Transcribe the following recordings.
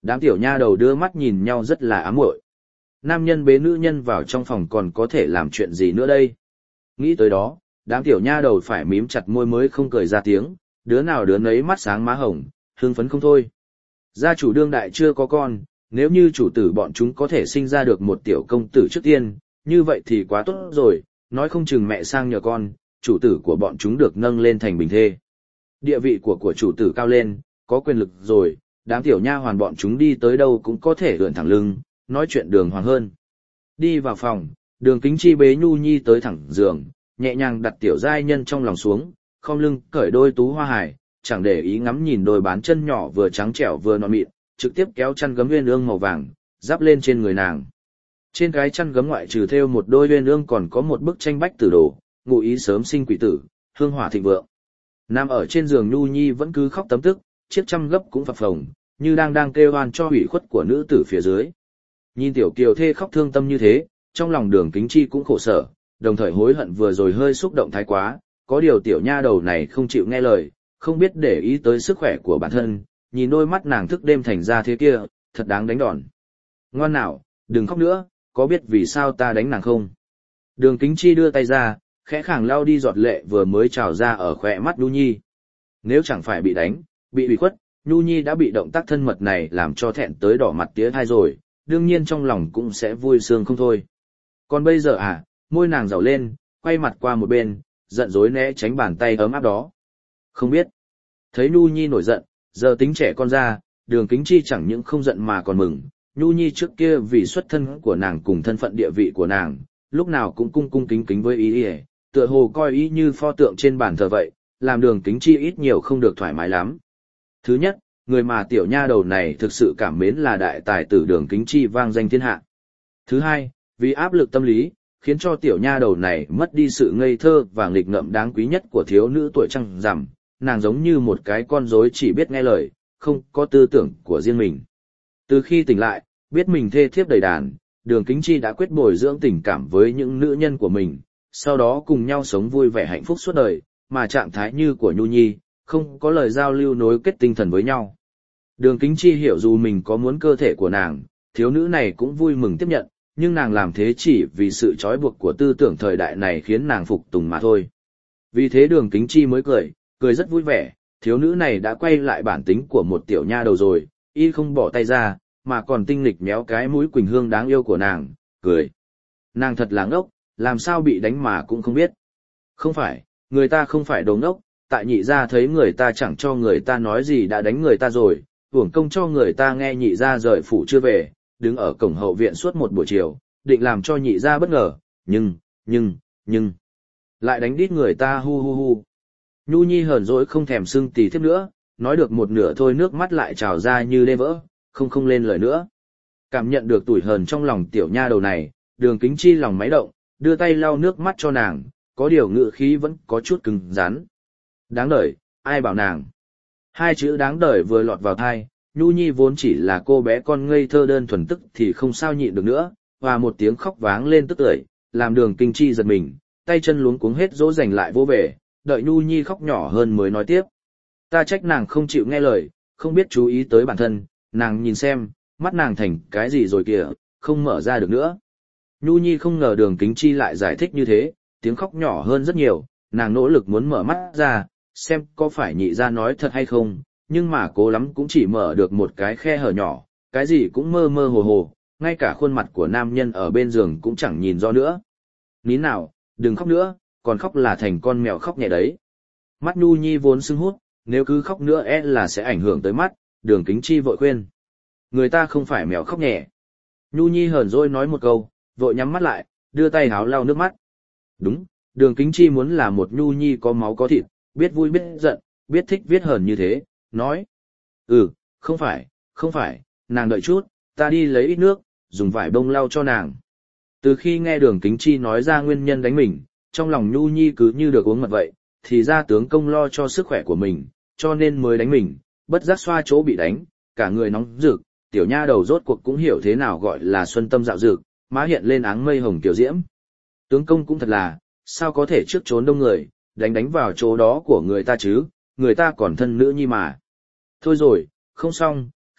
Đám tiểu nha đầu đưa mắt nhìn nhau rất là ám muội. Nam nhân bế nữ nhân vào trong phòng còn có thể làm chuyện gì nữa đây? Nghĩ tới đó, đám tiểu nha đầu phải mím chặt môi mới không cười ra tiếng, đứa nào đứa nấy mắt sáng má hồng, hưng phấn không thôi. Gia chủ đương đại chưa có con, nếu như chủ tử bọn chúng có thể sinh ra được một tiểu công tử trước tiên, như vậy thì quá tốt rồi, nói không chừng mẹ sang nhờ con, chủ tử của bọn chúng được nâng lên thành bình thê. Địa vị của chủ tử cao lên, có quyền lực rồi, đám tiểu nha hoàn bọn chúng đi tới đâu cũng có thể ưỡn thẳng lưng, nói chuyện đường hoàng hơn. Đi vào phòng, Đường Kính Chi bế Nhu Nhi tới thẳng giường, nhẹ nhàng đặt tiểu giai nhân trong lòng xuống, khom lưng cởi đôi tú hoa hài, chẳng để ý ngắm nhìn đôi bán chân nhỏ vừa trắng trẻo vừa non mịn, trực tiếp kéo chăn gấm uyên ương màu vàng, giáp lên trên người nàng. Trên cái chăn gấm ngoại trừ thêu một đôi uyên ương còn có một bức tranh bách tử đồ, ngụ ý sớm sinh quỷ tử, hương hỏa thịnh vượng. Nằm ở trên giường Nhu Nhi vẫn cứ khóc tấm tức, chiếc chăn gấp cũng phập phồng, như đang kêu oan cho ủy khuất của nữ tử phía dưới. Nhìn tiểu kiều thê khóc thương tâm như thế, trong lòng Đường Kính Chi cũng khổ sở, đồng thời hối hận vừa rồi hơi xúc động thái quá, có điều tiểu nha đầu này không chịu nghe lời, không biết để ý tới sức khỏe của bản thân, nhìn đôi mắt nàng thức đêm thành ra thế kia, thật đáng đánh đòn. Ngoan nào, đừng khóc nữa, có biết vì sao ta đánh nàng không? Đường Kính Chi đưa tay ra, khẽ khàng lau đi giọt lệ vừa mới trào ra ở khóe mắt Nhu Nhi. Nếu chẳng phải bị đánh, bị ủy khuất, Nhu Nhi đã bị động tác thân mật này làm cho thẹn tới đỏ mặt tía thai rồi, đương nhiên trong lòng cũng sẽ vui sướng không thôi. Còn bây giờ môi nàng rảo lên, quay mặt qua một bên, giận dỗi né tránh bàn tay ấm áp đó. Không biết. Thấy Nhu Nhi nổi giận, giờ tính trẻ con ra, Đường Kính Chi chẳng những không giận mà còn mừng. Nhu Nhi trước kia vì xuất thân của nàng cùng thân phận địa vị của nàng, lúc nào cũng cung cung kính kính với ý, tựa hồ coi ý như pho tượng trên bàn thờ vậy, làm Đường Kính Chi ít nhiều không được thoải mái lắm. Thứ nhất, người mà tiểu nha đầu này thực sự cảm mến là đại tài tử Đường Kính Chi vang danh thiên hạ. Thứ hai, vì áp lực tâm lý, khiến cho tiểu nha đầu này mất đi sự ngây thơ và nghịch ngợm đáng quý nhất của thiếu nữ tuổi trăng rằm, nàng giống như một cái con rối chỉ biết nghe lời, không có tư tưởng của riêng mình. Từ khi tỉnh lại, biết mình thê thiếp đầy đàn, Đường Kính Chi đã quyết bồi dưỡng tình cảm với những nữ nhân của mình, sau đó cùng nhau sống vui vẻ hạnh phúc suốt đời, mà trạng thái như của Nhu Nhi, không có lời giao lưu nối kết tinh thần với nhau. Đường Kính Chi hiểu dù mình có muốn cơ thể của nàng, thiếu nữ này cũng vui mừng tiếp nhận, nhưng nàng làm thế chỉ vì sự trói buộc của tư tưởng thời đại này khiến nàng phục tùng mà thôi. Vì thế Đường Kính Chi mới cười rất vui vẻ, thiếu nữ này đã quay lại bản tính của một tiểu nha đầu rồi, y không bỏ tay ra, mà còn tinh nghịch méo cái mũi Quỳnh Hương đáng yêu của nàng, cười. Nàng thật là ngốc, làm sao bị đánh mà cũng không biết. Không phải, người ta không phải đồ ngốc, tại nhị gia thấy người ta chẳng cho người ta nói gì đã đánh người ta rồi, uổng công cho người ta nghe nhị gia rời phủ chưa về, đứng ở cổng hậu viện suốt một buổi chiều, định làm cho nhị gia bất ngờ, nhưng, lại đánh đít người ta hu hu hu. Nhu Nhi hờn dỗi không thèm xưng tì thiếp nữa, nói được một nửa thôi nước mắt lại trào ra như đê vỡ, không lên lời nữa. Cảm nhận được tủi hờn trong lòng tiểu nha đầu này, Đường Kính Chi lòng máy động, đưa tay lau nước mắt cho nàng, có điều ngữ khí vẫn có chút cứng rắn. Đáng đời, ai bảo nàng. Hai chữ đáng đời vừa lọt vào tai, Nhu Nhi vốn chỉ là cô bé con ngây thơ đơn thuần tức thì không sao nhịn được nữa, và một tiếng khóc váng lên tức tưởi, làm Đường Kính Chi giật mình, tay chân luống cuống hết dỗ dành lại vô về, đợi Nhu Nhi khóc nhỏ hơn mới nói tiếp. Ta trách nàng không chịu nghe lời, không biết chú ý tới bản thân, nàng nhìn xem, mắt nàng thành cái gì rồi kìa, không mở ra được nữa. Nhu Nhi không ngờ Đường Kính Chi lại giải thích như thế, tiếng khóc nhỏ hơn rất nhiều, nàng nỗ lực muốn mở mắt ra, xem có phải nhị gia nói thật hay không, nhưng mà cố lắm cũng chỉ mở được một cái khe hở nhỏ, cái gì cũng mơ mơ hồ hồ, ngay cả khuôn mặt của nam nhân ở bên giường cũng chẳng nhìn rõ nữa. Nín nào, đừng khóc nữa, còn khóc là thành con mèo khóc nhẹ đấy. Mắt Nhu Nhi vốn sưng hút, nếu cứ khóc nữa là sẽ ảnh hưởng tới mắt, Đường Kính Chi vội khuyên. Người ta không phải mèo khóc nhẹ. Nhu Nhi hờn dỗi nói một câu, vội nhắm mắt lại, đưa tay háo lau nước mắt. Đúng, Đường Kính Chi muốn là một Nhu Nhi có máu có thịt, biết vui biết giận, biết thích biết hờn như thế, nói. Không phải, nàng đợi chút, ta đi lấy ít nước, dùng vải bông lau cho nàng. Từ khi nghe Đường Kính Chi nói ra nguyên nhân đánh mình, trong lòng Nhu Nhi cứ như được uống mật vậy, thì ra tướng công lo cho sức khỏe của mình, cho nên mới đánh mình, bất giác xoa chỗ bị đánh, cả người nóng rực, tiểu nha đầu rốt cuộc cũng hiểu thế nào gọi là xuân tâm dạo dực, má hiện lên áng mây hồng kiểu diễm. Tướng công cũng thật là, sao có thể trước trốn đông người, đánh vào chỗ đó của người ta chứ, người ta còn thân nữ nhi mà. Thôi rồi, không xong,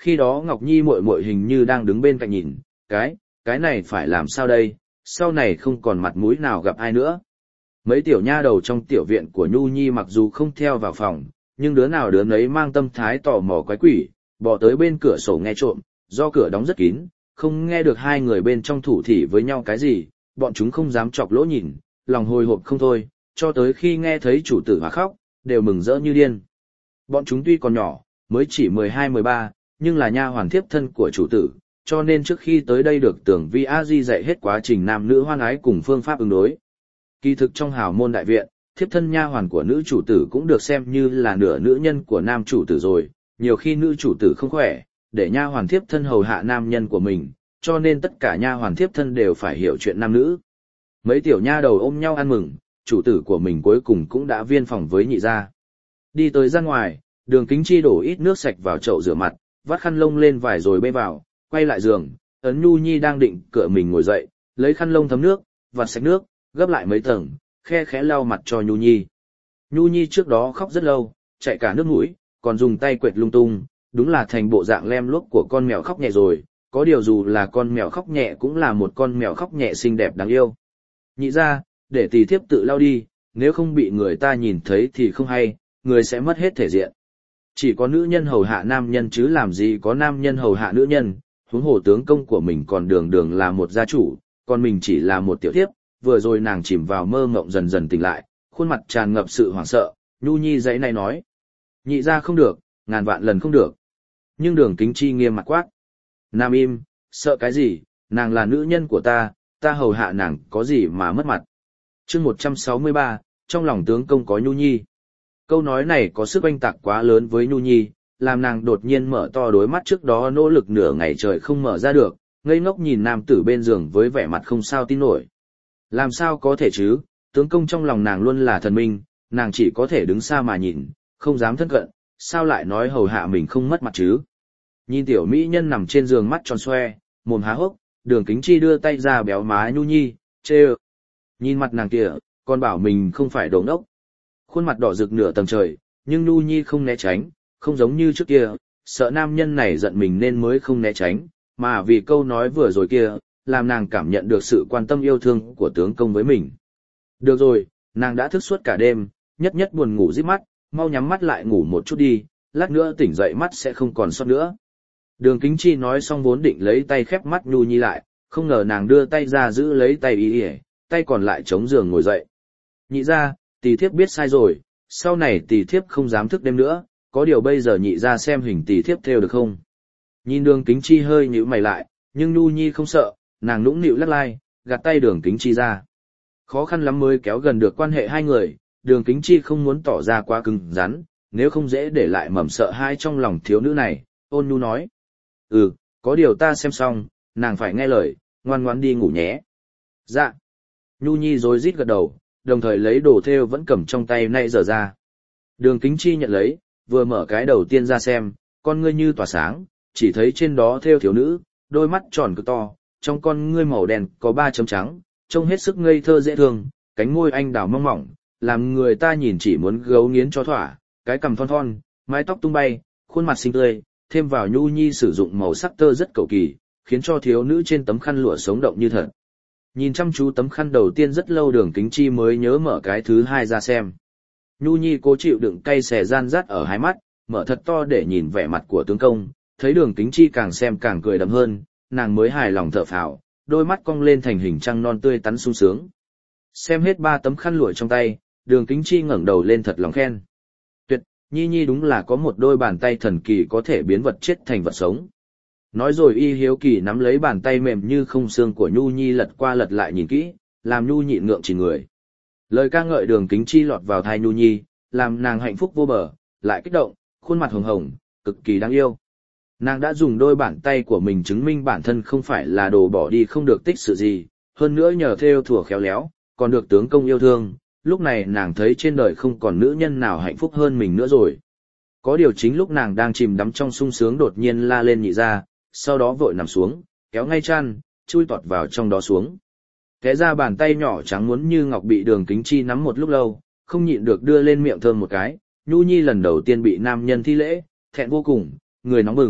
Khi đó Ngọc Nhi muội muội hình như đang đứng bên cạnh nhìn, cái này phải làm sao đây, sau này không còn mặt mũi nào gặp ai nữa. Mấy tiểu nha đầu trong tiểu viện của Nhu Nhi mặc dù không theo vào phòng, nhưng đứa nào đứa nấy mang tâm thái tò mò quái quỷ, bỏ tới bên cửa sổ nghe trộm, do cửa đóng rất kín, không nghe được hai người bên trong thủ thỉ với nhau cái gì, bọn chúng không dám chọc lỗ nhìn, lòng hồi hộp không thôi, cho tới khi nghe thấy chủ tử Hòa khóc, đều mừng rỡ như điên. Bọn chúng tuy còn nhỏ, mới chỉ 12-13, nhưng là nha hoàn thiếp thân của chủ tử, cho nên trước khi tới đây được Tưởng Vi A Di dạy hết quá trình nam nữ hoan ái cùng phương pháp ứng đối. Kỳ thực trong hào môn đại viện, thiếp thân nha hoàn của nữ chủ tử cũng được xem như là nửa nữ nhân của nam chủ tử rồi, nhiều khi nữ chủ tử không khỏe, để nha hoàn thiếp thân hầu hạ nam nhân của mình, cho nên tất cả nha hoàn thiếp thân đều phải hiểu chuyện nam nữ. Mấy tiểu nha đầu ôm nhau ăn mừng, chủ tử của mình cuối cùng cũng đã viên phòng với nhị gia. Đi tới ra ngoài, Đường Kính Chi đổ ít nước sạch vào chậu rửa mặt, vắt khăn lông lên vải rồi bê vào, quay lại giường, ấn Nhu Nhi đang định cựa mình ngồi dậy, lấy khăn lông thấm nước, vặt sạch nước, gấp lại mấy tầng, khe khẽ lau mặt cho Nhu Nhi. Nhu Nhi trước đó khóc rất lâu, chạy cả nước mũi, còn dùng tay quệt lung tung, đúng là thành bộ dạng lem luốc của con mèo khóc nhẹ rồi, có điều dù là con mèo khóc nhẹ cũng là một con mèo khóc nhẹ xinh đẹp đáng yêu. Nhị ra, để tỷ thiếp tự lau đi, nếu không bị người ta nhìn thấy thì không hay, người sẽ mất hết thể diện. Chỉ có nữ nhân hầu hạ nam nhân chứ làm gì có nam nhân hầu hạ nữ nhân, huống hồ tướng công của mình còn đường đường là một gia chủ, còn mình chỉ là một tiểu thiếp. Vừa rồi nàng chìm vào mơ ngộng dần dần tỉnh lại, khuôn mặt tràn ngập sự hoảng sợ, Nhu Nhi dãy này nói. Nhị ra không được, ngàn vạn lần không được. Nhưng Đường Kính Chi nghiêm mặt quát. Nam im, sợ cái gì, nàng là nữ nhân của ta hầu hạ nàng có gì mà mất mặt. Chương 163, trong lòng tướng công có Nhu Nhi. Câu nói này có sức oanh tạc quá lớn với Nhu Nhi, làm nàng đột nhiên mở to đôi mắt trước đó nỗ lực nửa ngày trời không mở ra được, ngây ngốc nhìn nam tử bên giường với vẻ mặt không sao tin nổi. Làm sao có thể chứ, tướng công trong lòng nàng luôn là thần minh, nàng chỉ có thể đứng xa mà nhìn, không dám thân cận, sao lại nói hầu hạ mình không mất mặt chứ. Nhìn tiểu mỹ nhân nằm trên giường mắt tròn xoe, mồm há hốc, Đường Kính Chi đưa tay ra béo má Nhu Nhi, chê ơ. Nhìn mặt nàng kìa, còn bảo mình không phải đồ ngốc. Khuôn mặt đỏ rực nửa tầng trời, nhưng Nhu Nhi không né tránh, không giống như trước kia, sợ nam nhân này giận mình nên mới không né tránh, mà vì câu nói vừa rồi kia, làm nàng cảm nhận được sự quan tâm yêu thương của tướng công với mình. Được rồi, nàng đã thức suốt cả đêm, nhất buồn ngủ rít mắt, mau nhắm mắt lại ngủ một chút đi, lát nữa tỉnh dậy mắt sẽ không còn sót nữa. Đường Kính Chi nói xong vốn định lấy tay khép mắt Nhu Nhi lại, không ngờ nàng đưa tay ra giữ lấy tay y, tay còn lại chống giường ngồi dậy. Nhị ra, tỷ thiếp biết sai rồi, sau này tỷ thiếp không dám thức đêm nữa, có điều bây giờ nhị ra xem hình tỷ thiếp theo được không? Nhìn Đường Kính Chi hơi nhíu mày lại, nhưng Nhu Nhi không sợ, nàng nũng nịu lắc lai, gạt tay Đường Kính Chi ra. Khó khăn lắm mới kéo gần được quan hệ hai người, Đường Kính Chi không muốn tỏ ra quá cứng rắn, nếu không dễ để lại mầm sợ hãi trong lòng thiếu nữ này, ôn nhu nói. Có điều ta xem xong, nàng phải nghe lời, ngoan ngoãn đi ngủ nhé. Dạ. Nhu Nhi rồi rít gật đầu, đồng thời lấy đồ thêu vẫn cầm trong tay nãy giờ ra. Đường Kính Chi nhận lấy, vừa mở cái đầu tiên ra xem, con ngươi như tỏa sáng, chỉ thấy trên đó thêu thiếu nữ, đôi mắt tròn cực to, trong con ngươi màu đen có 3 chấm trắng, trông hết sức ngây thơ dễ thương, cánh môi anh đào mong mỏng, làm người ta nhìn chỉ muốn gấu nghiến cho thỏa, cái cằm thon thon, mái tóc tung bay, khuôn mặt xinh tươi, thêm vào Nhu Nhi sử dụng màu sắc tơ rất cầu kỳ, khiến cho thiếu nữ trên tấm khăn lụa sống động như thật. Nhìn chăm chú tấm khăn đầu tiên rất lâu Đường Kính Chi mới nhớ mở cái thứ hai ra xem. Nhu Nhi cố chịu đựng cay xè gian rát ở hai mắt, mở thật to để nhìn vẻ mặt của tướng công, thấy Đường Kính Chi càng xem càng cười đậm hơn, nàng mới hài lòng thở phào, đôi mắt cong lên thành hình trăng non tươi tắn sung sướng. Xem hết 3 tấm khăn lụa trong tay, Đường Kính Chi ngẩng đầu lên thật lòng khen. Tuyệt, Nhi Nhi đúng là có một đôi bàn tay thần kỳ có thể biến vật chết thành vật sống. Nói rồi y hiếu kỳ nắm lấy bàn tay mềm như không xương của Nhu Nhi lật qua lật lại nhìn kỹ, làm Nhu nhịn ngượng chỉ người. Lời ca ngợi Đường Kính Chi lọt vào tai Nhu Nhi, làm nàng hạnh phúc vô bờ, lại kích động, khuôn mặt hồng hồng, cực kỳ đáng yêu. Nàng đã dùng đôi bàn tay của mình chứng minh bản thân không phải là đồ bỏ đi không được tích sự gì, hơn nữa nhờ thêu thủa khéo léo, còn được tướng công yêu thương, lúc này nàng thấy trên đời không còn nữ nhân nào hạnh phúc hơn mình nữa rồi. Có điều chính lúc nàng đang chìm đắm trong sung sướng đột nhiên la lên nhị ra, sau đó vội nằm xuống, kéo ngay chăn, chui tọt vào trong đó xuống. Té ra bàn tay nhỏ trắng muốn như ngọc bị Đường Kính Chi nắm một lúc lâu, không nhịn được đưa lên miệng thơm một cái. Nhu Nhi lần đầu tiên bị nam nhân thi lễ, thẹn vô cùng, người nóng bừng,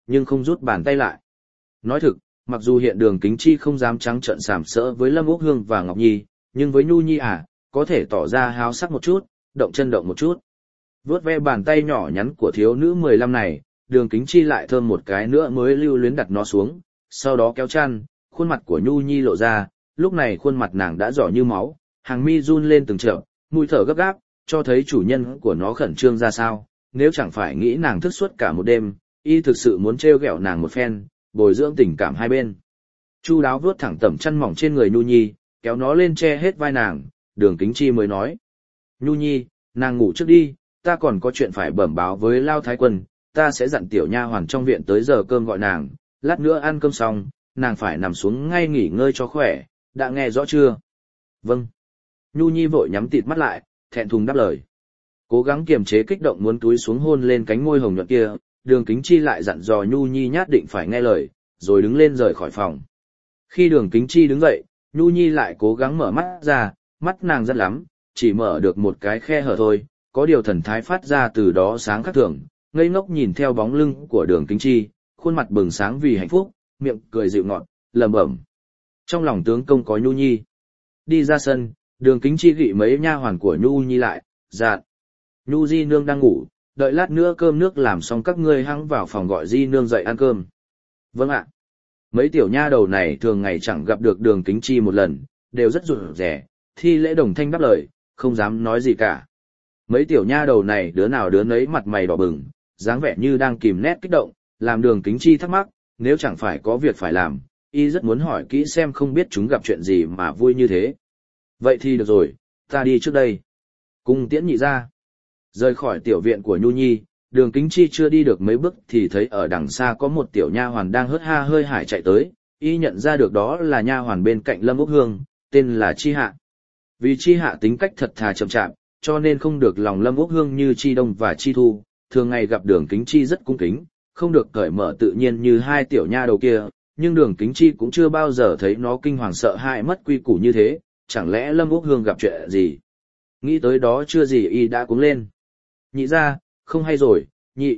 nhưng không rút bàn tay lại. Nói thực, mặc dù hiện Đường Kính Chi không dám trắng trợn sàm sỡ với Lâm Úc Hương và Ngọc Nhi, nhưng với Nhu Nhi có thể tỏ ra háo sắc một chút, động chân động một chút. Vuốt ve bàn tay nhỏ nhắn của thiếu nữ 15 này, Đường Kính Chi lại thơm một cái nữa mới lưu luyến đặt nó xuống, sau đó kéo chăn, khuôn mặt của Nhu Nhi lộ ra, lúc này khuôn mặt nàng đã đỏ như máu, hàng mi run lên từng trận, mũi thở gấp gáp, cho thấy chủ nhân của nó khẩn trương ra sao, nếu chẳng phải nghĩ nàng thức suốt cả một đêm, y thực sự muốn trêu ghẹo nàng một phen, bồi dưỡng tình cảm hai bên. Chu đáo vuốt thẳng tẩm chăn mỏng trên người Nhu Nhi, kéo nó lên che hết vai nàng, Đường Kính Chi mới nói: "Nhu Nhi, nàng ngủ trước đi, ta còn có chuyện phải bẩm báo với Lao Thái Quân, ta sẽ dặn tiểu nha hoàn trong viện tới giờ cơm gọi nàng, lát nữa ăn cơm xong, nàng phải nằm xuống ngay nghỉ ngơi cho khỏe, đã nghe rõ chưa?" "Vâng." Nhu Nhi vội nhắm tịt mắt lại, thẹn thùng đáp lời. Cố gắng kiềm chế kích động muốn túi xuống hôn lên cánh môi hồng nhuận kia, Đường Kính Chi lại dặn dò Nhu Nhi nhất định phải nghe lời, rồi đứng lên rời khỏi phòng. Khi Đường Kính Chi đứng dậy, Nhu Nhi lại cố gắng mở mắt ra, mắt nàng rất lắm, chỉ mở được một cái khe hở thôi, có điều thần thái phát ra từ đó sáng khác thường, ngây ngốc nhìn theo bóng lưng của Đường Kính Chi, khuôn mặt bừng sáng vì hạnh phúc, miệng cười dịu ngọt, lẩm bẩm: "Trong lòng tướng công có Nhu Nhi." Đi ra sân, Đường Kính Chi gị mấy nha hoàn của Nhu Nhi lại, dặn: "Nhu Di nương đang ngủ, đợi lát nữa cơm nước làm xong các ngươi hăng vào phòng gọi Di nương dậy ăn cơm." "Vâng ạ." Mấy tiểu nha đầu này thường ngày chẳng gặp được Đường Kính Chi một lần, đều rất rụt rè, thi lễ đồng thanh đáp lời, không dám nói gì cả. Mấy tiểu nha đầu này đứa nào đứa nấy mặt mày đỏ bừng, dáng vẻ như đang kìm nét kích động, làm Đường Kính Chi thắc mắc, nếu chẳng phải có việc phải làm, y rất muốn hỏi kỹ xem không biết chúng gặp chuyện gì mà vui như thế. "Vậy thì được rồi, ta đi trước đây." Cung tiễn nhị ra. Rời khỏi tiểu viện của Nhu Nhi, Đường Kính Chi chưa đi được mấy bước thì thấy ở đằng xa có một tiểu nha hoàn đang hớt ha hơi hải chạy tới, y nhận ra được đó là nha hoàn bên cạnh Lâm Úc Hương, tên là Chi Hạ. Vì Chi Hạ tính cách thật thà chậm chạp, cho nên không được lòng Lâm Úc Hương như Chi Đông và Chi Thu, thường ngày gặp Đường Kính Chi rất cung kính, không được cởi mở tự nhiên như hai tiểu nha đầu kia, nhưng Đường Kính Chi cũng chưa bao giờ thấy nó kinh hoàng sợ hãi mất quy củ như thế, chẳng lẽ Lâm Úc Hương gặp chuyện gì? Nghĩ tới đó chưa gì y đã cuống lên. "Nhị ra, không hay rồi,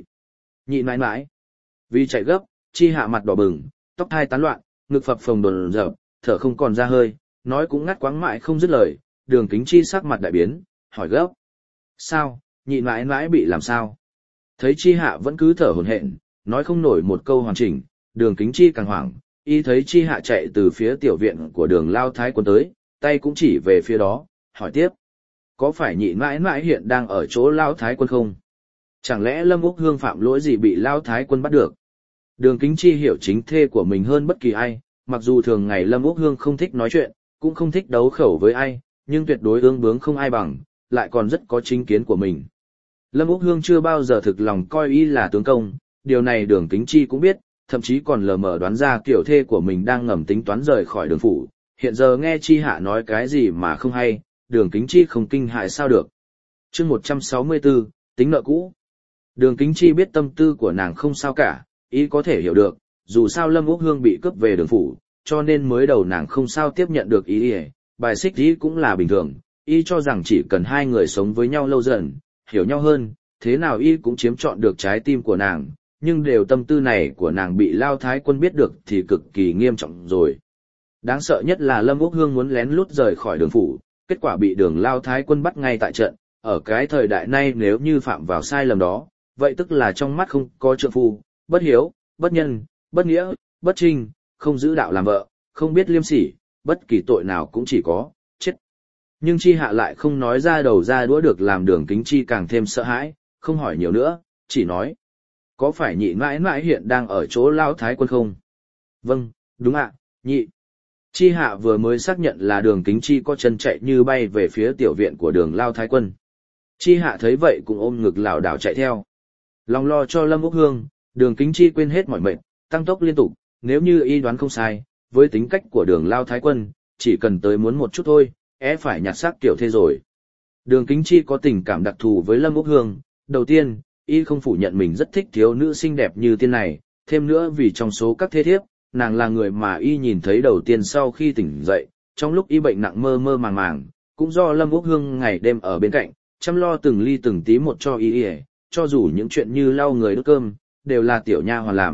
nhị mãi mãi." Vì chạy gấp, Chi Hạ mặt đỏ bừng, tóc hai tán loạn, ngực phập phồng đồn dập, thở không còn ra hơi, nói cũng ngắt quãng mãi không dứt lời. Đường Kính Chi sắc mặt đại biến, hỏi gấp: "Sao, nhị mãi mãi bị làm sao?" Thấy Chi Hạ vẫn cứ thở hổn hển, nói không nổi một câu hoàn chỉnh, Đường Kính Chi càng hoảng, y thấy Chi Hạ chạy từ phía tiểu viện của Đường Lao Thái Quân tới, tay cũng chỉ về phía đó, hỏi tiếp: "Có phải nhị mãi mãi hiện đang ở chỗ Lao Thái Quân không? Chẳng lẽ Lâm Úc Hương phạm lỗi gì bị Lao Thái Quân bắt được?" Đường Kính Chi hiểu chính thê của mình hơn bất kỳ ai, mặc dù thường ngày Lâm Úc Hương không thích nói chuyện, cũng không thích đấu khẩu với ai, nhưng tuyệt đối ương bướng không ai bằng, lại còn rất có chính kiến của mình. Lâm Úc Hương chưa bao giờ thực lòng coi y là tướng công, điều này Đường Kính Chi cũng biết, thậm chí còn lờ mờ đoán ra kiểu thê của mình đang ngầm tính toán rời khỏi Đường phủ. Hiện giờ nghe Chi Hạ nói cái gì mà không hay, Đường Kính Chi không kinh hại sao được. Chương 164, tính nợ cũ. Đường Kính Chi biết tâm tư của nàng không sao cả, ý có thể hiểu được, dù sao Lâm Úc Hương bị cướp về Đường phủ, cho nên mới đầu nàng không sao tiếp nhận được ý bài xích ý cũng là bình thường, y cho rằng chỉ cần hai người sống với nhau lâu dần, hiểu nhau hơn, thế nào y cũng chiếm trọn được trái tim của nàng, nhưng đều tâm tư này của nàng bị Lao Thái Quân biết được thì cực kỳ nghiêm trọng rồi. Đáng sợ nhất là Lâm Úc Hương muốn lén lút rời khỏi Đường phủ, kết quả bị Đường Lao Thái Quân bắt ngay tại trận, ở cái thời đại này nếu như phạm vào sai lầm đó, vậy tức là trong mắt không có trượng phu, bất hiếu, bất nhân, bất nghĩa, bất trinh, không giữ đạo làm vợ, không biết liêm sỉ, bất kỳ tội nào cũng chỉ có chết. Nhưng Chi Hạ lại không nói ra đầu ra đũa được làm Đường Kính Chi càng thêm sợ hãi, không hỏi nhiều nữa, chỉ nói: "Có phải nhị mãi mãi hiện đang ở chỗ Lao Thái Quân không?" "Vâng, đúng ạ, nhị." Chi Hạ vừa mới xác nhận là Đường Kính Chi có chân chạy như bay về phía tiểu viện của Đường Lao Thái Quân. Chi Hạ thấy vậy cũng ôm ngực lảo đảo chạy theo. Lòng lo cho Lâm Úc Hương, Đường Kính Chi quên hết mọi mệt, tăng tốc liên tục, nếu như y đoán không sai, với tính cách của Đường Lao Thái Quân, chỉ cần tới muốn một chút thôi, phải nhặt xác tiểu thê rồi. Đường Kính Chi có tình cảm đặc thù với Lâm Úc Hương, đầu tiên, y không phủ nhận mình rất thích thiếu nữ xinh đẹp như tiên này, thêm nữa vì trong số các thế thiếp, nàng là người mà y nhìn thấy đầu tiên sau khi tỉnh dậy, trong lúc y bệnh nặng mơ mơ màng màng, cũng do Lâm Úc Hương ngày đêm ở bên cạnh, chăm lo từng ly từng tí một cho y, cho dù những chuyện như lau người đốt cơm, đều là tiểu nha hoàn làm,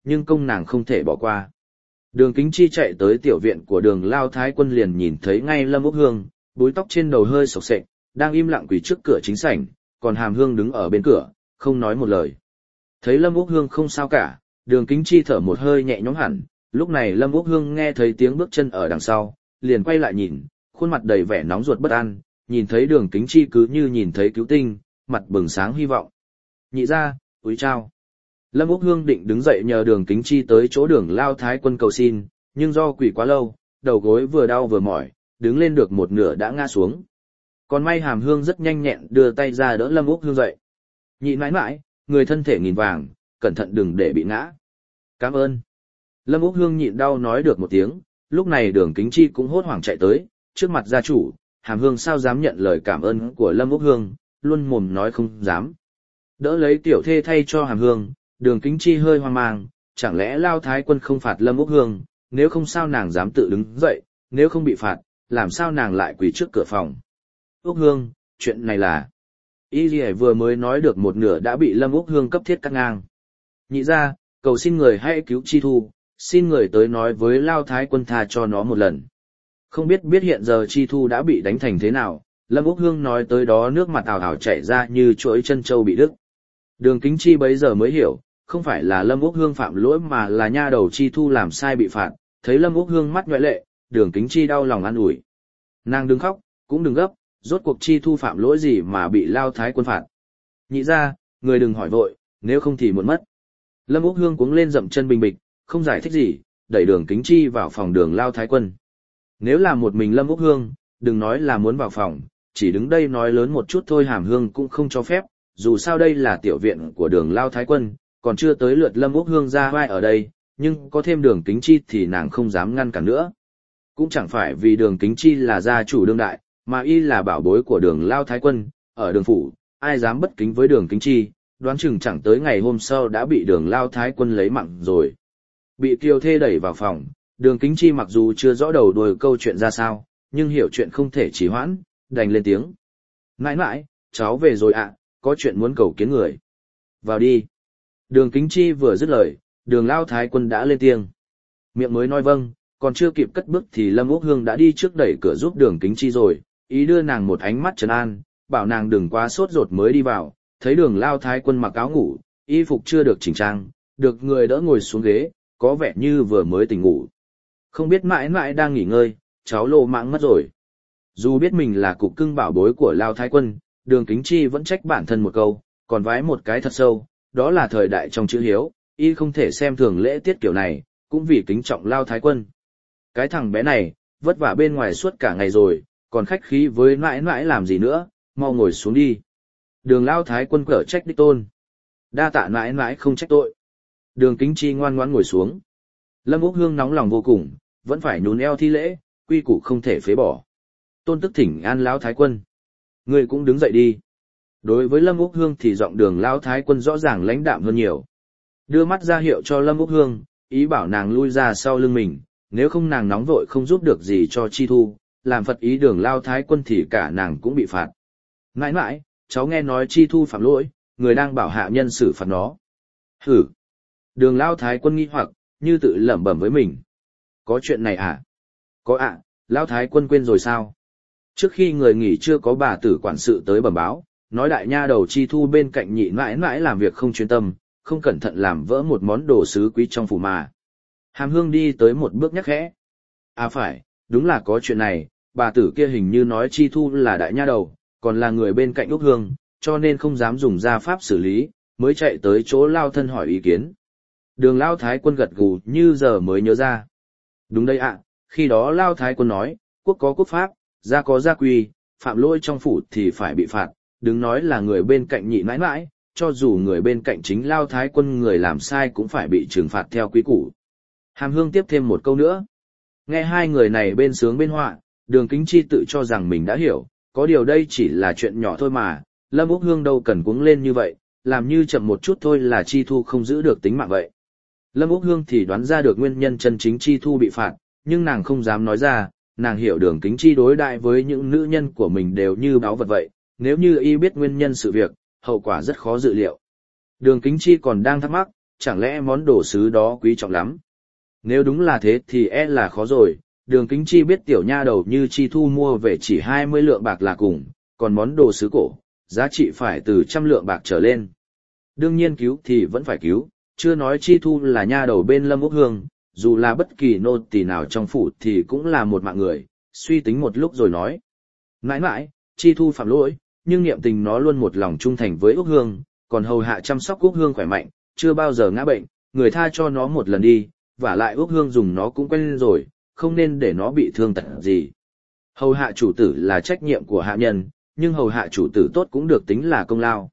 nhưng công nàng không thể bỏ qua. Đường Kính Chi chạy tới tiểu viện của Đường Lao Thái Quân liền nhìn thấy ngay Lâm Úc Hương, búi tóc trên đầu hơi xộc xệch, đang im lặng quỳ trước cửa chính sảnh, còn Hàm Hương đứng ở bên cửa, không nói một lời. Thấy Lâm Úc Hương không sao cả, Đường Kính Chi thở một hơi nhẹ nhõm hẳn, lúc này Lâm Úc Hương nghe thấy tiếng bước chân ở đằng sau, liền quay lại nhìn, khuôn mặt đầy vẻ nóng ruột bất an, nhìn thấy Đường Kính Chi cứ như nhìn thấy cứu tinh, mặt bừng sáng hy vọng. Nhị ra, úi chào. Lâm Úc Hương định đứng dậy nhờ Đường Kính Chi tới chỗ Đường Lao Thái Quân cầu xin, nhưng do quỳ quá lâu, đầu gối vừa đau vừa mỏi, đứng lên được một nửa đã ngã xuống. Còn may Hàm Hương rất nhanh nhẹn đưa tay ra đỡ Lâm Úc Hương dậy. Nhị mãi mãi, người thân thể nghìn vàng, cẩn thận đừng để bị ngã. Cảm ơn. Lâm Úc Hương nhịn đau nói được một tiếng, lúc này Đường Kính Chi cũng hốt hoảng chạy tới, trước mặt gia chủ, Hàm Hương sao dám nhận lời cảm ơn của Lâm Úc Hương, luôn mồm nói không dám. Đỡ lấy tiểu thê thay cho Hàm Hương, Đường Kính Chi hơi hoang mang, chẳng lẽ Lao Thái Quân không phạt Lâm Úc Hương, nếu không sao nàng dám tự đứng dậy, nếu không bị phạt, làm sao nàng lại quỳ trước cửa phòng. Úc Hương, chuyện này là... Y Ghi vừa mới nói được một nửa đã bị Lâm Úc Hương cấp thiết cắt ngang. Nhị ra, cầu xin người hãy cứu Chi Thu, xin người tới nói với Lao Thái Quân tha cho nó một lần. Không biết hiện giờ Chi Thu đã bị đánh thành thế nào, Lâm Úc Hương nói tới đó nước mặt ào ào chảy ra như chuỗi chân trâu bị đứt. Đường Kính Chi bấy giờ mới hiểu, không phải là Lâm Úc Hương phạm lỗi mà là nha đầu Chi Thu làm sai bị phạt, thấy Lâm Úc Hương mắt nhoại lệ, Đường Kính Chi đau lòng an ủi. Nàng đừng khóc, cũng đừng gấp, rốt cuộc Chi Thu phạm lỗi gì mà bị Lao Thái Quân phạt. Nhị ra, người đừng hỏi vội, nếu không thì muộn mất. Lâm Úc Hương cuống lên dậm chân bình bịch, không giải thích gì, đẩy Đường Kính Chi vào phòng Đường Lao Thái Quân. Nếu là một mình Lâm Úc Hương, đừng nói là muốn vào phòng, chỉ đứng đây nói lớn một chút thôi Hàm Hương cũng không cho phép, dù sao đây là tiểu viện của Đường Lao Thái Quân, còn chưa tới lượt Lâm Úc Hương ra vai ở đây, nhưng có thêm Đường Kính Chi thì nàng không dám ngăn cản nữa. Cũng chẳng phải vì Đường Kính Chi là gia chủ đương đại, mà y là bảo bối của Đường Lao Thái Quân, ở Đường phủ, ai dám bất kính với Đường Kính Chi, đoán chừng chẳng tới ngày hôm sau đã bị Đường Lao Thái Quân lấy mạng rồi. Bị Kiều Thê đẩy vào phòng, Đường Kính Chi mặc dù chưa rõ đầu đuôi câu chuyện ra sao, nhưng hiểu chuyện không thể trì hoãn, đành lên tiếng. Nãi nãi, cháu về rồi ạ, có chuyện muốn cầu kiến người. Vào đi. Đường Kính Chi vừa dứt lời, Đường Lao Thái Quân đã lên tiếng. Miệng mới nói vâng, còn chưa kịp cất bước thì Lâm Úc Hương đã đi trước đẩy cửa giúp Đường Kính Chi rồi, ý đưa nàng một ánh mắt trấn an, bảo nàng đừng quá sốt ruột mới đi vào. Thấy Đường Lao Thái Quân mặc áo ngủ, y phục chưa được chỉnh trang, được người đỡ ngồi xuống ghế, có vẻ như vừa mới tỉnh ngủ. Không biết mãi mãi đang nghỉ ngơi, cháu lô mãng mất rồi. Dù biết mình là cục cưng bảo bối của Lao Thái Quân, Đường Kính Chi vẫn trách bản thân một câu, còn vái một cái thật sâu, đó là thời đại trong chữ hiếu, y không thể xem thường lễ tiết kiểu này, cũng vì kính trọng Lao Thái Quân. Cái thằng bé này, vất vả bên ngoài suốt cả ngày rồi, còn khách khí với mãi mãi làm gì nữa, mau ngồi xuống đi. Đường Lao Thái Quân cở trách đích tôn. Đa tạ mãi mãi không trách tội. Đường Kính Chi ngoan ngoãn ngồi xuống. Lâm Úc Hương nóng lòng vô cùng, vẫn phải nhún eo thi lễ, quy củ không thể phế bỏ. Tôn tức thỉnh an Lão Thái Quân. Người cũng đứng dậy đi. Đối với Lâm Úc Hương thì giọng Đường Lão Thái Quân rõ ràng lãnh đạm hơn nhiều. Đưa mắt ra hiệu cho Lâm Úc Hương, ý bảo nàng lui ra sau lưng mình, nếu không nàng nóng vội không giúp được gì cho Chi Thu, làm phật ý Đường Lão Thái Quân thì cả nàng cũng bị phạt. Mãi mãi, cháu nghe nói Chi Thu phạm lỗi, người đang bảo hạ nhân xử phạt nó. Hử! Đường Lão Thái Quân nghi hoặc, như tự lẩm bẩm với mình. Có chuyện này à? Có ạ, Lão Thái Quân quên rồi sao? Trước khi người nghỉ chưa có bà tử quản sự tới bẩm báo, nói đại nha đầu Chi Thu bên cạnh nhị mãi mãi làm việc không chuyên tâm, không cẩn thận làm vỡ một món đồ sứ quý trong phủ mà. Hàm Hương đi tới một bước nhắc khẽ. À phải, đúng là có chuyện này, bà tử kia hình như nói Chi Thu là đại nha đầu, còn là người bên cạnh Úc Hương, cho nên không dám dùng gia pháp xử lý, mới chạy tới chỗ Lao thân hỏi ý kiến. Đường Lao Thái Quân gật gù như giờ mới nhớ ra. Đúng đây ạ, khi đó Lao Thái Quân nói, quốc có quốc pháp, gia có gia quy, phạm lỗi trong phủ thì phải bị phạt, đừng nói là người bên cạnh nhị mãi mãi, cho dù người bên cạnh chính Lao Thái Quân người làm sai cũng phải bị trừng phạt theo quy củ. Hàm Hương tiếp thêm một câu nữa. Nghe hai người này bên sướng bên họa, Đường Kính Chi tự cho rằng mình đã hiểu, có điều đây chỉ là chuyện nhỏ thôi mà, Lâm Úc Hương đâu cần cuống lên như vậy, làm như chậm một chút thôi là Chi Thu không giữ được tính mạng vậy. Lâm Úc Hương thì đoán ra được nguyên nhân chân chính Chi Thu bị phạt, nhưng nàng không dám nói ra, nàng hiểu Đường Kính Chi đối đại với những nữ nhân của mình đều như báu vật vậy, nếu như y biết nguyên nhân sự việc, hậu quả rất khó dự liệu. Đường Kính Chi còn đang thắc mắc, chẳng lẽ món đồ sứ đó quý trọng lắm? Nếu đúng là thế thì là khó rồi, Đường Kính Chi biết tiểu nha đầu như Chi Thu mua về chỉ 20 lượng bạc là cùng, còn món đồ sứ cổ, giá trị phải từ 100 lượng bạc trở lên. Đương nhiên cứu thì vẫn phải cứu, chưa nói Chi Thu là nha đầu bên Lâm Úc Hương, dù là bất kỳ nô tỳ nào trong phủ thì cũng là một mạng người, suy tính một lúc rồi nói. Mãi mãi, Chi Thu phạm lỗi, nhưng niệm tình nó luôn một lòng trung thành với Úc Hương, còn hầu hạ chăm sóc Úc Hương khỏe mạnh, chưa bao giờ ngã bệnh, người tha cho nó một lần đi, vả lại Úc Hương dùng nó cũng quen rồi, không nên để nó bị thương tật gì. Hầu hạ chủ tử là trách nhiệm của hạ nhân, nhưng hầu hạ chủ tử tốt cũng được tính là công lao.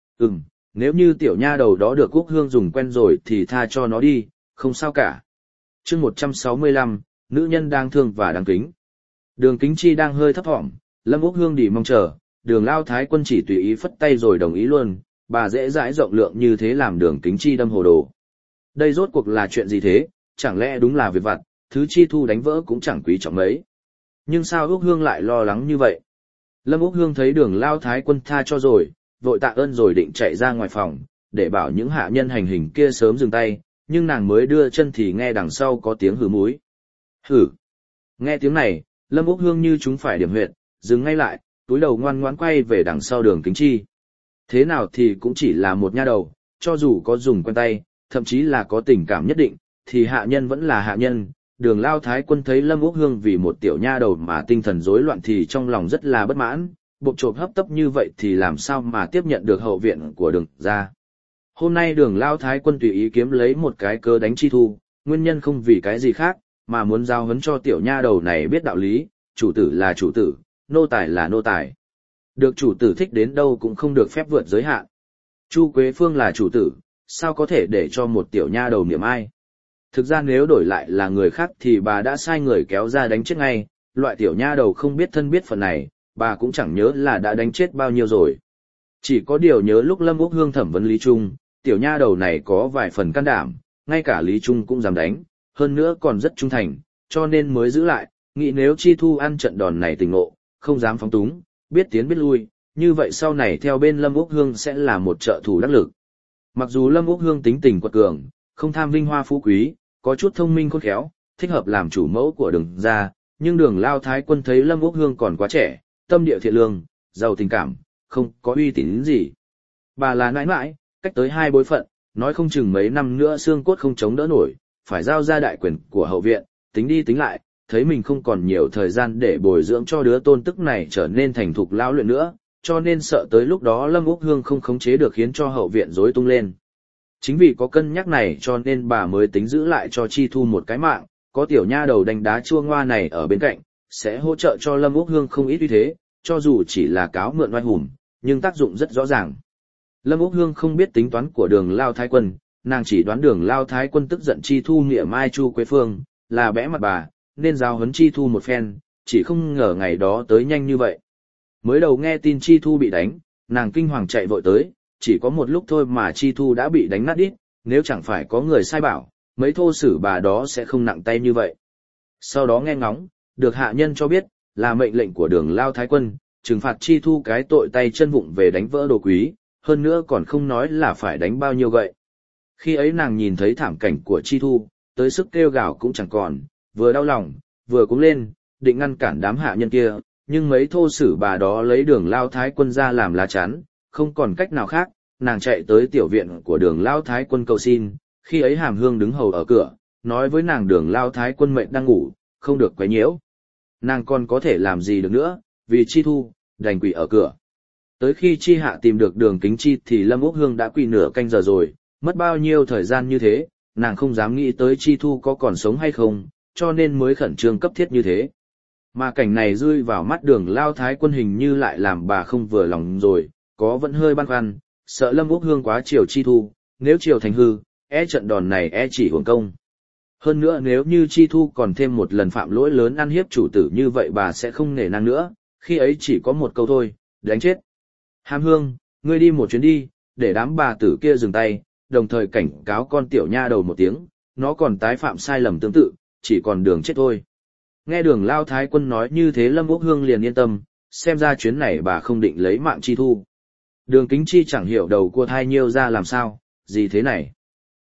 Nếu như tiểu nha đầu đó được Úc Hương dùng quen rồi thì tha cho nó đi, không sao cả. Chương 165, nữ nhân đang thương và đáng kính. Đường Kính Chi đang hơi thấp thỏm, Lâm Úc Hương đi mong chờ, Đường Lao Thái Quân chỉ tùy ý phất tay rồi đồng ý luôn, bà dễ dãi rộng lượng như thế làm Đường Kính Chi đâm hồ đồ. Đây rốt cuộc là chuyện gì thế, chẳng lẽ đúng là việc vặt, thứ Chi Thu đánh vỡ cũng chẳng quý trọng mấy. Nhưng sao Úc Hương lại lo lắng như vậy? Lâm Úc Hương thấy Đường Lao Thái Quân tha cho rồi, vội tạ ơn rồi định chạy ra ngoài phòng, để bảo những hạ nhân hành hình kia sớm dừng tay, nhưng nàng mới đưa chân thì nghe đằng sau có tiếng hừ múi. Hử! Nghe tiếng này, Lâm Úc Hương như chúng phải điểm huyệt, dừng ngay lại, túi đầu ngoan ngoãn quay về đằng sau Đường Kính Chi. Thế nào thì cũng chỉ là một nha đầu, cho dù có dùng quen tay, thậm chí là có tình cảm nhất định, thì hạ nhân vẫn là hạ nhân. Đường Lao Thái Quân thấy Lâm Úc Hương vì một tiểu nha đầu mà tinh thần rối loạn thì trong lòng rất là bất mãn, bộp chộp hấp tấp như vậy thì làm sao mà tiếp nhận được hậu viện của Đường gia. Hôm nay Đường Lao Thái Quân tùy ý kiếm lấy một cái cớ đánh Chi Thu, nguyên nhân không vì cái gì khác, mà muốn giao huấn cho tiểu nha đầu này biết đạo lý, chủ tử là chủ tử, nô tài là nô tài. Được chủ tử thích đến đâu cũng không được phép vượt giới hạn. Chu Quế Phương là chủ tử, sao có thể để cho một tiểu nha đầu niệm ai. Thực ra nếu đổi lại là người khác thì bà đã sai người kéo ra đánh chết ngay, loại tiểu nha đầu không biết thân biết phận này, bà cũng chẳng nhớ là đã đánh chết bao nhiêu rồi. Chỉ có điều nhớ lúc Lâm Úc Hương thẩm vấn Lý Trung, tiểu nha đầu này có vài phần can đảm, ngay cả Lý Trung cũng dám đánh, hơn nữa còn rất trung thành, cho nên mới giữ lại, nghĩ nếu Chi Thu ăn trận đòn này tỉnh ngộ, không dám phóng túng, biết tiến biết lui, như vậy sau này theo bên Lâm Úc Hương sẽ là một trợ thủ đắc lực. Mặc dù Lâm Úc Hương tính tình quật cường, không tham vinh hoa phú quý, có chút thông minh khôn khéo, thích hợp làm chủ mẫu của Đường gia, nhưng Đường Lao Thái Quân thấy Lâm Úc Hương còn quá trẻ, tâm địa thiện lương, giàu tình cảm, không có uy tín gì. Bà là nãi nãi, cách tới 2 bối phận, nói không chừng mấy năm nữa xương cốt không chống đỡ nổi, phải giao ra đại quyền của hậu viện, tính đi tính lại, thấy mình không còn nhiều thời gian để bồi dưỡng cho đứa tôn tức này trở nên thành thục lão luyện nữa, cho nên sợ tới lúc đó Lâm Úc Hương không khống chế được khiến cho hậu viện rối tung lên. Chính vì có cân nhắc này cho nên bà mới tính giữ lại cho Chi Thu một cái mạng, có tiểu nha đầu đánh đá chua ngoa này ở bên cạnh, sẽ hỗ trợ cho Lâm Úc Hương không ít uy thế, cho dù chỉ là cáo mượn oai hùng, nhưng tác dụng rất rõ ràng. Lâm Úc Hương không biết tính toán của Đường Lao Thái Quân, nàng chỉ đoán Đường Lao Thái Quân tức giận Chi Thu mỉa mai Chu Quế Phương, là bẽ mặt bà, nên giao huấn Chi Thu một phen, chỉ không ngờ ngày đó tới nhanh như vậy. Mới đầu nghe tin Chi Thu bị đánh, nàng kinh hoàng chạy vội tới, chỉ có một lúc thôi mà Chi Thu đã bị đánh nát đít, nếu chẳng phải có người sai bảo, mấy thô sử bà đó sẽ không nặng tay như vậy. Sau đó nghe ngóng, được hạ nhân cho biết, là mệnh lệnh của Đường Lao Thái Quân, trừng phạt Chi Thu cái tội tay chân vụng về đánh vỡ đồ quý, hơn nữa còn không nói là phải đánh bao nhiêu gậy. Khi ấy nàng nhìn thấy thảm cảnh của Chi Thu, tới sức kêu gào cũng chẳng còn, vừa đau lòng, vừa cuống lên, định ngăn cản đám hạ nhân kia, nhưng mấy thô sử bà đó lấy Đường Lao Thái Quân ra làm lá chắn, không còn cách nào khác, nàng chạy tới tiểu viện của Đường Lao Thái Quân cầu xin, khi ấy Hàm Hương đứng hầu ở cửa, nói với nàng Đường Lao Thái Quân mệnh đang ngủ, không được quấy nhiễu. Nàng còn có thể làm gì được nữa, vì Chi Thu, đành quỳ ở cửa. Tới khi Chi hạ tìm được Đường Kính Chi thì Lâm Úc Hương đã quỳ nửa canh giờ rồi, mất bao nhiêu thời gian như thế, nàng không dám nghĩ tới Chi Thu có còn sống hay không, cho nên mới khẩn trương cấp thiết như thế. Mà cảnh này rơi vào mắt Đường Lao Thái Quân hình như lại làm bà không vừa lòng rồi, có vẫn hơi băn khoăn, sợ Lâm Úc Hương quá chiều Chi Thu, nếu chiều thành hư, trận đòn này chỉ uổng công. Hơn nữa nếu như Chi Thu còn thêm một lần phạm lỗi lớn ăn hiếp chủ tử như vậy bà sẽ không nể nang nữa, khi ấy chỉ có một câu thôi, đánh chết. Hàm Hương, ngươi đi một chuyến đi, để đám bà tử kia dừng tay, đồng thời cảnh cáo con tiểu nha đầu một tiếng, nó còn tái phạm sai lầm tương tự, chỉ còn đường chết thôi. Nghe Đường Lao Thái Quân nói như thế Lâm Úc Hương liền yên tâm, xem ra chuyến này bà không định lấy mạng Chi Thu. Đường Kính Chi chẳng hiểu đầu cua thai nhiêu ra làm sao, gì thế này.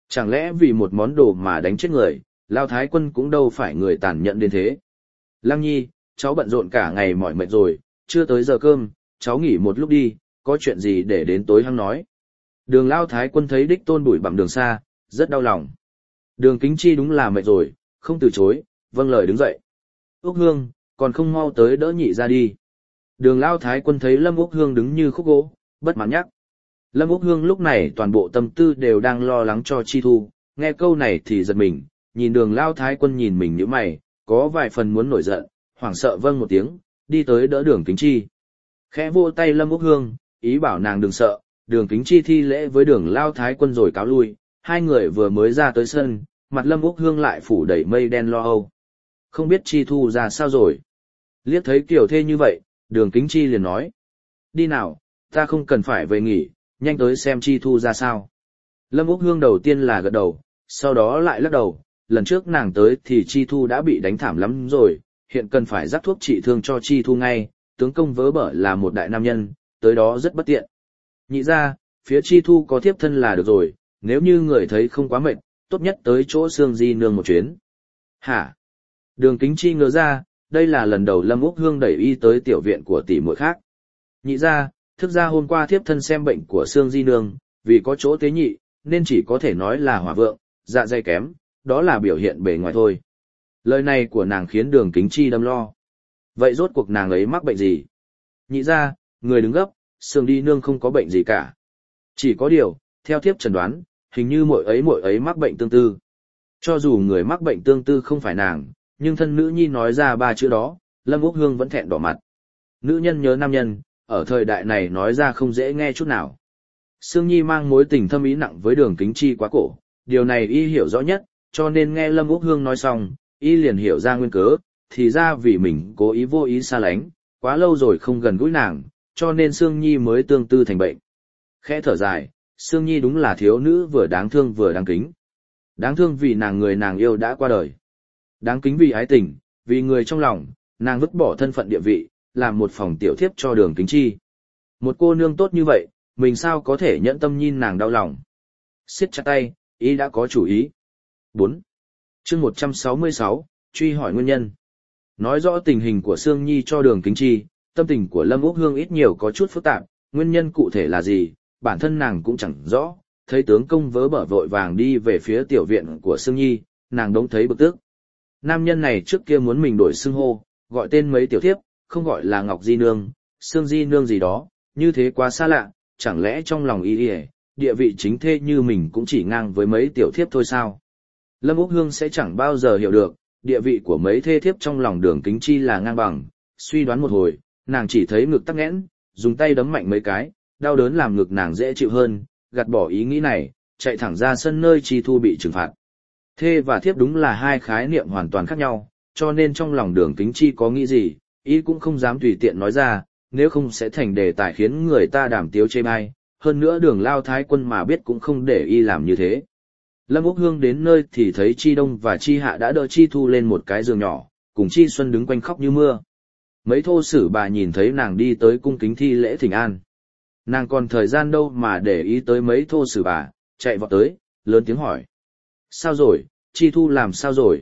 Chẳng lẽ vì một món đồ mà đánh chết người, Lao Thái Quân cũng đâu phải người tàn nhẫn đến thế. Lăng Nhi, cháu bận rộn cả ngày mỏi mệt rồi, chưa tới giờ cơm, cháu nghỉ một lúc đi, có chuyện gì để đến tối hăng nói. Đường Lao Thái Quân thấy đích tôn bụi bặm đường xa, rất đau lòng. Đường Kính Chi đúng là mệt rồi, không từ chối, vâng lời đứng dậy. Úc Hương, còn không mau tới đỡ nhị ra đi. Đường Lao Thái Quân thấy Lâm Úc Hương đứng như khúc gỗ, bất mãn nhắc. Lâm Úc Hương lúc này toàn bộ tâm tư đều đang lo lắng cho Chi Thu, nghe câu này thì giật mình, nhìn đường Lao Thái Quân nhìn mình nhíu mày, có vài phần muốn nổi giận, hoảng sợ vâng một tiếng, đi tới đỡ đường Kính Chi. Khẽ vô tay Lâm Úc Hương, ý bảo nàng đừng sợ, đường Kính Chi thi lễ với đường Lao Thái Quân rồi cáo lui, hai người vừa mới ra tới sân, mặt Lâm Úc Hương lại phủ đầy mây đen lo âu. Không biết Chi Thu ra sao rồi. Liếc thấy kiểu thê như vậy, đường Kính Chi liền nói. Đi nào, ta không cần phải về nghỉ, nhanh tới xem Chi Thu ra sao. Lâm Úc Hương đầu tiên là gật đầu, sau đó lại lắc đầu, lần trước nàng tới thì Chi Thu đã bị đánh thảm lắm rồi, hiện cần phải rắc thuốc trị thương cho Chi Thu ngay, tướng công vớ bở là một đại nam nhân, tới đó rất bất tiện. Nhị ra, phía Chi Thu có thiếp thân là được rồi, nếu như người thấy không quá mệt, tốt nhất tới chỗ Sương Di nương một chuyến. Hả? Đường Kính Chi ngớ ra, đây là lần đầu Lâm Úc Hương đẩy y tới tiểu viện của tỷ muội khác. Nhị ra, thực ra hôm qua thiếp thân xem bệnh của Sương Di nương, vì có chỗ tế nhị, nên chỉ có thể nói là hỏa vượng, dạ dày kém, đó là biểu hiện bề ngoài thôi. Lời này của nàng khiến đường Kính Chi đâm lo. Vậy rốt cuộc nàng ấy mắc bệnh gì? Nhị ra, người đứng gấp, Sương Di nương không có bệnh gì cả. Chỉ có điều, theo thiếp chẩn đoán, hình như mỗi ấy mắc bệnh tương tư. Cho dù người mắc bệnh tương tư không phải nàng, nhưng thân nữ nhi nói ra ba chữ đó, Lâm Úc Hương vẫn thẹn đỏ mặt. Nữ nhân nhớ nam nhân, ở thời đại này nói ra không dễ nghe chút nào. Sương Nhi mang mối tình thâm ý nặng với đường Kính Chi quá cổ, điều này y hiểu rõ nhất, cho nên nghe Lâm Úc Hương nói xong, y liền hiểu ra nguyên cớ, thì ra vì mình cố ý vô ý xa lánh, quá lâu rồi không gần gũi nàng, cho nên Sương Nhi mới tương tư thành bệnh. Khẽ thở dài, Sương Nhi đúng là thiếu nữ vừa đáng thương vừa đáng kính. Đáng thương vì người nàng yêu đã qua đời. Đáng kính vì ái tình, vì người trong lòng, nàng vứt bỏ thân phận địa vị, làm một phòng tiểu thiếp cho đường Kính Chi. Một cô nương tốt như vậy, mình sao có thể nhẫn tâm nhìn nàng đau lòng. Siết chặt tay, ý đã có chủ ý. 4. Chương 166, truy hỏi nguyên nhân. Nói rõ tình hình của Sương Nhi cho đường Kính Chi, tâm tình của Lâm Úc Hương ít nhiều có chút phức tạp, nguyên nhân cụ thể là gì, bản thân nàng cũng chẳng rõ, thấy tướng công vớ bở vội vàng đi về phía tiểu viện của Sương Nhi, nàng đống thấy bực tức. Nam nhân này trước kia muốn mình đổi xưng hô, gọi tên mấy tiểu thiếp, không gọi là Ngọc Di Nương, Sương Di Nương gì đó, như thế quá xa lạ, chẳng lẽ trong lòng y địa vị chính thê như mình cũng chỉ ngang với mấy tiểu thiếp thôi sao? Lâm Úc Hương sẽ chẳng bao giờ hiểu được, địa vị của mấy thê thiếp trong lòng đường Kính Chi là ngang bằng, suy đoán một hồi, nàng chỉ thấy ngực tắc nghẽn, dùng tay đấm mạnh mấy cái, đau đớn làm ngực nàng dễ chịu hơn, gạt bỏ ý nghĩ này, chạy thẳng ra sân nơi Chi Thu bị trừng phạt. Thê và thiếp đúng là hai khái niệm hoàn toàn khác nhau, cho nên trong lòng đường Kính Chi có nghĩ gì, ý cũng không dám tùy tiện nói ra, nếu không sẽ thành đề tài khiến người ta đàm tiếu chê bai, hơn nữa đường Lao Thái Quân mà biết cũng không để y làm như thế. Lâm Úc Hương đến nơi thì thấy Chi Đông và Chi Hạ đã đỡ Chi Thu lên một cái giường nhỏ, cùng Chi Xuân đứng quanh khóc như mưa. Mấy thô sử bà nhìn thấy nàng đi tới cung kính thi lễ thỉnh an. Nàng còn thời gian đâu mà để ý tới mấy thô sử bà, chạy vọt tới, lớn tiếng hỏi. Sao rồi, Chi Thu làm sao rồi?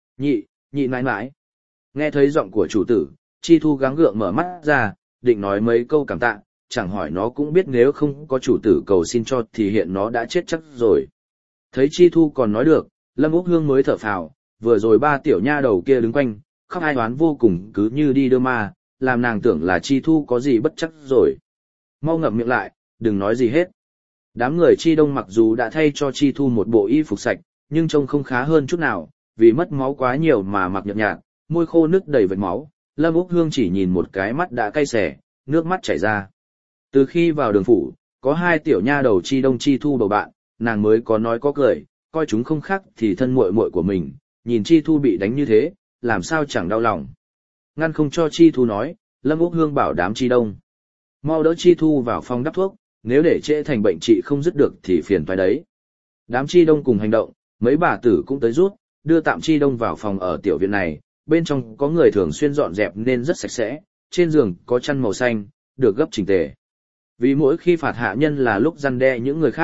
Nhị nãi nãi. Nghe thấy giọng của chủ tử, Chi Thu gắng gượng mở mắt ra, định nói mấy câu cảm tạ, chẳng hỏi nó cũng biết nếu không có chủ tử cầu xin cho thì hiện nó đã chết chắc rồi. Thấy Chi Thu còn nói được, Lâm Úc Hương mới thở phào, vừa rồi ba tiểu nha đầu kia đứng quanh, khóc ai oán vô cùng cứ như đi đưa ma, làm nàng tưởng là Chi Thu có gì bất chắc rồi. Mau ngậm miệng lại, đừng nói gì hết. Đám người Chi Đông mặc dù đã thay cho Chi Thu một bộ y phục sạch, nhưng trông không khá hơn chút nào, vì mất máu quá nhiều mà mặc nhợt nhạt, môi khô nứt đầy vệt máu. Lâm Úc Hương chỉ nhìn một cái mắt đã cay xè, nước mắt chảy ra. Từ khi vào đường phủ, có hai tiểu nha đầu Chi Đông Chi Thu bầu bạn, nàng mới có nói có cười, coi chúng không khác thì thân muội muội của mình, nhìn Chi Thu bị đánh như thế, làm sao chẳng đau lòng. Ngăn không cho Chi Thu nói, Lâm Úc Hương bảo đám Chi Đông mau đỡ Chi Thu vào phòng đắp thuốc, nếu để trễ thành bệnh trị không dứt được thì phiền toái đấy. Đám Chi Đông cùng hành động, mấy bà tử cũng tới rút, đưa tạm Chi Đông vào phòng ở tiểu viện này, bên trong có người thường xuyên dọn dẹp nên rất sạch sẽ, trên giường có chăn màu xanh, được gấp chỉnh tề. Vì mỗi khi phạt hạ nhân là lúc răn đe những người khác,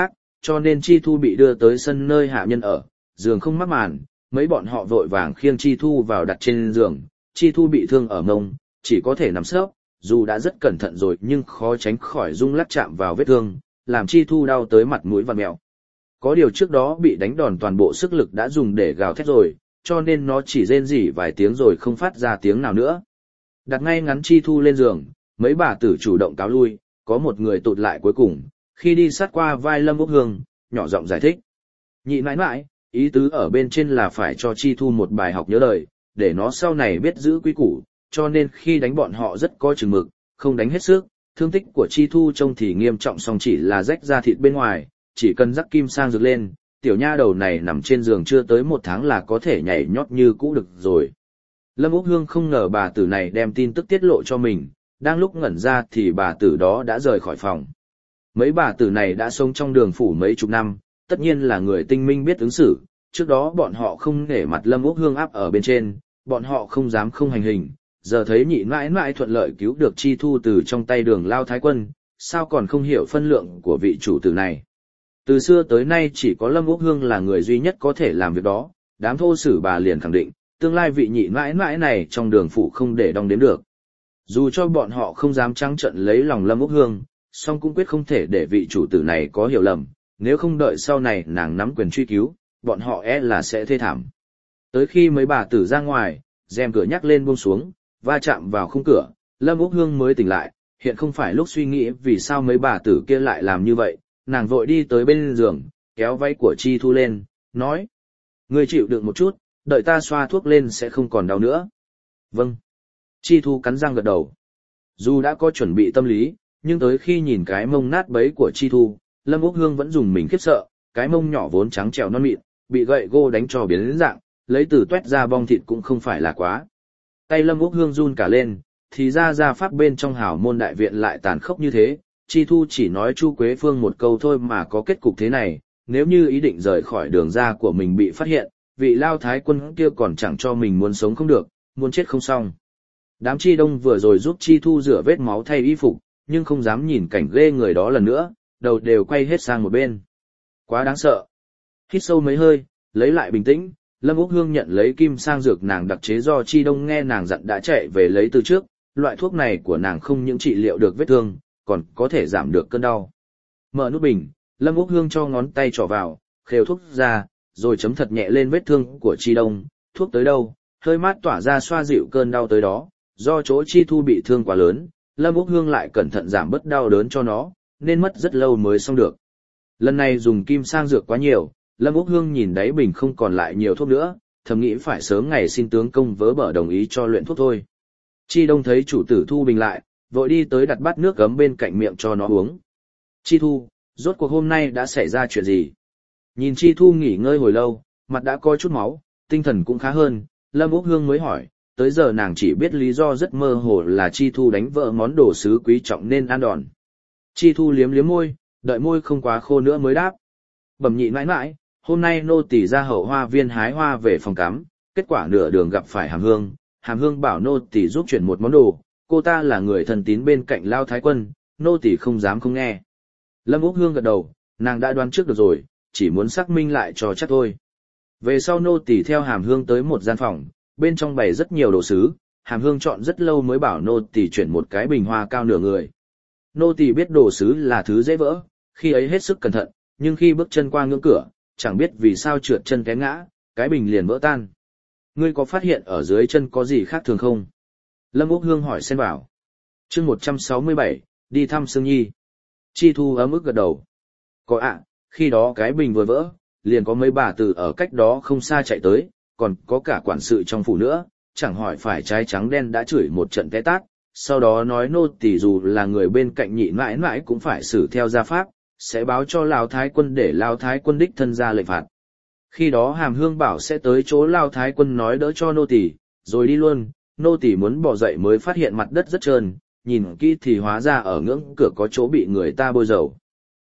cho nên Chi Thu bị đưa tới sân nơi hạ nhân ở, giường không mắc màn, mấy bọn họ vội vàng khiêng Chi Thu vào đặt trên giường, Chi Thu bị thương ở mông, chỉ có thể nằm sấp, dù đã rất cẩn thận rồi nhưng khó tránh khỏi rung lắc chạm vào vết thương, làm Chi Thu đau tới mặt mũi vằn mẹo. Có điều trước đó bị đánh đòn toàn bộ sức lực đã dùng để gào thét rồi, cho nên nó chỉ rên rỉ vài tiếng rồi không phát ra tiếng nào nữa. Đặt ngay ngắn Chi Thu lên giường, mấy bà tử chủ động cáo lui, có một người tụt lại cuối cùng, khi đi sát qua vai Lâm Úc Hương, nhỏ giọng giải thích. Nhị nãi nãi, ý tứ ở bên trên là phải cho Chi Thu một bài học nhớ đời, để nó sau này biết giữ quý củ, cho nên khi đánh bọn họ rất có chừng mực, không đánh hết sức. Thương tích của Chi Thu trông thì nghiêm trọng, song chỉ là rách da thịt bên ngoài, chỉ cần rắc kim sang rực lên, tiểu nha đầu này nằm trên giường chưa tới 1 tháng là có thể nhảy nhót như cũ được rồi. Lâm Úc Hương không ngờ bà tử này đem tin tức tiết lộ cho mình, đang lúc ngẩn ra thì bà tử đó đã rời khỏi phòng. Mấy bà tử này đã sống trong Đường phủ mấy chục năm, tất nhiên là người tinh minh biết ứng xử, trước đó bọn họ không nể mặt Lâm Úc Hương áp ở bên trên, bọn họ không dám không hành hình, giờ thấy nhị mãi mãi thuận lợi cứu được Chi Thu từ trong tay Đường Lao Thái Quân, sao còn không hiểu phân lượng của vị chủ tử này. Từ xưa tới nay chỉ có Lâm Úc Hương là người duy nhất có thể làm việc đó, đám thô sử bà liền khẳng định, tương lai vị nhị mãi mãi này trong Đường phủ không để đong đếm được. Dù cho bọn họ không dám trắng trợn lấy lòng Lâm Úc Hương, song cũng quyết không thể để vị chủ tử này có hiểu lầm, nếu không đợi sau này nàng nắm quyền truy cứu, bọn họ là sẽ thê thảm. Tới khi mấy bà tử ra ngoài, rèm cửa nhắc lên buông xuống, va chạm vào khung cửa, Lâm Úc Hương mới tỉnh lại, hiện không phải lúc suy nghĩ vì sao mấy bà tử kia lại làm như vậy, nàng vội đi tới bên giường, kéo váy của Chi Thu lên, nói. Ngươi chịu đựng một chút, đợi ta xoa thuốc lên sẽ không còn đau nữa. Vâng. Chi Thu cắn răng gật đầu. Dù đã có chuẩn bị tâm lý, nhưng tới khi nhìn cái mông nát bấy của Chi Thu, Lâm Úc Hương vẫn dùng mình khiếp sợ, cái mông nhỏ vốn trắng trẻo non mịn, bị gậy gô đánh cho biến đến dạng, lấy từ tuét ra bong thịt cũng không phải là quá. Tay Lâm Úc Hương run cả lên, thì ra pháp bên trong hào môn đại viện lại tàn khốc như thế, Chi Thu chỉ nói Chu Quế Phương một câu thôi mà có kết cục thế này, nếu như ý định rời khỏi đường ra của mình bị phát hiện, vị Lao Thái Quân kia còn chẳng cho mình muốn sống không được, muốn chết không xong. Đám Chi Đông vừa rồi giúp Chi Thu rửa vết máu thay y phục, nhưng không dám nhìn cảnh ghê người đó lần nữa, đầu đều quay hết sang một bên. Quá đáng sợ. Hít sâu mấy hơi, lấy lại bình tĩnh, Lâm Úc Hương nhận lấy kim sang dược nàng đặc chế do Chi Đông nghe nàng dặn đã chạy về lấy từ trước, loại thuốc này của nàng không những trị liệu được vết thương, còn có thể giảm được cơn đau. Mở nút bình, Lâm Úc Hương cho ngón tay trỏ vào, khều thuốc ra, rồi chấm thật nhẹ lên vết thương của Chi Đông, thuốc tới đâu, hơi mát tỏa ra xoa dịu cơn đau tới đó, do chỗ Chi Thu bị thương quá lớn, Lâm Úc Hương lại cẩn thận giảm bớt đau đớn cho nó, nên mất rất lâu mới xong được. Lần này dùng kim sang dược quá nhiều, Lâm Úc Hương nhìn đáy bình không còn lại nhiều thuốc nữa, thầm nghĩ phải sớm ngày xin tướng công vớ bở đồng ý cho luyện thuốc thôi. Chi Đông thấy chủ tử thu bình lại, vội đi tới đặt bát nước ấm bên cạnh miệng cho nó uống. Chi Thu, rốt cuộc hôm nay đã xảy ra chuyện gì? Nhìn Chi Thu nghỉ ngơi hồi lâu, mặt đã có chút máu, tinh thần cũng khá hơn, Lâm Úc Hương mới hỏi, tới giờ nàng chỉ biết lý do rất mơ hồ là Chi Thu đánh vỡ món đồ sứ quý trọng nên ăn đòn. Chi Thu liếm liếm môi, đợi môi không quá khô nữa mới đáp. Bẩm nhị mãi mãi, hôm nay nô tỳ ra hậu hoa viên hái hoa về phòng cắm, kết quả nửa đường gặp phải Hàm Hương bảo nô tỳ giúp chuyển một món đồ, cô ta là người thân tín bên cạnh Lao Thái Quân, nô tỳ không dám không nghe. Lâm Úc Hương gật đầu, nàng đã đoán trước được rồi, chỉ muốn xác minh lại cho chắc thôi. Về sau nô tỳ theo Hàm Hương tới một gian phòng, bên trong bày rất nhiều đồ sứ, Hàm Hương chọn rất lâu mới bảo nô tỳ chuyển một cái bình hoa cao nửa người. Nô tỳ biết đồ sứ là thứ dễ vỡ, khi ấy hết sức cẩn thận, nhưng khi bước chân qua ngưỡng cửa, chẳng biết vì sao trượt chân té ngã, cái bình liền vỡ tan. Ngươi có phát hiện ở dưới chân có gì khác thường không? Lâm Úc Hương hỏi xen vào. Chương 167, đi thăm Sương Nhi. Chi Thu ấm ức gật đầu. Có ạ, khi đó cái bình vừa vỡ, liền có mấy bà tử ở cách đó không xa chạy tới, còn có cả quản sự trong phủ nữa, chẳng hỏi phải trái trắng đen đã chửi một trận té tát, sau đó nói nô tỳ dù là người bên cạnh nhị mãi mãi cũng phải xử theo gia pháp, sẽ báo cho Lao Thái Quân để Lao Thái Quân đích thân ra lệnh phạt. Khi đó Hàm Hương bảo sẽ tới chỗ Lao Thái Quân nói đỡ cho nô tỳ, rồi đi luôn, nô tỳ muốn bỏ dậy mới phát hiện mặt đất rất trơn, nhìn kỹ thì hóa ra ở ngưỡng cửa có chỗ bị người ta bôi dầu.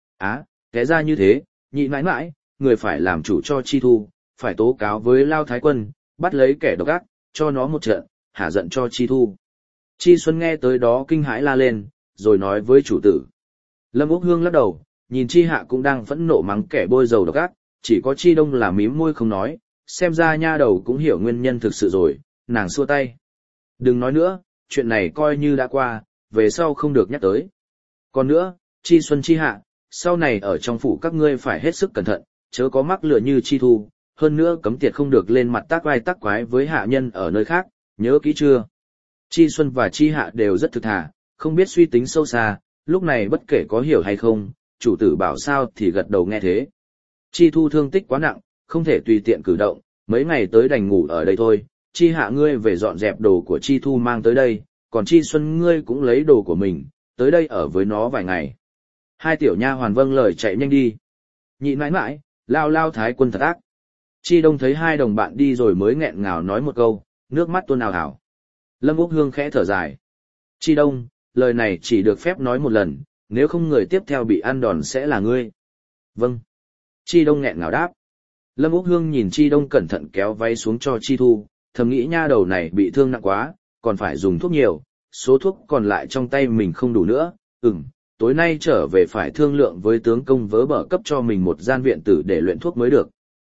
Té ra như thế, nhị mãi mãi, người phải làm chủ cho Chi Thu, phải tố cáo với Lao Thái Quân, bắt lấy kẻ độc ác, cho nó một trận, hả giận cho Chi Thu. Chi Xuân nghe tới đó kinh hãi la lên, rồi nói với chủ tử. Lâm Úc Hương lắc đầu, Nhìn Chi Hạ cũng đang phẫn nộ mắng kẻ bôi dầu độc ác, chỉ có Chi Đông là mím môi không nói, xem ra nha đầu cũng hiểu nguyên nhân thực sự rồi, nàng xua tay. Đừng nói nữa, chuyện này coi như đã qua, về sau không được nhắc tới. Còn nữa, Chi Xuân Chi Hạ, sau này ở trong phủ các ngươi phải hết sức cẩn thận, chớ có mắc lừa như Chi Thu, hơn nữa cấm tiệt không được lên mặt tác vai tác quái với hạ nhân ở nơi khác, nhớ kỹ chưa? Chi Xuân và Chi Hạ đều rất thực thà, không biết suy tính sâu xa, lúc này bất kể có hiểu hay không, chủ tử bảo sao thì gật đầu nghe thế. Chi Thu thương tích quá nặng, không thể tùy tiện cử động, mấy ngày tới đành ngủ ở đây thôi, Chi Hạ ngươi về dọn dẹp đồ của Chi Thu mang tới đây, còn Chi Xuân ngươi cũng lấy đồ của mình, tới đây ở với nó vài ngày. Hai tiểu nha hoàn vâng lời chạy nhanh đi. Nhị nãi nãi, lao thái quân thật ác. Chi Đông thấy hai đồng bạn đi rồi mới nghẹn ngào nói một câu, nước mắt tuôn ào ào. Lâm Úc Hương khẽ thở dài. Chi Đông, lời này chỉ được phép nói một lần, nếu không người tiếp theo bị ăn đòn sẽ là ngươi. Vâng. Chi Đông nghẹn ngào đáp. Lâm Úc Hương nhìn Chi Đông cẩn thận kéo váy xuống cho Chi Thu, thầm nghĩ nha đầu này bị thương nặng quá, còn phải dùng thuốc nhiều, số thuốc còn lại trong tay mình không đủ nữa. Tối nay trở về phải thương lượng với tướng công vớ bở cấp cho mình một gian viện tử để luyện thuốc mới được.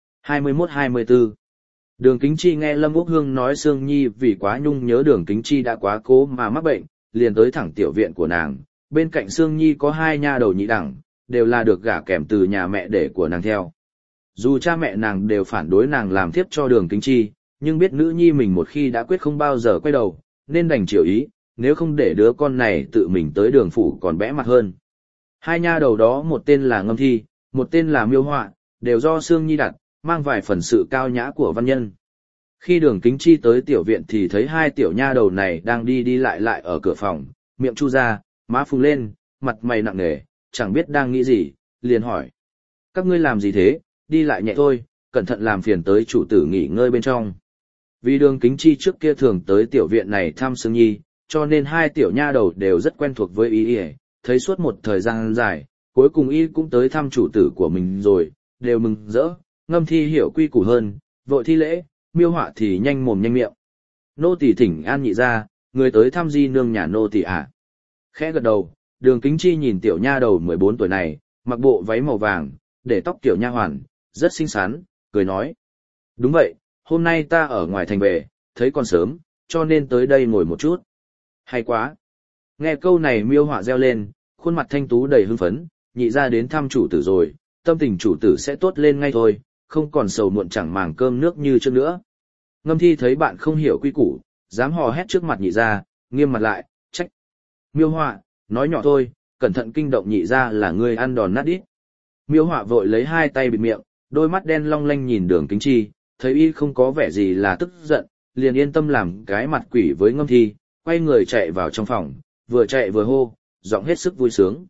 21-24 Đường Kính Chi nghe Lâm Úc Hương nói Sương Nhi vì quá nhung nhớ Đường Kính Chi đã quá cố mà mắc bệnh, liền tới thẳng tiểu viện của nàng. Bên cạnh Sương Nhi có hai nha đầu nhị đẳng, đều là được gả kèm từ nhà mẹ đẻ của nàng theo. Dù cha mẹ nàng đều phản đối nàng làm thiếp cho Đường Kính Chi, nhưng biết nữ nhi mình một khi đã quyết không bao giờ quay đầu, nên đành chịu ý, nếu không để đứa con này tự mình tới Đường phủ còn bẽ mặt hơn. Hai nha đầu đó một tên là Ngâm Thi, một tên là Miêu Họa, đều do Sương Nhi đặt, mang vài phần sự cao nhã của văn nhân. Khi Đường Kính Chi tới tiểu viện thì thấy hai tiểu nha đầu này đang đi lại ở cửa phòng, miệng chu ra, má phùng lên, mặt mày nặng nề, chẳng biết đang nghĩ gì, liền hỏi. Các ngươi làm gì thế, đi lại nhẹ thôi, cẩn thận làm phiền tới chủ tử nghỉ ngơi bên trong. Vì Đường Kính Chi trước kia thường tới tiểu viện này thăm Sương Nhi, cho nên hai tiểu nha đầu đều rất quen thuộc với y, thấy suốt một thời gian dài, cuối cùng y cũng tới thăm chủ tử của mình rồi, đều mừng rỡ. Ngâm Thi hiểu quy củ hơn, vội thi lễ, Miêu Họa thì nhanh mồm nhanh miệng. Nô tỳ thỉnh an nhị ra, người tới thăm di nương nhà nô tỳ à. Khẽ gật đầu, Đường Kính Chi nhìn tiểu nha đầu 14 tuổi này, mặc bộ váy màu vàng, để tóc tiểu nha hoàn, rất xinh xắn, cười nói. Đúng vậy, hôm nay ta ở ngoài thành về, thấy còn sớm, cho nên tới đây ngồi một chút. Hay quá. Nghe câu này Miêu Họa reo lên, khuôn mặt thanh tú đầy hưng phấn, nhị ra đến thăm chủ tử rồi, tâm tình chủ tử sẽ tốt lên ngay thôi, không còn sầu muộn chẳng màng cơm nước như trước nữa. Ngâm Thi thấy bạn không hiểu quy củ, dám hò hét trước mặt nhị ra, nghiêm mặt lại, trách. Miêu Họa, nói nhỏ thôi, cẩn thận kinh động nhị ra là ngươi ăn đòn nát đít. Miêu Họa vội lấy hai tay bịt miệng, đôi mắt đen long lanh nhìn Đường Kính Chi, thấy y không có vẻ gì là tức giận, liền yên tâm làm cái mặt quỷ với Ngâm Thi, quay người chạy vào trong phòng, vừa chạy vừa hô, giọng hết sức vui sướng.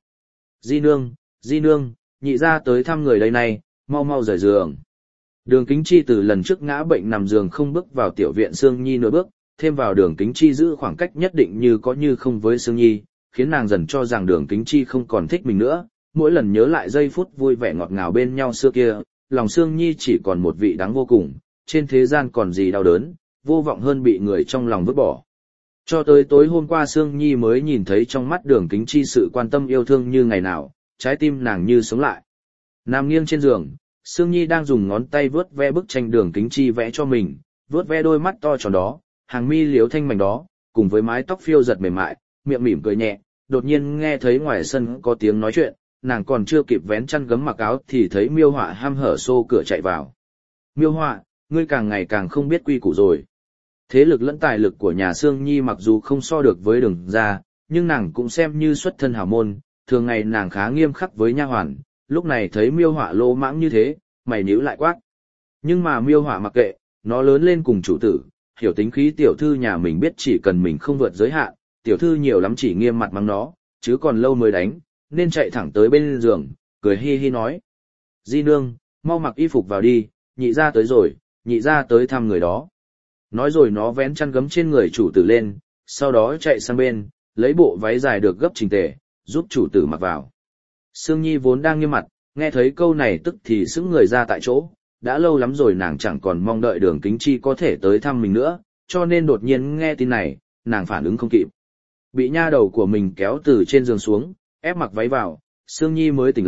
Di nương, nhị ra tới thăm người đây này, mau mau rời giường. Đường Kính Chi từ lần trước ngã bệnh nằm giường không bước vào tiểu viện Sương Nhi nửa bước, thêm vào Đường Kính Chi giữ khoảng cách nhất định như có như không với Sương Nhi, khiến nàng dần cho rằng Đường Kính Chi không còn thích mình nữa. Mỗi lần nhớ lại giây phút vui vẻ ngọt ngào bên nhau xưa kia, lòng Sương Nhi chỉ còn một vị đắng vô cùng, trên thế gian còn gì đau đớn, vô vọng hơn bị người trong lòng vứt bỏ. Cho tới tối hôm qua Sương Nhi mới nhìn thấy trong mắt Đường Kính Chi sự quan tâm yêu thương như ngày nào, trái tim nàng như sống lại. Nằm nghiêng trên giường, Sương Nhi đang dùng ngón tay vớt ve bức tranh Đường Kính Chi vẽ cho mình, vớt ve đôi mắt to tròn đó, hàng mi liếu thanh mảnh đó, cùng với mái tóc phiêu giật mềm mại, miệng mỉm cười nhẹ. Đột nhiên nghe thấy ngoài sân có tiếng nói chuyện, nàng còn chưa kịp vén chăn gấm mặc áo thì thấy Miêu Họa ham hở xô cửa chạy vào. Miêu Họa, ngươi càng ngày càng không biết quy củ rồi. Thế lực lẫn tài lực của nhà Sương Nhi mặc dù không so được với Đường gia, nhưng nàng cũng xem như xuất thân hào môn, thường ngày nàng khá nghiêm khắc với nha hoàn, lúc này thấy Miêu Họa lỗ mãng như thế, mày nhíu lại quát. Nhưng mà Miêu Họa mặc kệ, nó lớn lên cùng chủ tử, hiểu tính khí tiểu thư nhà mình biết chỉ cần mình không vượt giới hạn, tiểu thư nhiều lắm chỉ nghiêm mặt mắng nó, chứ còn lâu mới đánh, nên chạy thẳng tới bên giường, cười hi hi nói. Di nương, mau mặc y phục vào đi, nhị ra tới rồi, nhị ra tới thăm người đó. Nói rồi nó vén chăn gấm trên người chủ tử lên, sau đó chạy sang bên, lấy bộ váy dài được gấp chỉnh tề, giúp chủ tử mặc vào. Sương Nhi vốn đang nghiêm mặt, nghe thấy câu này tức thì sững người ra tại chỗ, đã lâu lắm rồi nàng chẳng còn mong đợi Đường Kính Chi có thể tới thăm mình nữa, cho nên đột nhiên nghe tin này, nàng phản ứng không kịp. Bị nha đầu của mình kéo từ trên giường xuống, ép mặc váy vào, Sương Nhi mới tỉnh lại,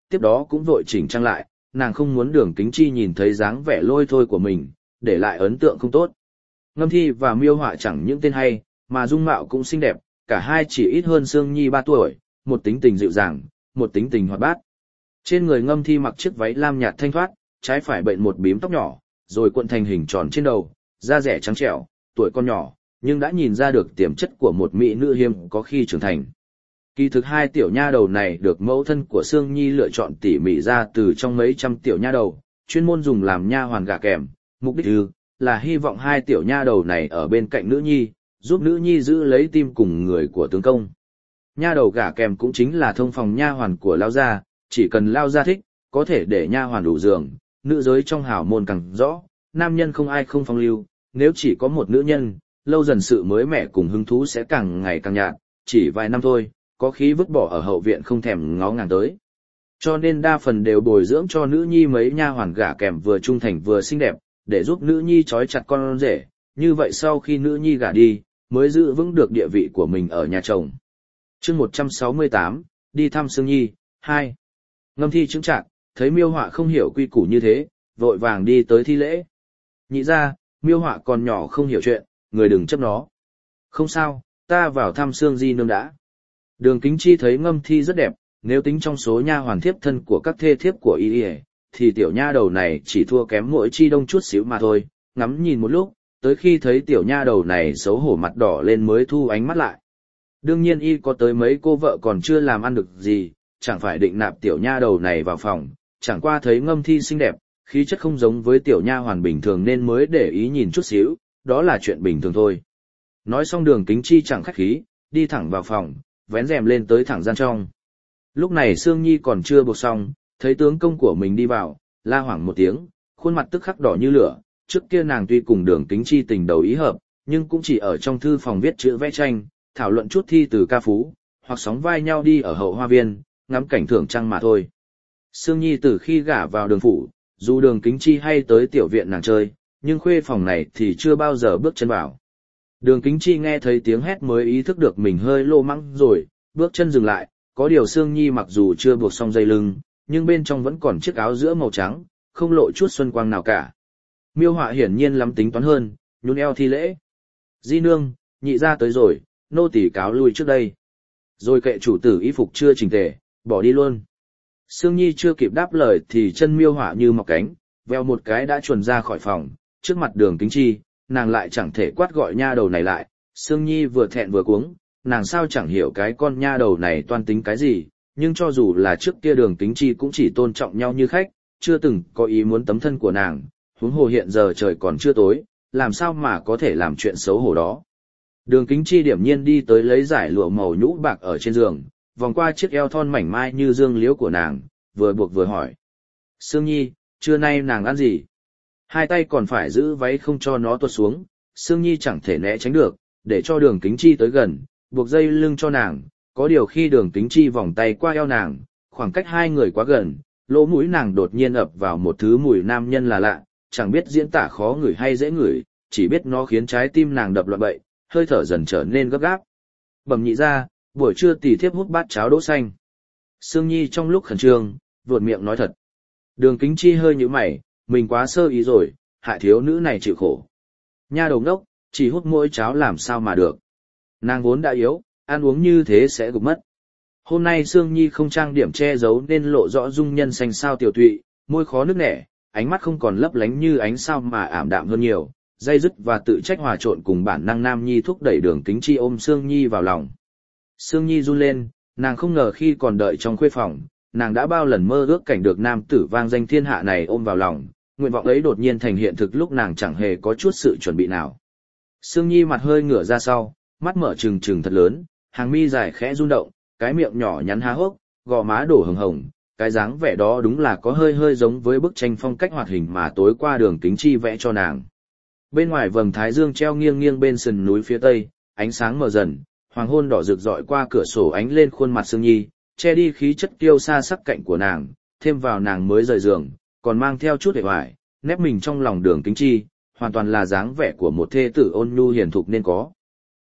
tiếp đó cũng vội chỉnh trang lại, nàng không muốn Đường Kính Chi nhìn thấy dáng vẻ lôi thôi của mình, để lại ấn tượng không tốt. Ngâm Thi và Miêu Họa chẳng những tên hay, mà dung mạo cũng xinh đẹp, cả hai chỉ ít hơn Sương Nhi 3 tuổi, một tính tình dịu dàng, một tính tình hoạt bát. Trên người Ngâm Thi mặc chiếc váy lam nhạt thanh thoát, trái phải bện một bím tóc nhỏ, rồi cuộn thành hình tròn trên đầu, da rẻ trắng trẻo, tuổi con nhỏ, nhưng đã nhìn ra được tiềm chất của một mỹ nữ hiếm có khi trưởng thành. Kỳ thực hai tiểu nha đầu này được mẫu thân của Sương Nhi lựa chọn tỉ mỉ ra từ trong mấy trăm tiểu nha đầu, chuyên môn dùng làm nha hoàn gả kèm, mục đích là hy vọng hai tiểu nha đầu này ở bên cạnh nữ nhi, giúp nữ nhi giữ lấy tim cùng người của tướng công. Nha đầu gả kèm cũng chính là thông phòng nha hoàn của Lao gia, chỉ cần Lao gia thích, có thể để nha hoàn đủ giường, nữ giới trong hào môn càng rõ, nam nhân không ai không phong lưu, nếu chỉ có một nữ nhân, lâu dần sự mới mẻ cùng hứng thú sẽ càng ngày càng nhạt, chỉ vài năm thôi, có khí vứt bỏ ở hậu viện không thèm ngó ngàng tới. Cho nên đa phần đều bồi dưỡng cho nữ nhi mấy nha hoàn gả kèm vừa trung thành vừa xinh đẹp, để giúp nữ nhi trói chặt con rể, như vậy sau khi nữ nhi gả đi, mới giữ vững được địa vị của mình ở nhà chồng. Chương 168, đi thăm Sương Nhi, 2. Ngâm Thi chứng trạng, thấy Miêu Họa không hiểu quy củ như thế, vội vàng đi tới thi lễ. Nhị ra, Miêu Họa còn nhỏ không hiểu chuyện, người đừng chấp nó. Không sao, ta vào thăm Sương Di nương đã. Đường Kính Chi thấy Ngâm Thi rất đẹp, nếu tính trong số nha hoàn thiếp thân của các thê thiếp của y, thì tiểu nha đầu này chỉ thua kém mỗi chi đông chút xíu mà thôi, ngắm nhìn một lúc, tới khi thấy tiểu nha đầu này xấu hổ mặt đỏ lên mới thu ánh mắt lại. Đương nhiên y có tới mấy cô vợ còn chưa làm ăn được gì, chẳng phải định nạp tiểu nha đầu này vào phòng, chẳng qua thấy Ngâm Thi xinh đẹp, khí chất không giống với tiểu nha hoàn bình thường nên mới để ý nhìn chút xíu, đó là chuyện bình thường thôi. Nói xong Đường Kính Chi chẳng khách khí, đi thẳng vào phòng, vén rèm lên tới thẳng gian trong. Lúc này Sương Nhi còn chưa buộc xong, thấy tướng công của mình đi vào, la hoảng một tiếng, khuôn mặt tức khắc đỏ như lửa. Trước kia nàng tuy cùng Đường Kính Chi tình đầu ý hợp, nhưng cũng chỉ ở trong thư phòng viết chữ vẽ tranh, thảo luận chút thi từ ca phú, hoặc sóng vai nhau đi ở hậu hoa viên, ngắm cảnh thưởng trăng mà thôi. Sương Nhi từ khi gả vào Đường phủ, dù Đường Kính Chi hay tới tiểu viện nàng chơi, nhưng khuê phòng này thì chưa bao giờ bước chân vào. Đường Kính Chi nghe thấy tiếng hét mới ý thức được mình hơi lô mắng rồi, bước chân dừng lại, có điều Sương Nhi mặc dù chưa buộc xong dây lưng, nhưng bên trong vẫn còn chiếc áo giữa màu trắng, không lộ chút xuân quang nào cả. Miêu Họa hiển nhiên lắm tính toán hơn, nhún eo thi lễ. Di nương, nhị ra tới rồi, nô tỳ cáo lui trước đây. Rồi kệ chủ tử y phục chưa chỉnh tề, bỏ đi luôn. Sương Nhi chưa kịp đáp lời thì chân Miêu Họa như mọc cánh, veo một cái đã chuồn ra khỏi phòng, trước mặt Đường Kính Chi, nàng lại chẳng thể quát gọi nha đầu này lại. Sương Nhi vừa thẹn vừa cuống, nàng sao chẳng hiểu cái con nha đầu này toan tính cái gì, nhưng cho dù là trước kia Đường Kính Chi cũng chỉ tôn trọng nhau như khách, chưa từng có ý muốn tấm thân của nàng, huống hồ hiện giờ trời còn chưa tối, làm sao mà có thể làm chuyện xấu hổ đó. Đường Kính Chi điểm nhiên đi tới lấy giải lụa màu nhũ bạc ở trên giường, vòng qua chiếc eo thon mảnh mai như dương liễu của nàng, vừa buộc vừa hỏi. Sương Nhi, trưa nay nàng ăn gì? Hai tay còn phải giữ váy không cho nó tuột xuống, Sương Nhi chẳng thể né tránh được, để cho Đường Kính Chi tới gần, buộc dây lưng cho nàng, có điều khi Đường Kính Chi vòng tay qua eo nàng, khoảng cách hai người quá gần, lỗ mũi nàng đột nhiên ập vào một thứ mùi nam nhân là lạ, chẳng biết diễn tả khó ngửi hay dễ ngửi, chỉ biết nó khiến trái tim nàng đập loạn bậy, hơi thở dần trở nên gấp gáp. Bẩm nhị ra, buổi trưa tỷ thiếp hút bát cháo đỗ xanh. Sương Nhi trong lúc khẩn trương, vuột miệng nói thật. Đường Kính Chi hơi nhíu mày, mình quá sơ ý rồi, hại thiếu nữ này chịu khổ. Nha đầu ngốc, chỉ hút mỗi cháo làm sao mà được. Nàng vốn đã yếu, ăn uống như thế sẽ gục mất. Hôm nay Sương Nhi không trang điểm che giấu nên lộ rõ dung nhân xanh xao tiểu tụy, môi khó nức nẻ, ánh mắt không còn lấp lánh như ánh sao mà ảm đạm hơn nhiều, dây dứt và tự trách hòa trộn cùng bản năng nam nhi thúc đẩy Đường Kính Chi ôm Sương Nhi vào lòng. Sương Nhi run lên, nàng không ngờ khi còn đợi trong khuê phòng, nàng đã bao lần mơ ước cảnh được nam tử vang danh thiên hạ này ôm vào lòng, nguyện vọng ấy đột nhiên thành hiện thực lúc nàng chẳng hề có chút sự chuẩn bị nào. Sương Nhi mặt hơi ngửa ra sau, mắt mở trừng trừng thật lớn, hàng mi dài khẽ rung động, cái miệng nhỏ nhắn há hốc, gò má đổ hồng hồng, cái dáng vẻ đó đúng là có hơi hơi giống với bức tranh phong cách hoạt hình mà tối qua Đường Kính Chi vẽ cho nàng. Bên ngoài vầng thái dương treo nghiêng nghiêng bên sườn núi phía tây, ánh sáng mờ dần, hoàng hôn đỏ rực rọi qua cửa sổ ánh lên khuôn mặt Sương Nhi, che đi khí chất kiêu sa sắc cạnh của nàng, thêm vào nàng mới rời giường, còn mang theo chút hề hoài, nép mình trong lòng Đường Kính Chi, hoàn toàn là dáng vẻ của một thê tử ôn nhu hiền thục nên có.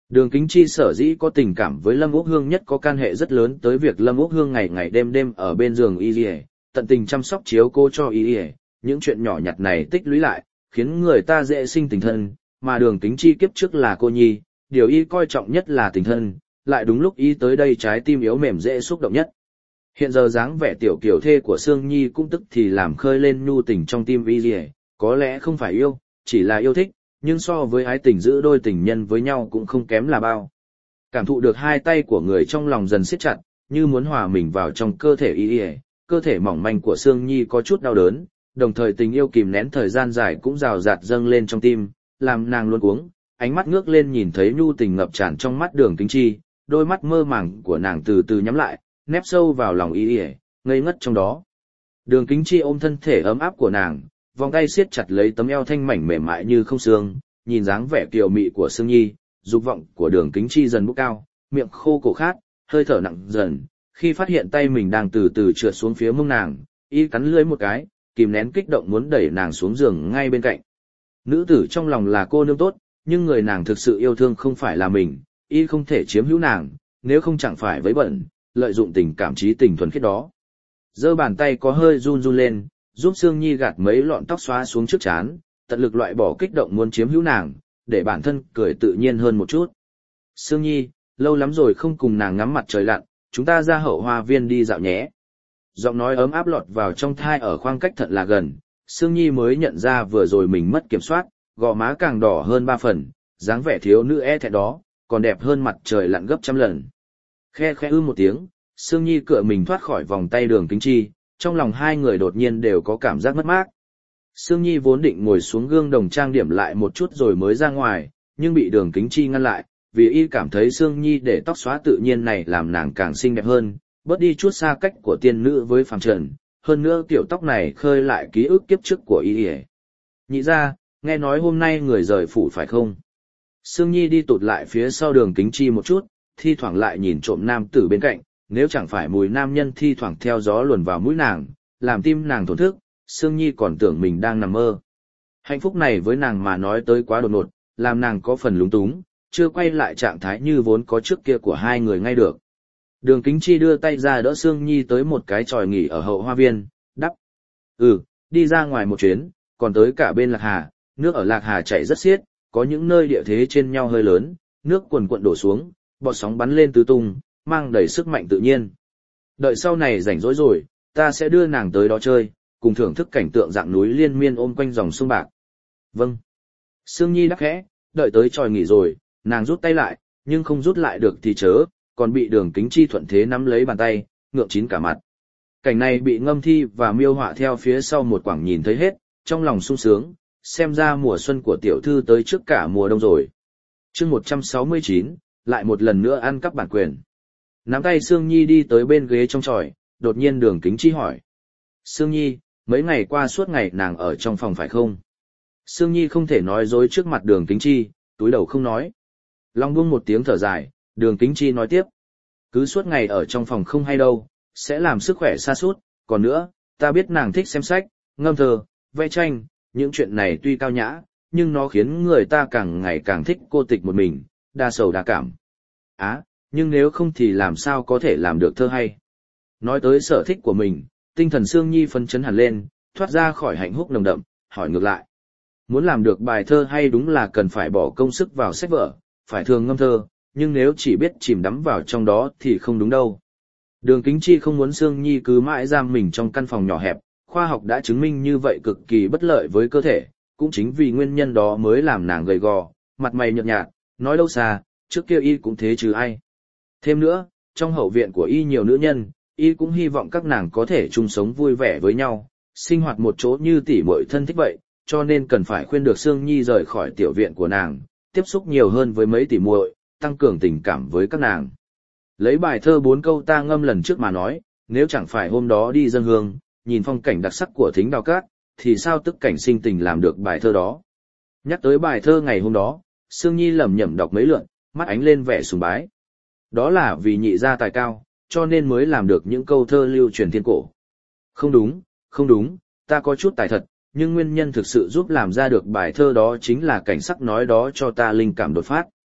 Đường Kính Chi sở dĩ có tình cảm với Lâm Úc Hương nhất có can hệ rất lớn tới việc Lâm Úc Hương ngày ngày đêm đêm ở bên giường y y, tận tình chăm sóc chiếu cô cho y y, những chuyện nhỏ nhặt này tích lũy lại, khiến người ta dễ sinh tình thân, mà Đường Kính Chi kiếp trước là cô nhi, điều y coi trọng nhất là tình thân, lại đúng lúc y tới đây trái tim yếu mềm dễ xúc động nhất. Hiện giờ dáng vẻ tiểu kiểu thê của Sương Nhi cũng tức thì làm khơi lên nhu tình trong tim y y, có lẽ không phải yêu, chỉ là yêu thích, nhưng so với ái tình giữ đôi tình nhân với nhau cũng không kém là bao. Cảm thụ được hai tay của người trong lòng dần siết chặt, như muốn hòa mình vào trong cơ thể y y, cơ thể mỏng manh của Sương Nhi có chút đau đớn, đồng thời tình yêu kìm nén thời gian dài cũng rào rạt dâng lên trong tim, làm nàng luôn cuống, ánh mắt ngước lên nhìn thấy nhu tình ngập tràn trong mắt Đường Kính Chi, đôi mắt mơ màng của nàng từ từ nhắm lại, nép sâu vào lòng y y, ngây ngất trong đó. Đường Kính Chi ôm thân thể ấm áp của nàng, vòng tay siết chặt lấy tấm eo thanh mảnh mềm mại như không xương, nhìn dáng vẻ kiều mị của Sương Nhi, dục vọng của Đường Kính Chi dần bốc cao, miệng khô cổ khát, hơi thở nặng dần, khi phát hiện tay mình đang từ từ trượt xuống phía mông nàng, y cắn lưỡi một cái, kìm nén kích động muốn đẩy nàng xuống giường ngay bên cạnh. Nữ tử trong lòng là cô nương tốt, nhưng người nàng thực sự yêu thương không phải là mình, y không thể chiếm hữu nàng, nếu không chẳng phải vấy bẩn, lợi dụng tình cảm trí tình thuần khiết đó. Giơ bàn tay có hơi run run lên, giúp Sương Nhi gạt mấy lọn tóc xóa xuống trước trán, tận lực loại bỏ kích động muốn chiếm hữu nàng, để bản thân cười tự nhiên hơn một chút. Sương Nhi, lâu lắm rồi không cùng nàng ngắm mặt trời lặn, chúng ta ra hậu hoa viên đi dạo nhé. Giọng nói ấm áp lọt vào trong thai ở khoảng cách thật là gần, Sương Nhi mới nhận ra vừa rồi mình mất kiểm soát, gò má càng đỏ hơn 3 phần, dáng vẻ thiếu nữ e thẹn đó, còn đẹp hơn mặt trời lặn gấp trăm lần. Khe khẽ ư một tiếng, Sương Nhi cựa mình thoát khỏi vòng tay Đường Kính Chi, trong lòng hai người đột nhiên đều có cảm giác mất mát. Sương Nhi vốn định ngồi xuống gương đồng trang điểm lại một chút rồi mới ra ngoài, nhưng bị Đường Kính Chi ngăn lại, vì y cảm thấy Sương Nhi để tóc xóa tự nhiên này làm nàng càng xinh đẹp hơn, bớt đi chút xa cách của tiên nữ với phàm trần, hơn nữa kiểu tóc này khơi lại ký ức kiếp trước của y. Nhị ra, nghe nói hôm nay người rời phủ phải không? Sương Nhi đi tụt lại phía sau Đường Kính Chi một chút, thi thoảng lại nhìn trộm nam tử bên cạnh, nếu chẳng phải mùi nam nhân thi thoảng theo gió luồn vào mũi nàng, làm tim nàng thổn thức, Sương Nhi còn tưởng mình đang nằm mơ. Hạnh phúc này với nàng mà nói tới quá đột ngột, làm nàng có phần lúng túng, chưa quay lại trạng thái như vốn có trước kia của hai người ngay được. Đường Kính Chi đưa tay ra đỡ Sương Nhi tới một cái chòi nghỉ ở hậu hoa viên, đắp. Đi ra ngoài một chuyến, còn tới cả bên Lạc Hà, nước ở Lạc Hà chảy rất xiết, có những nơi địa thế trên nhau hơi lớn, nước cuồn cuộn đổ xuống, bọt sóng bắn lên tứ tung, mang đầy sức mạnh tự nhiên. Đợi sau này rảnh rỗi rồi, ta sẽ đưa nàng tới đó chơi, cùng thưởng thức cảnh tượng dạng núi liên miên ôm quanh dòng sông bạc. Vâng. Sương Nhi đáp khẽ, đợi tới tròi nghỉ rồi, nàng rút tay lại, nhưng không rút lại được thì chớ, còn bị Đường Kính Chi thuận thế nắm lấy bàn tay, ngượng chín cả mặt. Cảnh này bị Ngâm Thi và Miêu Họa theo phía sau một quảng nhìn thấy hết, trong lòng sung sướng, xem ra mùa xuân của tiểu thư tới trước cả mùa đông rồi. Chương 169, lại một lần nữa ăn cắp bản quyền. Nắm tay Sương Nhi đi tới bên ghế trong chòi, đột nhiên Đường Kính Chi hỏi. Sương Nhi, mấy ngày qua suốt ngày nàng ở trong phòng phải không? Sương Nhi không thể nói dối trước mặt Đường Kính Chi, túi đầu không nói. Long buông một tiếng thở dài, Đường Kính Chi nói tiếp. Cứ suốt ngày ở trong phòng không hay đâu, sẽ làm sức khỏe sa sút. Còn nữa, ta biết nàng thích xem sách, ngâm thơ, vẽ tranh, những chuyện này tuy cao nhã, nhưng nó khiến người ta càng ngày càng thích cô tịch một mình, đa sầu đa cảm. Nhưng nếu không thì làm sao có thể làm được thơ hay? Nói tới sở thích của mình, tinh thần Sương Nhi phấn chấn hẳn lên, thoát ra khỏi hạnh phúc nồng đậm, hỏi ngược lại. Muốn làm được bài thơ hay đúng là cần phải bỏ công sức vào sách vở, phải thường ngâm thơ, nhưng nếu chỉ biết chìm đắm vào trong đó thì không đúng đâu. Đường Kính Chi không muốn Sương Nhi cứ mãi giam mình trong căn phòng nhỏ hẹp, khoa học đã chứng minh như vậy cực kỳ bất lợi với cơ thể, cũng chính vì nguyên nhân đó mới làm nàng gầy gò, mặt mày nhợt nhạt, nói đâu xa, trước kia y cũng thế chứ ai. Thêm nữa, trong hậu viện của y nhiều nữ nhân, y cũng hy vọng các nàng có thể chung sống vui vẻ với nhau, sinh hoạt một chỗ như tỷ muội thân thích vậy, cho nên cần phải khuyên được Sương Nhi rời khỏi tiểu viện của nàng, tiếp xúc nhiều hơn với mấy tỷ muội, tăng cường tình cảm với các nàng. Lấy bài thơ 4 câu ta ngâm lần trước mà nói, nếu chẳng phải hôm đó đi dâng hương, nhìn phong cảnh đặc sắc của Thính Đào Cát, thì sao tức cảnh sinh tình làm được bài thơ đó. Nhắc tới bài thơ ngày hôm đó, Sương Nhi lẩm nhẩm đọc mấy lượt, mắt ánh lên vẻ sùng bái. Đó là vì nhị gia tài cao, cho nên mới làm được những câu thơ lưu truyền thiên cổ. Không đúng, ta có chút tài thật, nhưng nguyên nhân thực sự giúp làm ra được bài thơ đó chính là cảnh sắc nói đó cho ta linh cảm đột phát.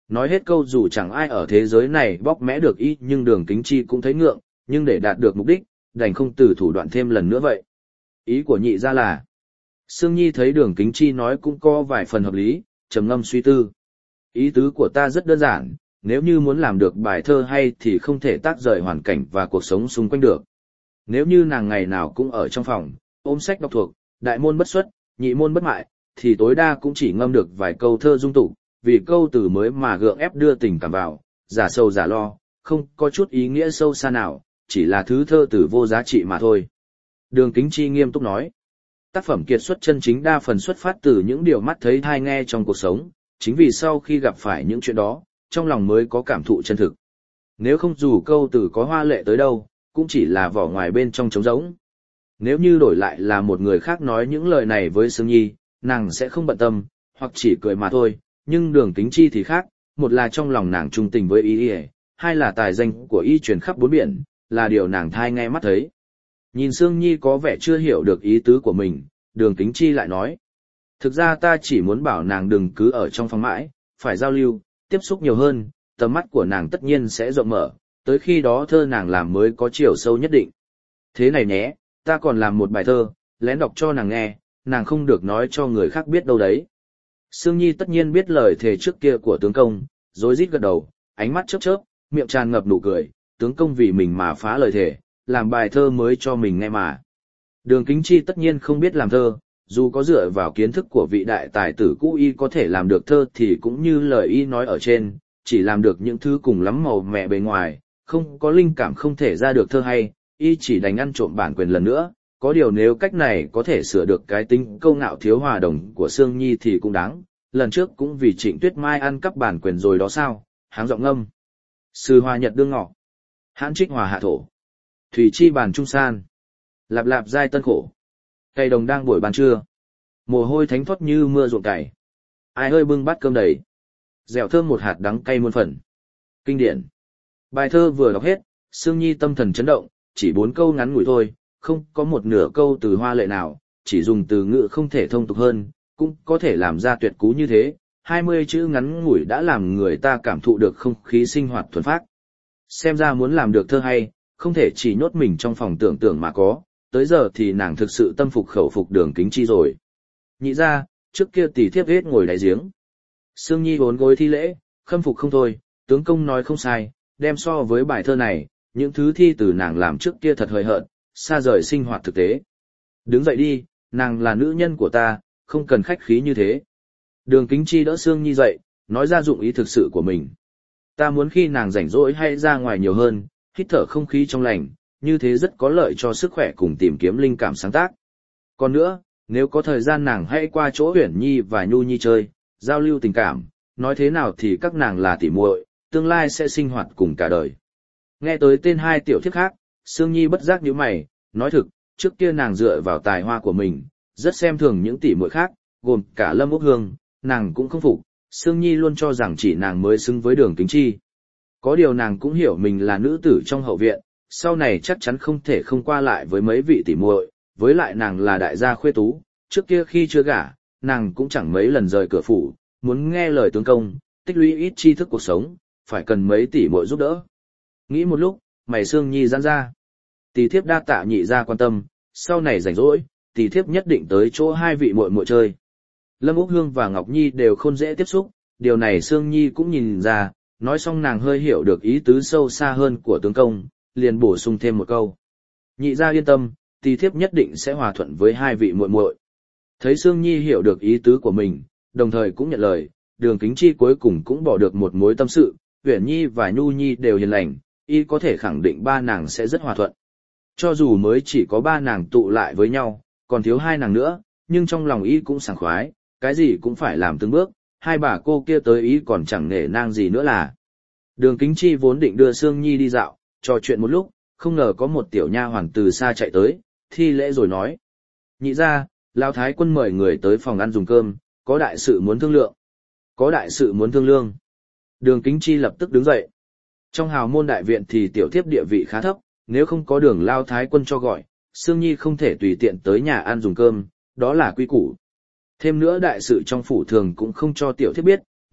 Nói hết câu dù chẳng ai ở thế giới này bóc mẽ được y nhưng Đường Kính Chi cũng thấy ngượng, nhưng để đạt được mục đích, đành không từ thủ đoạn thêm lần nữa vậy. Ý của nhị ra là, Sương Nhi thấy Đường Kính Chi nói cũng có vài phần hợp lý, trầm ngâm suy tư. Ý tứ của ta rất đơn giản, nếu như muốn làm được bài thơ hay thì không thể tác rời hoàn cảnh và cuộc sống xung quanh được. Nếu như nàng ngày nào cũng ở trong phòng, ôm sách đọc thuộc, đại môn bất xuất, nhị môn bất mại, thì tối đa cũng chỉ ngâm được vài câu thơ dung tục, vì câu từ mới mà gượng ép đưa tình cảm vào, giả sầu giả lo, không có chút ý nghĩa sâu xa nào, chỉ là thứ thơ từ vô giá trị mà thôi. Đường Kính Chi nghiêm túc nói, tác phẩm kiệt xuất chân chính đa phần xuất phát từ những điều mắt thấy tai nghe trong cuộc sống, chính vì sau khi gặp phải những chuyện đó, trong lòng mới có cảm thụ chân thực. Nếu không dù câu từ có hoa lệ tới đâu, cũng chỉ là vỏ ngoài bên trong trống rỗng. Nếu như đổi lại là một người khác nói những lời này với Sương Nhi, nàng sẽ không bận tâm, hoặc chỉ cười mà thôi, nhưng Đường Kính Chi thì khác, một là trong lòng nàng trung tình với y, hai là tài danh của y truyền khắp bốn biển, là điều nàng thai nghe mắt thấy. Nhìn Sương Nhi có vẻ chưa hiểu được ý tứ của mình, Đường Kính Chi lại nói, thực ra ta chỉ muốn bảo nàng đừng cứ ở trong phòng mãi, phải giao lưu, tiếp xúc nhiều hơn, tầm mắt của nàng tất nhiên sẽ rộng mở, tới khi đó thơ nàng làm mới có chiều sâu nhất định. Thế này nhé, ta còn làm một bài thơ, lén đọc cho nàng nghe, nàng không được nói cho người khác biết đâu đấy. Sương Nhi tất nhiên biết lời thề trước kia của tướng công, rối rít gật đầu, ánh mắt chớp chớp, miệng tràn ngập nụ cười, tướng công vì mình mà phá lời thề, làm bài thơ mới cho mình nghe mà. Đường Kính Chi tất nhiên không biết làm thơ, dù có dựa vào kiến thức của vị đại tài tử cũ y có thể làm được thơ thì cũng như lời y nói ở trên, chỉ làm được những thứ cùng lắm màu mẹ bề ngoài, không có linh cảm không thể ra được thơ hay, y chỉ đành ăn trộm bản quyền lần nữa. Có điều nếu cách này có thể sửa được cái tính câu ngạo thiếu hòa đồng của Sương Nhi thì cũng đáng, lần trước cũng vì Trịnh Tuyết Mai ăn cắp bản quyền rồi đó sao, háng giọng ngâm. Sư hòa nhật đương ngọ, hãn trích hòa hạ thổ, thủy chi bàn trung san, lạp lạp giai tân khổ, cây đồng đang buổi ban trưa, mồ hôi thánh thoát như mưa ruộng cày, ai ơi bưng bát cơm đầy, dẻo thơm một hạt đắng cay muôn phần. Kinh điển. Bài thơ vừa đọc hết, Sương Nhi tâm thần chấn động, chỉ 4 câu ngắn ngủi thôi, không có một nửa câu từ hoa lệ nào, chỉ dùng từ ngữ không thể thông tục hơn, cũng có thể làm ra tuyệt cú như thế. 20 chữ ngắn ngủi đã làm người ta cảm thụ được không khí sinh hoạt thuần phác. Xem ra muốn làm được thơ hay, không thể chỉ nhốt mình trong phòng tưởng tượng mà có, tới giờ thì nàng thực sự tâm phục khẩu phục Đường Kính Chi rồi. Nhị ra, trước kia tỷ thiếp hết ngồi đáy giếng. Sương Nhi vốn gối thi lễ, khâm phục không thôi, tướng công nói không sai, đem so với bài thơ này, những thứ thi từ nàng làm trước kia thật hời hợt, xa rời sinh hoạt thực tế. Đứng dậy đi, nàng là nữ nhân của ta, không cần khách khí như thế. Đường Kính Chi đỡ Sương Nhi dậy, nói ra dụng ý thực sự của mình. Ta muốn khi nàng rảnh rỗi hay ra ngoài nhiều hơn, hít thở không khí trong lành, như thế rất có lợi cho sức khỏe cùng tìm kiếm linh cảm sáng tác. Còn nữa, nếu có thời gian nàng hãy qua chỗ Uyển Nhi và Nhu Nhi chơi, giao lưu tình cảm, nói thế nào thì các nàng là tỉ muội, tương lai sẽ sinh hoạt cùng cả đời. Nghe tới tên hai tiểu thiếp khác, Sương Nhi bất giác nhíu mày, nói thực, trước kia nàng dựa vào tài hoa của mình, rất xem thường những tỷ muội khác, gồm cả Lâm Úc Hương, nàng cũng không phục, Sương Nhi luôn cho rằng chỉ nàng mới xứng với Đường Kính Chi. Có điều nàng cũng hiểu mình là nữ tử trong hậu viện, sau này chắc chắn không thể không qua lại với mấy vị tỷ muội, với lại nàng là đại gia khuê tú, trước kia khi chưa gả, nàng cũng chẳng mấy lần rời cửa phủ, muốn nghe lời tướng công, tích lũy ít tri thức cuộc sống, phải cần mấy tỷ muội giúp đỡ. Nghĩ một lúc, mày Sương Nhi giãn ra. Tỷ thiếp đa tạ nhị gia quan tâm, sau này rảnh rỗi, tỷ thiếp nhất định tới chỗ hai vị muội muội chơi. Lâm Úc Hương và Ngọc Nhi đều không dễ tiếp xúc, điều này Sương Nhi cũng nhìn ra, nói xong nàng hơi hiểu được ý tứ sâu xa hơn của tướng công, liền bổ sung thêm một câu. Nhị gia yên tâm, tỷ thiếp nhất định sẽ hòa thuận với hai vị muội muội. Thấy Sương Nhi hiểu được ý tứ của mình, đồng thời cũng nhận lời, Đường Kính Chi cuối cùng cũng bỏ được một mối tâm sự, Uyển Nhi và Nhu Nhi đều hiền lành, y có thể khẳng định ba nàng sẽ rất hòa thuận. Cho dù mới chỉ có ba nàng tụ lại với nhau, còn thiếu hai nàng nữa, nhưng trong lòng y cũng sảng khoái, cái gì cũng phải làm từng bước, hai bà cô kia tới y còn chẳng nể nang gì nữa là. Đường Kính Chi vốn định đưa Sương Nhi đi dạo, trò chuyện một lúc, không ngờ có một tiểu nha hoàn từ xa chạy tới, thi lễ rồi nói. Nhị ra, Lão Thái Quân mời người tới phòng ăn dùng cơm, có đại sự muốn thương lượng. Có đại sự muốn thương lương. Đường Kính Chi lập tức đứng dậy. Trong hào môn đại viện thì tiểu thiếp địa vị khá thấp, nếu không có Đường Lao Thái Quân cho gọi, Sương Nhi không thể tùy tiện tới nhà ăn dùng cơm, đó là quy củ. Thêm nữa đại sự trong phủ thường cũng không cho tiểu thiếp biết,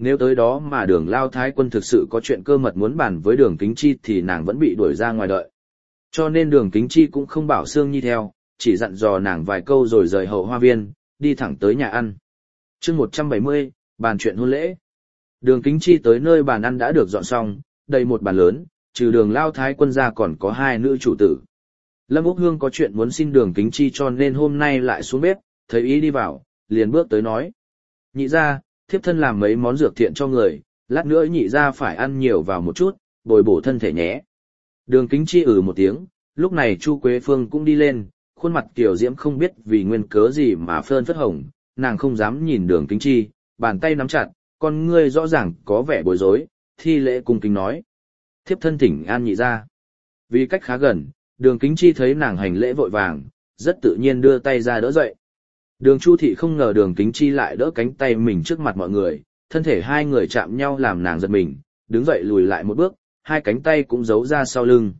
nếu tới đó mà Đường Lao Thái Quân thực sự có chuyện cơ mật muốn bàn với Đường Kính Chi thì nàng vẫn bị đuổi ra ngoài đợi. Cho nên Đường Kính Chi cũng không bảo Sương Nhi theo, chỉ dặn dò nàng vài câu rồi rời hậu hoa viên, đi thẳng tới nhà ăn. Chương 170, bàn chuyện hôn lễ. Đường Kính Chi tới nơi bàn ăn đã được dọn xong, đầy một bàn lớn, trừ Đường Lao Thái Quân ra còn có hai nữ chủ tử. Lâm Úc Hương có chuyện muốn xin Đường Kính Chi cho nên hôm nay lại xuống bếp, thấy ý đi vào, liền bước tới nói. Nhị ra, thiếp thân làm mấy món dược thiện cho người, lát nữa nhị ra phải ăn nhiều vào một chút, bồi bổ thân thể nhé. Đường Kính Chi một tiếng, lúc này Chu Quế Phương cũng đi lên, khuôn mặt tiểu diễm không biết vì nguyên cớ gì mà phơn phất hồng, nàng không dám nhìn Đường Kính Chi, bàn tay nắm chặt, con ngươi rõ ràng có vẻ bối rối, thi lễ cung kính nói. Thiếp thân thỉnh an nhị ra. Vì cách khá gần, Đường Kính Chi thấy nàng hành lễ vội vàng, rất tự nhiên đưa tay ra đỡ dậy. Đường Chu Thị không ngờ Đường Kính Chi lại đỡ cánh tay mình trước mặt mọi người, thân thể hai người chạm nhau làm nàng giật mình, đứng dậy lùi lại một bước, hai cánh tay cũng giấu ra sau lưng.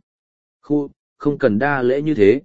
Không cần đa lễ như thế.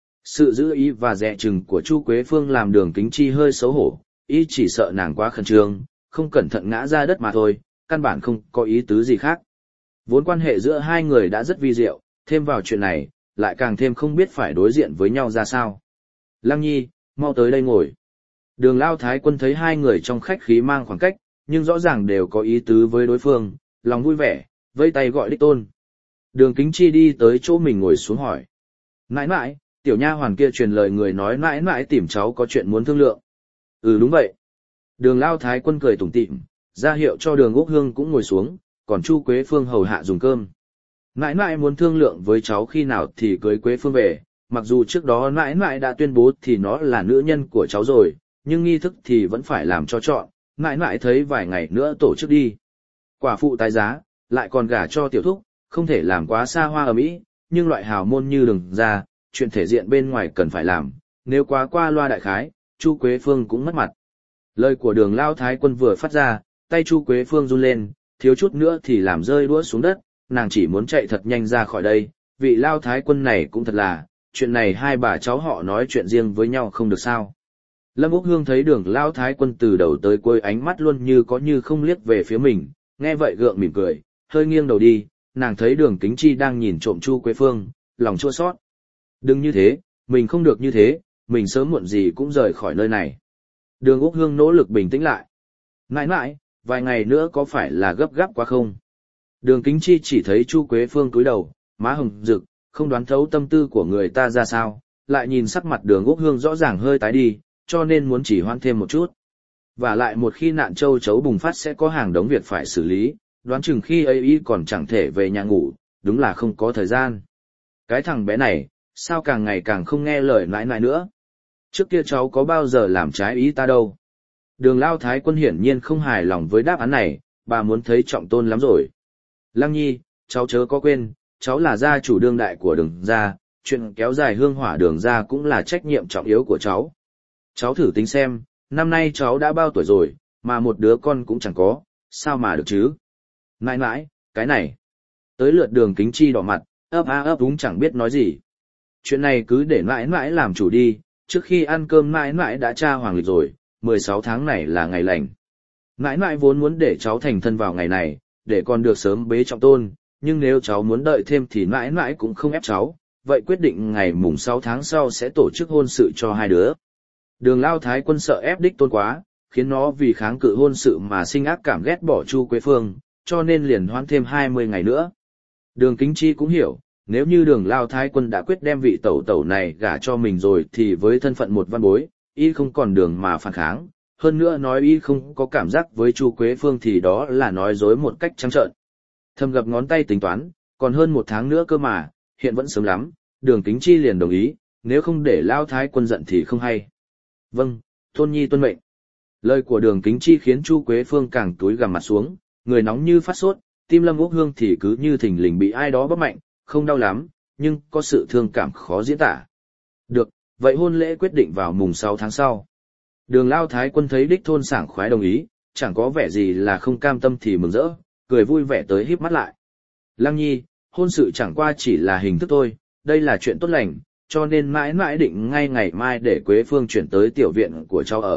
Sự giữ ý và dè chừng của Chu Quế Phương làm Đường Kính Chi hơi xấu hổ, ý chỉ sợ nàng quá khẩn trương, không cẩn thận ngã ra đất mà thôi, căn bản không có ý tứ gì khác. Vốn quan hệ giữa hai người đã rất vi diệu, thêm vào chuyện này, lại càng thêm không biết phải đối diện với nhau ra sao. Lăng Nhi, mau tới đây ngồi. Đường Lao Thái Quân thấy hai người trong khách khí mang khoảng cách, nhưng rõ ràng đều có ý tứ với đối phương, lòng vui vẻ, vây tay gọi đích tôn. Đường Kính Chi đi tới chỗ mình ngồi xuống hỏi. Nãi nãi, tiểu nha hoàn kia truyền lời người nói nãi nãi tìm cháu có chuyện muốn thương lượng. Đúng vậy. Đường Lao Thái Quân cười tủm tỉm, ra hiệu cho Đường Úc Hương cũng ngồi xuống, còn Chu Quế Phương hầu hạ dùng cơm. Nãi nãi muốn thương lượng với cháu khi nào thì cưới Quế Phương về, mặc dù trước đó nãi nãi đã tuyên bố thì nó là nữ nhân của cháu rồi, nhưng nghi thức thì vẫn phải làm cho chọn, nãi nãi thấy vài ngày nữa tổ chức đi. Quả phụ tái giá, lại còn gả cho tiểu thúc, không thể làm quá xa hoa ầm ĩ, nhưng loại hào môn như Đường ra, chuyện thể diện bên ngoài cần phải làm, nếu quá qua loa đại khái, Chu Quế Phương cũng mất mặt. Lời của Đường Lao Thái Quân vừa phát ra, tay Chu Quế Phương run lên, thiếu chút nữa thì làm rơi đũa xuống đất, nàng chỉ muốn chạy thật nhanh ra khỏi đây, vị Lao Thái Quân này cũng thật là, chuyện này hai bà cháu họ nói chuyện riêng với nhau không được sao. Lâm Úc Hương thấy Đường Lao Thái Quân từ đầu tới cuối ánh mắt luôn như có như không liếc về phía mình, nghe vậy gượng mỉm cười, hơi nghiêng đầu đi, nàng thấy Đường Kính Chi đang nhìn trộm Chu Quế Phương, lòng chua xót. Đừng như thế, mình không được như thế, mình sớm muộn gì cũng rời khỏi nơi này. Đường Úc Hương nỗ lực bình tĩnh lại. Nãi nãi, vài ngày nữa có phải là gấp gáp quá không? Đường Kính Chi chỉ thấy Chu Quế Phương cúi đầu, má hồng rực, không đoán thấu tâm tư của người ta ra sao, lại nhìn sắc mặt Đường Úc Hương rõ ràng hơi tái đi, cho nên muốn chỉ hoãn thêm một chút. Và lại một khi nạn châu chấu bùng phát sẽ có hàng đống việc phải xử lý, đoán chừng khi ấy y còn chẳng thể về nhà ngủ, đúng là không có thời gian. Cái thằng bé này, sao càng ngày càng không nghe lời nãi nãi nữa. Trước kia cháu có bao giờ làm trái ý ta đâu. Đường Lao Thái Quân hiển nhiên không hài lòng với đáp án này, bà muốn thấy trọng tôn lắm rồi. Lăng Nhi, cháu chớ có quên, cháu là gia chủ đương đại của Đường gia, chuyện kéo dài hương hỏa Đường gia cũng là trách nhiệm trọng yếu của cháu. Cháu thử tính xem, năm nay cháu đã bao tuổi rồi, mà một đứa con cũng chẳng có, sao mà được chứ? Nãi nãi, cái này. Tới lượt Đường Kính Chi đỏ mặt, ấp úng chẳng biết nói gì. Chuyện này cứ để nãi nãi làm chủ đi, trước khi ăn cơm nãi nãi đã tra hoàng lịch rồi, 16 tháng này là ngày lành. Nãi nãi vốn muốn để cháu thành thân vào ngày này, để con được sớm bế trọng tôn, nhưng nếu cháu muốn đợi thêm thì nãi nãi cũng không ép cháu, vậy quyết định ngày mùng 6 tháng sau sẽ tổ chức hôn sự cho hai đứa. Đường Lao Thái Quân sợ ép đích tôn quá, khiến nó vì kháng cự hôn sự mà sinh ác cảm ghét bỏ Chu Quế Phương, cho nên liền hoãn thêm 20 ngày nữa. Đường Kính Chi cũng hiểu, nếu như Đường Lao Thái Quân đã quyết đem vị tẩu tẩu này gả cho mình rồi thì với thân phận một văn bối, y không còn đường mà phản kháng, hơn nữa nói y không có cảm giác với Chu Quế Phương thì đó là nói dối một cách trắng trợn. Thầm gập ngón tay tính toán, còn hơn một tháng nữa cơ mà, hiện vẫn sớm lắm, Đường Kính Chi liền đồng ý, nếu không để Lao Thái Quân giận thì không hay. Vâng, Tôn Nhi tuân mệnh. Lời của Đường Kính Chi khiến Chu Quế Phương càng túi gằm mặt xuống, người nóng như phát sốt, tim Lâm Úc Hương thì cứ như thình lình bị ai đó bóp mạnh, không đau lắm, nhưng có sự thương cảm khó diễn tả. Được, vậy hôn lễ quyết định vào mùng 6 tháng sau. Đường Lao Thái Quân thấy đích thôn sảng khoái đồng ý, chẳng có vẻ gì là không cam tâm thì mừng rỡ, cười vui vẻ tới híp mắt lại. Lăng Nhi, hôn sự chẳng qua chỉ là hình thức thôi, đây là chuyện tốt lành, cho nên mãi mãi định ngay ngày mai để Quế Phương chuyển tới tiểu viện của cháu ở,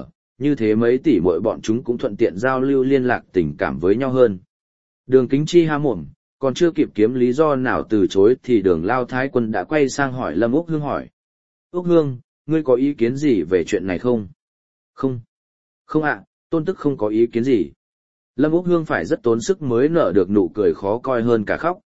như thế mấy tỷ muội bọn chúng cũng thuận tiện giao lưu liên lạc tình cảm với nhau hơn. Đường Kính Chi há mồm, còn chưa kịp kiếm lý do nào từ chối thì Đường Lao Thái Quân đã quay sang hỏi Lâm Úc Hương hỏi. Úc Hương, ngươi có ý kiến gì về chuyện này không? Không. Không ạ, Tôn Tức không có ý kiến gì. Lâm Úc Hương phải rất tốn sức mới nở được nụ cười khó coi hơn cả khóc.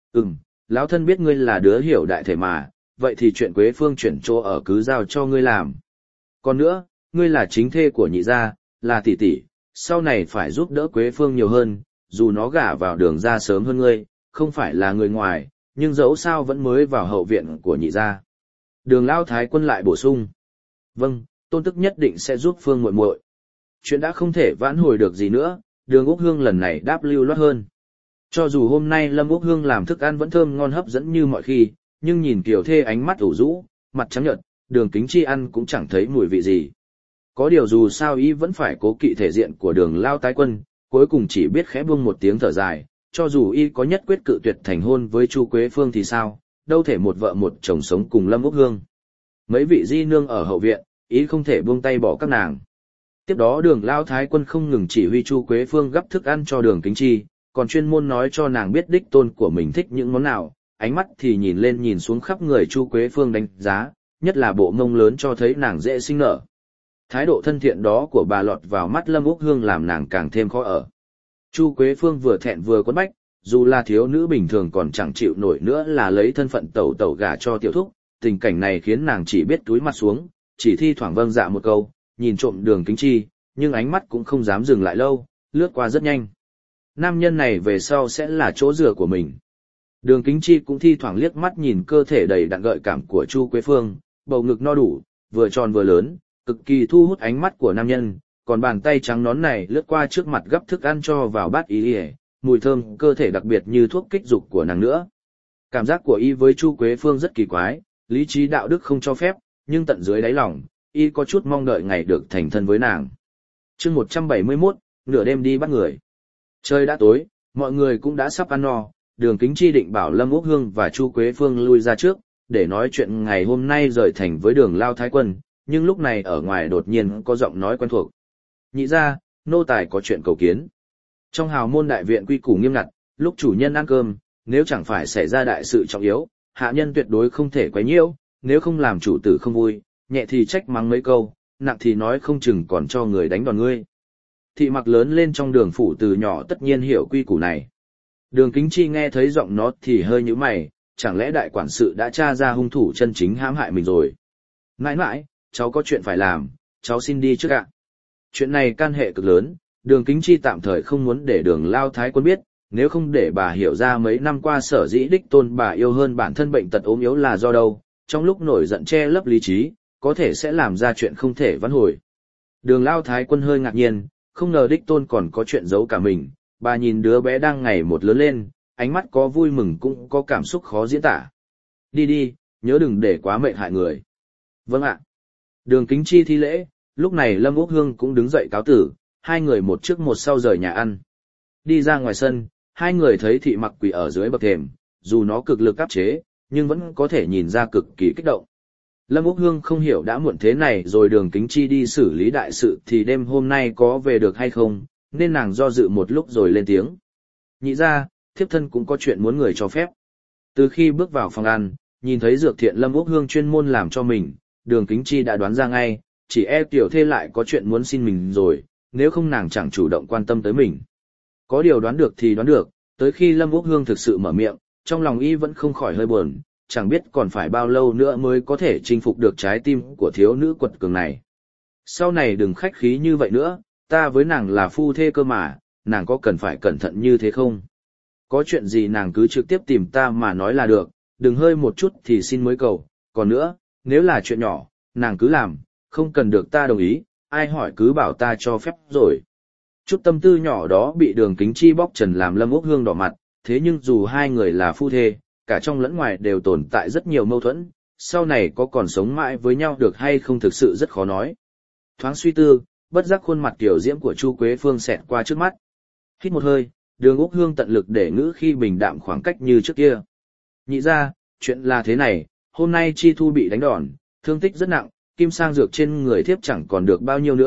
Lão thân biết ngươi là đứa hiểu đại thể mà, vậy thì chuyện Quế Phương chuyển chỗ ở cứ giao cho ngươi làm. Còn nữa, ngươi là chính thê của nhị gia, là tỷ tỷ, sau này phải giúp đỡ Quế Phương nhiều hơn, dù nó gả vào Đường gia sớm hơn ngươi, không phải là người ngoài, nhưng dẫu sao vẫn mới vào hậu viện của nhị gia. Đường Lao Thái Quân lại bổ sung. Vâng, Tôn Tức nhất định sẽ giúp Phương muội muội. Chuyện đã không thể vãn hồi được gì nữa, Đường Úc Hương lần này đáp lưu loát hơn. Cho dù hôm nay Lâm Úc Hương làm thức ăn vẫn thơm ngon hấp dẫn như mọi khi, nhưng nhìn Kiều Thê ánh mắt ủ rũ, mặt trắng nhợt, Đường Kính Chi ăn cũng chẳng thấy mùi vị gì. Có điều dù sao y vẫn phải cố kỵ thể diện của Đường Lao Tái Quân, cuối cùng chỉ biết khẽ buông một tiếng thở dài, cho dù y có nhất quyết cự tuyệt thành hôn với Chu Quế Phương thì sao, đâu thể một vợ một chồng sống cùng Lâm Úc Hương. Mấy vị di nương ở hậu viện, y không thể buông tay bỏ các nàng. Tiếp đó Đường Lao Thái Quân không ngừng chỉ huy Chu Quế Phương gắp thức ăn cho Đường Kính Chi, còn chuyên môn nói cho nàng biết đích tôn của mình thích những món nào, ánh mắt thì nhìn lên nhìn xuống khắp người Chu Quế Phương đánh giá, nhất là bộ mông lớn cho thấy nàng dễ sinh nở. Thái độ thân thiện đó của bà lọt vào mắt Lâm Úc Hương làm nàng càng thêm khó ở. Chu Quế Phương vừa thẹn vừa quấn bách, dù là thiếu nữ bình thường còn chẳng chịu nổi nữa là lấy thân phận tẩu tẩu gả cho tiểu thúc, tình cảnh này khiến nàng chỉ biết túi mặt xuống, chỉ thi thoảng vâng dạ một câu, nhìn trộm Đường Kính Chi, nhưng ánh mắt cũng không dám dừng lại lâu, lướt qua rất nhanh. Nam nhân này về sau sẽ là chỗ dựa của mình. Đường Kính Chi cũng thi thoảng liếc mắt nhìn cơ thể đầy đặn gợi cảm của Chu Quế Phương, bầu ngực no đủ, vừa tròn vừa lớn, cực kỳ thu hút ánh mắt của nam nhân, còn bàn tay trắng nõn này lướt qua trước mặt gấp thức ăn cho vào bát y, mùi thơm cơ thể đặc biệt như thuốc kích dục của nàng nữa. Cảm giác của y với Chu Quế Phương rất kỳ quái, lý trí đạo đức không cho phép, nhưng tận dưới đáy lòng, y có chút mong đợi ngày được thành thân với nàng. Chương 171, nửa đêm đi bắt người. Trời đã tối, mọi người cũng đã sắp ăn no, Đường Kính Chi định bảo Lâm Úc Hương và Chu Quế Phương lui ra trước, để nói chuyện ngày hôm nay rời thành với Đường Lao Thái Quân, nhưng lúc này ở ngoài đột nhiên có giọng nói quen thuộc. Nhị ra, nô tài có chuyện cầu kiến. Trong hào môn đại viện quy củ nghiêm ngặt, lúc chủ nhân ăn cơm, nếu chẳng phải xảy ra đại sự trọng yếu, hạ nhân tuyệt đối không thể quấy nhiễu, nếu không làm chủ tử không vui, nhẹ thì trách mắng mấy câu, nặng thì nói không chừng còn cho người đánh đòn ngươi. Thị Mặc lớn lên trong Đường phủ từ nhỏ tất nhiên hiểu quy củ này. Đường Kính Chi nghe thấy giọng nó thì hơi nhíu mày, chẳng lẽ đại quản sự đã tra ra hung thủ chân chính hãm hại mình rồi. Mãi mãi, cháu có chuyện phải làm, cháu xin đi trước ạ. Chuyện này can hệ cực lớn, Đường Kính Chi tạm thời không muốn để Đường Lao Thái Quân biết, nếu không để bà hiểu ra mấy năm qua sở dĩ đích tôn bà yêu hơn bản thân bệnh tật ốm yếu là do đâu, trong lúc nổi giận che lấp lý trí, có thể sẽ làm ra chuyện không thể vãn hồi. Đường Lao Thái Quân hơi ngạc nhiên, không ngờ đích tôn còn có chuyện giấu cả mình, bà nhìn đứa bé đang ngày một lớn lên, ánh mắt có vui mừng cũng có cảm xúc khó diễn tả. Đi đi, nhớ đừng để quá mệt hại người. Vâng ạ. Đường Kính Chi thi lễ, lúc này Lâm Úc Hương cũng đứng dậy cáo tử, hai người một trước một sau rời nhà ăn. Đi ra ngoài sân, hai người thấy Thị Mặc quỳ ở dưới bậc thềm, dù nó cực lực áp chế, nhưng vẫn có thể nhìn ra cực kỳ kích động. Lâm Úc Hương không hiểu đã muộn thế này rồi Đường Kính Chi đi xử lý đại sự thì đêm hôm nay có về được hay không, nên nàng do dự một lúc rồi lên tiếng. Nhị ra, thiếp thân cũng có chuyện muốn người cho phép. Từ khi bước vào phòng ăn, nhìn thấy dược thiện Lâm Úc Hương chuyên môn làm cho mình, Đường Kính Chi đã đoán ra ngay, chỉ e tiểu thê lại có chuyện muốn xin mình rồi, nếu không nàng chẳng chủ động quan tâm tới mình. Có điều đoán được thì đoán được, tới khi Lâm Úc Hương thực sự mở miệng, trong lòng y vẫn không khỏi hơi buồn, chẳng biết còn phải bao lâu nữa mới có thể chinh phục được trái tim của thiếu nữ quật cường này. Sau này đừng khách khí như vậy nữa, ta với nàng là phu thê cơ mà, nàng có cần phải cẩn thận như thế không? Có chuyện gì nàng cứ trực tiếp tìm ta mà nói là được, đừng hơi một chút thì xin mới cầu, còn nữa, nếu là chuyện nhỏ, nàng cứ làm, không cần được ta đồng ý, ai hỏi cứ bảo ta cho phép rồi. Chút tâm tư nhỏ đó bị Đường Kính Chi bóc trần làm Lâm Úc Hương đỏ mặt, thế nhưng dù hai người là phu thê, cả trong lẫn ngoài đều tồn tại rất nhiều mâu thuẫn, sau này có còn sống mãi với nhau được hay không thực sự rất khó nói. Thoáng suy tư, bất giác khuôn mặt tiểu diễm của Chu Quế Phương xẹt qua trước mắt. Hít một hơi, Đường Úc Hương tận lực để ngữ khi bình đạm khoảng cách như trước kia. Nhị ra, chuyện là thế này, hôm nay Chi Thu bị đánh đòn, thương tích rất nặng, kim sang dược trên người thiếp chẳng còn được bao nhiêu nữa,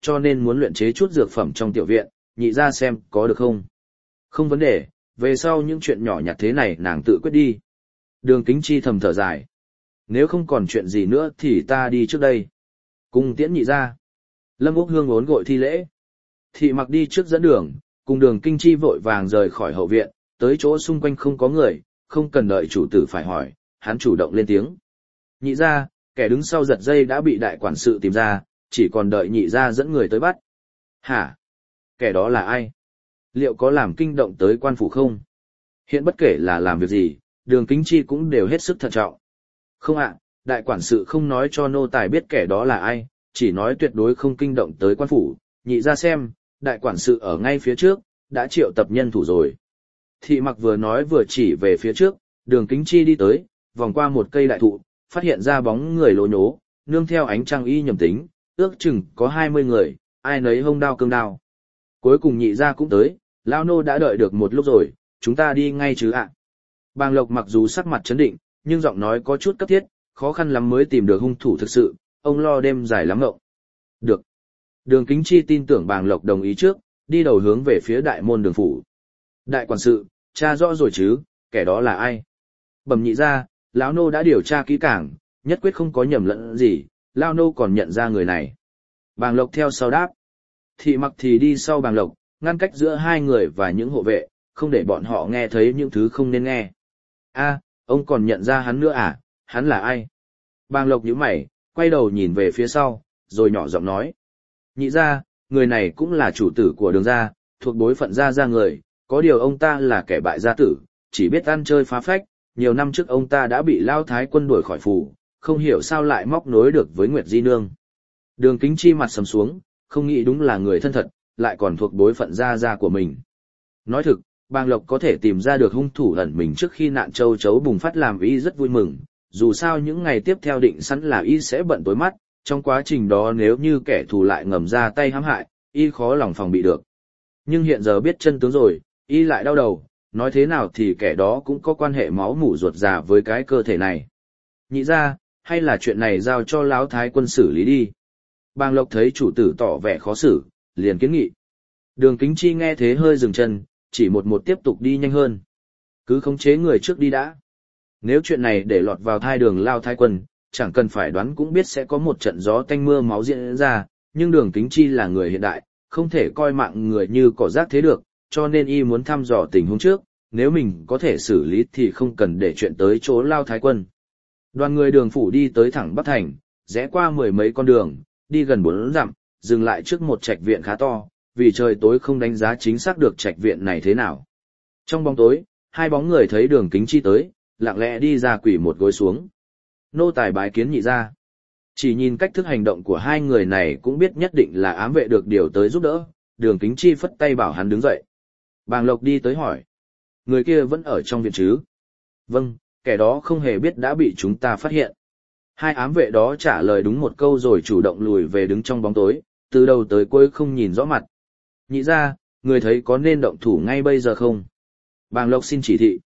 cho nên muốn luyện chế chút dược phẩm trong tiểu viện, nhị ra xem có được không. Không vấn đề, về sau những chuyện nhỏ nhặt thế này nàng tự quyết đi. Đường Kính Chi thầm thở dài. Nếu không còn chuyện gì nữa thì ta đi trước đây. Cùng tiễn nhị ra. Lâm Úc Hương ốn gội thi lễ. Thị Mặc đi trước dẫn đường, cùng Đường Kinh Chi vội vàng rời khỏi hậu viện, tới chỗ xung quanh không có người, không cần đợi chủ tử phải hỏi, hắn chủ động lên tiếng. Nhị ra, kẻ đứng sau giật dây đã bị đại quản sự tìm ra, chỉ còn đợi nhị ra dẫn người tới bắt. Hả? Kẻ đó là ai? Liệu có làm kinh động tới quan phủ không? Hiện bất kể là làm việc gì, Đường Kính Chi cũng đều hết sức thận trọng. Không ạ, đại quản sự không nói cho nô tài biết kẻ đó là ai, chỉ nói tuyệt đối không kinh động tới quan phủ, nhị ra xem, đại quản sự ở ngay phía trước, đã triệu tập nhân thủ rồi. Thị Mặc vừa nói vừa chỉ về phía trước, Đường Kính Chi đi tới, vòng qua một cây đại thụ, phát hiện ra bóng người lố nhố, nương theo ánh trăng y nhầm tính, ước chừng có 20 người, ai nấy hông đao cương đao. Cuối cùng nhị ra cũng tới, lao nô đã đợi được một lúc rồi, chúng ta đi ngay chứ ạ. Bàng Lộc mặc dù sắc mặt chấn định, nhưng giọng nói có chút cấp thiết, khó khăn lắm mới tìm được hung thủ thực sự, ông lo đêm dài lắm ngộng. Được. Đường Kính Chi tin tưởng Bàng Lộc đồng ý trước, đi đầu hướng về phía đại môn đường phủ. Đại quản sự, tra rõ rồi chứ, kẻ đó là ai? Bẩm nhị ra, lão nô đã điều tra kỹ càng, nhất quyết không có nhầm lẫn gì, lão nô còn nhận ra người này. Bàng Lộc theo sau đáp. Thị Mặc thì đi sau Bàng Lộc, ngăn cách giữa hai người và những hộ vệ, không để bọn họ nghe thấy những thứ không nên nghe. A, ông còn nhận ra hắn nữa à, hắn là ai? Bàng Lộc nhíu mày, quay đầu nhìn về phía sau, rồi nhỏ giọng nói. Nhị ra, người này cũng là chủ tử của Đường gia, thuộc bối phận gia người, có điều ông ta là kẻ bại gia tử, chỉ biết ăn chơi phá phách, nhiều năm trước ông ta đã bị Lao Thái quân đuổi khỏi phủ, không hiểu sao lại móc nối được với Nguyệt Di Nương. Đường Kính Chi mặt sầm xuống, không nghĩ đúng là người thân thật, lại còn thuộc bối phận gia của mình. Nói thực, Bàng Lộc có thể tìm ra được hung thủ ẩn mình trước khi nạn châu chấu bùng phát làm y rất vui mừng, dù sao những ngày tiếp theo định sẵn là y sẽ bận tối mắt, trong quá trình đó nếu như kẻ thù lại ngầm ra tay hãm hại, y khó lòng phòng bị được. Nhưng hiện giờ biết chân tướng rồi, y lại đau đầu, nói thế nào thì kẻ đó cũng có quan hệ máu mủ ruột già với cái cơ thể này. Nhị ra, hay là chuyện này giao cho Lão Thái quân xử lý đi. Bàng Lộc thấy chủ tử tỏ vẻ khó xử, liền kiến nghị. Đường Kính Chi nghe thế hơi dừng chân, chỉ một tiếp tục đi nhanh hơn. Cứ khống chế người trước đi đã. Nếu chuyện này để lọt vào thai Đường Lao Thái quân, chẳng cần phải đoán cũng biết sẽ có một trận gió tanh mưa máu diễn ra, nhưng Đường Kính Chi là người hiện đại, không thể coi mạng người như cỏ rác thế được, cho nên y muốn thăm dò tình huống trước, nếu mình có thể xử lý thì không cần để chuyện tới chỗ Lao Thái quân. Đoàn người Đường phủ đi tới thẳng Bắc Thành, rẽ qua 10 mấy con đường, đi gần 4 dặm, dừng lại trước một trạch viện khá to, vì trời tối không đánh giá chính xác được trạch viện này thế nào. Trong bóng tối, hai bóng người thấy Đường Kính Chi tới, lặng lẽ đi ra quỳ một gối xuống. Nô tài bái kiến nhị ra. Chỉ nhìn cách thức hành động của hai người này cũng biết nhất định là ám vệ được điều tới giúp đỡ, Đường Kính Chi phất tay bảo hắn đứng dậy. Bàng Lộc đi tới hỏi. Người kia vẫn ở trong viện chứ? Vâng, kẻ đó không hề biết đã bị chúng ta phát hiện. Hai ám vệ đó trả lời đúng một câu rồi chủ động lùi về đứng trong bóng tối, từ đầu tới cuối không nhìn rõ mặt. Nhị ra, người thấy có nên động thủ ngay bây giờ không? Bàng Lộc xin chỉ thị.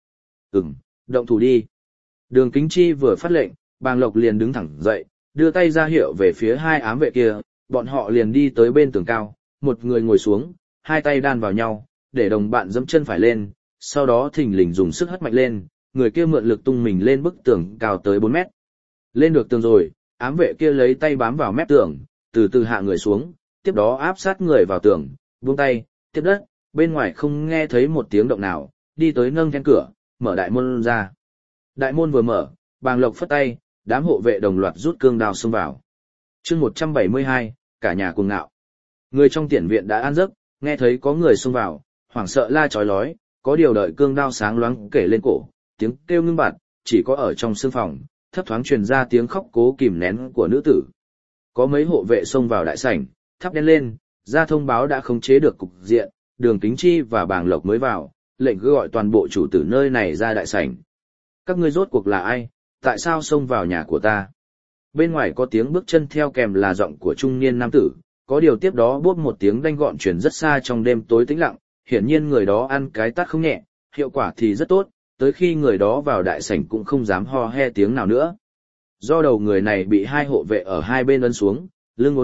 Động thủ đi. Đường Kính Chi vừa phát lệnh, Bàng Lộc liền đứng thẳng dậy, đưa tay ra hiệu về phía hai ám vệ kia, bọn họ liền đi tới bên tường cao, một người ngồi xuống, hai tay đan vào nhau, để đồng bạn dẫm chân phải lên, sau đó thình lình dùng sức hất mạnh lên, người kia mượn lực tung mình lên bức tường cao tới 4 mét. Lên được tường rồi, ám vệ kia lấy tay bám vào mép tường, từ từ hạ người xuống, tiếp đó áp sát người vào tường, buông tay, tiếp đất, bên ngoài không nghe thấy một tiếng động nào, đi tới nâng then cửa, mở đại môn ra. Đại môn vừa mở, Bàng Lộc phất tay, đám hộ vệ đồng loạt rút cương đao xông vào. Chương 172, cả nhà cuồng ngạo. Người trong tiển viện đã an giấc, nghe thấy có người xông vào, hoảng sợ la chói lói, có điều đợi cương đao sáng loáng kể lên cổ, tiếng kêu ngưng bặt, chỉ có ở trong sương phòng, thấp thoáng truyền ra tiếng khóc cố kìm nén của nữ tử. Có mấy hộ vệ xông vào đại sảnh, thắp đèn lên, ra thông báo đã khống chế được cục diện, Đường Kính Chi và Bàng Lộc mới vào, lệnh cứ gọi toàn bộ chủ tử nơi này ra đại sảnh. Các ngươi rốt cuộc là ai, tại sao xông vào nhà của ta? Bên ngoài có tiếng bước chân theo kèm là giọng của trung niên nam tử, có điều tiếp đó bốp một tiếng đanh gọn truyền rất xa trong đêm tối tĩnh lặng, hiển nhiên người đó ăn cái tát không nhẹ, hiệu quả thì rất tốt, tới khi người đó vào đại sảnh cũng không dám ho he tiếng nào nữa. Do đầu người này bị hai hộ vệ ở hai bên ấn xuống, lưng uốn gập,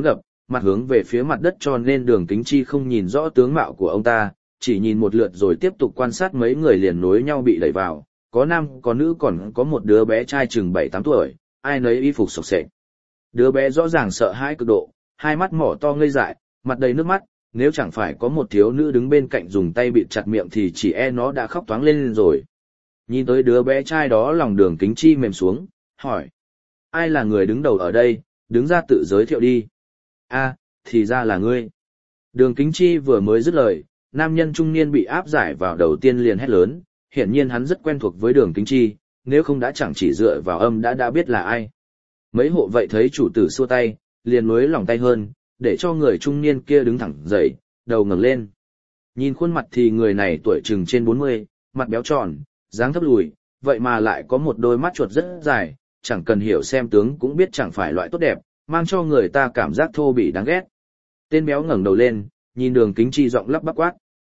mặt hướng về phía mặt đất cho nên Đường Kính Chi không nhìn rõ tướng mạo của ông ta, chỉ nhìn một lượt rồi tiếp tục quan sát mấy người liền nối nhau bị đẩy vào, có nam có nữ còn có một đứa bé trai chừng 7-8 tuổi, ai nấy y phục xộc xệch. Đứa bé rõ ràng sợ hãi cực độ, hai mắt mỏ to ngây dại, mặt đầy nước mắt, nếu chẳng phải có một thiếu nữ đứng bên cạnh dùng tay bịt chặt miệng thì chỉ e nó đã khóc toáng lên rồi. Nhìn tới đứa bé trai đó lòng Đường Kính Chi mềm xuống, hỏi. Ai là người đứng đầu ở đây, đứng ra tự giới thiệu đi. A, thì ra là ngươi. Đường Kính Chi vừa mới dứt lời, nam nhân trung niên bị áp giải vào đầu tiên liền hét lớn, hiển nhiên hắn rất quen thuộc với Đường Kính Chi, nếu không đã chẳng chỉ dựa vào âm đã biết là ai. Mấy hộ vệ thấy chủ tử xua tay, liền nối lòng tay hơn, để cho người trung niên kia đứng thẳng dậy, đầu ngẩng lên. Nhìn khuôn mặt thì người này tuổi chừng trên 40, mặt béo tròn, dáng thấp lùi, vậy mà lại có một đôi mắt chuột rất dài, chẳng cần hiểu xem tướng cũng biết chẳng phải loại tốt đẹp, mang cho người ta cảm giác thô bỉ đáng ghét. Tên béo ngẩng đầu lên, nhìn Đường Kính Chi giọng lắp bắp quát.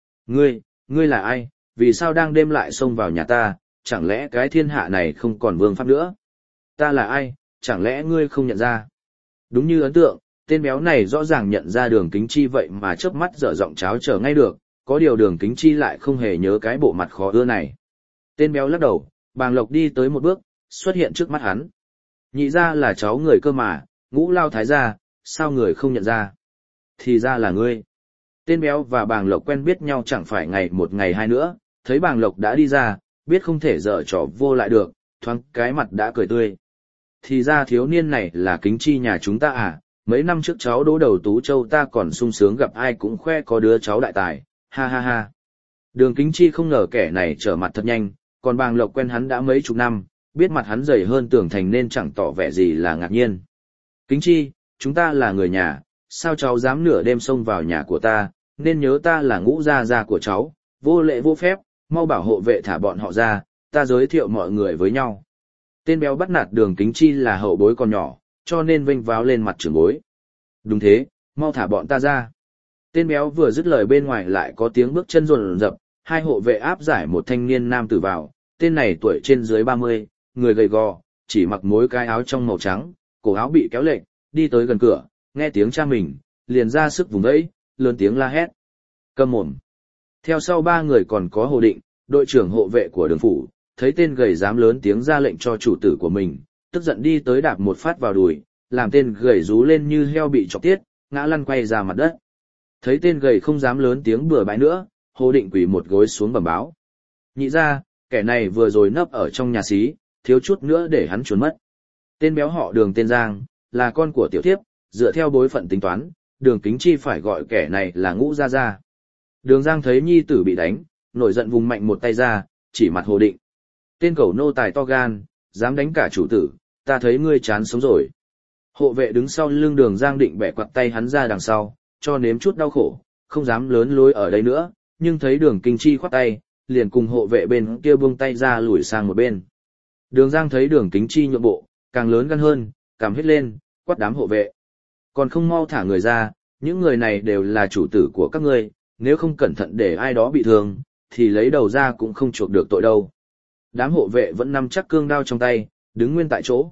Ngươi là ai, vì sao đang đêm lại xông vào nhà ta, chẳng lẽ cái thiên hạ này không còn vương pháp nữa? Ta là ai, chẳng lẽ ngươi không nhận ra? Đúng như ấn tượng, tên béo này rõ ràng nhận ra Đường Kính Chi vậy mà chớp mắt dở giọng cháo trở ngay được, có điều Đường Kính Chi lại không hề nhớ cái bộ mặt khó ưa này. Tên béo lắc đầu, Bàng Lộc đi tới một bước, xuất hiện trước mắt hắn. Nhị ra là cháu người cơ mà, Ngũ Lao Thái gia, sao người không nhận ra? Thì ra là ngươi. Tên béo và Bàng Lộc quen biết nhau chẳng phải ngày một ngày hai nữa, thấy Bàng Lộc đã đi ra, biết không thể dở trò vô lại được, thoáng cái mặt đã cười tươi. Thì ra thiếu niên này là Kính Chi nhà chúng ta à, mấy năm trước cháu đỗ đầu Tú Châu ta còn sung sướng gặp ai cũng khoe có đứa cháu đại tài, ha ha ha. Đường Kính Chi không ngờ kẻ này trở mặt thật nhanh, còn Bàng Lộc quen hắn đã mấy chục năm, biết mặt hắn dày hơn tường thành nên chẳng tỏ vẻ gì là ngạc nhiên. Kính Chi, chúng ta là người nhà, sao cháu dám nửa đêm xông vào nhà của ta, nên nhớ ta là Ngũ gia gia của cháu, vô lễ vô phép, mau bảo hộ vệ thả bọn họ ra, ta giới thiệu mọi người với nhau. Tên béo bắt nạt Đường Kính Chi là hậu bối còn nhỏ, cho nên vênh váo lên mặt trưởng bối. Đúng thế, mau thả bọn ta ra. Tên béo vừa dứt lời bên ngoài lại có tiếng bước chân rồn rập, hai hộ vệ áp giải một thanh niên nam tử vào, tên này tuổi trên dưới 30, người gầy gò, chỉ mặc mối cái áo trong màu trắng, cổ áo bị kéo lệch, đi tới gần cửa, nghe tiếng cha mình, liền ra sức vùng vẫy, lớn tiếng la hét. Câm mồm. Theo sau ba người còn có Hồ Định, đội trưởng hộ vệ của Đường phủ, thấy tên gầy dám lớn tiếng ra lệnh cho chủ tử của mình, tức giận đi tới đạp một phát vào đùi, làm tên gầy rú lên như heo bị chọc tiết, ngã lăn quay ra mặt đất. Thấy tên gầy không dám lớn tiếng bừa bãi nữa, Hồ Định quỳ một gối xuống bẩm báo. Nhị ra, kẻ này vừa rồi nấp ở trong nhà xí, thiếu chút nữa để hắn trốn mất. Tên béo họ Đường tên Giang, là con của tiểu thiếp, dựa theo bối phận tính toán, Đường Kính Chi phải gọi kẻ này là Ngũ gia gia. Đường Giang thấy nhi tử bị đánh, nổi giận vùng mạnh một tay ra, chỉ mặt Hồ Định. Tên cẩu nô tài to gan, dám đánh cả chủ tử, ta thấy ngươi chán sống rồi. Hộ vệ đứng sau lưng Đường Giang định bẻ quặt tay hắn ra đằng sau, cho nếm chút đau khổ, không dám lớn lối ở đây nữa, nhưng thấy Đường Kính Chi khoát tay, liền cùng hộ vệ bên kia buông tay ra lùi sang một bên. Đường Giang thấy Đường Kính Chi nhượng bộ, càng lớn gan hơn, cầm hết lên, quát đám hộ vệ. Còn không mau thả người ra, những người này đều là chủ tử của các ngươi, nếu không cẩn thận để ai đó bị thương, thì lấy đầu ra cũng không chuộc được tội đâu. Đám hộ vệ vẫn nắm chắc cương đao trong tay, đứng nguyên tại chỗ.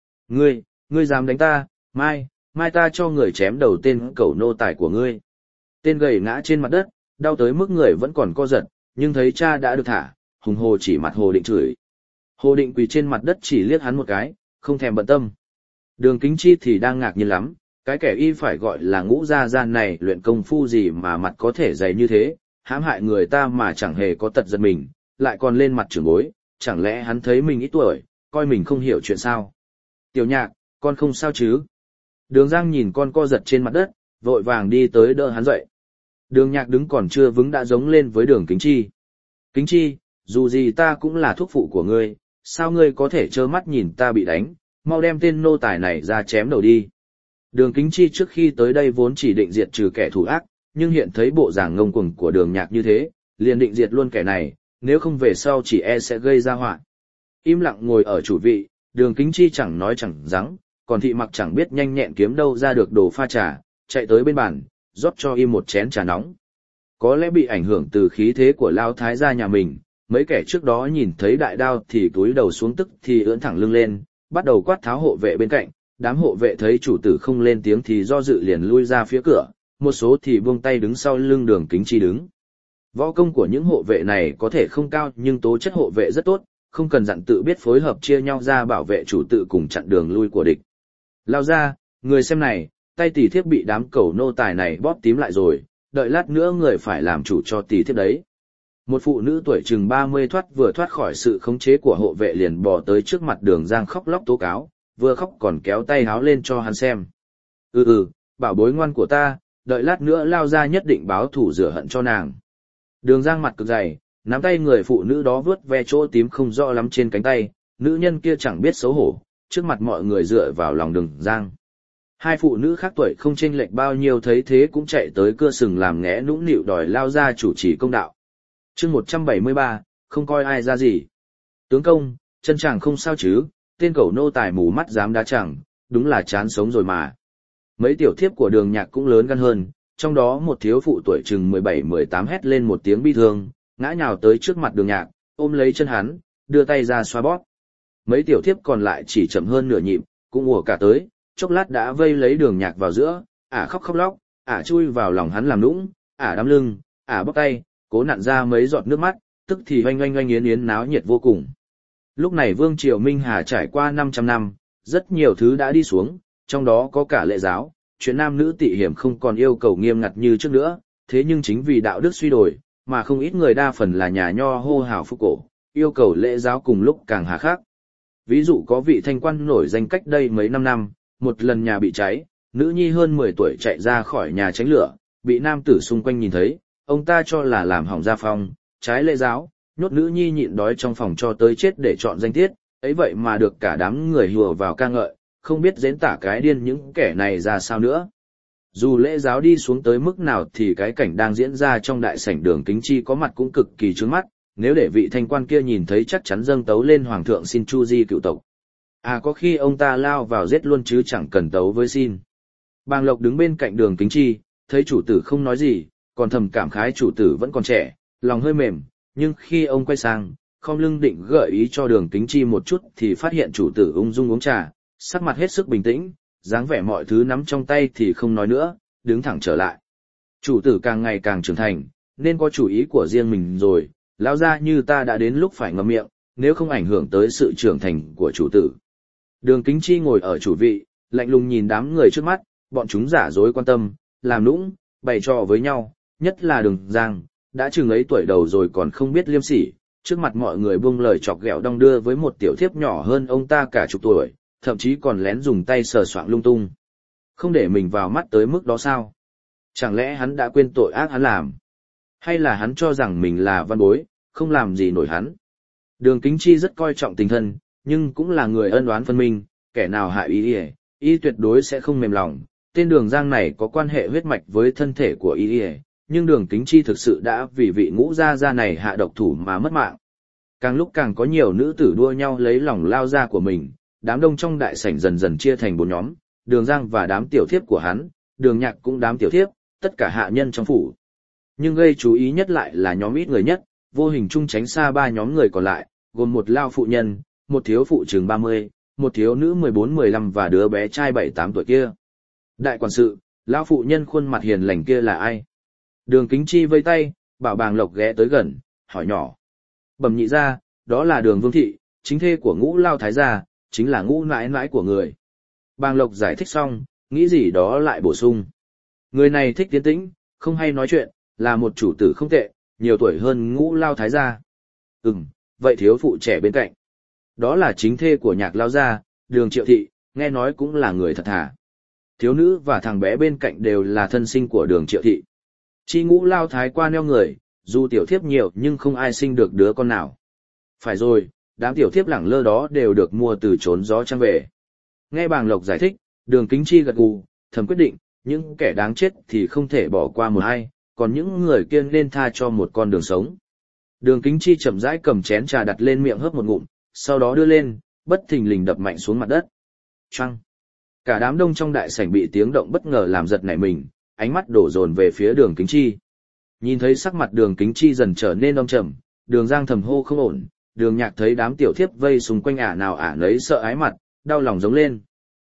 Ngươi dám đánh ta, mai ta cho người chém đầu tên cẩu nô tài của ngươi. Tên gầy ngã trên mặt đất, đau tới mức người vẫn còn co giật, nhưng thấy cha đã được thả, hùng hồ chỉ mặt Hồ Định chửi. Hồ Định quỳ trên mặt đất chỉ liếc hắn một cái, không thèm bận tâm. Đường Kính Chi thì đang ngạc nhiên lắm, cái kẻ y phải gọi là Ngũ gia gia này luyện công phu gì mà mặt có thể dày như thế, hãm hại người ta mà chẳng hề có tật giật mình, lại còn lên mặt trưởng bối, chẳng lẽ hắn thấy mình ít tuổi, coi mình không hiểu chuyện sao? Tiểu Nhạc, con không sao chứ? Đường Giang nhìn con co giật trên mặt đất, vội vàng đi tới đỡ hắn dậy. Đường Nhạc đứng còn chưa vững đã giống lên với Đường Kính Chi. Kính Chi, dù gì ta cũng là thúc phụ của ngươi, sao ngươi có thể trơ mắt nhìn ta bị đánh, mau đem tên nô tài này ra chém đầu đi. Đường Kính Chi trước khi tới đây vốn chỉ định diệt trừ kẻ thủ ác, nhưng hiện thấy bộ dạng ngông cuồng của Đường Nhạc như thế, liền định diệt luôn kẻ này, nếu không về sau chỉ e sẽ gây ra họa. Im lặng ngồi ở chủ vị, Đường Kính Chi chẳng nói chẳng rằng, còn Thị Mặc chẳng biết nhanh nhẹn kiếm đâu ra được đồ pha trà, chạy tới bên bàn, rót cho y một chén trà nóng. Có lẽ bị ảnh hưởng từ khí thế của Lao Thái gia nhà mình, mấy kẻ trước đó nhìn thấy đại đao thì cúi đầu xuống tức thì ưỡn thẳng lưng lên, bắt đầu quát tháo hộ vệ bên cạnh, đám hộ vệ thấy chủ tử không lên tiếng thì do dự liền lui ra phía cửa, một số thì buông tay đứng sau lưng Đường Kính Chi đứng. Võ công của những hộ vệ này có thể không cao nhưng tố chất hộ vệ rất tốt, không cần dặn tự biết phối hợp chia nhau ra bảo vệ chủ tử cùng chặn đường lui của địch. Lao ra, người xem này, tay tỷ thiếp bị đám cẩu nô tài này bóp tím lại rồi, đợi lát nữa người phải làm chủ cho tỷ thiếp đấy. Một phụ nữ tuổi chừng 30 vừa thoát khỏi sự khống chế của hộ vệ liền bò tới trước mặt Đường Giang khóc lóc tố cáo, vừa khóc còn kéo tay háo lên cho hắn xem. Bảo bối ngoan của ta, đợi lát nữa Lao ra nhất định báo thù rửa hận cho nàng. Đường Giang mặt cực dày, nắm tay người phụ nữ đó vướt ve chỗ tím không rõ lắm trên cánh tay, nữ nhân kia chẳng biết xấu hổ, trước mặt mọi người dựa vào lòng Đường Giang. Hai phụ nữ khác tuổi không chênh lệch bao nhiêu thấy thế cũng chạy tới cưa sừng làm nghé nũng nịu đòi Lao ra chủ trì công đạo. Chương 173, không coi ai ra gì. Tướng công, chân chàng không sao chứ, tên cẩu nô tài mù mắt dám đá chàng, đúng là chán sống rồi mà. Mấy tiểu thiếp của Đường Nhạc cũng lớn gan hơn, trong đó một thiếu phụ tuổi chừng 17-18 hét lên một tiếng bi thương, ngã nhào tới trước mặt Đường Nhạc, ôm lấy chân hắn, đưa tay ra xoa bóp. Mấy tiểu thiếp còn lại chỉ chậm hơn nửa nhịp, cũng ùa cả tới, chốc lát đã vây lấy Đường Nhạc vào giữa, khóc khóc lóc, chui vào lòng hắn làm nũng, đắm lưng, bóp tay, cố nặn ra mấy giọt nước mắt, tức thì oanh oanh oanh yến yến náo nhiệt vô cùng. Lúc này Vương triều Minh Hà trải qua 500 năm, rất nhiều thứ đã đi xuống, trong đó có cả lễ giáo, chuyện nam nữ tị hiểm không còn yêu cầu nghiêm ngặt như trước nữa, thế nhưng chính vì đạo đức suy đổi, mà không ít người đa phần là nhà nho hô hào phục cổ, yêu cầu lễ giáo cùng lúc càng hà khắc. Ví dụ có vị thanh quan nổi danh cách đây mấy năm, một lần nhà bị cháy, nữ nhi hơn 10 tuổi chạy ra khỏi nhà tránh lửa, bị nam tử xung quanh nhìn thấy, ông ta cho là làm hỏng gia phong, trái lễ giáo, nhốt nữ nhi nhịn đói trong phòng cho tới chết để chọn danh tiết, ấy vậy mà được cả đám người hùa vào ca ngợi, không biết diễn tả cái điên những kẻ này ra sao nữa. Dù lễ giáo đi xuống tới mức nào thì cái cảnh đang diễn ra trong đại sảnh Đường Kính Chi có mặt cũng cực kỳ chướng mắt, nếu để vị thanh quan kia nhìn thấy chắc chắn dâng tấu lên hoàng thượng xin chu di cựu tộc. Có khi ông ta lao vào giết luôn chứ chẳng cần tấu với xin. Bàng Lộc đứng bên cạnh Đường Kính Chi, thấy chủ tử không nói gì, còn thầm cảm khái chủ tử vẫn còn trẻ, lòng hơi mềm, nhưng khi ông quay sang, khom lưng định gợi ý cho Đường Kính Chi một chút thì phát hiện chủ tử ung dung uống trà, sắc mặt hết sức bình tĩnh, dáng vẻ mọi thứ nắm trong tay thì không nói nữa, đứng thẳng trở lại. Chủ tử càng ngày càng trưởng thành, nên có chủ ý của riêng mình rồi, lão gia như ta đã đến lúc phải ngậm miệng, nếu không ảnh hưởng tới sự trưởng thành của chủ tử. Đường Kính Chi ngồi ở chủ vị, lạnh lùng nhìn đám người trước mắt, bọn chúng giả dối quan tâm, làm nũng, bày trò với nhau, nhất là Đường Giang, đã chừng ấy tuổi đầu rồi còn không biết liêm sỉ, trước mặt mọi người buông lời chọc ghẹo đong đưa với một tiểu thiếp nhỏ hơn ông ta cả chục tuổi, thậm chí còn lén dùng tay sờ soạng lung tung. Không để mình vào mắt tới mức đó sao? Chẳng lẽ hắn đã quên tội ác hắn làm? Hay là hắn cho rằng mình là văn bối, không làm gì nổi hắn? Đường Kính Chi rất coi trọng tình thân, nhưng cũng là người ân oán phân minh, kẻ nào hại y tuyệt đối sẽ không mềm lòng. Tên Đường Giang này có quan hệ huyết mạch với thân thể của y, nhưng Đường Kính Chi thực sự đã vì vị ngũ gia gia này hạ độc thủ mà mất mạng. Càng lúc càng có nhiều nữ tử đua nhau lấy lòng lao gia của mình, đám đông trong đại sảnh dần dần chia thành 4 nhóm, Đường Giang và đám tiểu thiếp của hắn, Đường Nhạc cũng đám tiểu thiếp, tất cả hạ nhân trong phủ. Nhưng gây chú ý nhất lại là nhóm ít người nhất, vô hình chung tránh xa 3 nhóm người còn lại, gồm một lao phụ nhân, một thiếu phụ chừng 30, một thiếu nữ 14-15 và đứa bé trai 7-8 tuổi kia. Đại quản sự, lao phụ nhân khuôn mặt hiền lành kia là ai? Đường Kính Chi vây tay, bảo Bàng Lộc ghé tới gần, hỏi nhỏ. Bẩm nhị ra, đó là Đường Vương Thị, chính thê của Ngũ Lao Thái gia, chính là Ngũ nãi nãi của người. Bàng Lộc giải thích xong, nghĩ gì đó lại bổ sung. Người này thích tiến tĩnh, không hay nói chuyện, là một chủ tử không tệ, nhiều tuổi hơn Ngũ Lao Thái gia. Vậy thiếu phụ trẻ bên cạnh. Đó là chính thê của Nhạc Lao gia, Đường Triệu Thị, nghe nói cũng là người thật thà. Thiếu nữ và thằng bé bên cạnh đều là thân sinh của Đường Triệu Thị. Chi Ngũ Lao Thái qua neo người, dù tiểu thiếp nhiều nhưng không ai sinh được đứa con nào. Phải rồi, đám tiểu thiếp lẳng lơ đó đều được mua từ trốn gió trăng về. Nghe Bàng Lộc giải thích, Đường Kính Chi gật gù, thầm quyết định, những kẻ đáng chết thì không thể bỏ qua một ai, còn những người kia nên tha cho một con đường sống. Đường Kính Chi chậm rãi cầm chén trà đặt lên miệng hớp một ngụm, sau đó đưa lên, bất thình lình đập mạnh xuống mặt đất. Choang! Cả đám đông trong đại sảnh bị tiếng động bất ngờ làm giật nảy mình, ánh mắt đổ dồn về phía Đường Kính Chi. Nhìn thấy sắc mặt Đường Kính Chi dần trở nên âm trầm, Đường Giang thầm hô không ổn, Đường Nhạc thấy đám tiểu thiếp vây xung quanh nào nấy sợ ái mặt, đau lòng giống lên.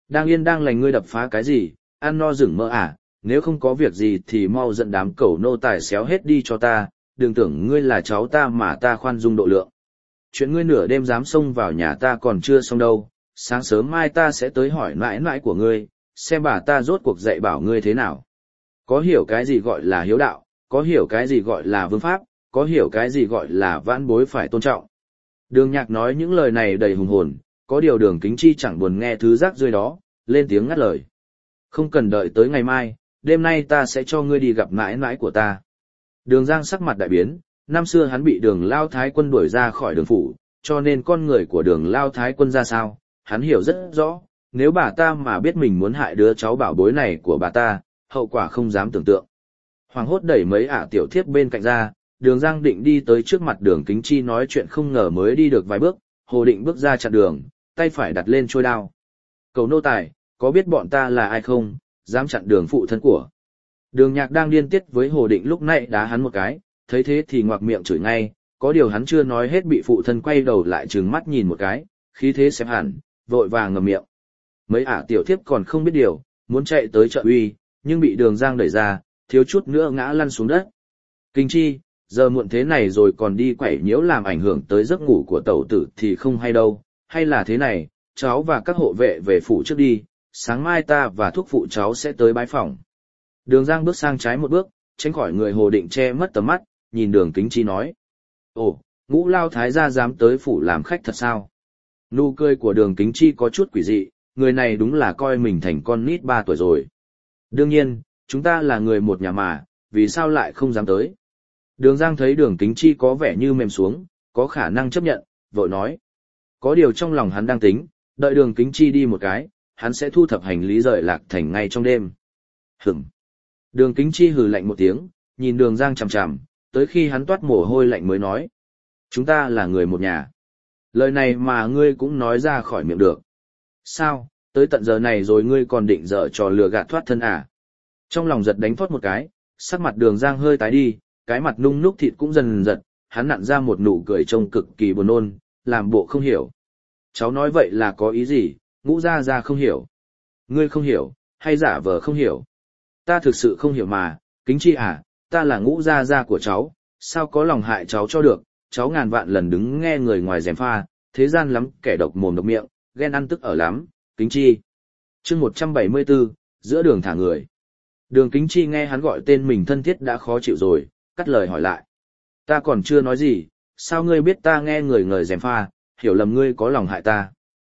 Đang yên đang lành ngươi đập phá cái gì, ăn no rừng mỡ à, nếu không có việc gì thì mau dẫn đám cẩu nô tài xéo hết đi cho ta, đừng tưởng ngươi là cháu ta mà ta khoan dung độ lượng. Chuyện ngươi nửa đêm dám xông vào nhà ta còn chưa xong đâu, sáng sớm mai ta sẽ tới hỏi nãi nãi của ngươi, xem bà ta rốt cuộc dạy bảo ngươi thế nào. Có hiểu cái gì gọi là hiếu đạo, có hiểu cái gì gọi là vương pháp, có hiểu cái gì gọi là vãn bối phải tôn trọng. Đường Nhạc nói những lời này đầy hùng hồn, có điều Đường Kính Chi chẳng buồn nghe thứ rác rưởi đó, lên tiếng ngắt lời. Không cần đợi tới ngày mai, đêm nay ta sẽ cho ngươi đi gặp nãi nãi của ta. Đường Giang sắc mặt đại biến, năm xưa hắn bị Đường Lao Thái Quân đuổi ra khỏi Đường phủ, cho nên con người của Đường Lao Thái Quân ra sao, hắn hiểu rất rõ, nếu bà ta mà biết mình muốn hại đứa cháu bảo bối này của bà ta, hậu quả không dám tưởng tượng. Hoàng hốt đẩy mấy tiểu thiếp bên cạnh ra, Đường Giang định đi tới trước mặt Đường Kính Chi nói chuyện không ngờ mới đi được vài bước, Hồ Định bước ra chặn đường, tay phải đặt lên trôi đao. Cầu nô tài, có biết bọn ta là ai không, dám chặn đường phụ thân của. Đường Nhạc đang điên tiết với Hồ Định lúc nãy đá hắn một cái, thấy thế thì ngoạc miệng chửi ngay, có điều hắn chưa nói hết bị phụ thân quay đầu lại trừng mắt nhìn một cái, khí thế xém hẳn, vội vàng ngậm miệng. Mấy tiểu thiếp còn không biết điều, muốn chạy tới trợ uy, nhưng bị Đường Giang đẩy ra, thiếu chút nữa ngã lăn xuống đất. Kinh Chi, giờ muộn thế này rồi còn đi quẩy nhiễu làm ảnh hưởng tới giấc ngủ của tẩu tử thì không hay đâu, hay là thế này, cháu và các hộ vệ về phủ trước đi, sáng mai ta và thúc phụ cháu sẽ tới bái phòng. Đường Giang bước sang trái một bước, tránh khỏi người Hồ Định che mất tầm mắt, nhìn Đường Kính Chi nói. Ồ, Ngũ Lao Thái gia dám tới phủ làm khách thật sao? Nụ cười của Đường Kính Chi có chút quỷ dị, người này đúng là coi mình thành con nít 3 tuổi rồi. Đương nhiên, chúng ta là người một nhà mà, vì sao lại không dám tới? Đường Giang thấy Đường Kính Chi có vẻ như mềm xuống, có khả năng chấp nhận, vội nói. Có điều trong lòng hắn đang tính, đợi Đường Kính Chi đi một cái, hắn sẽ thu thập hành lý rời Lạc Thành ngay trong đêm. Hửm. Đường Kính Chi hừ lạnh một tiếng, nhìn Đường Giang chằm chằm, tới khi hắn toát mồ hôi lạnh mới nói. Chúng ta là người một nhà. Lời này mà ngươi cũng nói ra khỏi miệng được. Sao, tới tận giờ này rồi ngươi còn định dở trò lừa gạt thoát thân à? Trong lòng giật đánh thoát một cái, sắc mặt Đường Giang hơi tái đi, cái mặt nung núc thịt cũng dần giật, hắn nặn ra một nụ cười trông cực kỳ buồn nôn, làm bộ không hiểu. Cháu nói vậy là có ý gì, Ngũ gia gia không hiểu. Ngươi không hiểu, hay giả vờ không hiểu? Ta thực sự không hiểu mà, Kính Chi à, ta là Ngũ gia gia của cháu, sao có lòng hại cháu cho được, cháu ngàn vạn lần đứng nghe người ngoài gièm pha, thế gian lắm kẻ độc mồm độc miệng, ghen ăn tức ở lắm, Kính Chi. Chương 174, giữa đường thả người. Đường Kính Chi nghe hắn gọi tên mình thân thiết đã khó chịu rồi, cắt lời hỏi lại. Ta còn chưa nói gì, sao ngươi biết ta nghe người ngời gièm pha, hiểu lầm ngươi có lòng hại ta.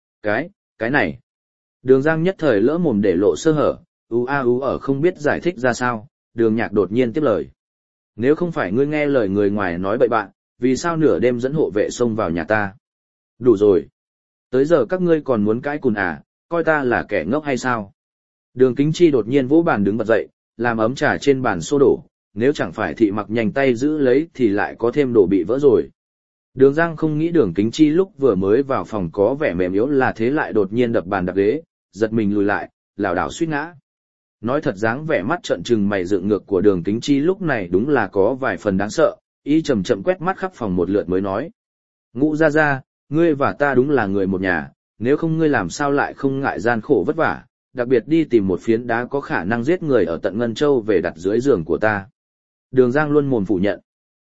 Cái này. Đường Giang nhất thời lỡ mồm để lộ sơ hở, ở không biết giải thích ra sao, Đường Nhạc đột nhiên tiếp lời. Nếu không phải ngươi nghe lời người ngoài nói bậy bạn, vì sao nửa đêm dẫn hộ vệ xông vào nhà ta? Đủ rồi. Tới giờ các ngươi còn muốn cãi cùn à, coi ta là kẻ ngốc hay sao? Đường Kính Chi đột nhiên vỗ bàn đứng bật dậy, làm ấm trà trên bàn xô đổ, nếu chẳng phải thị mặc nhanh tay giữ lấy thì lại có thêm đồ bị vỡ rồi. Đường Giang không nghĩ Đường Kính Chi lúc vừa mới vào phòng có vẻ mềm yếu là thế lại đột nhiên đập bàn đập ghế, giật mình lùi lại, lảo đảo suýt ngã. Nói thật dáng vẻ mắt trợn trừng mày dựng ngược của Đường Kính Chi lúc này đúng là có vài phần đáng sợ, y chậm chậm quét mắt khắp phòng một lượt mới nói. Ngũ gia gia, ngươi và ta đúng là người một nhà, nếu không ngươi làm sao lại không ngại gian khổ vất vả, đặc biệt đi tìm một phiến đá có khả năng giết người ở tận Ngân Châu về đặt dưới giường của ta. Đường Giang luôn mồm phủ nhận.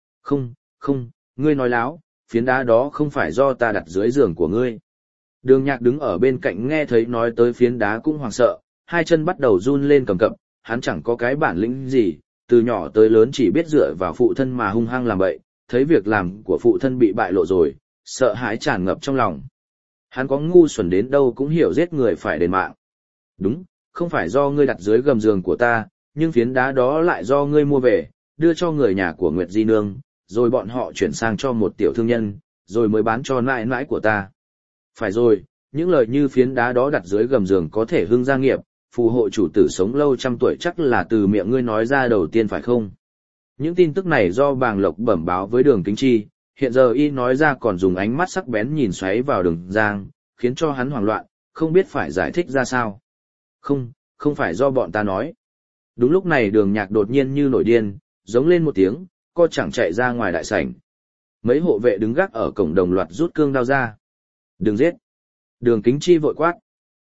Không, ngươi nói láo, phiến đá đó không phải do ta đặt dưới giường của ngươi. Đường Nhạc đứng ở bên cạnh nghe thấy nói tới phiến đá cũng hoảng sợ, hai chân bắt đầu run lên cầm cập, hắn chẳng có cái bản lĩnh gì, từ nhỏ tới lớn chỉ biết dựa vào phụ thân mà hung hăng làm bậy, thấy việc làm của phụ thân bị bại lộ rồi, sợ hãi tràn ngập trong lòng. Hắn có ngu xuẩn đến đâu cũng hiểu giết người phải đền mạng. Đúng, không phải do ngươi đặt dưới gầm giường của ta, nhưng phiến đá đó lại do ngươi mua về, đưa cho người nhà của Nguyệt Di Nương, rồi bọn họ chuyển sang cho một tiểu thương nhân, rồi mới bán cho nãi nãi của ta. Phải rồi, những lời như phiến đá đó đặt dưới gầm giường có thể hưng gia nghiệp, phù hộ chủ tử sống lâu trăm tuổi chắc là từ miệng ngươi nói ra đầu tiên phải không? Những tin tức này do Bàng Lộc bẩm báo với Đường Kính Chi, hiện giờ y nói ra còn dùng ánh mắt sắc bén nhìn xoáy vào Đường Giang, khiến cho hắn hoảng loạn, không biết phải giải thích ra sao. Không phải do bọn ta nói. Đúng lúc này Đường Nhạc đột nhiên như nổi điên, giống lên một tiếng, co chẳng chạy ra ngoài đại sảnh. Mấy hộ vệ đứng gác ở cổng đồng loạt rút cương đao ra. Đừng giết. Đường Kính Chi vội quát.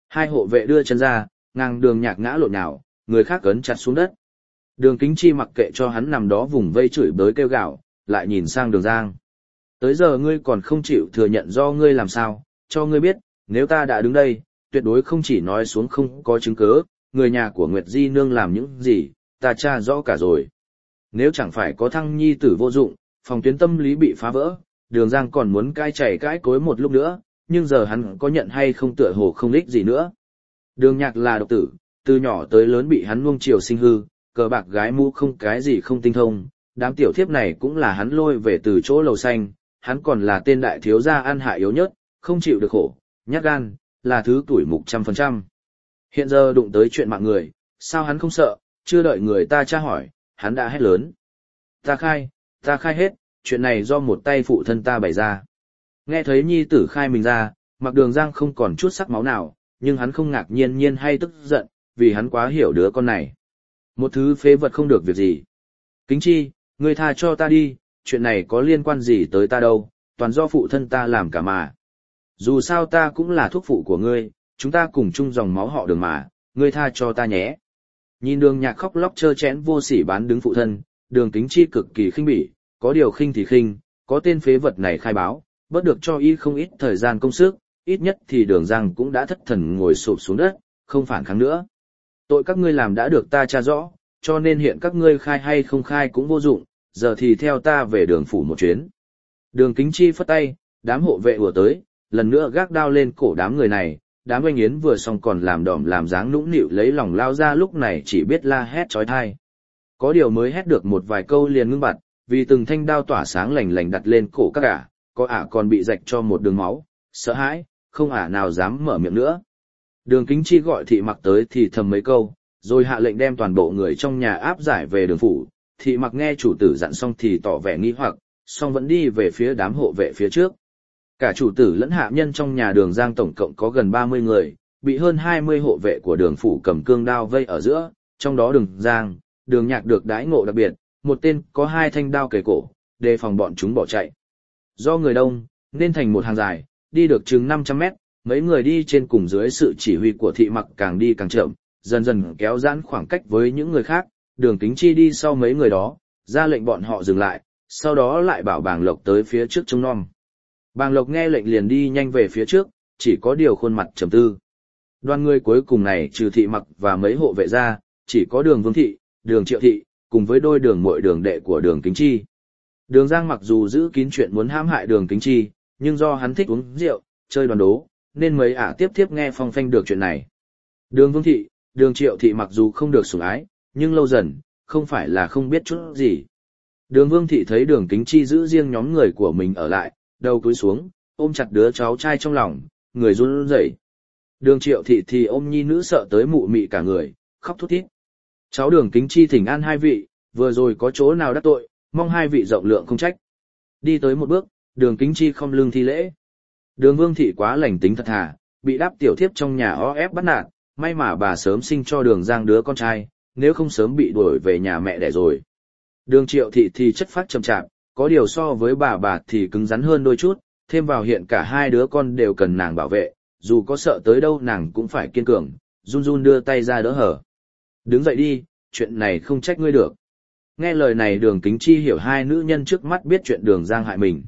Hai hộ vệ đưa chân ra, ngang Đường Nhạc ngã lộn nhào, người khác ấn chặt xuống đất. Đường Kính Chi mặc kệ cho hắn nằm đó vùng vây chửi bới kêu gào, lại nhìn sang Đường Giang. Tới giờ ngươi còn không chịu thừa nhận do ngươi làm sao, cho ngươi biết, nếu ta đã đứng đây, tuyệt đối không chỉ nói xuống không có chứng cứ, người nhà của Nguyệt Di Nương làm những gì, ta tra rõ cả rồi. Nếu chẳng phải có Thăng nhi tử vô dụng, phòng tuyến tâm lý bị phá vỡ, Đường Giang còn muốn cai chảy cãi cối một lúc nữa, nhưng giờ hắn có nhận hay không tựa hồ không ích gì nữa. Đường Nhạc là độc tử, từ nhỏ tới lớn bị hắn nuông chiều sinh hư, cờ bạc gái mũ không cái gì không tinh thông, đám tiểu thiếp này cũng là hắn lôi về từ chỗ lầu xanh, hắn còn là tên đại thiếu gia ăn hại yếu nhất, không chịu được khổ, nhát gan, là thứ tuổi mục 100%. Hiện giờ đụng tới chuyện mạng người, sao hắn không sợ, chưa đợi người ta tra hỏi, hắn đã hét lớn. Ta khai hết, chuyện này do một tay phụ thân ta bày ra. Nghe thấy nhi tử khai mình ra, Mạc Đường Giang không còn chút sắc máu nào, nhưng hắn không ngạc nhiên hay tức giận, vì hắn quá hiểu đứa con này. Một thứ phế vật không được việc gì. Kính Chi, ngươi tha cho ta đi, chuyện này có liên quan gì tới ta đâu, toàn do phụ thân ta làm cả mà. Dù sao ta cũng là thúc phụ của ngươi, chúng ta cùng chung dòng máu họ Đường mà, ngươi tha cho ta nhé. Nhìn Đường Nhạc khóc lóc trơ trẽn vô sỉ bán đứng phụ thân, Đường Kính Chi cực kỳ khinh bỉ, có điều khinh thì khinh, có tên phế vật này khai báo, bớt được cho y không ít thời gian công sức, ít nhất thì Đường Giang cũng đã thất thần ngồi sụp xuống đất, không phản kháng nữa. Tội các ngươi làm đã được ta tra rõ, cho nên hiện các ngươi khai hay không khai cũng vô dụng, giờ thì theo ta về Đường phủ một chuyến. Đường Kính Chi phất tay, đám hộ vệ ùa tới, lần nữa gác đao lên cổ đám người này, đám oanh yến vừa xong còn làm đỏm làm dáng nũng nịu lấy lòng lao ra lúc này chỉ biết la hét trói thai. Có điều mới hét được một vài câu liền ngưng bặt, vì từng thanh đao tỏa sáng lành lành đặt lên cổ các ả, có ả còn bị rạch cho một đường máu, sợ hãi, không ả nào dám mở miệng nữa. Đường Kính Chi gọi Thị Mặc tới thì thầm mấy câu, rồi hạ lệnh đem toàn bộ người trong nhà áp giải về Đường phủ. Thị Mặc nghe chủ tử dặn xong thì tỏ vẻ nghi hoặc, song vẫn đi về phía đám hộ vệ phía trước. Cả chủ tử lẫn hạ nhân trong nhà Đường Giang tổng cộng có gần 30 người, bị hơn 20 hộ vệ của Đường phủ cầm cương đao vây ở giữa, trong đó Đường Giang, Đường Nhạc được đãi ngộ đặc biệt, một tên có 2 thanh đao kề cổ, đề phòng bọn chúng bỏ chạy. Do người đông, nên thành một hàng dài, đi được chừng 500 mét, mấy người đi trên cùng dưới sự chỉ huy của Thị Mặc càng đi càng chậm, dần dần kéo giãn khoảng cách với những người khác. Đường Kính Chi đi sau mấy người đó, ra lệnh bọn họ dừng lại, sau đó lại bảo Bàng Lộc tới phía trước trông nom. Bàng Lộc nghe lệnh liền đi nhanh về phía trước, chỉ có điều khuôn mặt trầm tư. Đoàn người cuối cùng này trừ Thị Mặc và mấy hộ vệ ra, chỉ có Đường Vương Thị, Đường Triệu Thị, cùng với đôi đường muội Đường đệ của Đường Kính Chi. Đường Giang mặc dù giữ kín chuyện muốn hãm hại Đường Kính Chi, nhưng do hắn thích uống rượu, chơi đoán đố, nên mấy ả tiếp nghe phong phanh được chuyện này. Đường Vương Thị, Đường Triệu Thị mặc dù không được sủng ái, nhưng lâu dần, không phải là không biết chút gì. Đường Vương Thị thấy Đường Kính Chi giữ riêng nhóm người của mình ở lại, đầu cúi xuống, ôm chặt đứa cháu trai trong lòng, người run rẩy. Đường Triệu Thị thì ôm nhi nữ sợ tới mụ mị cả người, khóc thút thít. Cháu Đường Kính Chi thỉnh an hai vị, vừa rồi có chỗ nào đắc tội, mong hai vị rộng lượng không trách. Đi tới một bước, Đường Kính Chi không lưng thi lễ. Đường Vương Thị quá lành tính thật thà, bị đáp tiểu thiếp trong nhà o ép bắt nạt, may mà bà sớm sinh cho Đường Giang đứa con trai, nếu không sớm bị đuổi về nhà mẹ đẻ rồi. Đường Triệu Thị thì chất phác chậm chạp, có điều so với bà thì cứng rắn hơn đôi chút, thêm vào hiện cả hai đứa con đều cần nàng bảo vệ, dù có sợ tới đâu nàng cũng phải kiên cường, run run đưa tay ra đỡ hở. Đứng dậy đi, chuyện này không trách ngươi được. Nghe lời này Đường Kính Chi hiểu hai nữ nhân trước mắt biết chuyện Đường Giang hại mình.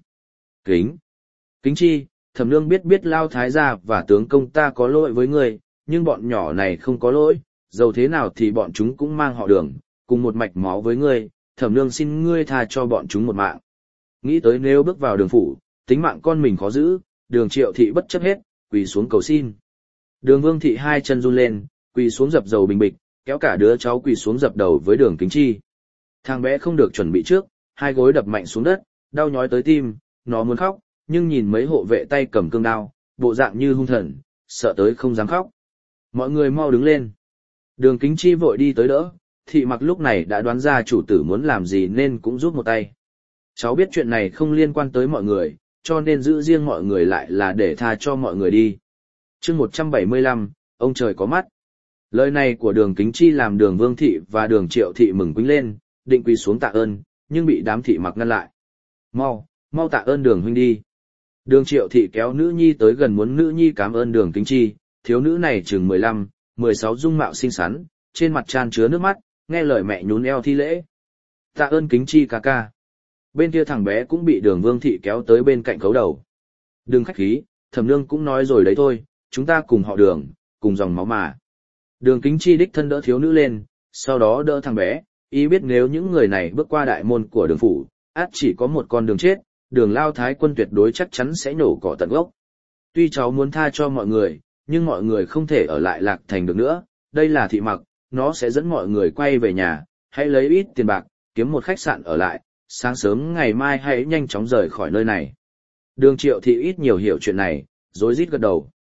Kính Chi, Thẩm nương biết Lao Thái gia và tướng công ta có lỗi với ngươi, nhưng bọn nhỏ này không có lỗi, dầu thế nào thì bọn chúng cũng mang họ Đường, cùng một mạch máu với ngươi, Thẩm nương xin ngươi tha cho bọn chúng một mạng. Nghĩ tới nếu bước vào Đường phủ, tính mạng con mình khó giữ, Đường Triệu Thị bất chấp hết, quỳ xuống cầu xin. Đường Vương Thị hai chân run lên, quỳ xuống dập dầu bình bịch, kéo cả đứa cháu quỳ xuống dập đầu với Đường Kính Chi. Thằng bé không được chuẩn bị trước, hai gối đập mạnh xuống đất, đau nhói tới tim, nó muốn khóc, nhưng nhìn mấy hộ vệ tay cầm cương đao, bộ dạng như hung thần, sợ tới không dám khóc. Mọi người mau đứng lên. Đường Kính Chi vội đi tới đỡ, Thị Mặc lúc này đã đoán ra chủ tử muốn làm gì nên cũng giúp một tay. Cháu biết chuyện này không liên quan tới mọi người, cho nên giữ riêng mọi người lại là để tha cho mọi người đi. Chương 175, ông trời có mắt. Lời này của Đường Kính Chi làm Đường Vương Thị và Đường Triệu Thị mừng quýnh lên, định quỳ xuống tạ ơn, nhưng bị đám Thị Mặc ngăn lại. Mau tạ ơn Đường huynh đi. Đường Triệu Thị kéo nữ nhi tới gần muốn nữ nhi cảm ơn Đường Kính Chi, thiếu nữ này chừng 15, 16 dung mạo xinh xắn, trên mặt tràn chứa nước mắt, nghe lời mẹ nhún eo thi lễ. Tạ ơn Kính Chi ca ca. Bên kia thằng bé cũng bị Đường Vương Thị kéo tới bên cạnh khấu đầu. Đừng khách khí, Thẩm Nương cũng nói rồi đấy thôi, chúng ta cùng họ Đường, cùng dòng máu mà. Đường Kính Chi đích thân đỡ thiếu nữ lên, sau đó đỡ thằng bé, ý biết nếu những người này bước qua đại môn của Đường phủ, ắt chỉ có một con đường chết, Đường Lao Thái Quân tuyệt đối chắc chắn sẽ nhổ cỏ tận gốc. Tuy cháu muốn tha cho mọi người, nhưng mọi người không thể ở lại Lạc Thành được nữa, đây là Thị Mặc, nó sẽ dẫn mọi người quay về nhà, hãy lấy ít tiền bạc, kiếm một khách sạn ở lại, sáng sớm ngày mai hãy nhanh chóng rời khỏi nơi này. Đường Triệu Thị ít nhiều hiểu chuyện này, rối rít gật đầu.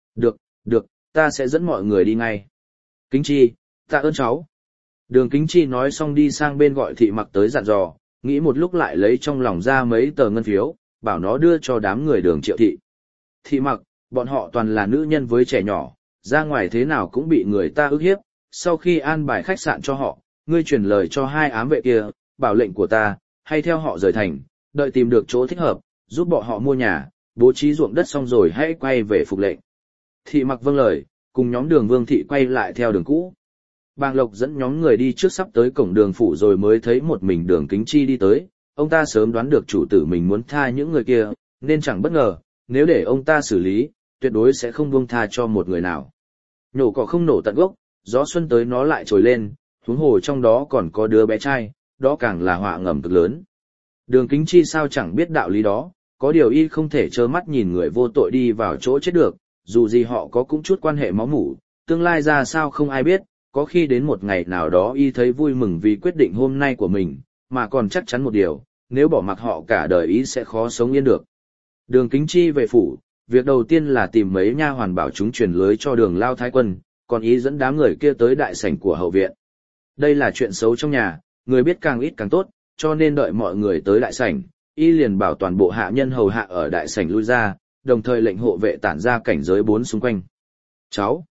Được, ta sẽ dẫn mọi người đi ngay. Kính Chi, tạ ơn cháu. Đường Kính Chi nói xong đi sang bên gọi Thị Mặc tới dặn dò, nghĩ một lúc lại lấy trong lòng ra mấy tờ ngân phiếu, bảo nó đưa cho đám người Đường Triệu Thị. Thị Mặc, bọn họ toàn là nữ nhân với trẻ nhỏ, ra ngoài thế nào cũng bị người ta ức hiếp, sau khi an bài khách sạn cho họ, ngươi truyền lời cho 2 ám vệ kia, bảo lệnh của ta, hay theo họ rời thành, đợi tìm được chỗ thích hợp, giúp bọn họ mua nhà, bố trí ruộng đất xong rồi hãy quay về phục lệnh. Thị Mặc vâng lời, cùng nhóm Đường Vương Thị quay lại theo đường cũ. Bàng Lộc dẫn nhóm người đi trước sắp tới cổng Đường phủ rồi mới thấy một mình Đường Kính Chi đi tới, ông ta sớm đoán được chủ tử mình muốn tha những người kia, nên chẳng bất ngờ, nếu để ông ta xử lý, tuyệt đối sẽ không buông tha cho một người nào. Nhổ cỏ không nổ tận gốc, gió xuân tới nó lại trồi lên, huống hồ trong đó còn có đứa bé trai, đó càng là họa ngầm cực lớn. Đường Kính Chi sao chẳng biết đạo lý đó, có điều y không thể trơ mắt nhìn người vô tội đi vào chỗ chết được, dù gì họ có cũng chút quan hệ máu mủ, tương lai ra sao không ai biết, có khi đến một ngày nào đó y thấy vui mừng vì quyết định hôm nay của mình, mà còn chắc chắn một điều, nếu bỏ mặc họ cả đời y sẽ khó sống yên được. Đường Kính Chi về phủ, việc đầu tiên là tìm mấy nha hoàn bảo chúng truyền lưới cho Đường Lao Thái Quân, còn ý dẫn đám người kia tới đại sảnh của hậu viện. Đây là chuyện xấu trong nhà, người biết càng ít càng tốt, cho nên đợi mọi người tới đại sảnh, y liền bảo toàn bộ hạ nhân hầu hạ ở đại sảnh lui ra, đồng thời lệnh hộ vệ tản ra cảnh giới 4 xung quanh. Cháu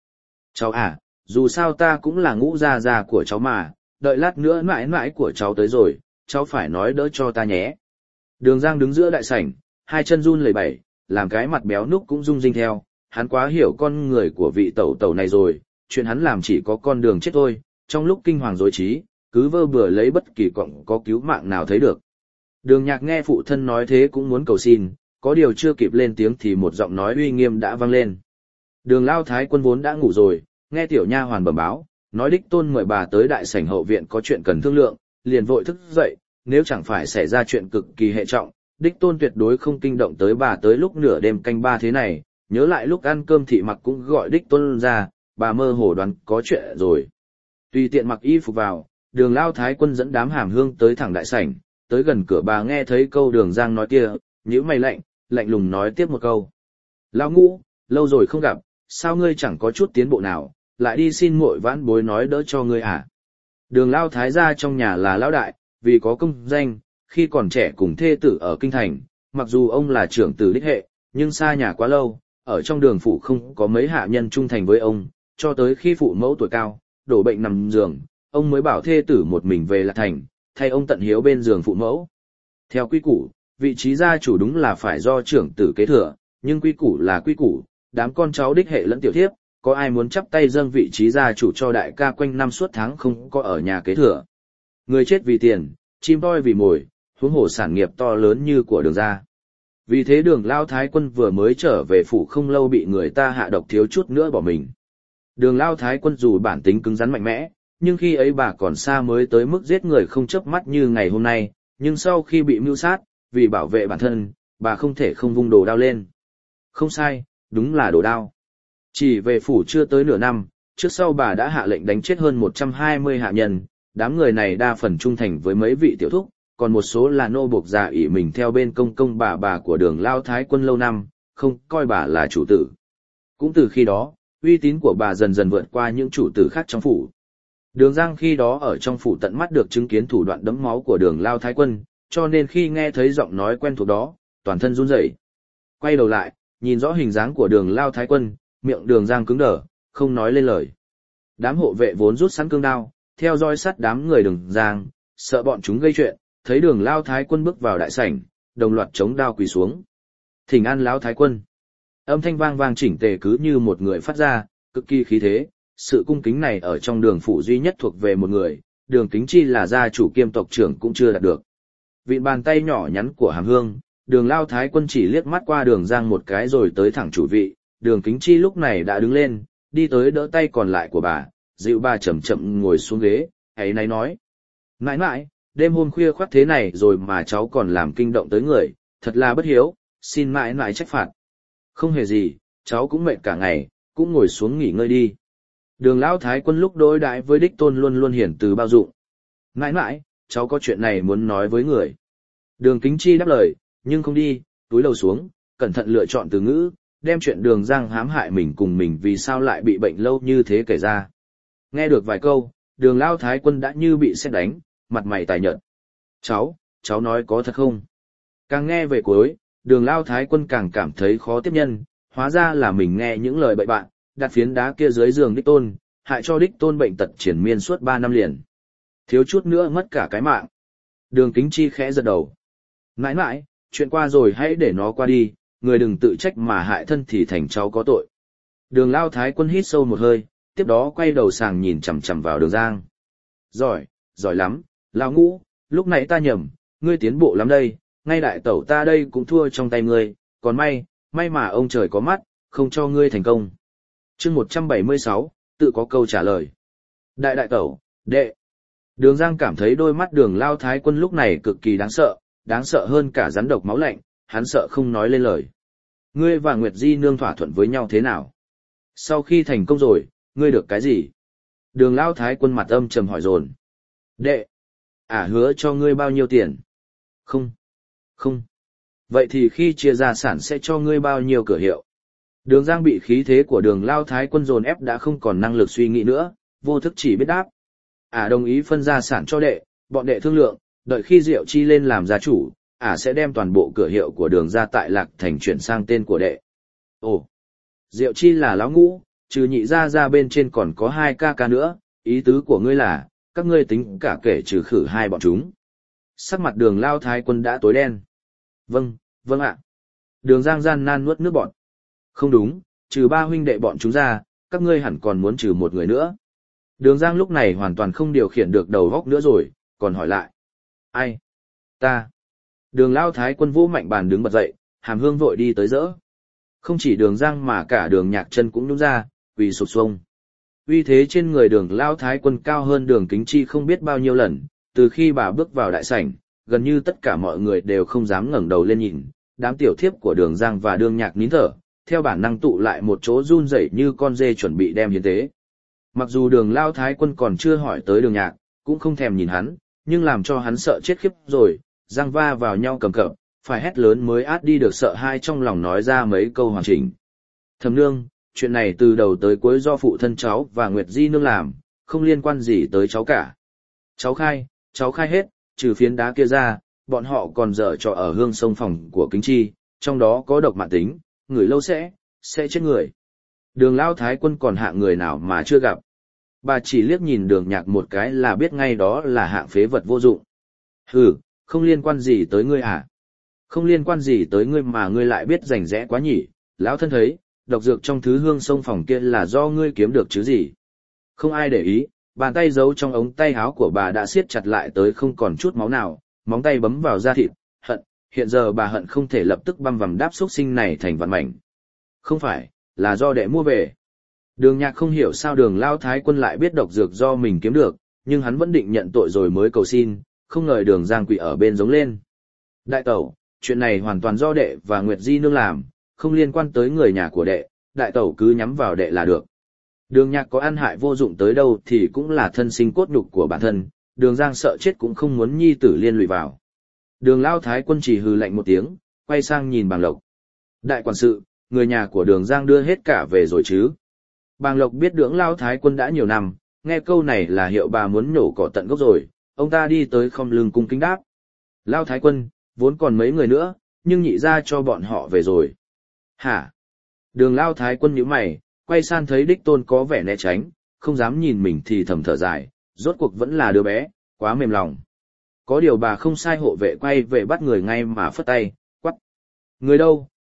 à, dù sao ta cũng là ngũ gia gia của cháu mà, đợi lát nữa mãi mãi của cháu tới rồi, cháu phải nói đỡ cho ta nhé. Đường Giang đứng giữa đại sảnh, hai chân run lẩy bẩy, làm cái mặt béo núc cũng rung rinh theo, hắn quá hiểu con người của vị tẩu tẩu này rồi, chuyện hắn làm chỉ có con đường chết thôi, trong lúc kinh hoàng rối trí, cứ vơ bừa lấy bất kỳ cọng có cứu mạng nào thấy được. Đường Nhạc nghe phụ thân nói thế cũng muốn cầu xin, có điều chưa kịp lên tiếng thì một giọng nói uy nghiêm đã vang lên. Đường Lao Thái Quân vốn đã ngủ rồi, nghe tiểu nha hoàn bẩm báo, nói đích tôn mời bà tới đại sảnh hậu viện có chuyện cần thương lượng, liền vội thức dậy, nếu chẳng phải xảy ra chuyện cực kỳ hệ trọng, đích tôn tuyệt đối không kinh động tới bà tới lúc nửa đêm canh 3 thế này, nhớ lại lúc ăn cơm Thị Mặc cũng gọi đích tôn ra, bà mơ hồ đoán có chuyện rồi. Tùy tiện mặc y phục vào, Đường Lao Thái Quân dẫn đám hàm hương tới thẳng đại sảnh, tới gần cửa bà nghe thấy câu Đường Giang nói kia, nhíu mày lạnh lùng nói tiếp một câu. Lão Ngũ, lâu rồi không gặp, sao ngươi chẳng có chút tiến bộ nào, lại đi xin muội vãn bối nói đỡ cho ngươi à? Đường Lao Thái gia trong nhà là lão đại, vì có công danh, khi còn trẻ cùng thê tử ở kinh thành, mặc dù ông là trưởng tử đích hệ, nhưng xa nhà quá lâu, ở trong Đường phủ không có mấy hạ nhân trung thành với ông, cho tới khi phụ mẫu tuổi cao, đổ bệnh nằm giường, ông mới bảo thê tử một mình về Lạc Thành, thay ông tận hiếu bên giường phụ mẫu. Theo quy củ, vị trí gia chủ đúng là phải do trưởng tử kế thừa, nhưng quy củ là quy củ, đám con cháu đích hệ lẫn tiểu thiếp, có ai muốn chắp tay dâng vị trí gia chủ cho đại ca quanh năm suốt tháng không có ở nhà kế thừa. Người chết vì tiền, chim toi vì mồi, huống hồ sản nghiệp to lớn như của Đường gia. Vì thế Đường Lao Thái Quân vừa mới trở về phủ không lâu bị người ta hạ độc thiếu chút nữa bỏ mình. Đường Lao Thái Quân dù bản tính cứng rắn mạnh mẽ, nhưng khi ấy bà còn xa mới tới mức giết người không chớp mắt như ngày hôm nay, nhưng sau khi bị mưu sát, vì bảo vệ bản thân, bà không thể không vung đồ đao lên. Không sai, đúng là đồ đao. Chỉ về phủ chưa tới nửa năm, trước sau bà đã hạ lệnh đánh chết hơn 120 hạ nhân, đám người này đa phần trung thành với mấy vị tiểu thúc, còn một số là nô buộc già ỷ mình theo bên công công bà của Đường Lao Thái Quân lâu năm, không coi bà là chủ tử. Cũng từ khi đó, uy tín của bà dần dần vượt qua những chủ tử khác trong phủ. Đường Giang khi đó ở trong phủ tận mắt được chứng kiến thủ đoạn đẫm máu của Đường Lao Thái Quân, cho nên khi nghe thấy giọng nói quen thuộc đó, toàn thân run rẩy. Quay đầu lại, nhìn rõ hình dáng của Đường Lao Thái Quân, miệng Đường Giang cứng đờ, không nói lên lời. Đám hộ vệ vốn rút sẵn cương đao, theo dõi sát đám người Đường Giang, sợ bọn chúng gây chuyện, thấy Đường Lao Thái Quân bước vào đại sảnh, đồng loạt chống đao quỳ xuống. Thỉnh an Lão Thái Quân. Âm thanh vang vang chỉnh tề cứ như một người phát ra, cực kỳ khí thế, sự cung kính này ở trong Đường phủ duy nhất thuộc về một người, Đường Kính Chi là gia chủ kiêm tộc trưởng cũng chưa đạt được. Vịn bàn tay nhỏ nhắn của Hàm Hương, Đường Lao Thái Quân chỉ liếc mắt qua Đường Giang một cái rồi tới thẳng chủ vị, Đường Kính Chi lúc này đã đứng lên, đi tới đỡ tay còn lại của bà, dịu bà chậm chậm ngồi xuống ghế, ấy náy nói. Nãi nãi, đêm hôm khuya khoắt thế này rồi mà cháu còn làm kinh động tới người, thật là bất hiếu, xin mãi nãi trách phạt. Không hề gì, cháu cũng mệt cả ngày, cũng ngồi xuống nghỉ ngơi đi. Đường Lão Thái Quân lúc đối đãi với đích tôn luôn luôn hiển từ bao dụng. Nãi nãi, cháu có chuyện này muốn nói với người. Đường Kính Chi đáp lời, nhưng không đi, túi lầu xuống, cẩn thận lựa chọn từ ngữ, đem chuyện Đường Giang hãm hại mình cùng mình vì sao lại bị bệnh lâu như thế kể ra. Nghe được vài câu, Đường Lão Thái Quân đã như bị sét đánh, mặt mày tái nhợt. Cháu nói có thật không? Càng nghe về cuối, Đường Lão Thái Quân càng cảm thấy khó tiếp nhân, hóa ra là mình nghe những lời bậy bạn, đặt phiến đá kia dưới giường đích tôn, hại cho đích tôn bệnh tật triển miên suốt 3 năm liền. Thiếu chút nữa mất cả cái mạng. Đường Kính Chi khẽ giật đầu. Nãi nãi, chuyện qua rồi hãy để nó qua đi, người đừng tự trách mà hại thân thì thành cháu có tội. Đường Lao Thái Quân hít sâu một hơi, tiếp đó quay đầu sàng nhìn chằm chằm vào Đường Giang. Giỏi lắm, Lão Ngũ, lúc nãy ta nhầm, ngươi tiến bộ lắm đây, ngay đại tẩu ta đây cũng thua trong tay ngươi, còn may mà ông trời có mắt, không cho ngươi thành công. Chương 176, tự có câu trả lời. Đại tẩu, đệ. Đường Giang cảm thấy đôi mắt Đường Lao Thái Quân lúc này cực kỳ đáng sợ hơn cả rắn độc máu lạnh, hắn sợ không nói lên lời. Ngươi và Nguyệt Di nương thỏa thuận với nhau thế nào? Sau khi thành công rồi, ngươi được cái gì? Đường Lao Thái Quân mặt âm trầm hỏi dồn. Đệ, hứa cho ngươi bao nhiêu tiền? Không. Vậy thì khi chia gia sản sẽ cho ngươi bao nhiêu cửa hiệu? Đường Giang bị khí thế của Đường Lao Thái Quân dồn ép đã không còn năng lực suy nghĩ nữa, vô thức chỉ biết đáp. Đồng ý phân gia sản cho đệ, bọn đệ thương lượng, đợi khi Diệu Chi lên làm gia chủ, sẽ đem toàn bộ cửa hiệu của Đường gia tại Lạc Thành chuyển sang tên của đệ. Ồ, Diệu Chi là Lão Ngũ, trừ nhị gia ra bên trên còn có 2 ca nữa, ý tứ của ngươi là, các ngươi tính cả kể trừ khử 2 bọn chúng. Sắc mặt Đường Lao Thái Quân đã tối đen. Vâng ạ. Đường Giang gian nan nuốt nước bọt. Không đúng, trừ 3 huynh đệ bọn chúng ra, các ngươi hẳn còn muốn trừ 1 người nữa. Đường Giang lúc này hoàn toàn không điều khiển được đầu óc nữa rồi, còn hỏi lại. Ai? Ta. Đường Lao Thái Quân vũ mạnh bàn đứng bật dậy, Hàm Hương vội đi tới dỡ. Không chỉ Đường Giang mà cả Đường Nhạc Chân cũng nhún ra, quỳ sụp xuống. Uy thế trên người Đường Lao Thái Quân cao hơn Đường Kính Chi không biết bao nhiêu lần, từ khi bà bước vào đại sảnh, gần như tất cả mọi người đều không dám ngẩng đầu lên nhìn, đám tiểu thiếp của Đường Giang và Đường Nhạc nín thở, theo bản năng tụ lại một chỗ run rẩy như con dê chuẩn bị đem hiến tế. Mặc dù Đường Lao Thái Quân còn chưa hỏi tới Đường Nhạc, cũng không thèm nhìn hắn, nhưng làm cho hắn sợ chết khiếp rồi, răng va vào nhau cầm cập, phải hét lớn mới át đi được sợ hãi trong lòng nói ra mấy câu hoàn chỉnh. Thẩm nương, chuyện này từ đầu tới cuối do phụ thân cháu và Nguyệt Di nương làm, không liên quan gì tới cháu cả. Cháu khai hết, trừ phiến đá kia ra, bọn họ còn dở trò ở hương sông phòng của Kính Chi, trong đó có độc mạn tính, người lâu sẽ chết người. Đường Lao Thái Quân còn hạng người nào mà chưa gặp. Bà chỉ liếc nhìn Đường Nhạc một cái là biết ngay đó là hạng phế vật vô dụng. Hừ, không liên quan gì tới ngươi à? Không liên quan gì tới ngươi mà ngươi lại biết rành rẽ quá nhỉ? Lão thân thấy, độc dược trong thứ hương sông phòng kia là do ngươi kiếm được chứ gì? Không ai để ý, bàn tay giấu trong ống tay áo của bà đã siết chặt lại tới không còn chút máu nào, móng tay bấm vào da thịt, hiện giờ bà hận không thể lập tức băm vằm đáp xúc sinh này thành vạn mảnh. Không phải, là do đệ mua về. Đường Nhạc không hiểu sao Đường Lao Thái Quân lại biết độc dược do mình kiếm được, nhưng hắn vẫn định nhận tội rồi mới cầu xin, không ngờ Đường Giang quỳ ở bên giống lên. Đại tẩu, chuyện này hoàn toàn do đệ và Nguyệt Di nương làm, không liên quan tới người nhà của đệ, đại tẩu cứ nhắm vào đệ là được. Đường Nhạc có ăn hại vô dụng tới đâu thì cũng là thân sinh cốt nhục của bản thân, Đường Giang sợ chết cũng không muốn nhi tử liên lụy vào. Đường Lao Thái Quân chỉ hừ lạnh một tiếng, quay sang nhìn Bàng Lộc. Đại quản sự, người nhà của Đường Giang đưa hết cả về rồi chứ? Bàng Lộc biết Đường Lao Thái Quân đã nhiều năm, nghe câu này là hiệu bà muốn nhổ cỏ tận gốc rồi, ông ta đi tới khom lưng cung kính đáp. Lao Thái Quân, vốn còn mấy người nữa, nhưng nhị ra cho bọn họ về rồi. Hả? Đường Lao Thái Quân nhíu mày, quay sang thấy đích tôn có vẻ né tránh, không dám nhìn mình thì thầm thở dài, rốt cuộc vẫn là đứa bé, quá mềm lòng. Có điều bà không sai hộ vệ quay về bắt người ngay mà phất tay, quắc. Người đâu,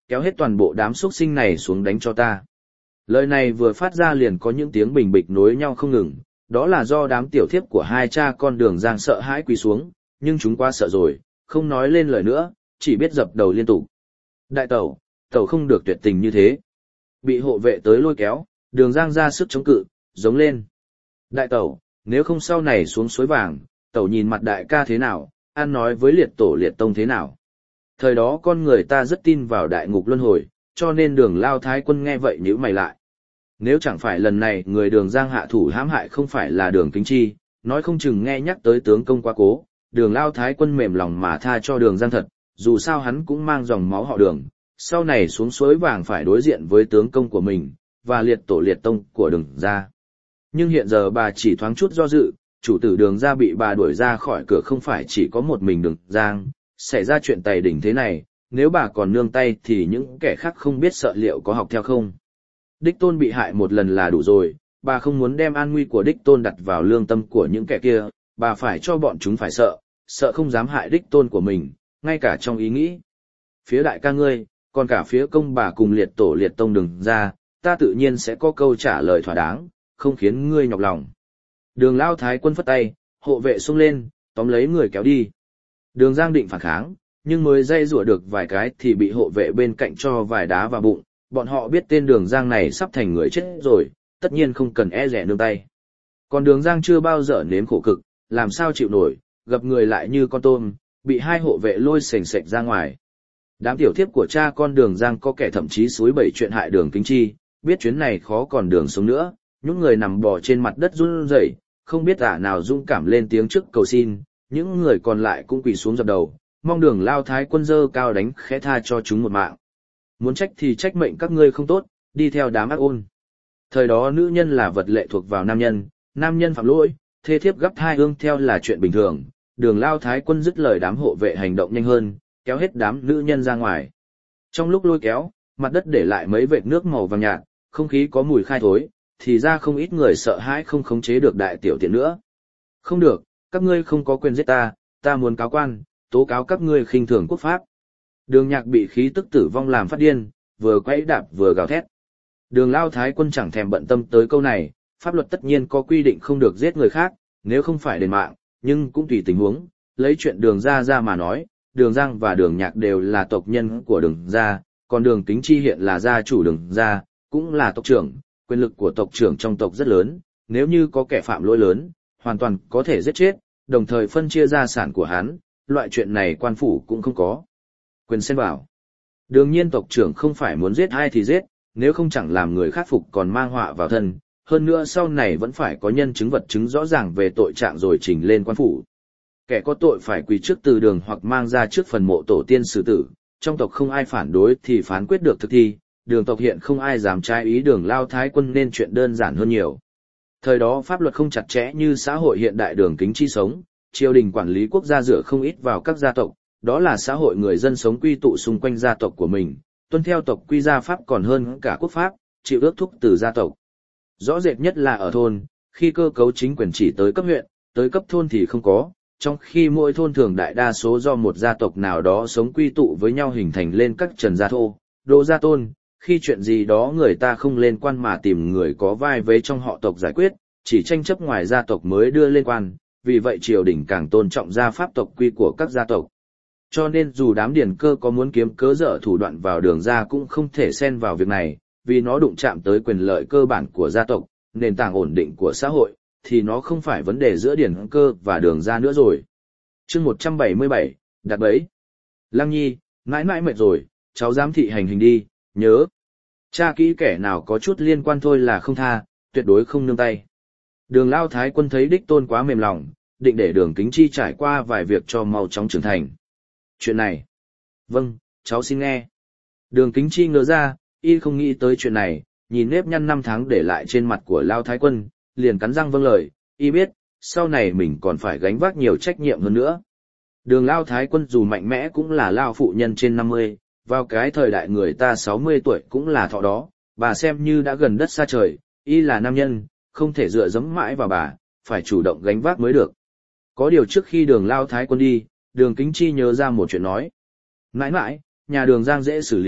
kéo hết toàn bộ đám xuất sinh này xuống đánh cho ta. Lời này vừa phát ra liền có những tiếng bình bịch nối nhau không ngừng, đó là do đám tiểu thiếp của hai cha con Đường Giang sợ hãi quỳ xuống, nhưng chúng quá sợ rồi, không nói lên lời nữa, chỉ biết dập đầu liên tục. Đại tẩu, tẩu không được tuyệt tình như thế. Bị hộ vệ tới lôi kéo, Đường Giang ra sức chống cự, giống lên. Đại tẩu, nếu không sau này xuống suối vàng, tẩu nhìn mặt đại ca thế nào, ăn nói với liệt tổ liệt tông thế nào. Thời đó con người ta rất tin vào đại ngục luân hồi, cho nên Đường Lao Thái Quân nghe vậy nhíu mày lại. Nếu chẳng phải lần này người Đường Giang hạ thủ hãm hại không phải là Đường Kính Chi, nói không chừng nghe nhắc tới tướng công quá cố, Đường Lao Thái Quân mềm lòng mà tha cho Đường Giang thật, dù sao hắn cũng mang dòng máu họ Đường, sau này xuống suối vàng phải đối diện với tướng công của mình, và liệt tổ liệt tông của Đường gia. Nhưng hiện giờ bà chỉ thoáng chút do dự, chủ tử Đường gia bị bà đuổi ra khỏi cửa không phải chỉ có một mình Đường Giang, xảy ra chuyện tày đỉnh thế này, nếu bà còn nương tay thì những kẻ khác không biết sợ liệu có học theo không. Đích tôn bị hại một lần là đủ rồi, bà không muốn đem an nguy của đích tôn đặt vào lương tâm của những kẻ kia, bà phải cho bọn chúng phải sợ, sợ không dám hại đích tôn của mình, ngay cả trong ý nghĩ. Phía đại ca ngươi, còn cả phía công bà cùng liệt tổ liệt tông Đường gia, ta tự nhiên sẽ có câu trả lời thỏa đáng, không khiến ngươi nhọc lòng. Đường Lao Thái Quân phất tay, hộ vệ xông lên, tóm lấy người kéo đi. Đường Giang định phản kháng, nhưng mới dây rủa được vài cái thì bị hộ vệ bên cạnh cho vài đá vào bụng, bọn họ biết tên Đường Giang này sắp thành người chết rồi, tất nhiên không cần e rẻ nương tay. Còn Đường Giang chưa bao giờ nếm khổ cực, làm sao chịu nổi, gặp người lại như con tôm, bị hai hộ vệ lôi sềnh sệch ra ngoài. Đám tiểu thiếp của cha con Đường Giang có kẻ thậm chí xúi bẩy chuyện hại Đường Kính Chi, biết chuyến này khó còn đường sống nữa, những người nằm bò trên mặt đất run rẩy, không biết ả nào dũng cảm lên tiếng trước cầu xin, những người còn lại cũng quỳ xuống dập đầu, mong Đường Lao Thái Quân dơ cao đánh khẽ tha cho chúng một mạng. Muốn trách thì trách mệnh các ngươi không tốt, đi theo đám ác ôn. Thời đó nữ nhân là vật lệ thuộc vào nam nhân phạm lỗi, thê thiếp gấp thai ương theo là chuyện bình thường. Đường Lao Thái Quân dứt lời đám hộ vệ hành động nhanh hơn, kéo hết đám nữ nhân ra ngoài. Trong lúc lôi kéo, mặt đất để lại mấy vệt nước màu vàng nhạt, không khí có mùi khai thối, thì ra không ít người sợ hãi không khống chế được đại tiểu tiện nữa. Không được, các ngươi không có quyền giết ta, ta muốn cáo quan, tố cáo các ngươi khinh thường quốc pháp. Đường Nhạc bị khí tức tử vong làm phát điên, vừa quẫy đạp vừa gào thét. Đường Lao Thái Quân chẳng thèm bận tâm tới câu này, pháp luật tất nhiên có quy định không được giết người khác, nếu không phải đền mạng, nhưng cũng tùy tình huống, lấy chuyện Đường ra mà nói, Đường Giang và Đường Nhạc đều là tộc nhân của Đường gia, còn Đường Kính Chi hiện là gia chủ Đường gia, cũng là tộc trưởng, quyền lực của tộc trưởng trong tộc rất lớn, nếu như có kẻ phạm lỗi lớn, hoàn toàn có thể giết chết, đồng thời phân chia gia sản của hắn, loại chuyện này quan phủ cũng không có quyền xen vào. Đương nhiên tộc trưởng không phải muốn giết ai thì giết, nếu không chẳng làm người khác phục còn mang họa vào thân, hơn nữa sau này vẫn phải có nhân chứng vật chứng rõ ràng về tội trạng rồi trình lên quan phủ. Kẻ có tội phải quỳ trước từ đường hoặc mang ra trước phần mộ tổ tiên xử tử, trong tộc không ai phản đối thì phán quyết được thực thi, đường tộc hiện không ai dám trái ý Đường Lao Thái Quân nên chuyện đơn giản hơn nhiều. Thời đó pháp luật không chặt chẽ như xã hội hiện đại Đường Kính Chi sống, triều đình quản lý quốc gia dựa không ít vào các gia tộc, đó là xã hội người dân sống quy tụ xung quanh gia tộc của mình, tuân theo tộc quy gia pháp còn hơn cả quốc pháp, chịu ước thúc từ gia tộc. Rõ rệt nhất là ở thôn, khi cơ cấu chính quyền chỉ tới cấp huyện, tới cấp thôn thì không có, trong khi mỗi thôn thường đại đa số do một gia tộc nào đó sống quy tụ với nhau hình thành lên các trần gia thô, đô gia tôn, khi chuyện gì đó người ta không lên quan mà tìm người có vai vế trong họ tộc giải quyết, chỉ tranh chấp ngoài gia tộc mới đưa lên quan, vì vậy triều đình càng tôn trọng gia pháp tộc quy của các gia tộc. Cho nên dù đám điền cơ có muốn kiếm cớ dở thủ đoạn vào Đường gia cũng không thể xen vào việc này, vì nó đụng chạm tới quyền lợi cơ bản của gia tộc, nền tảng ổn định của xã hội, thì nó không phải vấn đề giữa điền cơ và Đường gia nữa rồi. Chương 177, đặt bẫy. Lăng Nhi, mãi mãi mệt rồi, cháu giám thị hành hình đi, nhớ. Tra kỹ kẻ nào có chút liên quan thôi là không tha, tuyệt đối không nương tay. Đường Lao Thái Quân thấy đích tôn quá mềm lòng, định để Đường Kính Chi trải qua vài việc cho mau chóng trưởng thành. Chuyện này. Vâng, cháu xin nghe. Đường Kính Chi ngớ ra, y không nghĩ tới chuyện này, nhìn nếp nhăn 5 tháng để lại trên mặt của Lao Thái Quân, liền cắn răng vâng lời, y biết, sau này mình còn phải gánh vác nhiều trách nhiệm hơn nữa. Đường Lao Thái Quân dù mạnh mẽ cũng là Lao phụ nhân trên 50, vào cái thời đại người ta 60 tuổi cũng là thọ đó, bà xem như đã gần đất xa trời, y là nam nhân, không thể dựa dẫm mãi vào bà, phải chủ động gánh vác mới được. Có điều trước khi Đường Lao Thái Quân đi, Đường Kính Chi nhớ ra một chuyện nói. Mãi mãi, nhà Đường Giang dễ xử lý,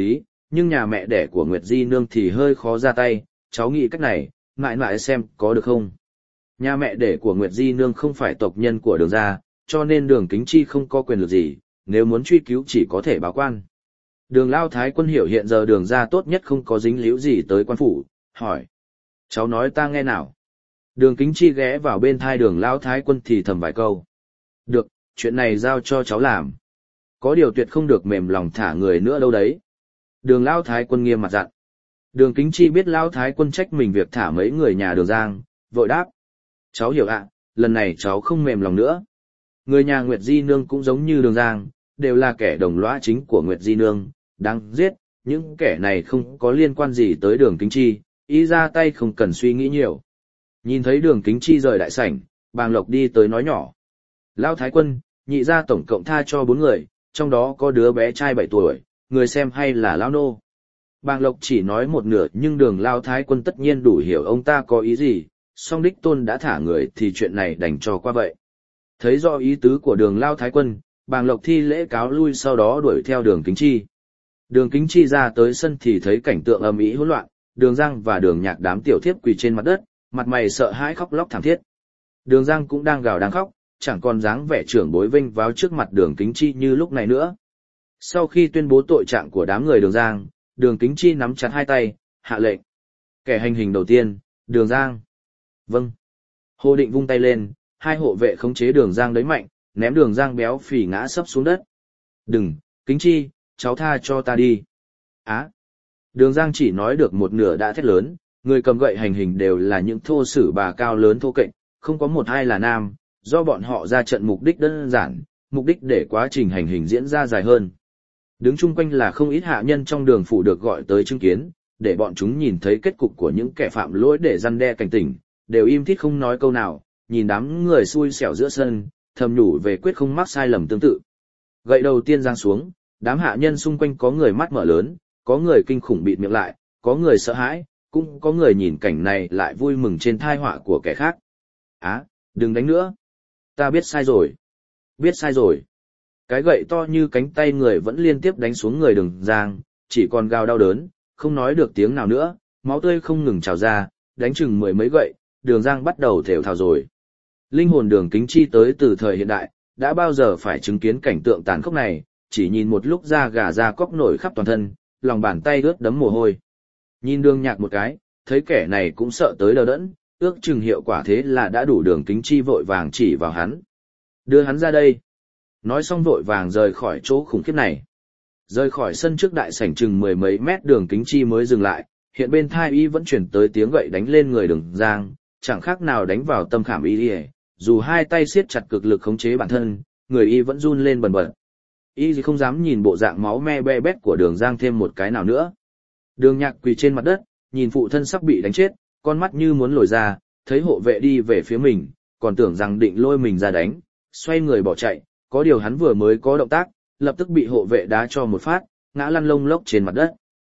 nhưng nhà mẹ đẻ của Nguyệt Di Nương thì hơi khó ra tay, cháu nghĩ cách này, mãi mãi xem có được không. Nhà mẹ đẻ của Nguyệt Di Nương không phải tộc nhân của Đường gia, cho nên Đường Kính Chi không có quyền lực gì, nếu muốn truy cứu chỉ có thể báo quan. Đường Lao Thái Quân hiểu hiện giờ Đường gia tốt nhất không có dính líu gì tới quan phủ, hỏi. Cháu nói ta nghe nào. Đường Kính Chi ghé vào bên thai Đường Lao Thái Quân thì thầm vài câu. Được, chuyện này giao cho cháu làm. Có điều tuyệt không được mềm lòng thả người nữa đâu đấy. Đường Lao Thái Quân nghiêm mặt dặn. Đường Kính Chi biết Lao Thái Quân trách mình việc thả mấy người nhà Đường Giang, vội đáp. Cháu hiểu ạ, lần này cháu không mềm lòng nữa. Người nhà Nguyệt Di Nương cũng giống như Đường Giang, đều là kẻ đồng lõa chính của Nguyệt Di Nương, đáng giết, những kẻ này không có liên quan gì tới Đường Kính Chi, ý ra tay không cần suy nghĩ nhiều. Nhìn thấy Đường Kính Chi rời đại sảnh, Bàng Lộc đi tới nói nhỏ. Lao Thái Quân, nhị ra tổng cộng tha cho 4 người, trong đó có đứa bé trai 7 tuổi, người xem hay là Lao Nô. Bàng Lộc chỉ nói một nửa nhưng Đường Lao Thái Quân tất nhiên đủ hiểu ông ta có ý gì, song đích tôn đã thả người thì chuyện này đành cho qua vậy. Thấy rõ ý tứ của Đường Lao Thái Quân, Bàng Lộc thi lễ cáo lui sau đó đuổi theo Đường Kính Chi. Đường Kính Chi ra tới sân thì thấy cảnh tượng ầm ĩ hỗn loạn, Đường Giang và Đường Nhạc đám tiểu thiếp quỳ trên mặt đất, mặt mày sợ hãi khóc lóc thảm thiết. Đường Giang cũng đang gào đang khóc, chẳng còn dáng vẻ trưởng bối vênh váo trước mặt Đường Kính Chi như lúc này nữa. Sau khi tuyên bố tội trạng của đám người Đường Giang, Đường Kính Chi nắm chặt hai tay, hạ lệnh. Kẻ hành hình đầu tiên, Đường Giang. Vâng. Hồ Định vung tay lên, hai hộ vệ khống chế Đường Giang đấy mạnh, ném Đường Giang béo phì ngã sấp xuống đất. Đừng, Kính Chi, cháu tha cho ta đi. Á. Đường Giang chỉ nói được một nửa đã thét lớn, người cầm gậy hành hình đều là những thô sử bà cao lớn thô kệch, không có một ai là nam, do bọn họ ra trận mục đích đơn giản, mục đích để quá trình hành hình diễn ra dài hơn. Đứng chung quanh là không ít hạ nhân trong đường phủ được gọi tới chứng kiến, để bọn chúng nhìn thấy kết cục của những kẻ phạm lỗi để răn đe cảnh tỉnh, đều im thít không nói câu nào, nhìn đám người xui xẻo giữa sân, thầm nhủ về quyết không mắc sai lầm tương tự. Gậy đầu tiên giáng xuống, đám hạ nhân xung quanh có người mắt mở lớn, có người kinh khủng bịt miệng lại, có người sợ hãi, cũng có người nhìn cảnh này lại vui mừng trên thai họa của kẻ khác. Á, đừng đánh nữa. Ta biết sai rồi. Biết sai rồi. Cái gậy to như cánh tay người vẫn liên tiếp đánh xuống người Đường Giang, chỉ còn gào đau đớn, không nói được tiếng nào nữa, máu tươi không ngừng trào ra, đánh chừng 10 mấy gậy, Đường Giang bắt đầu thều thào rồi. Linh hồn Đường Kính Chi tới từ thời hiện đại, đã bao giờ phải chứng kiến cảnh tượng tàn khốc này, chỉ nhìn một lúc da gà da cóc nổi khắp toàn thân, lòng bàn tay ướt đẫm mồ hôi. Nhìn Đường Nhạc một cái, thấy kẻ này cũng sợ tới đờ đẫn, ước chừng hiệu quả thế là đã đủ. Đường Kính Chi vội vàng chỉ vào hắn. Đưa hắn ra đây. Nói xong vội vàng rời khỏi chỗ khủng khiếp này. Rời khỏi sân trước đại sảnh chừng 10 mấy mét Đường Kính Chi mới dừng lại, hiện bên thai y vẫn chuyển tới tiếng gậy đánh lên người Đường Giang, chẳng khác nào đánh vào tâm khảm y, dù hai tay siết chặt cực lực khống chế bản thân, người y vẫn run lên bần bật. Y không dám nhìn bộ dạng máu me be bét của Đường Giang thêm một cái nào nữa. Đường Nhạc quỳ trên mặt đất, nhìn phụ thân sắp bị đánh chết, con mắt như muốn lồi ra, thấy hộ vệ đi về phía mình, còn tưởng rằng định lôi mình ra đánh, xoay người bỏ chạy, có điều hắn vừa mới có động tác, lập tức bị hộ vệ đá cho một phát, ngã lăn lông lốc trên mặt đất.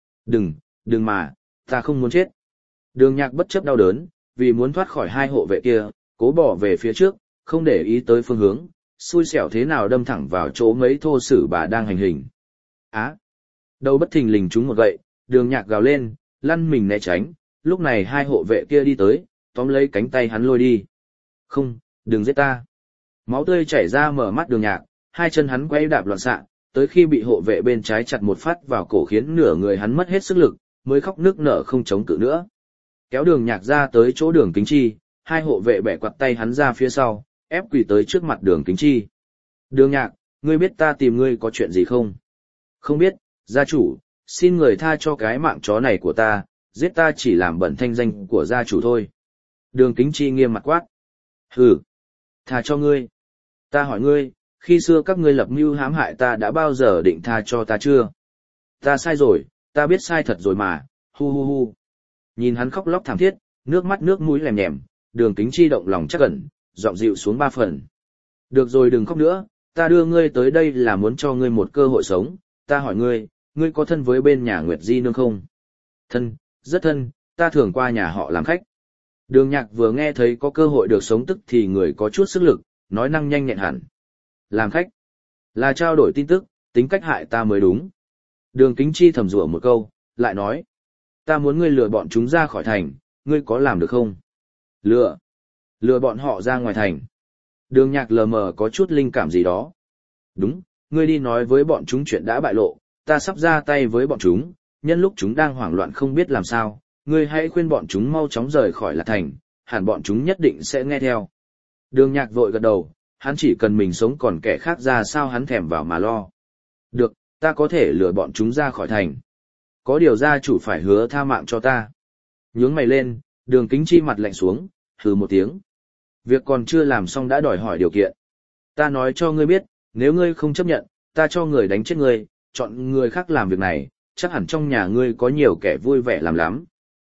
Đừng mà, ta không muốn chết. Đường Nhạc bất chấp đau đớn, vì muốn thoát khỏi hai hộ vệ kia, cố bỏ về phía trước, không để ý tới phương hướng, xui xẻo thế nào đâm thẳng vào chỗ mấy thô sử bà đang hành hình. Á! Đầu bất thình lình trúng một gậy, Đường Nhạc gào lên, lăn mình né tránh, lúc này hai hộ vệ kia đi tới, tóm lấy cánh tay hắn lôi đi. Không, đừng giết ta. Máu tươi chảy ra mở mắt Đường Nhạc, hai chân hắn quay đạp loạn xạ, tới khi bị hộ vệ bên trái chặt một phát vào cổ khiến nửa người hắn mất hết sức lực, mới khóc nức nở không chống cự nữa. Kéo Đường Nhạc ra tới chỗ Đường Kính Chi, hai hộ vệ bẻ quặt tay hắn ra phía sau, ép quỳ tới trước mặt Đường Kính Chi. Đường Nhạc, ngươi biết ta tìm ngươi có chuyện gì không? Không biết, gia chủ, xin người tha cho cái mạng chó này của ta, giết ta chỉ làm bẩn thanh danh của gia chủ thôi. Đường Kính Chi nghiêm mặt quát. Hừ, tha cho ngươi. Ta hỏi ngươi, khi xưa các ngươi lập mưu hãm hại ta đã bao giờ định tha cho ta chưa? Ta sai rồi, ta biết sai thật rồi mà, hu hu hu. Nhìn hắn khóc lóc thảm thiết, nước mắt nước mũi lèm nhèm, Đường Kính Chi động lòng chắc ẩn, giọng dịu xuống 3 phần. Được rồi đừng khóc nữa, ta đưa ngươi tới đây là muốn cho ngươi một cơ hội sống, ta hỏi ngươi, ngươi có thân với bên nhà Nguyệt Di Nương không? Thân, rất thân, ta thường qua nhà họ làm khách. Đường Nhạc vừa nghe thấy có cơ hội được sống tức thì người có chút sức lực, nói năng nhanh nhẹn hẳn. Làm khách? Là trao đổi tin tức, tính cách hại ta mới đúng. Đường Kính Chi thầm rủa một câu, lại nói. Ta muốn ngươi lừa bọn chúng ra khỏi thành, ngươi có làm được không? Lừa? Lừa bọn họ ra ngoài thành. Đường Nhạc lờ mờ có chút linh cảm gì đó. Đúng, ngươi đi nói với bọn chúng chuyện đã bại lộ, ta sắp ra tay với bọn chúng, nhân lúc chúng đang hoảng loạn không biết làm sao, ngươi hãy khuyên bọn chúng mau chóng rời khỏi Lạc Thành, hẳn bọn chúng nhất định sẽ nghe theo. Đường Nhạc vội gật đầu, hắn chỉ cần mình sống còn kẻ khác ra sao hắn thèm vào mà lo. Được, ta có thể lừa bọn chúng ra khỏi thành. Có điều gia chủ phải hứa tha mạng cho ta. Nhướng mày lên, Đường Kính Chi mặt lạnh xuống, hừ một tiếng. Việc còn chưa làm xong đã đòi hỏi điều kiện. Ta nói cho ngươi biết, nếu ngươi không chấp nhận, ta cho người đánh chết ngươi, chọn người khác làm việc này, chắc hẳn trong nhà ngươi có nhiều kẻ vui vẻ làm lắm.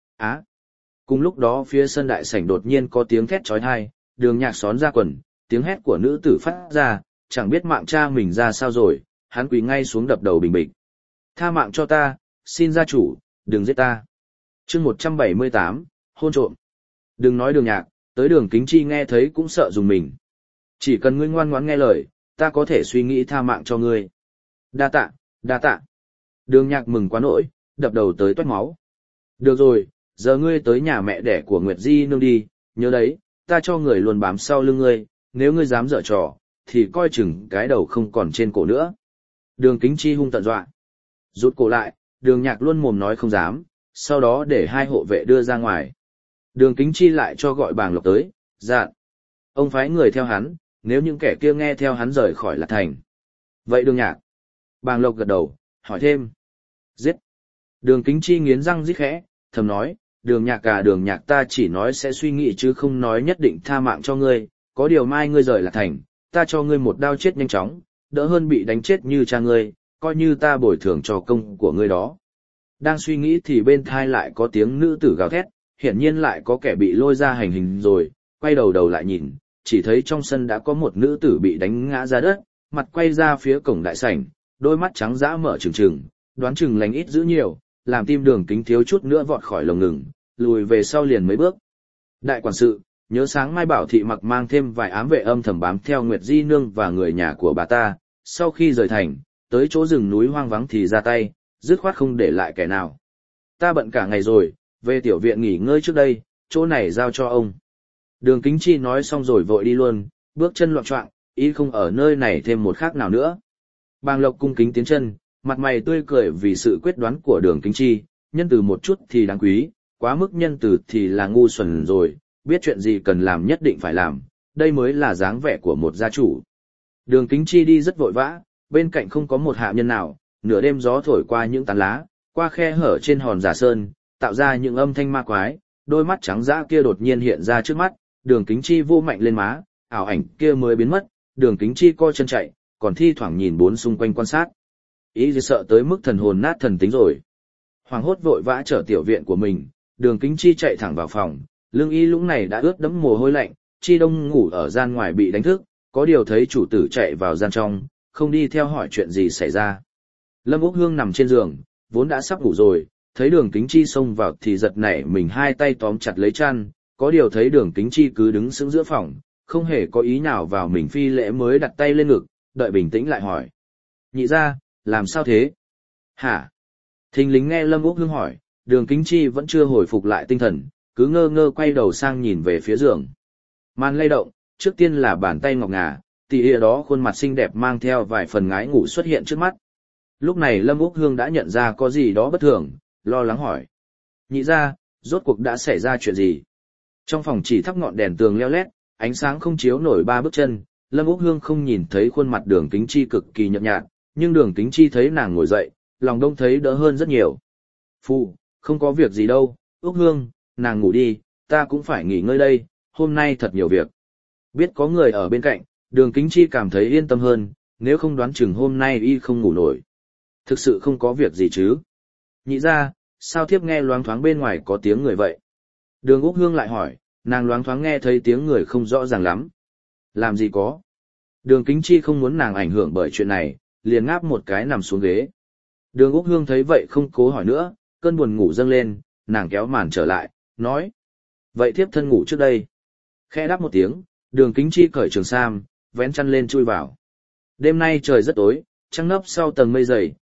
Cùng lúc đó phía sân đại sảnh đột nhiên có tiếng thét chói tai, Đường Nhạc xón ra quần, tiếng hét của nữ tử phát ra, chẳng biết mạng cha mình ra sao rồi, hắn quỳ ngay xuống đập đầu bình bịch. Tha mạng cho ta, xin gia chủ, đừng giết ta. Chương 178, hôn trộm. Đừng nói Đường Nhạc, tới Đường Kính Chi nghe thấy cũng sợ dùng mình. Chỉ cần ngươi ngoan ngoãn nghe lời, ta có thể suy nghĩ tha mạng cho ngươi. Đa tạ, đa tạ. Đường Nhạc mừng quá nỗi, đập đầu tới toát máu. Được rồi, giờ ngươi tới nhà mẹ đẻ của Nguyệt Di nương đi, nhớ đấy, ta cho người luôn bám sau lưng ngươi, nếu ngươi dám dở trò, thì coi chừng cái đầu không còn trên cổ nữa. Đường Kính Chi hung tận dọa. Rút cổ lại, Đường Nhạc luôn mồm nói không dám, sau đó để hai hộ vệ đưa ra ngoài. Đường Kính Chi lại cho gọi Bàng Lộc tới, dạn. Ông phái người theo hắn, nếu những kẻ kia nghe theo hắn rời khỏi Lạc Thành. Vậy Đường Nhạc. Bàng Lộc gật đầu, hỏi thêm. Giết. Đường Kính Chi nghiến răng rít khẽ, thầm nói, Đường Nhạc ta chỉ nói sẽ suy nghĩ chứ không nói nhất định tha mạng cho ngươi, có điều mai ngươi rời Lạc Thành, ta cho ngươi một đao chết nhanh chóng, đỡ hơn bị đánh chết như cha ngươi, coi như ta bồi thường cho công của ngươi đó. Đang suy nghĩ thì bên thai lại có tiếng nữ tử gào thét, hiển nhiên lại có kẻ bị lôi ra hành hình rồi, quay đầu lại nhìn, chỉ thấy trong sân đã có một nữ tử bị đánh ngã ra đất, mặt quay ra phía cổng đại sảnh, đôi mắt trắng dã mở trừng trừng, đoán chừng lành ít dữ nhiều, làm tim Đường Kính thiếu chút nữa vọt khỏi lồng ngừng, lùi về sau liền mấy bước. Đại quản sự, nhớ sáng mai bảo thị mặc mang thêm vài ám vệ âm thầm bám theo Nguyệt Di nương và người nhà của bà ta, sau khi rời thành, tới chỗ rừng núi hoang vắng thì ra tay, dứt khoát không để lại kẻ nào. Ta bận cả ngày rồi, về tiểu viện nghỉ ngơi trước đây, chỗ này giao cho ông. Đường Kính Chi nói xong rồi vội đi luôn, bước chân loạng choạng, ý không ở nơi này thêm một khác nào nữa. Bàng Lộc cung kính tiến chân, mặt mày tươi cười vì sự quyết đoán của Đường Kính Chi, nhân từ một chút thì đáng quý, quá mức nhân từ thì là ngu xuẩn rồi, biết chuyện gì cần làm nhất định phải làm, đây mới là dáng vẻ của một gia chủ. Đường Kính Chi đi rất vội vã, bên cạnh không có một hạ nhân nào, nửa đêm gió thổi qua những tán lá, qua khe hở trên hòn giả sơn, tạo ra những âm thanh ma quái, đôi mắt trắng dã kia đột nhiên hiện ra trước mắt, Đường Kính Chi vô mạnh lên má, ảo ảnh kia mới biến mất, Đường Kính Chi co chân chạy, còn thi thoảng nhìn bốn xung quanh quan sát. Ý gì sợ tới mức thần hồn nát thần tính rồi. Hoàng hốt vội vã trở tiểu viện của mình, Đường Kính Chi chạy thẳng vào phòng, lưng y lũng này đã ướt đẫm mồ hôi lạnh, Chi Đông ngủ ở gian ngoài bị đánh thức, có điều thấy chủ tử chạy vào gian trong, không đi theo hỏi chuyện gì xảy ra. Lâm Úc Hương nằm trên giường, vốn đã sắp ngủ rồi, thấy Đường Kính Chi xông vào thì giật nảy mình hai tay tóm chặt lấy chăn, có điều thấy Đường Kính Chi cứ đứng sững giữa phòng, không hề có ý nào vào mình phi lễ mới đặt tay lên ngực, đợi bình tĩnh lại hỏi. Nhị ra, làm sao thế? Hả? Thình lình nghe Lâm Úc Hương hỏi, Đường Kính Chi vẫn chưa hồi phục lại tinh thần, cứ ngơ ngơ quay đầu sang nhìn về phía giường. Màn lay động, trước tiên là bàn tay ngọc ngà, tỉ ỉa đó khuôn mặt xinh đẹp mang theo vài phần ngái ngủ xuất hiện trước mắt. Lúc này Lâm Úc Hương đã nhận ra có gì đó bất thường, lo lắng hỏi. Nhị ra, rốt cuộc đã xảy ra chuyện gì? Trong phòng chỉ thắp ngọn đèn tường leo lét, ánh sáng không chiếu nổi ba bước chân, Lâm Úc Hương không nhìn thấy khuôn mặt Đường Kính Chi cực kỳ nhợt nhạt, nhưng Đường Kính Chi thấy nàng ngồi dậy, lòng đông thấy đỡ hơn rất nhiều. Phụ, không có việc gì đâu, Úc Hương, nàng ngủ đi, ta cũng phải nghỉ ngơi đây, hôm nay thật nhiều việc. Biết có người ở bên cạnh, Đường Kính Chi cảm thấy yên tâm hơn, nếu không đoán chừng hôm nay y không ngủ nổi. Thực sự không có việc gì chứ? Nhị ra, sao thiếp nghe loáng thoáng bên ngoài có tiếng người vậy? Đường Úc Hương lại hỏi, nàng loáng thoáng nghe thấy tiếng người không rõ ràng lắm. Làm gì có? Đường Kính Chi không muốn nàng ảnh hưởng bởi chuyện này, liền ngáp một cái nằm xuống ghế. Đường Úc Hương thấy vậy không cố hỏi nữa, cơn buồn ngủ dâng lên, nàng kéo màn trở lại, nói. Vậy thiếp thân ngủ trước đây. Khẽ đáp một tiếng, Đường Kính Chi cởi trường sam, vén chăn lên chui vào. Đêm nay trời rất tối, trăng nấp sau tầng mây dày,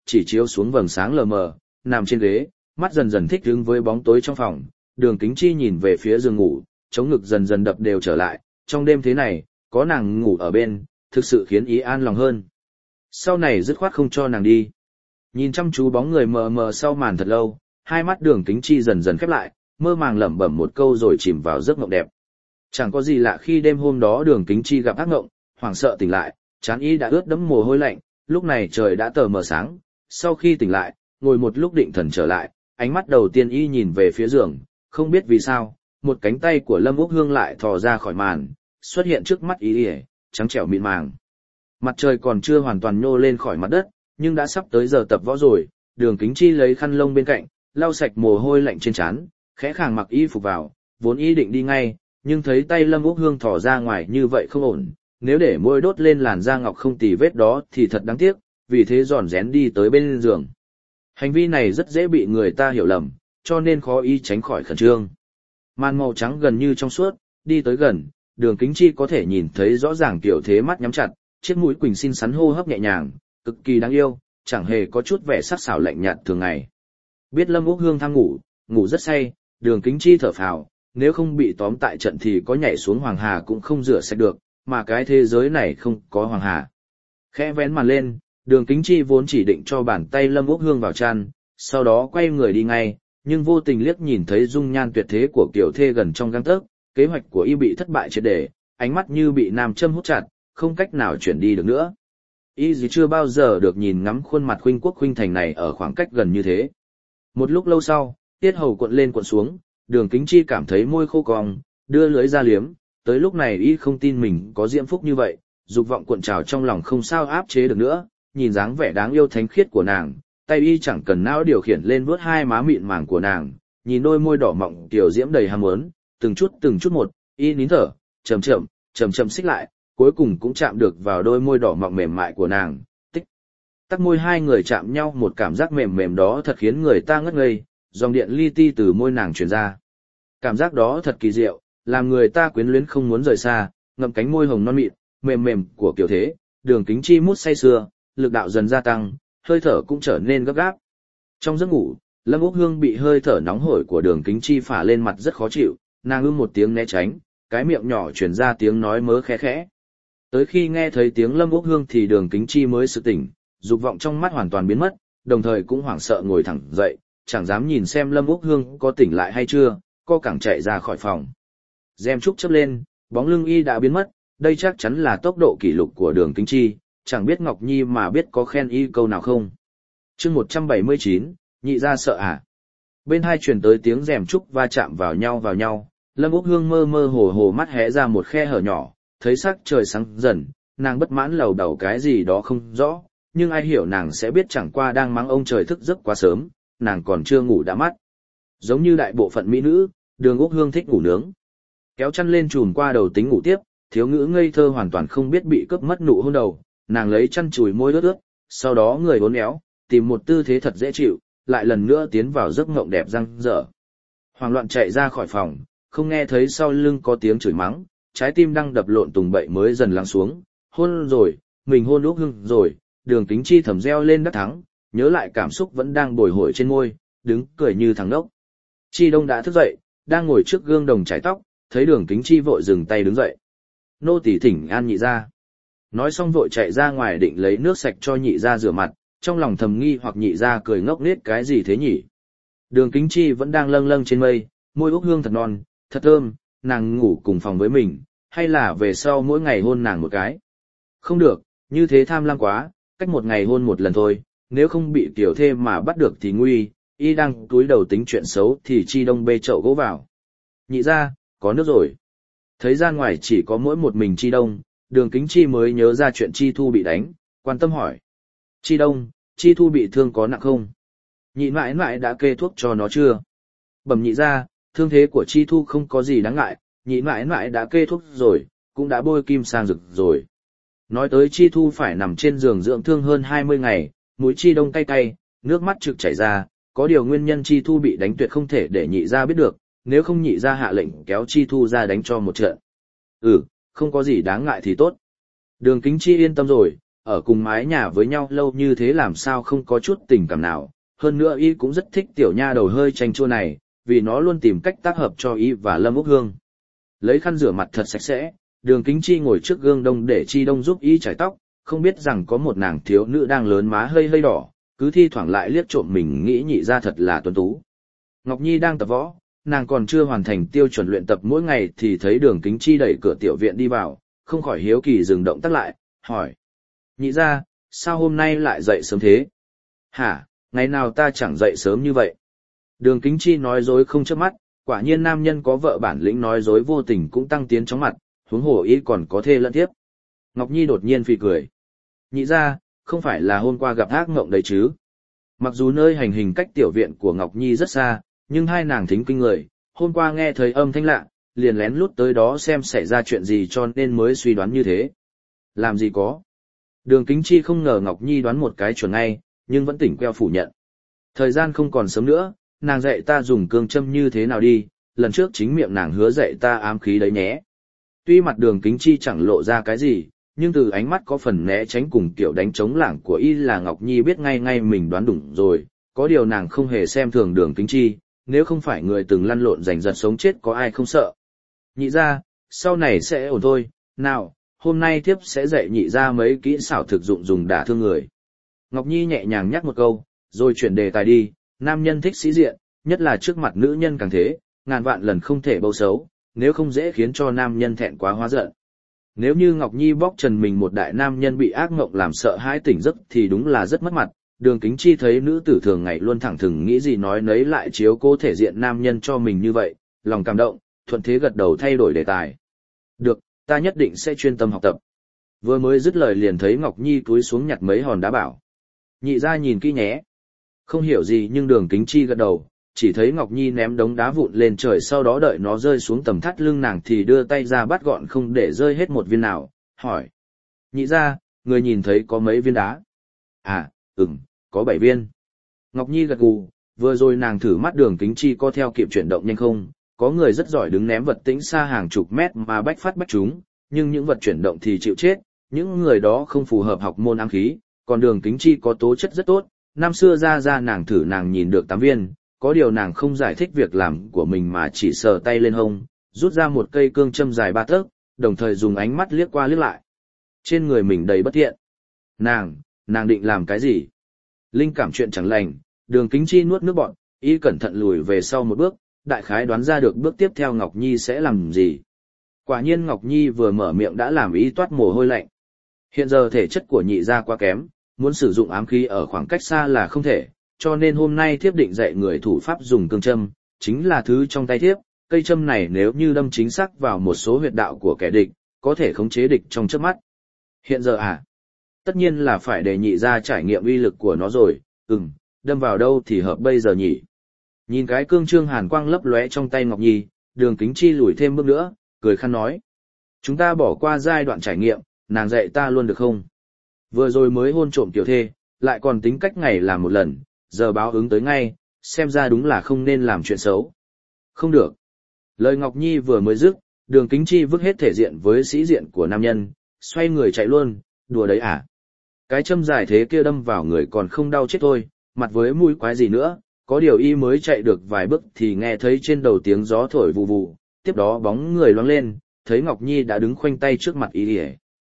chỉ chiếu xuống vầng sáng lờ mờ, nằm trên ghế, mắt dần dần thích ứng với bóng tối trong phòng. Đường Kính Chi nhìn về phía giường ngủ, chống ngực dần dần đập đều trở lại, trong đêm thế này, có nàng ngủ ở bên, thực sự khiến ý an lòng hơn. Sau này dứt khoát không cho nàng đi. Nhìn chăm chú bóng người mờ mờ sau màn thật lâu, hai mắt Đường Kính Chi dần dần khép lại, mơ màng lẩm bẩm một câu rồi chìm vào giấc mộng đẹp. Chẳng có gì lạ khi đêm hôm đó Đường Kính Chi gặp ác mộng, hoảng sợ tỉnh lại, trán y đã ướt đẫm mồ hôi lạnh, lúc này trời đã tờ mờ sáng. Sau khi tỉnh lại, ngồi một lúc định thần trở lại, ánh mắt đầu tiên y nhìn về phía giường, không biết vì sao, một cánh tay của Lâm Úc Hương lại thò ra khỏi màn, xuất hiện trước mắt y, trắng trẻo mịn màng. Mặt trời còn chưa hoàn toàn nhô lên khỏi mặt đất, nhưng đã sắp tới giờ tập võ rồi. Đường Kính Chi lấy khăn lông bên cạnh, lau sạch mồ hôi lạnh trên trán, khẽ khàng mặc y phục vào, vốn ý định đi ngay, nhưng thấy tay Lâm Úc Hương thò ra ngoài như vậy không ổn, nếu để môi đốt lên làn da ngọc không tì vết đó thì thật đáng tiếc, vì thế giòn rén đi tới bên giường. Hành vi này rất dễ bị người ta hiểu lầm, cho nên khó y tránh khỏi khẩn trương. Màn màu trắng gần như trong suốt, đi tới gần, Đường Kính Chi có thể nhìn thấy rõ ràng tiểu thế mắt nhắm chặt, chiếc mũi quỳnh xinh xắn hô hấp nhẹ nhàng, cực kỳ đáng yêu, chẳng hề có chút vẻ sắc sảo lạnh nhạt thường ngày. Biết Lâm Úc Hương tham ngủ, ngủ rất say, Đường Kính Chi thở phào, nếu không bị tóm tại trận thì có nhảy xuống Hoàng Hà cũng không rửa sạch được, mà cái thế giới này không có Hoàng Hà. Khẽ vén màn lên, Đường Kính Chi vốn chỉ định cho bàn tay Lâm Úc Hương vào chăn, sau đó quay người đi ngay, nhưng vô tình liếc nhìn thấy dung nhan tuyệt thế của kiểu thê gần trong gang tấc, kế hoạch của y bị thất bại triệt để, ánh mắt như bị nam châm hút chặt, không cách nào chuyển đi được nữa. Y gì chưa bao giờ được nhìn ngắm khuôn mặt khuynh quốc khuynh thành này ở khoảng cách gần như thế. Một lúc lâu sau, tiết hầu cuộn lên cuộn xuống, Đường Kính Chi cảm thấy môi khô cong, đưa lưỡi ra liếm, tới lúc này y không tin mình có diễm phúc như vậy, dục vọng cuộn trào trong lòng không sao áp chế được nữa, nhìn dáng vẻ đáng yêu thánh khiết của nàng, tay y chẳng cần não điều khiển lên vuốt hai má mịn màng của nàng, nhìn đôi môi đỏ mọng tiểu diễm đầy ham muốn, từng chút một, y nín thở, chậm chậm xích lại, cuối cùng cũng chạm được vào đôi môi đỏ mọng mềm mại của nàng, tích tắc môi hai người chạm nhau, một cảm giác mềm mềm đó thật khiến người ta ngất ngây, dòng điện li ti từ môi nàng truyền ra. Cảm giác đó thật kỳ diệu, làm người ta quyến luyến không muốn rời xa, ngậm cánh môi hồng non mịn, mềm mềm của kiểu thế, Đường Kính Chi mút say sưa, lực đạo dần gia tăng, hơi thở cũng trở nên gấp gáp. Trong giấc ngủ, Lâm Úc Hương bị hơi thở nóng hổi của Đường Kính Chi phả lên mặt rất khó chịu, nàng một tiếng né tránh, cái miệng nhỏ truyền ra tiếng nói mớ khẽ khẽ. Tới khi nghe thấy tiếng Lâm Úc Hương thì Đường Kính Chi mới sực tỉnh, dục vọng trong mắt hoàn toàn biến mất, đồng thời cũng hoảng sợ ngồi thẳng dậy, chẳng dám nhìn xem Lâm Úc Hương có tỉnh lại hay chưa, co cẳng chạy ra khỏi phòng. Rèm trúc chớp lên, bóng lưng y đã biến mất, đây chắc chắn là tốc độ kỷ lục của Đường Kính Chi, chẳng biết Ngọc Nhi mà biết có khen y câu nào không. Chương 179, nhị ra sợ à? Bên hai truyền tới tiếng rèm trúc va chạm vào nhau, Lâm Úc Hương mơ mơ hồ hồ mắt hé ra một khe hở nhỏ, thấy sắc trời sáng dần, nàng bất mãn lầu đầu cái gì đó không rõ, nhưng ai hiểu nàng sẽ biết chẳng qua đang mắng ông trời thức giấc quá sớm, nàng còn chưa ngủ đã mắt. Giống như đại bộ phận mỹ nữ, Đường Úc Hương thích ngủ nướng. Kéo chăn lên chùm qua đầu tính ngủ tiếp, thiếu ngữ ngây thơ hoàn toàn không biết bị cướp mất nụ hôn đầu, nàng lấy chăn chùi môi ướt ướt, sau đó người uốn éo, tìm một tư thế thật dễ chịu, lại lần nữa tiến vào giấc ngộng đẹp răng rở. Hoảng loạn chạy ra khỏi phòng, không nghe thấy sau lưng có tiếng chửi mắng, trái tim đang đập lộn tùng bậy mới dần lắng xuống, hôn rồi, mình hôn Úc Hương rồi, Đường Kính Chi thầm reo lên đắc thắng, nhớ lại cảm xúc vẫn đang bồi hồi trên môi, đứng cười như thằng đốc. Chi Đông đã thức dậy, đang ngồi trước gương đồng chải tóc, thấy Đường Kính Chi vội dừng tay đứng dậy. Nô tỳ thỉnh an nhị gia. Nói xong vội chạy ra ngoài định lấy nước sạch cho nhị gia rửa mặt, trong lòng thầm nghi hoặc nhị gia cười ngốc nghếch cái gì thế nhỉ. Đường Kính Chi vẫn đang lâng lâng trên mây, môi Úc Hương thật non, thật thơm, nàng ngủ cùng phòng với mình, hay là về sau mỗi ngày hôn nàng một cái. Không được, như thế tham lam quá, cách một ngày hôn một lần thôi, nếu không bị tiểu thê mà bắt được thì nguy, y đang túi đầu tính chuyện xấu thì Chi Đông bê chậu gỗ vào. Nhị gia, có nước rồi. Thấy ra ngoài chỉ có mỗi một mình Chi Đông, Đường Kính Chi mới nhớ ra chuyện Chi Thu bị đánh, quan tâm hỏi. Chi Đông, Chi Thu bị thương có nặng không? Nhị mãi mãi đã kê thuốc cho nó chưa? Bẩm nhị gia, thương thế của Chi Thu không có gì đáng ngại, nhị mãi mãi đã kê thuốc rồi, cũng đã bôi kim sang rực rồi. Nói tới Chi Thu phải nằm trên giường dưỡng thương hơn 20 ngày, mũi Chi Đông cay cay, nước mắt trực chảy ra, có điều nguyên nhân Chi Thu bị đánh tuyệt không thể để nhị gia biết được, nếu không nhị gia hạ lệnh kéo Chi Thu ra đánh cho một trận. Không có gì đáng ngại thì tốt. Đường Kính Chi yên tâm rồi, ở cùng mái nhà với nhau lâu như thế làm sao không có chút tình cảm nào, hơn nữa y cũng rất thích tiểu nha đầu hơi chanh chua này, vì nó luôn tìm cách tác hợp cho y và Lâm Úc Hương. Lấy khăn rửa mặt thật sạch sẽ, Đường Kính Chi ngồi trước gương đông để Chi Đông giúp y chải tóc, không biết rằng có một nàng thiếu nữ đang lớn má hơi hơi đỏ, cứ thi thoảng lại liếc trộm mình nghĩ nhị ra thật là tuấn tú. Ngọc Nhi đang tập võ, nàng còn chưa hoàn thành tiêu chuẩn luyện tập mỗi ngày thì thấy Đường Kính Chi đẩy cửa tiểu viện đi vào, không khỏi hiếu kỳ dừng động tác lại, hỏi. Nhị ra, sao hôm nay lại dậy sớm thế? Hả, ngày nào ta chẳng dậy sớm như vậy? Đường Kính Chi nói dối không chớp mắt, quả nhiên nam nhân có vợ bản lĩnh nói dối vô tình cũng tăng tiến chóng mặt, huống hồ ý còn có thê lẫn tiếp. Ngọc Nhi đột nhiên phì cười. Nhị ra, không phải là hôm qua gặp ác mộng đấy chứ? Mặc dù nơi hành hình cách tiểu viện của Ngọc Nhi rất xa, nhưng hai nàng thính kinh người, hôm qua nghe thấy âm thanh lạ, liền lén lút tới đó xem xảy ra chuyện gì cho nên mới suy đoán như thế. Làm gì có? Đường Kính Chi không ngờ Ngọc Nhi đoán một cái chuẩn ngay, nhưng vẫn tỉnh queo phủ nhận. Thời gian không còn sớm nữa, nàng dạy ta dùng cương châm như thế nào đi, lần trước chính miệng nàng hứa dạy ta ám khí đấy nhé. Tuy mặt Đường Kính Chi chẳng lộ ra cái gì, nhưng từ ánh mắt có phần né tránh cùng kiểu đánh trống lảng của y là Ngọc Nhi biết ngay ngay mình đoán đúng rồi, có điều nàng không hề xem thường Đường Kính Chi, nếu không phải người từng lăn lộn giành giật sống chết có ai không sợ. Nhị ra, sau này sẽ ổn thôi, nào, hôm nay thiếp sẽ dạy nhị ra mấy kỹ xảo thực dụng dùng đả thương người. Ngọc Nhi nhẹ nhàng nhắc một câu, rồi chuyển đề tài đi, nam nhân thích sĩ diện, nhất là trước mặt nữ nhân càng thế, ngàn vạn lần không thể bâu xấu, nếu không dễ khiến cho nam nhân thẹn quá hóa giận. Nếu như Ngọc Nhi bóc trần mình một đại nam nhân bị ác mộng làm sợ hãi tỉnh giấc thì đúng là rất mất mặt. Đường Kính Chi thấy nữ tử thường ngày luôn thẳng thừng nghĩ gì nói nấy lại chiếu cố thể diện nam nhân cho mình như vậy, lòng cảm động, thuận thế gật đầu thay đổi đề tài. Được, ta nhất định sẽ chuyên tâm học tập. Vừa mới dứt lời liền thấy Ngọc Nhi cúi xuống nhặt mấy hòn đá bảo. Nhị ra nhìn kỹ nhé. Không hiểu gì nhưng Đường Kính Chi gật đầu, chỉ thấy Ngọc Nhi ném đống đá vụn lên trời sau đó đợi nó rơi xuống tầm thắt lưng nàng thì đưa tay ra bắt gọn không để rơi hết một viên nào, hỏi. Nhị ra, người nhìn thấy có mấy viên đá? À, có 7 viên. Ngọc Nhi gật gù, vừa rồi nàng thử mắt Đường Kính Chi có theo kịp chuyển động nhanh không, có người rất giỏi đứng ném vật tĩnh xa hàng chục mét mà bách phát bách chúng, nhưng những vật chuyển động thì chịu chết, những người đó không phù hợp học môn ám khí, còn Đường Kính Chi có tố chất rất tốt, năm xưa ra nàng thử nàng nhìn được 8 viên, có điều nàng không giải thích việc làm của mình mà chỉ sờ tay lên hông, rút ra một cây cương châm dài 3 tấc, đồng thời dùng ánh mắt liếc qua liếc lại. Trên người mình đầy bất thiện. Nàng định làm cái gì? Linh cảm chuyện chẳng lành, Đường Kính Chi nuốt nước bọt, y cẩn thận lùi về sau một bước, đại khái đoán ra được bước tiếp theo Ngọc Nhi sẽ làm gì. Quả nhiên Ngọc Nhi vừa mở miệng đã làm y toát mồ hôi lạnh. Hiện giờ thể chất của nhị gia quá kém, muốn sử dụng ám khí ở khoảng cách xa là không thể, cho nên hôm nay thiếp định dạy người thủ pháp dùng cương châm, chính là thứ trong tay thiếp, cây châm này nếu như đâm chính xác vào một số huyệt đạo của kẻ địch, có thể khống chế địch trong chớp mắt. Hiện giờ tất nhiên là phải để nhị ra trải nghiệm uy lực của nó rồi, đâm vào đâu thì hợp bây giờ nhỉ. Nhìn cái cương trương hàn quang lấp lóe trong tay Ngọc Nhi, Đường Kính Chi lùi thêm bước nữa, cười khăn nói. Chúng ta bỏ qua giai đoạn trải nghiệm, nàng dạy ta luôn được không? Vừa rồi mới hôn trộm tiểu thê, lại còn tính cách ngày làm một lần, giờ báo ứng tới ngay, xem ra đúng là không nên làm chuyện xấu. Không được. Lời Ngọc Nhi vừa mới dứt, Đường Kính Chi vứt hết thể diện với sĩ diện của nam nhân, xoay người chạy luôn, đùa đấy à? Cái châm dài thế kia đâm vào người còn không đau chết thôi, mặt với mũi quái gì nữa, có điều y mới chạy được vài bước thì nghe thấy trên đầu tiếng gió thổi vù vù, tiếp đó bóng người loáng lên, thấy Ngọc Nhi đã đứng khoanh tay trước mặt y.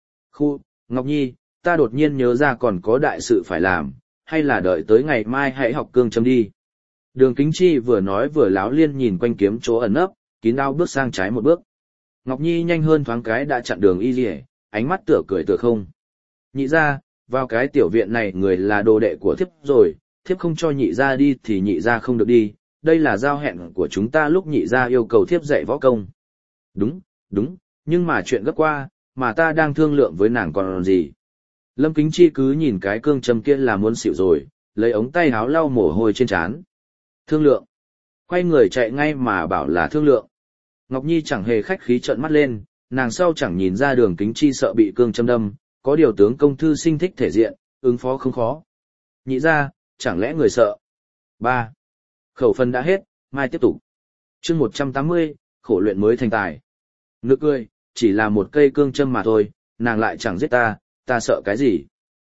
Ngọc Nhi, ta đột nhiên nhớ ra còn có đại sự phải làm, hay là đợi tới ngày mai hãy học cương châm đi. Đường Kính Chi vừa nói vừa láo liên nhìn quanh kiếm chỗ ẩn nấp, kín đáo bước sang trái một bước. Ngọc Nhi nhanh hơn thoáng cái đã chặn đường y lìa, ánh mắt tựa cười tựa không. Nhị ra, vào cái tiểu viện này người là đồ đệ của thiếp rồi, thiếp không cho nhị ra đi thì nhị ra không được đi, đây là giao hẹn của chúng ta lúc nhị ra yêu cầu thiếp dạy võ công. Đúng, nhưng mà chuyện gấp qua, mà ta đang thương lượng với nàng còn gì. Lâm Kính Chi cứ nhìn cái cương châm kia là muốn xỉu rồi, lấy ống tay áo lau mồ hôi trên trán. Thương lượng. Quay người chạy ngay mà bảo là thương lượng. Ngọc Nhi chẳng hề khách khí trợn mắt lên, nàng sau chẳng nhìn ra Đường Kính Chi sợ bị cương châm đâm, có điều tướng công thư sinh thích thể diện, ứng phó không khó. Nhị ra, chẳng lẽ người sợ? 3. Khẩu phần đã hết, mai tiếp tục. Chương 180, khổ luyện mới thành tài. Nực cười, chỉ là một cây cương châm mà thôi, nàng lại chẳng giết ta sợ cái gì?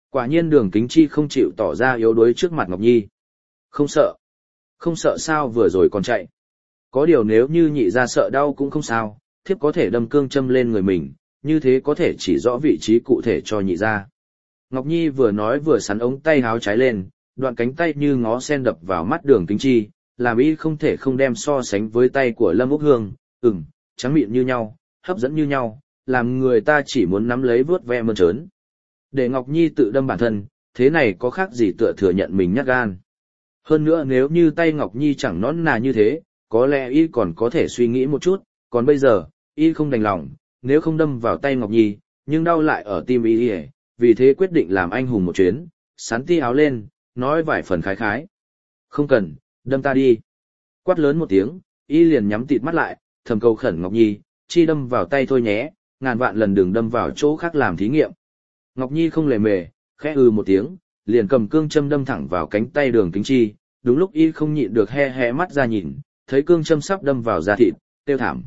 Quả nhiên Đường Kính Chi không chịu tỏ ra yếu đuối trước mặt Ngọc Nhi. Không sợ. Không sợ sao vừa rồi còn chạy. Có điều nếu như nhị ra sợ đau cũng không sao, thiếp có thể đâm cương châm lên người mình, như thế có thể chỉ rõ vị trí cụ thể cho nhị ra. Ngọc Nhi vừa nói vừa sắn ống tay háo trái lên, đoạn cánh tay như ngó sen đập vào mắt Đường Kính Chi, làm y không thể không đem so sánh với tay của Lâm Úc Hương, trắng mịn như nhau, hấp dẫn như nhau, làm người ta chỉ muốn nắm lấy vớt ve mơn trớn. Để Ngọc Nhi tự đâm bản thân, thế này có khác gì tựa thừa nhận mình nhát gan. Hơn nữa nếu như tay Ngọc Nhi chẳng nõn nà như thế, có lẽ y còn có thể suy nghĩ một chút, còn bây giờ, y không đành lòng, nếu không đâm vào tay Ngọc Nhi, nhưng đau lại ở tim y, vì thế quyết định làm anh hùng một chuyến, sắn ti áo lên, nói vài phần khái khái. Không cần, đâm ta đi. Quát lớn một tiếng, y liền nhắm tịt mắt lại, thầm cầu khẩn Ngọc Nhi, chi đâm vào tay thôi nhé, ngàn vạn lần đừng đâm vào chỗ khác làm thí nghiệm. Ngọc Nhi không lề mề, khẽ một tiếng, liền cầm cương châm đâm thẳng vào cánh tay Đường Kính Chi, đúng lúc y không nhịn được hé mắt ra nhìn, thấy cương châm sắp đâm vào da thịt, kêu thảm.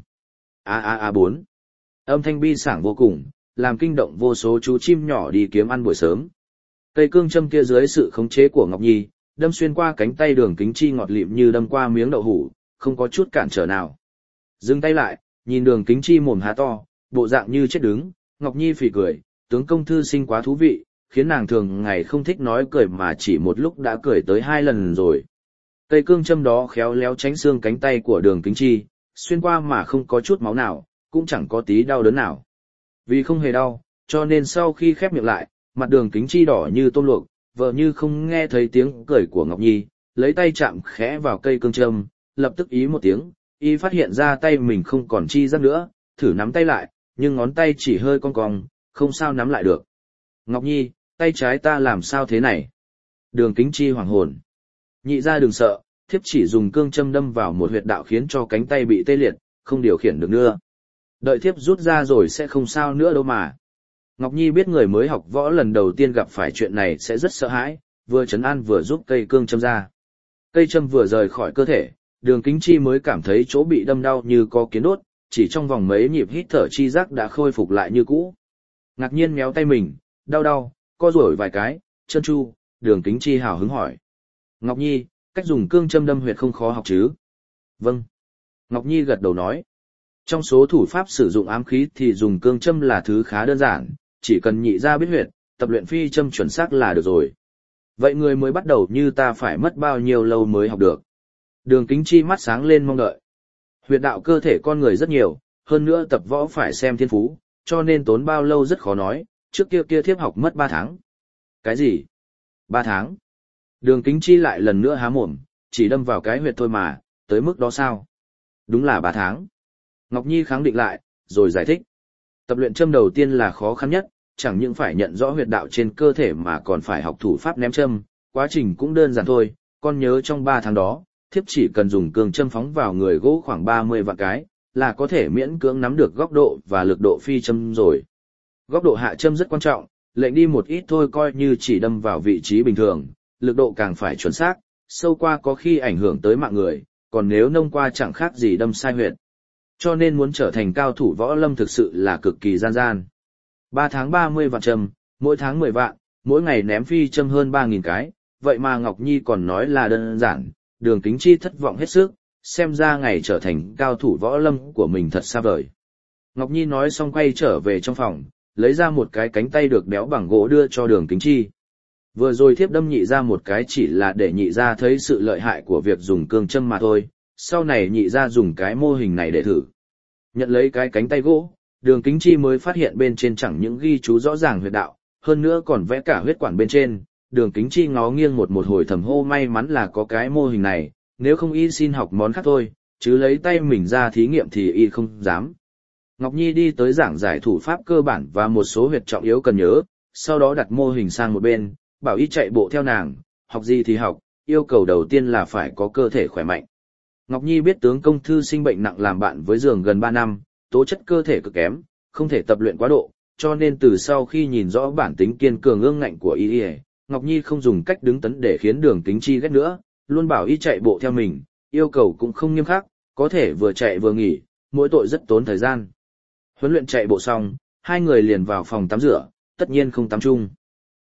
Bốn. Âm thanh bi sảng vô cùng, làm kinh động vô số chú chim nhỏ đi kiếm ăn buổi sớm. Cây cương châm kia dưới sự khống chế của Ngọc Nhi, đâm xuyên qua cánh tay Đường Kính Chi ngọt lịm như đâm qua miếng đậu hũ, không có chút cản trở nào. Dừng tay lại, nhìn Đường Kính Chi mồm há to, bộ dạng như chết đứng, Ngọc Nhi phì cười, tướng công thư sinh quá thú vị, khiến nàng thường ngày không thích nói cười mà chỉ một lúc đã cười tới 2 lần rồi. Cây cương châm đó khéo léo tránh xương cánh tay của Đường Kính Chi, xuyên qua mà không có chút máu nào, cũng chẳng có tí đau đớn nào. Vì không hề đau, cho nên sau khi khép miệng lại, mặt Đường Kính Chi đỏ như tôm luộc, vợ như không nghe thấy tiếng cười của Ngọc Nhi, lấy tay chạm khẽ vào cây cương châm, lập tức ý một tiếng, y phát hiện ra tay mình không còn chi giác nữa, thử nắm tay lại, nhưng ngón tay chỉ hơi cong cong, không sao nắm lại được. Ngọc Nhi, tay trái ta làm sao thế này? Đường Kính Chi hoảng hồn. Nhị ra đừng sợ, thiếp chỉ dùng cương châm đâm vào một huyệt đạo khiến cho cánh tay bị tê liệt, không điều khiển được nữa. Đợi thiếp rút ra rồi sẽ không sao nữa đâu mà. Ngọc Nhi biết người mới học võ lần đầu tiên gặp phải chuyện này sẽ rất sợ hãi, vừa trấn an vừa giúp cây cương châm ra. Cây châm vừa rời khỏi cơ thể, Đường Kính Chi mới cảm thấy chỗ bị đâm đau như có kiến đốt, chỉ trong vòng mấy nhịp hít thở chi giác đã khôi phục lại như cũ. Ngạc nhiên méo tay mình, đau, co rủi vài cái, chân chu, Đường Kính Chi hào hứng hỏi. Ngọc Nhi, cách dùng cương châm đâm huyệt không khó học chứ? Vâng. Ngọc Nhi gật đầu nói. Trong số thủ pháp sử dụng ám khí thì dùng cương châm là thứ khá đơn giản, chỉ cần nhị ra biết huyệt, tập luyện phi châm chuẩn xác là được rồi. Vậy người mới bắt đầu như ta phải mất bao nhiêu lâu mới học được? Đường Kính Chi mắt sáng lên mong đợi. Huyệt đạo cơ thể con người rất nhiều, hơn nữa tập võ phải xem thiên phú, cho nên tốn bao lâu rất khó nói, trước kia thiếp học mất 3 tháng. Cái gì? 3 tháng? Đường Kính Chi lại lần nữa há mồm, chỉ đâm vào cái huyệt thôi mà, tới mức đó sao? Đúng là 3 tháng. Ngọc Nhi kháng định lại, rồi giải thích. Tập luyện châm đầu tiên là khó khăn nhất, chẳng những phải nhận rõ huyệt đạo trên cơ thể mà còn phải học thủ pháp ném châm, quá trình cũng đơn giản thôi, con nhớ trong 3 tháng đó, thiếp chỉ cần dùng cương châm phóng vào người gỗ khoảng 30 vạn cái, là có thể miễn cưỡng nắm được góc độ và lực độ phi châm rồi. Góc độ hạ châm rất quan trọng, lệnh đi một ít thôi coi như chỉ đâm vào vị trí bình thường, lực độ càng phải chuẩn xác, sâu qua có khi ảnh hưởng tới mạng người, còn nếu nông qua chẳng khác gì đâm sai huyệt. Cho nên muốn trở thành cao thủ võ lâm thực sự là cực kỳ gian. 3 tháng 30 vạn châm, mỗi tháng 10 vạn, mỗi ngày ném phi châm hơn 3.000 cái, vậy mà Ngọc Nhi còn nói là đơn giản, Đường Kính Chi thất vọng hết sức, xem ra ngày trở thành cao thủ võ lâm của mình thật xa vời. Ngọc Nhi nói xong quay trở về trong phòng, lấy ra một cái cánh tay được đẽo bằng gỗ đưa cho Đường Kính Chi. Vừa rồi thiếp đâm nhị ra một cái chỉ là để nhị ra thấy sự lợi hại của việc dùng cương châm mà thôi, sau này nhị ra dùng cái mô hình này để thử. Nhận lấy cái cánh tay gỗ, Đường Kính Chi mới phát hiện bên trên chẳng những ghi chú rõ ràng huyệt đạo, hơn nữa còn vẽ cả huyết quản bên trên. Đường Kính Chi ngó nghiêng một hồi thầm hô may mắn là có cái mô hình này, nếu không y xin học món khác thôi, chứ lấy tay mình ra thí nghiệm thì y không dám. Ngọc Nhi đi tới giảng giải thủ pháp cơ bản và một số huyệt trọng yếu cần nhớ, sau đó đặt mô hình sang một bên, bảo y chạy bộ theo nàng, học gì thì học, yêu cầu đầu tiên là phải có cơ thể khỏe mạnh. Ngọc Nhi biết tướng công thư sinh bệnh nặng làm bạn với giường gần 3 năm, tố chất cơ thể cực kém, không thể tập luyện quá độ, cho nên từ sau khi nhìn rõ bản tính kiên cường ương ngạnh của y, Ngọc Nhi không dùng cách đứng tấn để khiến Đường Kính Chi ghét nữa, luôn bảo y chạy bộ theo mình, yêu cầu cũng không nghiêm khắc, có thể vừa chạy vừa nghỉ, mỗi tội rất tốn thời gian. Huấn luyện chạy bộ xong, hai người liền vào phòng tắm rửa, tất nhiên không tắm chung.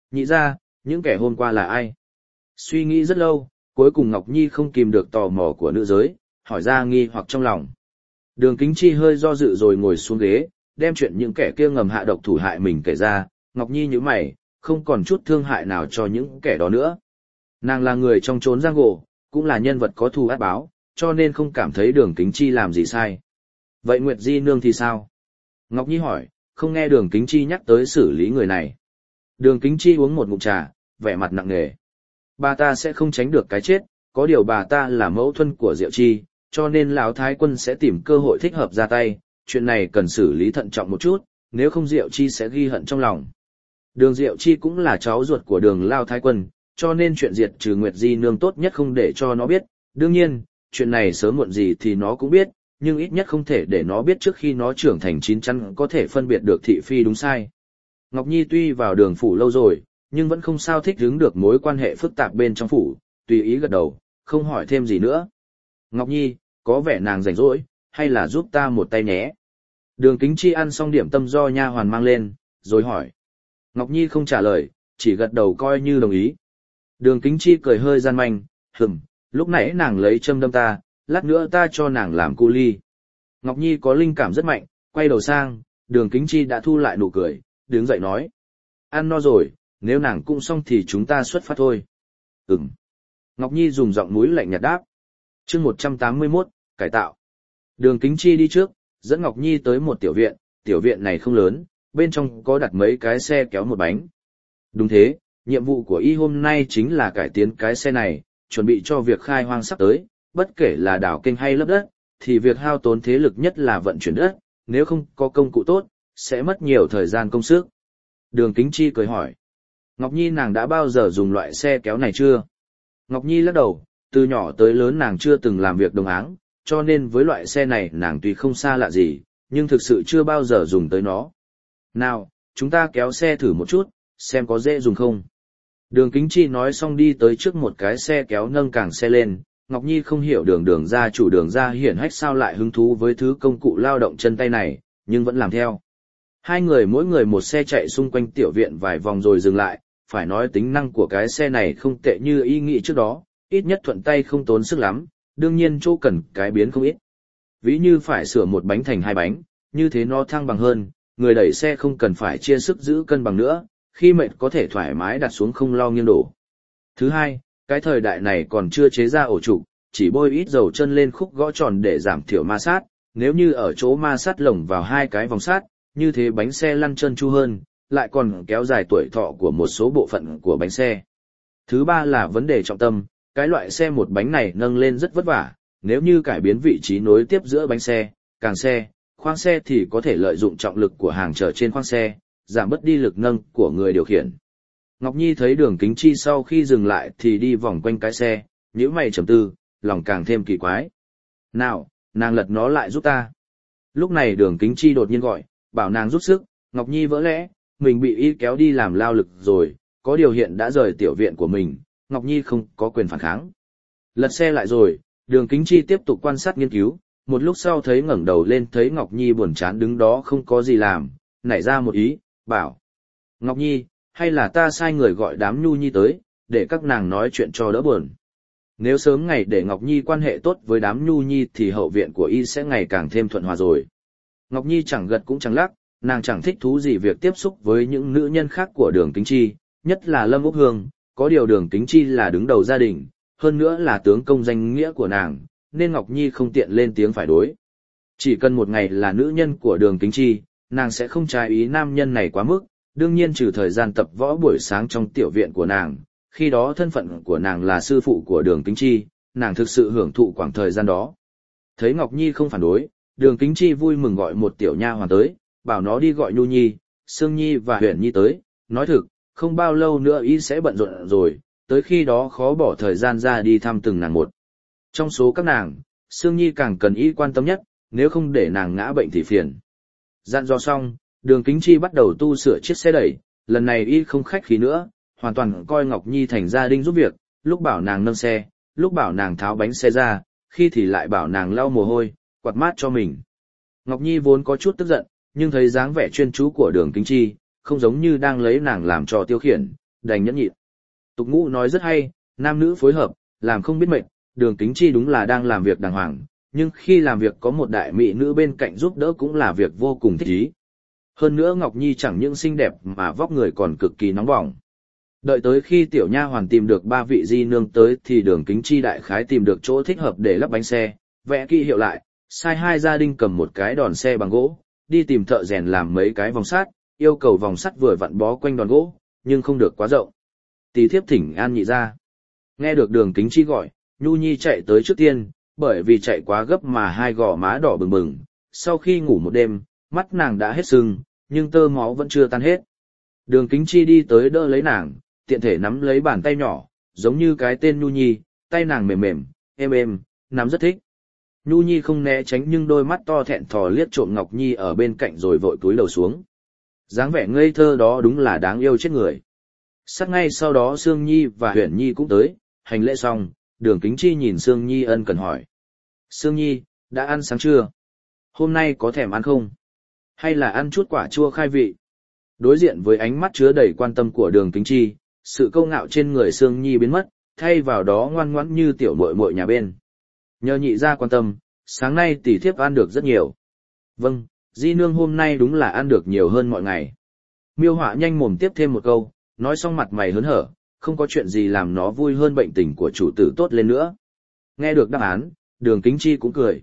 Nhị ra, những kẻ hôm qua là ai? Suy nghĩ rất lâu, cuối cùng Ngọc Nhi không kìm được tò mò của nữ giới, hỏi ra nghi hoặc trong lòng. Đường Kính Chi hơi do dự rồi ngồi xuống ghế, đem chuyện những kẻ kia ngầm hạ độc thủ hại mình kể ra. Ngọc Nhi nhíu mày, không còn chút thương hại nào cho những kẻ đó nữa. Nàng là người trong chốn giang hồ, cũng là nhân vật có thù ác báo, cho nên không cảm thấy Đường Kính Chi làm gì sai. Vậy Nguyệt Di Nương thì sao? Ngọc Nhi hỏi, không nghe Đường Kính Chi nhắc tới xử lý người này. Đường Kính Chi uống một ngụm trà, vẻ mặt nặng nề. Bà ta sẽ không tránh được cái chết, có điều bà ta là mẫu thân của Diệu Chi, cho nên lão thái quân sẽ tìm cơ hội thích hợp ra tay, chuyện này cần xử lý thận trọng một chút, nếu không Diệu Chi sẽ ghi hận trong lòng. Đường Diệu Chi cũng là cháu ruột của Đường Lao thái quân, cho nên chuyện diệt trừ Nguyệt Di Nương tốt nhất không để cho nó biết, đương nhiên, chuyện này sớm muộn gì thì nó cũng biết, nhưng ít nhất không thể để nó biết trước khi nó trưởng thành chín chắn có thể phân biệt được thị phi đúng sai. Ngọc Nhi tuy vào Đường phủ lâu rồi, nhưng vẫn không sao thích ứng được mối quan hệ phức tạp bên trong phủ, tùy ý gật đầu, không hỏi thêm gì nữa. Ngọc Nhi, có vẻ nàng rảnh rỗi, hay là giúp ta một tay nhé? Đường Kính Chi ăn xong điểm tâm do nha hoàn mang lên, rồi hỏi. Ngọc Nhi không trả lời, chỉ gật đầu coi như đồng ý. Đường Kính Chi cười hơi gian manh, lúc nãy nàng lấy châm đâm ta, lát nữa ta cho nàng làm cu ly. Ngọc Nhi có linh cảm rất mạnh, quay đầu sang, Đường Kính Chi đã thu lại nụ cười, đứng dậy nói. Ăn no rồi, nếu nàng cũng xong thì chúng ta xuất phát thôi. Ngọc Nhi dùng giọng mũi lạnh nhạt đáp. Chương 181, cải tạo. Đường Kính Chi đi trước, dẫn Ngọc Nhi tới một tiểu viện này không lớn, bên trong có đặt mấy cái xe kéo một bánh. Đúng thế, nhiệm vụ của y hôm nay chính là cải tiến cái xe này, chuẩn bị cho việc khai hoang sắp tới, bất kể là đào kênh hay lấp đất, thì việc hao tốn thế lực nhất là vận chuyển đất, nếu không có công cụ tốt, sẽ mất nhiều thời gian công sức. Đường Kính Chi cười hỏi. Ngọc Nhi nàng đã bao giờ dùng loại xe kéo này chưa? Ngọc Nhi lắc đầu, từ nhỏ tới lớn nàng chưa từng làm việc đồng áng, cho nên với loại xe này nàng tuy không xa lạ gì, nhưng thực sự chưa bao giờ dùng tới nó. Nào, chúng ta kéo xe thử một chút, xem có dễ dùng không. Đường Kính Chi nói xong đi tới trước một cái xe kéo nâng càng xe lên, Ngọc Nhi không hiểu đường ra chủ đường ra hiển hách sao lại hứng thú với thứ công cụ lao động chân tay này, nhưng vẫn làm theo. Hai người mỗi người một xe chạy xung quanh tiểu viện vài vòng rồi dừng lại, phải nói tính năng của cái xe này không tệ như ý nghĩ trước đó, ít nhất thuận tay không tốn sức lắm, đương nhiên chỗ cần cái biến không ít. Ví như phải sửa một bánh thành hai bánh, như thế nó thăng bằng hơn, người đẩy xe không cần phải chia sức giữ cân bằng nữa, khi mệt có thể thoải mái đặt xuống không lo nghiêng đổ. Thứ hai, cái thời đại này còn chưa chế ra ổ trục, chỉ bôi ít dầu chân lên khúc gõ tròn để giảm thiểu ma sát, nếu như ở chỗ ma sát lồng vào hai cái vòng sắt, như thế bánh xe lăn trơn tru hơn, lại còn kéo dài tuổi thọ của một số bộ phận của bánh xe. Thứ ba là vấn đề trọng tâm, cái loại xe một bánh này nâng lên rất vất vả, nếu như cải biến vị trí nối tiếp giữa bánh xe, càng xe, khoang xe thì có thể lợi dụng trọng lực của hàng chở trên khoang xe, giảm bớt đi lực nâng của người điều khiển. Ngọc Nhi thấy Đường Kính Chi sau khi dừng lại thì đi vòng quanh cái xe, nhíu mày trầm tư, lòng càng thêm kỳ quái. Nào, nàng lật nó lại giúp ta. Lúc này Đường Kính Chi đột nhiên gọi, bảo nàng giúp sức, Ngọc Nhi vỡ lẽ, mình bị y kéo đi làm lao lực rồi, có điều hiện đã rời tiểu viện của mình, Ngọc Nhi không có quyền phản kháng. Lật xe lại rồi, Đường Kính Chi tiếp tục quan sát nghiên cứu, một lúc sau thấy ngẩng đầu lên thấy Ngọc Nhi buồn chán đứng đó không có gì làm, nảy ra một ý, bảo. Ngọc Nhi, hay là ta sai người gọi đám Nhu Nhi tới, để các nàng nói chuyện cho đỡ buồn. Nếu sớm ngày để Ngọc Nhi quan hệ tốt với đám Nhu Nhi thì hậu viện của y sẽ ngày càng thêm thuận hòa rồi. Ngọc Nhi chẳng gật cũng chẳng lắc, nàng chẳng thích thú gì việc tiếp xúc với những nữ nhân khác của Đường Kính Chi, nhất là Lâm Úc Hương, có điều Đường Kính Chi là đứng đầu gia đình, hơn nữa là tướng công danh nghĩa của nàng, nên Ngọc Nhi không tiện lên tiếng phải đối. Chỉ cần một ngày là nữ nhân của Đường Kính Chi, nàng sẽ không trái ý nam nhân này quá mức, đương nhiên trừ thời gian tập võ buổi sáng trong tiểu viện của nàng, khi đó thân phận của nàng là sư phụ của Đường Kính Chi, nàng thực sự hưởng thụ khoảng thời gian đó. Thấy Ngọc Nhi không phản đối, Đường Kính Chi vui mừng gọi một tiểu nha hoàn tới, bảo nó đi gọi Nhu Nhi, Sương Nhi và Huyền Nhi tới, nói thực, không bao lâu nữa y sẽ bận rộn rồi, tới khi đó khó bỏ thời gian ra đi thăm từng nàng một. Trong số các nàng, Sương Nhi càng cần y quan tâm nhất, nếu không để nàng ngã bệnh thì phiền. Dặn dò xong, Đường Kính Chi bắt đầu tu sửa chiếc xe đẩy, lần này y không khách khí nữa, hoàn toàn coi Ngọc Nhi thành gia đình giúp việc, lúc bảo nàng nâng xe, lúc bảo nàng tháo bánh xe ra, khi thì lại bảo nàng lau mồ hôi, quạt mát cho mình. Ngọc Nhi vốn có chút tức giận, nhưng thấy dáng vẻ chuyên chú của Đường Kính Chi, không giống như đang lấy nàng làm trò tiêu khiển, đành nhẫn nhịn. Tục ngữ nói rất hay, nam nữ phối hợp, làm không biết mệt, Đường Kính Chi đúng là đang làm việc đàng hoàng, nhưng khi làm việc có một đại mỹ nữ bên cạnh giúp đỡ cũng là việc vô cùng thích ý. Hơn nữa Ngọc Nhi chẳng những xinh đẹp mà vóc người còn cực kỳ nóng bỏng. Đợi tới khi tiểu nha hoàn tìm được ba vị di nương tới thì Đường Kính Chi đại khái tìm được chỗ thích hợp để lắp bánh xe, vẽ kỹ hiệu lại, sai hai gia đình cầm một cái đòn xe bằng gỗ, đi tìm thợ rèn làm mấy cái vòng sắt, yêu cầu vòng sắt vừa vặn bó quanh đòn gỗ, nhưng không được quá rộng. Tỷ thiếp thỉnh an nhị ra. Nghe được Đường Kính Chi gọi, Nhu Nhi chạy tới trước tiên, bởi vì chạy quá gấp mà hai gò má đỏ bừng bừng. Sau khi ngủ một đêm, mắt nàng đã hết sưng, nhưng tơ máu vẫn chưa tan hết. Đường Kính Chi đi tới đỡ lấy nàng, tiện thể nắm lấy bàn tay nhỏ, giống như cái tên Nhu Nhi, tay nàng mềm mềm, êm êm, nắm rất thích. Nhu Nhi không né tránh nhưng đôi mắt to thẹn thò liếc trộm Ngọc Nhi ở bên cạnh rồi vội cúi đầu xuống. Dáng vẻ ngây thơ đó đúng là đáng yêu chết người. Sát ngay sau đó Sương Nhi và Huyền Nhi cũng tới, hành lễ xong, Đường Kính Chi nhìn Sương Nhi ân cần hỏi. Sương Nhi, đã ăn sáng chưa? Hôm nay có thèm ăn không? Hay là ăn chút quả chua khai vị? Đối diện với ánh mắt chứa đầy quan tâm của Đường Kính Chi, sự câu ngạo trên người Sương Nhi biến mất, thay vào đó ngoan ngoãn như tiểu muội muội nhà bên. Nhờ nhị gia quan tâm, sáng nay tỷ thiếp ăn được rất nhiều. Vâng, di nương hôm nay đúng là ăn được nhiều hơn mọi ngày. Miêu Họa nhanh mồm tiếp thêm một câu, nói xong mặt mày hớn hở, không có chuyện gì làm nó vui hơn bệnh tình của chủ tử tốt lên nữa. Nghe được đáp án, Đường Kính Chi cũng cười.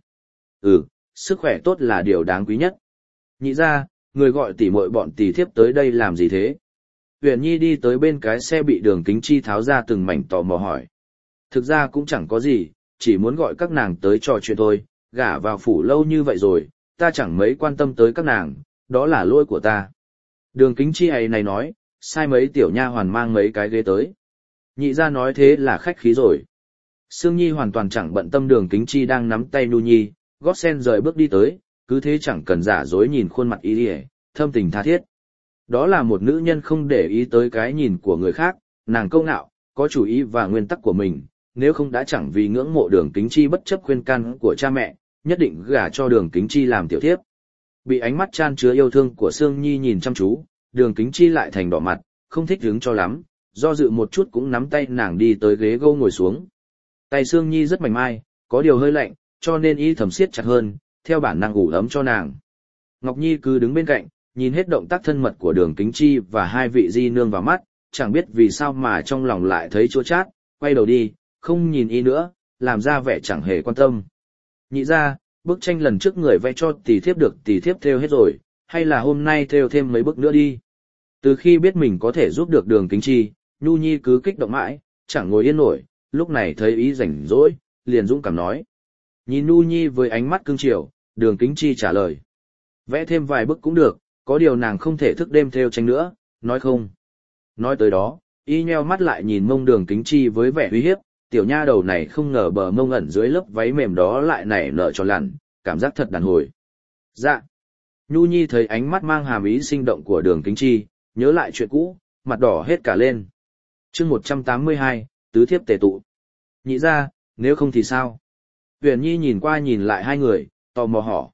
Sức khỏe tốt là điều đáng quý nhất. Nhị ra, người gọi tỷ muội bọn tỷ thiếp tới đây làm gì thế? Huyền Nhi đi tới bên cái xe bị Đường Kính Chi tháo ra từng mảnh tò mò hỏi. Thực ra cũng chẳng có gì, chỉ muốn gọi các nàng tới trò chuyện thôi, gả vào phủ lâu như vậy rồi, ta chẳng mấy quan tâm tới các nàng, đó là lỗi của ta. Đường Kính Chi ấy này nói, sai mấy tiểu nha hoàn mang mấy cái ghế tới. Nhị ra nói thế là khách khí rồi. Sương Nhi hoàn toàn chẳng bận tâm Đường Kính Chi đang nắm tay Nhu Nhi, gót sen rời bước đi tới, cứ thế chẳng cần giả dối nhìn khuôn mặt y ỉa, thâm tình tha thiết. Đó là một nữ nhân không để ý tới cái nhìn của người khác, nàng câu ngạo, có chủ ý và nguyên tắc của mình, nếu không đã chẳng vì ngưỡng mộ Đường Kính Chi bất chấp khuyên can của cha mẹ, nhất định gả cho Đường Kính Chi làm tiểu thiếp. Bị ánh mắt chan chứa yêu thương của Sương Nhi nhìn chăm chú, Đường Kính Chi lại thành đỏ mặt, không thích hứng cho lắm, do dự một chút cũng nắm tay nàng đi tới ghế gâu ngồi xuống. Tay Sương Nhi rất mảnh mai, có điều hơi lạnh, cho nên y thầm siết chặt hơn, theo bản năng ủ ấm cho nàng. Ngọc Nhi cứ đứng bên cạnh, nhìn hết động tác thân mật của Đường Kính Chi và hai vị di nương vào mắt, chẳng biết vì sao mà trong lòng lại thấy chua chát, quay đầu đi, không nhìn y nữa, làm ra vẻ chẳng hề quan tâm. Nhị ra, bức tranh lần trước người vẽ cho tỷ thiếp được tỷ thiếp thêu hết rồi, hay là hôm nay thêu thêm mấy bức nữa đi. Từ khi biết mình có thể giúp được Đường Kính Chi, Nhu Nhi cứ kích động mãi, chẳng ngồi yên nổi, lúc này thấy ý rảnh rỗi, liền dũng cảm nói. Nhìn Nhu Nhi với ánh mắt cưng chiều, Đường Kính Chi trả lời. Vẽ thêm vài bức cũng được, có điều nàng không thể thức đêm thêu tranh nữa, nói không. Nói tới đó, y nheo mắt lại nhìn mông Đường Kính Chi với vẻ uy hiếp, tiểu nha đầu này không ngờ bờ mông ẩn dưới lớp váy mềm đó lại nảy nở tròn lặn, cảm giác thật đàn hồi. Dạ. Nhu Nhi thấy ánh mắt mang hàm ý sinh động của Đường Kính Chi, nhớ lại chuyện cũ, mặt đỏ hết cả lên. Chương 182, tứ thiếp tề tụ. Nhị ra, nếu không thì sao? Huyền Nhi nhìn qua nhìn lại hai người, tò mò hỏi.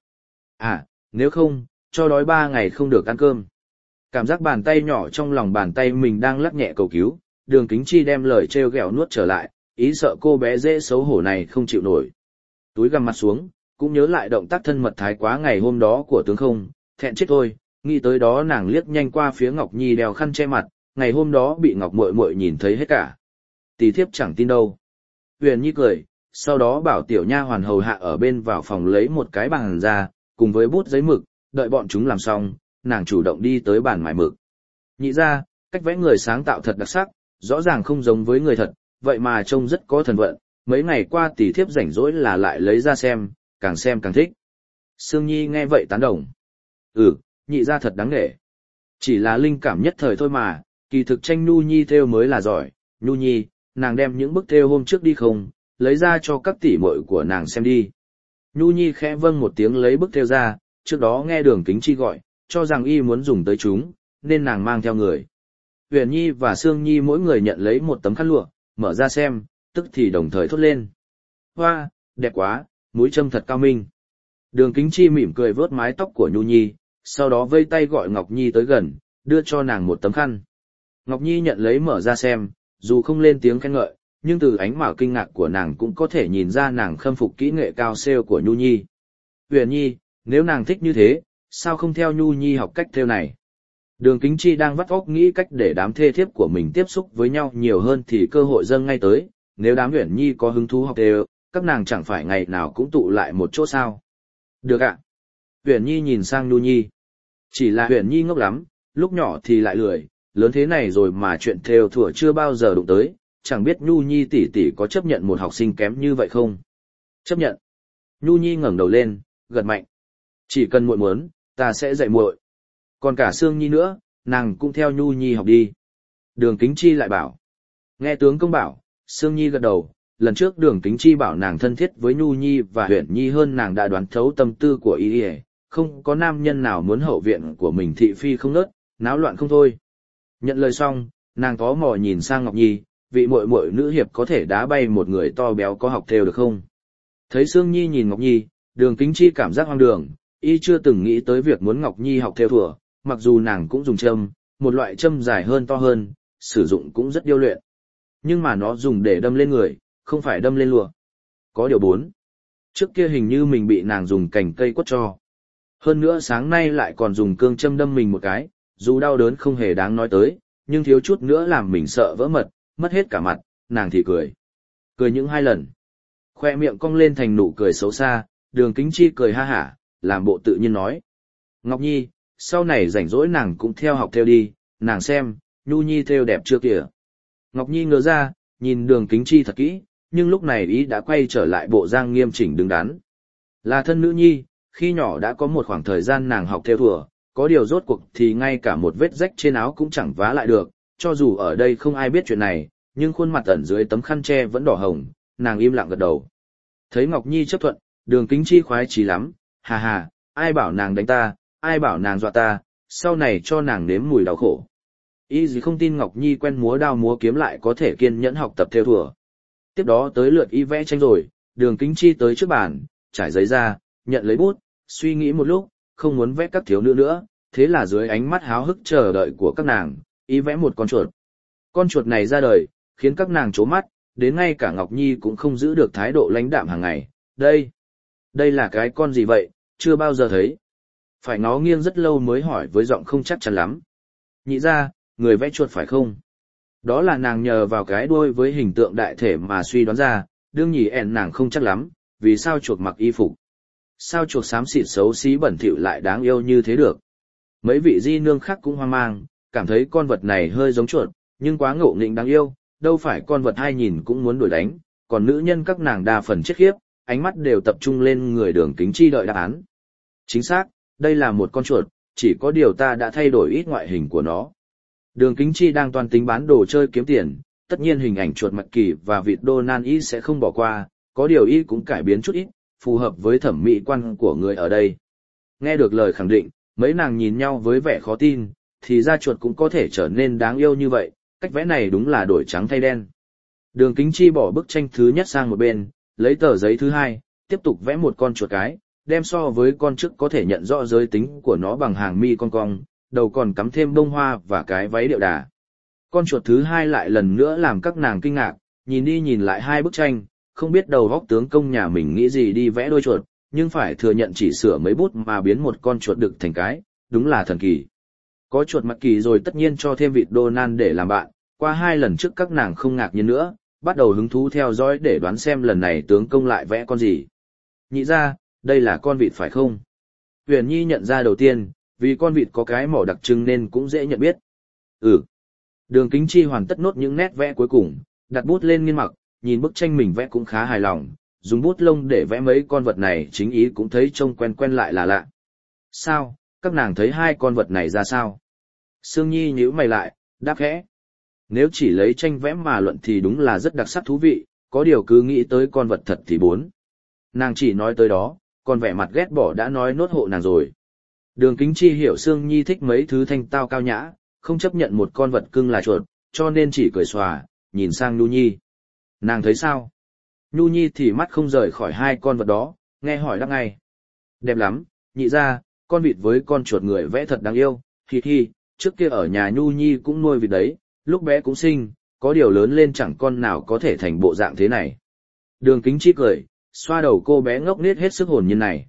Nếu không, cho đói 3 ngày không được ăn cơm. Cảm giác bàn tay nhỏ trong lòng bàn tay mình đang lắc nhẹ cầu cứu, Đường Kính Chi đem lời trêu ghẹo nuốt trở lại, ý sợ cô bé dễ xấu hổ này không chịu nổi. Túi gằm mặt xuống, cũng nhớ lại động tác thân mật thái quá ngày hôm đó của tướng không, thẹn chết thôi, nghĩ tới đó nàng liếc nhanh qua phía Ngọc Nhi đeo khăn che mặt, ngày hôm đó bị Ngọc muội muội nhìn thấy hết cả. Tỷ thiếp chẳng tin đâu. Huyền Nhi cười, sau đó bảo tiểu nha hoàn hầu hạ ở bên vào phòng lấy một cái bàn ra, cùng với bút giấy mực, đợi bọn chúng làm xong, nàng chủ động đi tới bàn mài mực. Nhị ra, cách vẽ người sáng tạo thật đặc sắc, rõ ràng không giống với người thật, vậy mà trông rất có thần vận, mấy ngày qua tỷ thiếp rảnh rỗi là lại lấy ra xem càng thích. Sương Nhi nghe vậy tán đồng. Nhị ra thật đáng nể. Chỉ là linh cảm nhất thời thôi mà, kỳ thực tranh Nhu Nhi thêu mới là giỏi. Nhu Nhi, nàng đem những bức thêu hôm trước đi không, lấy ra cho các tỷ muội của nàng xem đi. Nhu Nhi khẽ vâng một tiếng lấy bức thêu ra, trước đó nghe Đường Kính Chi gọi, cho rằng y muốn dùng tới chúng, nên nàng mang theo người. Huyền Nhi và Sương Nhi mỗi người nhận lấy một tấm khăn lụa, mở ra xem, tức thì đồng thời thốt lên. Hoa, đẹp quá, mũi châm thật cao minh. Đường Kính Chi mỉm cười vớt mái tóc của Nhu Nhi, sau đó vây tay gọi Ngọc Nhi tới gần, đưa cho nàng một tấm khăn. Ngọc Nhi nhận lấy mở ra xem, dù không lên tiếng khen ngợi, nhưng từ ánh mào kinh ngạc của nàng cũng có thể nhìn ra nàng khâm phục kỹ nghệ cao siêu của Nhu Nhi. Huyền Nhi, nếu nàng thích như thế, sao không theo Nhu Nhi học cách thêu này? Đường Kính Chi đang vắt óc nghĩ cách để đám thê thiếp của mình tiếp xúc với nhau nhiều hơn thì cơ hội dâng ngay tới, nếu đám Huyền Nhi có hứng thú học thêu, các nàng chẳng phải ngày nào cũng tụ lại một chỗ sao? Được ạ. Huyền Nhi nhìn sang Nhu Nhi. Chỉ là Huyền Nhi ngốc lắm, lúc nhỏ thì lại lười, lớn thế này rồi mà chuyện thêu thủa chưa bao giờ đụng tới, chẳng biết Nhu Nhi tỷ tỷ có chấp nhận một học sinh kém như vậy không? Chấp nhận. Nhu Nhi ngẩng đầu lên, gật mạnh. Chỉ cần muội muốn, ta sẽ dạy muội. Còn cả Sương Nhi nữa, nàng cũng theo Nhu Nhi học đi. Đường Kính Chi lại bảo. Nghe tướng công bảo, Sương Nhi gật đầu. Lần trước Đường Kính Chi bảo nàng thân thiết với Nhu Nhi và Huyền Nhi hơn nàng đã đoán thấu tâm tư của y, không có nam nhân nào muốn hậu viện của mình thị phi không nớt, náo loạn không thôi. Nhận lời xong, nàng tò mò nhìn sang Ngọc Nhi, vị muội muội nữ hiệp có thể đá bay một người to béo có học thêu được không? Thấy Sương Nhi nhìn Ngọc Nhi, Đường Kính Chi cảm giác hoang đường, y chưa từng nghĩ tới việc muốn Ngọc Nhi học thêu thủa, mặc dù nàng cũng dùng châm, một loại châm dài hơn to hơn, sử dụng cũng rất điêu luyện. Nhưng mà nó dùng để đâm lên người, không phải đâm lên lụa. Có điều 4. Trước kia hình như mình bị nàng dùng cành cây quất cho. Hơn nữa sáng nay lại còn dùng cương châm đâm mình một cái, dù đau đớn không hề đáng nói tới, nhưng thiếu chút nữa làm mình sợ vỡ mật, mất hết cả mặt, nàng thì cười. Cười những 2 lần. Khoe miệng cong lên thành nụ cười xấu xa, Đường Kính Chi cười ha hả, làm bộ tự nhiên nói. Ngọc Nhi, sau này rảnh rỗi nàng cũng theo học theo đi, nàng xem, Nhu Nhi theo đẹp chưa kìa. Ngọc Nhi ngớ ra, nhìn Đường Kính Chi thật kỹ, nhưng lúc này ý đã quay trở lại bộ dạng nghiêm chỉnh đứng đắn. Là thân nữ nhi, khi nhỏ đã có một khoảng thời gian nàng học theo thùa, có điều rốt cuộc thì ngay cả một vết rách trên áo cũng chẳng vá lại được, cho dù ở đây không ai biết chuyện này, nhưng khuôn mặt ẩn dưới tấm khăn che vẫn đỏ hồng, nàng im lặng gật đầu. Thấy Ngọc Nhi chấp thuận, Đường Kính Chi khoái chí lắm, hà hà, ai bảo nàng đánh ta, ai bảo nàng dọa ta, sau này cho nàng nếm mùi đau khổ. Y gì không tin Ngọc Nhi quen múa đao múa kiếm lại có thể kiên nhẫn học tập theo thùa. Tiếp đó tới lượt y vẽ tranh rồi, Đường Kính Chi tới trước bàn, trải giấy ra, nhận lấy bút, suy nghĩ một lúc, không muốn vẽ các thiếu nữ nữa, thế là dưới ánh mắt háo hức chờ đợi của các nàng, y vẽ một con chuột. Con chuột này ra đời, khiến các nàng trố mắt, đến ngay cả Ngọc Nhi cũng không giữ được thái độ lãnh đạm hàng ngày. Đây là cái con gì vậy, chưa bao giờ thấy. Phải ngó nghiêng rất lâu mới hỏi với giọng không chắc chắn lắm. Nhị ra, người vẽ chuột phải không? Đó là nàng nhờ vào cái đuôi với hình tượng đại thể mà suy đoán ra, đương nhỉ nàng không chắc lắm, vì sao chuột mặc y phục? Sao chuột xám xịt xấu xí bẩn thỉu lại đáng yêu như thế được? Mấy vị di nương khác cũng hoang mang, cảm thấy con vật này hơi giống chuột, nhưng quá ngộ nghĩnh đáng yêu, đâu phải con vật ai nhìn cũng muốn đuổi đánh, còn nữ nhân các nàng đa phần chết khiếp, ánh mắt đều tập trung lên người Đường Kính Chi đợi đáp án. Chính xác, đây là một con chuột, chỉ có điều ta đã thay đổi ít ngoại hình của nó. Đường Kính Chi đang toàn tính bán đồ chơi kiếm tiền, tất nhiên hình ảnh chuột mặt kỳ và vịt Donald y sẽ không bỏ qua, có điều y cũng cải biến chút ít, phù hợp với thẩm mỹ quan của người ở đây. Nghe được lời khẳng định, mấy nàng nhìn nhau với vẻ khó tin, thì ra chuột cũng có thể trở nên đáng yêu như vậy, cách vẽ này đúng là đổi trắng thay đen. Đường Kính Chi bỏ bức tranh thứ nhất sang một bên, lấy tờ giấy thứ hai, tiếp tục vẽ một con chuột cái, đem so với con trước có thể nhận rõ giới tính của nó bằng hàng mi con cong, đầu còn cắm thêm bông hoa và cái váy điệu đà. Con chuột thứ hai lại lần nữa làm các nàng kinh ngạc, nhìn đi nhìn lại 2 bức tranh, không biết đầu góc tướng công nhà mình nghĩ gì đi vẽ đôi chuột, nhưng phải thừa nhận chỉ sửa mấy bút mà biến một con chuột đực thành cái, đúng là thần kỳ. Có chuột mặt kỳ rồi tất nhiên cho thêm vịt Donald để làm bạn, qua 2 lần trước các nàng không ngạc nhiên nữa, bắt đầu hứng thú theo dõi để đoán xem lần này tướng công lại vẽ con gì. Nhị ra, đây là con vịt phải không? Huyền Nhi nhận ra đầu tiên, vì con vịt có cái mỏ đặc trưng nên cũng dễ nhận biết. Ừ. Đường Kính Chi hoàn tất nốt những nét vẽ cuối cùng, đặt bút lên nghiên mặc, nhìn bức tranh mình vẽ cũng khá hài lòng, dùng bút lông để vẽ mấy con vật này chính ý cũng thấy trông quen quen lại là lạ. Sao, các nàng thấy 2 con vật này ra sao? Sương Nhi nhíu mày lại, đáp khẽ. Nếu chỉ lấy tranh vẽ mà luận thì đúng là rất đặc sắc thú vị, có điều cứ nghĩ tới con vật thật thì 4. Nàng chỉ nói tới đó, còn vẻ mặt ghét bỏ đã nói nốt hộ nàng rồi. Đường Kính Chi hiểu Sương Nhi thích mấy thứ thanh tao cao nhã, không chấp nhận một con vật cưng là chuột, cho nên chỉ cười xòa, nhìn sang Nhu Nhi. Nàng thấy sao? Nhu Nhi thì mắt không rời khỏi 2 con vật đó, nghe hỏi đáp ngay. Đẹp lắm, nhị ra, con vịt với con chuột người vẽ thật đáng yêu, hi hi, trước kia ở nhà Nhu Nhi cũng nuôi vịt đấy, Lúc bé cũng xinh, có điều lớn lên chẳng con nào có thể thành bộ dạng thế này. Đường Kính Chi cười, xoa đầu cô bé ngốc nghếch hết sức hồn nhiên này.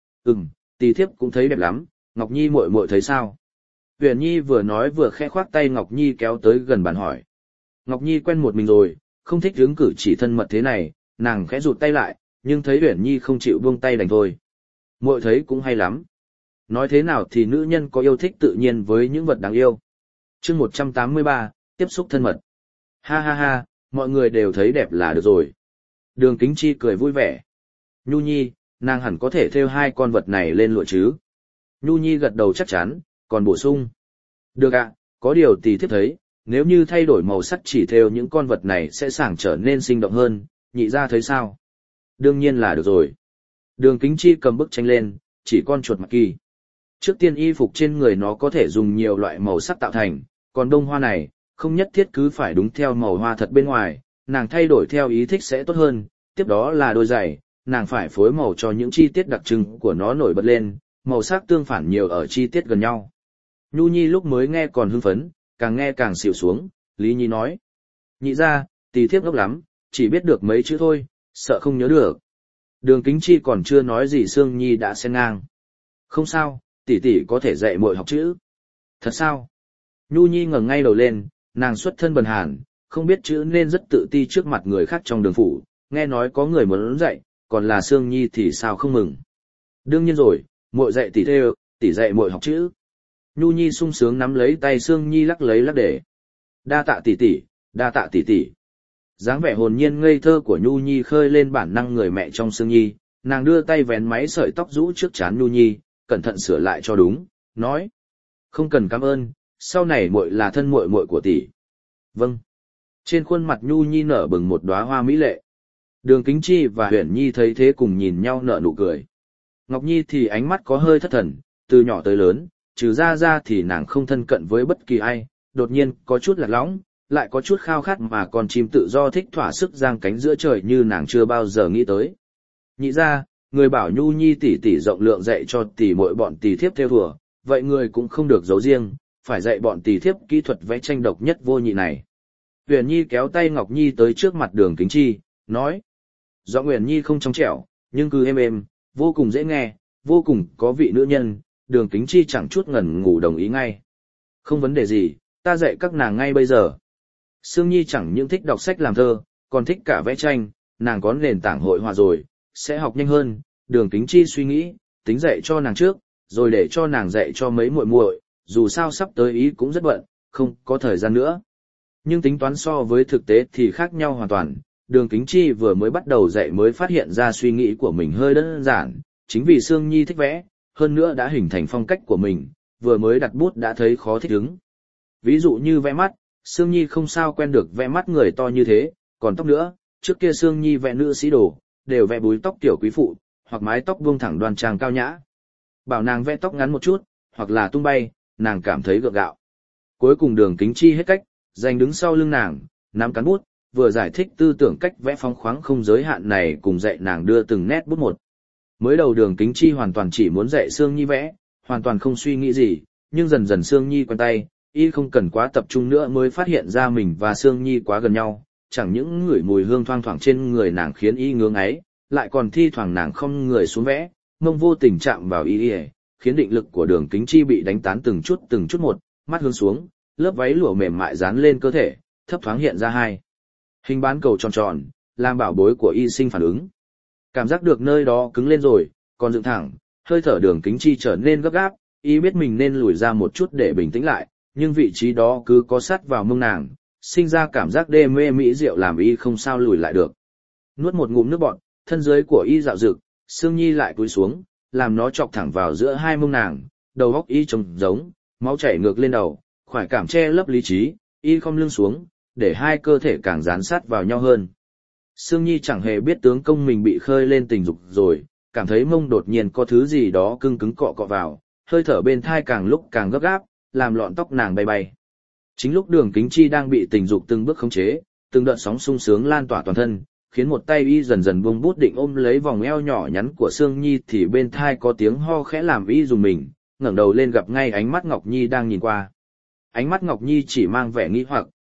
Tỷ thiếp cũng thấy đẹp lắm, Ngọc Nhi muội muội thấy sao? Huyền Nhi vừa nói vừa khẽ khoác tay Ngọc Nhi kéo tới gần bàn hỏi. Ngọc Nhi quen một mình rồi, không thích hướng cử chỉ thân mật thế này, nàng khẽ rụt tay lại, nhưng thấy Huyền Nhi không chịu buông tay đành thôi. Muội thấy cũng hay lắm. Nói thế nào thì nữ nhân có yêu thích tự nhiên với những vật đáng yêu. Chương 183, tiếp xúc thân mật. Ha ha ha, mọi người đều thấy đẹp là được rồi. Đường Kính Chi cười vui vẻ. Nhu Nhi, nàng hẳn có thể thêu hai con vật này lên lụa chứ. Nhu Nhi gật đầu chắc chắn, còn bổ sung. Được ạ, có điều tỷ thiếp thấy, nếu như thay đổi màu sắc chỉ thêu những con vật này sẽ sảng trở nên sinh động hơn, nhị ra thấy sao? Đương nhiên là được rồi. Đường Kính Chi cầm bức tranh lên, chỉ con chuột mặt kỳ. Trước tiên y phục trên người nó có thể dùng nhiều loại màu sắc tạo thành, còn bông hoa này, không nhất thiết cứ phải đúng theo màu hoa thật bên ngoài, nàng thay đổi theo ý thích sẽ tốt hơn. Tiếp đó là đôi giày, nàng phải phối màu cho những chi tiết đặc trưng của nó nổi bật lên, màu sắc tương phản nhiều ở chi tiết gần nhau. Nhu Nhi lúc mới nghe còn hưng phấn, càng nghe càng xỉu xuống, Lý Nhi nói. Nhị ra, tỷ thiếp ngốc lắm, chỉ biết được mấy chữ thôi, sợ không nhớ được. Đường Kính Chi còn chưa nói gì Sương Nhi đã xen ngang. Không sao, tỷ tỷ có thể dạy muội học chữ. Thật sao? Nhu Nhi ngẩng ngay đầu lên, nàng xuất thân bần hàn, không biết chữ nên rất tự ti trước mặt người khác trong đường phủ, nghe nói có người muốn dạy, còn là Sương Nhi thì sao không mừng. Đương nhiên rồi, muội dạy tỷ thêu, tỷ dạy muội học chữ. Nhu Nhi sung sướng nắm lấy tay Sương Nhi lắc lấy lắc để. Đa tạ tỷ tỷ, đa tạ tỷ tỷ. Dáng vẻ hồn nhiên ngây thơ của Nhu Nhi khơi lên bản năng người mẹ trong Sương Nhi, nàng đưa tay vén máy sợi tóc rũ trước trán Nhu Nhi, cẩn thận sửa lại cho đúng, nói: "Không cần cảm ơn, sau này muội là thân muội muội của tỷ." "Vâng." Trên khuôn mặt Nhu Nhi nở bừng một đóa hoa mỹ lệ. Đường Kính Chi và Huyền Nhi thấy thế cùng nhìn nhau nở nụ cười. Ngọc Nhi thì ánh mắt có hơi thất thần, từ nhỏ tới lớn, trừ ra thì nàng không thân cận với bất kỳ ai, đột nhiên có chút lạc lõng, lại có chút khao khát mà con chim tự do thích thỏa sức giang cánh giữa trời như nàng chưa bao giờ nghĩ tới. Nhị ra, người bảo Nhu Nhi tỷ tỷ rộng lượng dạy cho tỷ muội bọn tỷ thiếp theo thùa, vậy người cũng không được giấu riêng, phải dạy bọn tỷ thiếp kỹ thuật vẽ tranh độc nhất vô nhị này. Huyền Nhi kéo tay Ngọc Nhi tới trước mặt Đường Kính Chi, nói. Giọng Huyền Nhi không trong trẻo, nhưng cứ êm êm, vô cùng dễ nghe, vô cùng có vị nữ nhân, Đường Kính Chi chẳng chút ngần ngủ đồng ý ngay. Không vấn đề gì, ta dạy các nàng ngay bây giờ. Sương Nhi chẳng những thích đọc sách làm thơ, còn thích cả vẽ tranh, nàng có nền tảng hội họa rồi, sẽ học nhanh hơn. Đường Kính Chi suy nghĩ, tính dạy cho nàng trước, rồi để cho nàng dạy cho mấy muội muội, dù sao sắp tới ý cũng rất bận, không có thời gian nữa. Nhưng tính toán so với thực tế thì khác nhau hoàn toàn. Đường Kính Chi vừa mới bắt đầu dạy mới phát hiện ra suy nghĩ của mình hơi đơn giản, chính vì Sương Nhi thích vẽ, hơn nữa đã hình thành phong cách của mình, vừa mới đặt bút đã thấy khó thích ứng. Ví dụ như vẽ mắt, Sương Nhi không sao quen được vẽ mắt người to như thế, còn tóc nữa, trước kia Sương Nhi vẽ nữ sĩ đồ, đều vẽ búi tóc tiểu quý phụ, hoặc mái tóc buông thẳng đoan trang cao nhã. Bảo nàng vẽ tóc ngắn một chút, hoặc là tung bay, nàng cảm thấy gượng gạo. Cuối cùng Đường Kính Chi hết cách, giành đứng sau lưng nàng, nắm cán bút, vừa giải thích tư tưởng cách vẽ phóng khoáng không giới hạn này cùng dạy nàng đưa từng nét bút một. Mới đầu Đường Kính Chi hoàn toàn chỉ muốn dạy Sương Nhi vẽ, hoàn toàn không suy nghĩ gì, nhưng dần dần Sương Nhi quen tay, y không cần quá tập trung nữa mới phát hiện ra mình và Sương Nhi quá gần nhau, chẳng những ngửi mùi hương thoang thoảng trên người nàng khiến y ngứa ngáy, lại còn thi thoảng nàng không người xuống vẽ, mông vô tình chạm vào y, khiến định lực của Đường Kính Chi bị đánh tán từng chút một, mắt hướng xuống, lớp váy lụa mềm mại dán lên cơ thể, thấp thoáng hiện ra hai hình bán cầu tròn tròn, làm bảo bối của y sinh phản ứng. Cảm giác được nơi đó cứng lên rồi, còn dựng thẳng, hơi thở Đường Kính Chi trở nên gấp gáp, y biết mình nên lùi ra một chút để bình tĩnh lại, nhưng vị trí đó cứ có sát vào mông nàng, sinh ra cảm giác đê mê mỹ diệu làm y không sao lùi lại được. Nuốt một ngụm nước bọt, thân dưới của y dạo dực, Sương Nhi lại cúi xuống, làm nó chọc thẳng vào giữa hai mông nàng, đầu óc y trống giống, máu chảy ngược lên đầu, khoái cảm che lấp lý trí, y khom lưng xuống, để hai cơ thể càng dán sát vào nhau hơn. Sương Nhi chẳng hề biết tướng công mình bị khơi lên tình dục rồi, cảm thấy mông đột nhiên có thứ gì đó cứng cứng cọ cọ vào, hơi thở bên thai càng lúc càng gấp gáp, làm lọn tóc nàng bay bay. Chính lúc Đường Kính Chi đang bị tình dục từng bước khống chế, từng đợt sóng sung sướng lan tỏa toàn thân, khiến một tay y dần dần buông bút định ôm lấy vòng eo nhỏ nhắn của Sương Nhi thì bên thai có tiếng ho khẽ làm y rùng mình, ngẩng đầu lên gặp ngay ánh mắt Ngọc Nhi đang nhìn qua. Ánh mắt Ngọc Nhi chỉ mang vẻ nghi hoặc,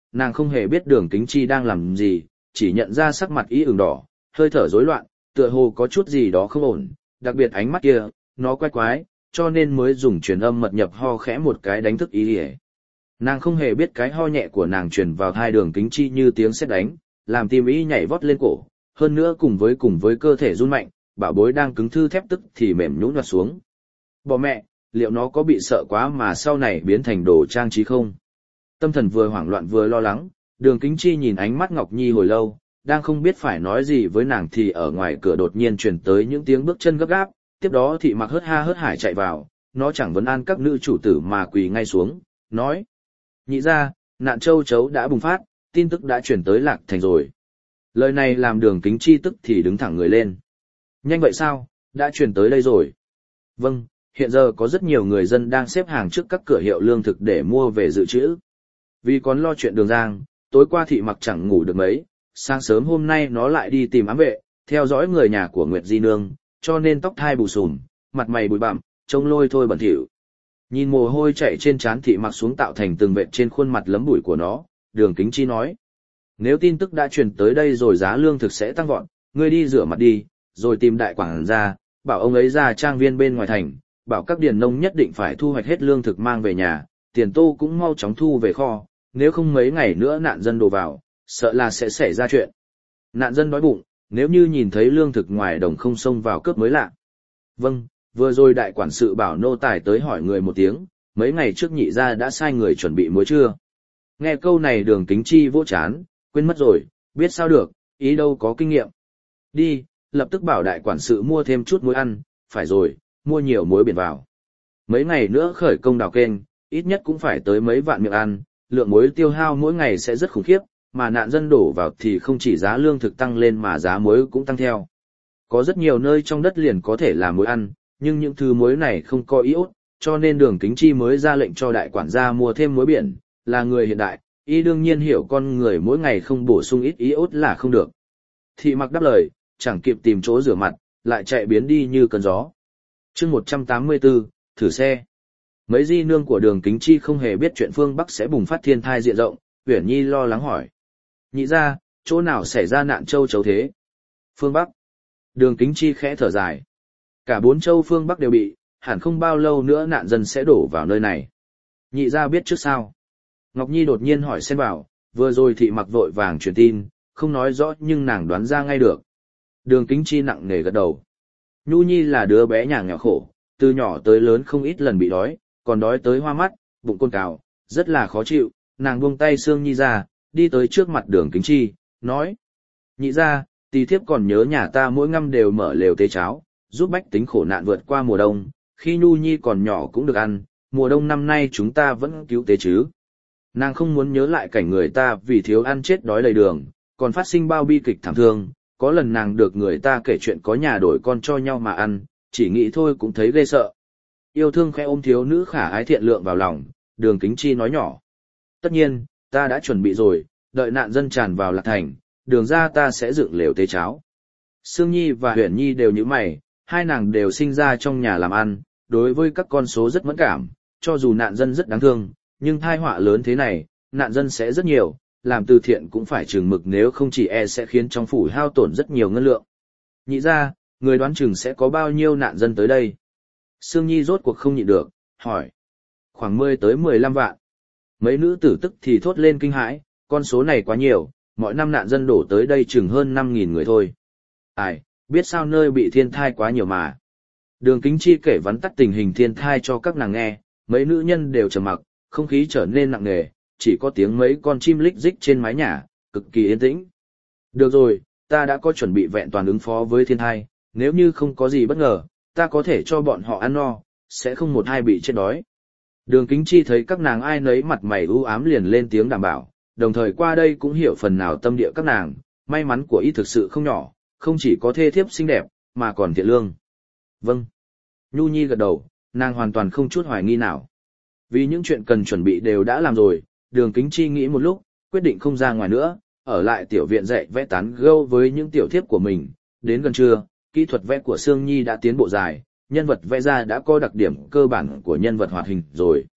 nàng không hề biết Đường Kính Chi đang làm gì, chỉ nhận ra sắc mặt ý ửng đỏ, hơi thở rối loạn, tựa hồ có chút gì đó không ổn, đặc biệt ánh mắt kia, nó quái quái, cho nên mới dùng truyền âm mật nhập ho khẽ một cái đánh thức ý ỉa. Nàng không hề biết cái ho nhẹ của nàng truyền vào tai Đường Kính Chi như tiếng sét đánh, làm tim ý nhảy vót lên cổ, hơn nữa cùng với cơ thể run mạnh, bảo bối đang cứng thư thép tức thì mềm nhũn nhặt xuống. Bỏ mẹ, liệu nó có bị sợ quá mà sau này biến thành đồ trang trí không? Tâm thần vừa hoảng loạn vừa lo lắng, Đường Kính Chi nhìn ánh mắt Ngọc Nhi hồi lâu, đang không biết phải nói gì với nàng thì ở ngoài cửa đột nhiên truyền tới những tiếng bước chân gấp gáp, tiếp đó Thị Mặc hớt ha hớt hải chạy vào, nó chẳng vấn an các nữ chủ tử mà quỳ ngay xuống, nói: "Nhị gia, nạn châu chấu đã bùng phát, tin tức đã chuyển tới Lạc Thành rồi." Lời này làm Đường Kính Chi tức thì đứng thẳng người lên. "Nhanh vậy sao, đã chuyển tới đây rồi?" "Vâng, hiện giờ có rất nhiều người dân đang xếp hàng trước các cửa hiệu lương thực để mua về dự trữ." Vì còn lo chuyện Đường Giang, tối qua Thị Mặc chẳng ngủ được mấy, sáng sớm hôm nay nó lại đi tìm ám vệ, theo dõi người nhà của Nguyệt Di Nương, cho nên tóc thai bù xùm, mặt mày bụi bặm, trông lôi thôi bẩn thỉu. Nhìn mồ hôi chảy trên trán Thị Mặc xuống tạo thành từng vệt trên khuôn mặt lấm bụi của nó, Đường Kính Chi nói: "Nếu tin tức đã truyền tới đây rồi giá lương thực sẽ tăng vọt, ngươi đi rửa mặt đi, rồi tìm đại quảng gia, bảo ông ấy ra trang viên bên ngoài thành, bảo các điền nông nhất định phải thu hoạch hết lương thực mang về nhà, tiền tô cũng mau chóng thu về kho, nếu không mấy ngày nữa nạn dân đổ vào, sợ là sẽ xảy ra chuyện. Nạn dân đói bụng, nếu như nhìn thấy lương thực ngoài đồng không xông vào cướp mới lạ." "Vâng, vừa rồi đại quản sự bảo nô tài tới hỏi người một tiếng, mấy ngày trước nhị gia đã sai người chuẩn bị muối chưa?" Nghe câu này Đường Kính Chi vỗ chán, quên mất rồi, biết sao được, ý đâu có kinh nghiệm. "Đi, lập tức bảo đại quản sự mua thêm chút muối ăn, phải rồi, mua nhiều muối biển vào. Mấy ngày nữa khởi công đào kênh, ít nhất cũng phải tới mấy vạn miệng ăn, lượng muối tiêu hao mỗi ngày sẽ rất khủng khiếp, mà nạn dân đổ vào thì không chỉ giá lương thực tăng lên mà giá muối cũng tăng theo. Có rất nhiều nơi trong đất liền có thể làm muối ăn, nhưng những thứ muối này không có iốt, cho nên Đường Kính Chi mới ra lệnh cho đại quản gia mua thêm muối biển, là người hiện đại, y đương nhiên hiểu con người mỗi ngày không bổ sung ít iốt là không được." Thị Mặc đáp lời, chẳng kịp tìm chỗ rửa mặt, lại chạy biến đi như cơn gió. Chương 184, thử xe. Mấy di nương của Đường Kính Chi không hề biết chuyện phương Bắc sẽ bùng phát thiên thai diện rộng, Uyển Nhi lo lắng hỏi: "Nhị gia, chỗ nào xảy ra nạn châu chấu thế?" "Phương Bắc." Đường Kính Chi khẽ thở dài. "Cả 4 châu phương Bắc đều bị, hẳn không bao lâu nữa nạn dân sẽ đổ vào nơi này." "Nhị gia biết trước sao?" Ngọc Nhi đột nhiên hỏi xen vào, vừa rồi Thị Mặc vội vàng truyền tin, không nói rõ nhưng nàng đoán ra ngay được. Đường Kính Chi nặng nề gật đầu. Nhu Nhi là đứa bé nhà nghèo khổ, từ nhỏ tới lớn không ít lần bị đói, còn đói tới hoa mắt, bụng cồn cào, rất là khó chịu. Nàng buông tay Sương Nhi ra, đi tới trước mặt Đường Kính Chi, nói: "Nhị gia, tỳ thiếp còn nhớ nhà ta mỗi năm đều mở lều tế cháo, giúp bách tính khổ nạn vượt qua mùa đông, khi Nhu Nhi còn nhỏ cũng được ăn, mùa đông năm nay chúng ta vẫn cứu tế chứ." Nàng không muốn nhớ lại cảnh người ta vì thiếu ăn chết đói đầy đường, còn phát sinh bao bi kịch thảm thương, có lần nàng được người ta kể chuyện có nhà đổi con cho nhau mà ăn, chỉ nghĩ thôi cũng thấy ghê sợ. Yêu thương khẽ ôm thiếu nữ khả ái thiện lượng vào lòng, Đường Kính Chi nói nhỏ: "Tất nhiên, ta đã chuẩn bị rồi, đợi nạn dân tràn vào Lạc Thành, Đường ra ta sẽ dựng lều tế cháo." Sương Nhi và Uyển Nhi đều nhíu mày, hai nàng đều sinh ra trong nhà làm ăn, đối với các con số rất mẫn cảm, cho dù nạn dân rất đáng thương, nhưng tai họa lớn thế này, nạn dân sẽ rất nhiều, làm từ thiện cũng phải chừng mực, nếu không chỉ sẽ khiến trong phủ hao tổn rất nhiều ngân lượng. "Nhị gia, người đoán chừng sẽ có bao nhiêu nạn dân tới đây?" Sương Nhi rốt cuộc không nhịn được, hỏi. "Khoảng 10 tới 15 vạn. Mấy nữ tử tức thì thốt lên kinh hãi, con số này quá nhiều, mỗi năm nạn dân đổ tới đây chừng hơn 5.000 người thôi. Ai, biết sao nơi bị thiên thai quá nhiều mà." Đường Kính Chi kể vắn tắt tình hình thiên thai cho các nàng nghe, mấy nữ nhân đều trầm mặc, không khí trở nên nặng nề, chỉ có tiếng mấy con chim lích rích trên mái nhà, cực kỳ yên tĩnh. "Được rồi, ta đã có chuẩn bị vẹn toàn ứng phó với thiên thai, nếu như không có gì bất ngờ, ta có thể cho bọn họ ăn no, sẽ không một ai bị chết đói." Đường Kính Chi thấy các nàng ai nấy mặt mày u ám liền lên tiếng đảm bảo, đồng thời qua đây cũng hiểu phần nào tâm địa các nàng, may mắn của y thực sự không nhỏ, không chỉ có thê thiếp xinh đẹp, mà còn thiện lương. "Vâng." Nhu Nhi gật đầu, nàng hoàn toàn không chút hoài nghi nào. Vì những chuyện cần chuẩn bị đều đã làm rồi, Đường Kính Chi nghĩ một lúc, quyết định không ra ngoài nữa, ở lại tiểu viện dạy vẽ tán gẫu với những tiểu thiếp của mình. Đến gần trưa, kỹ thuật vẽ của Sương Nhi đã tiến bộ dài, nhân vật vẽ ra đã có đặc điểm cơ bản của nhân vật hoạt hình rồi.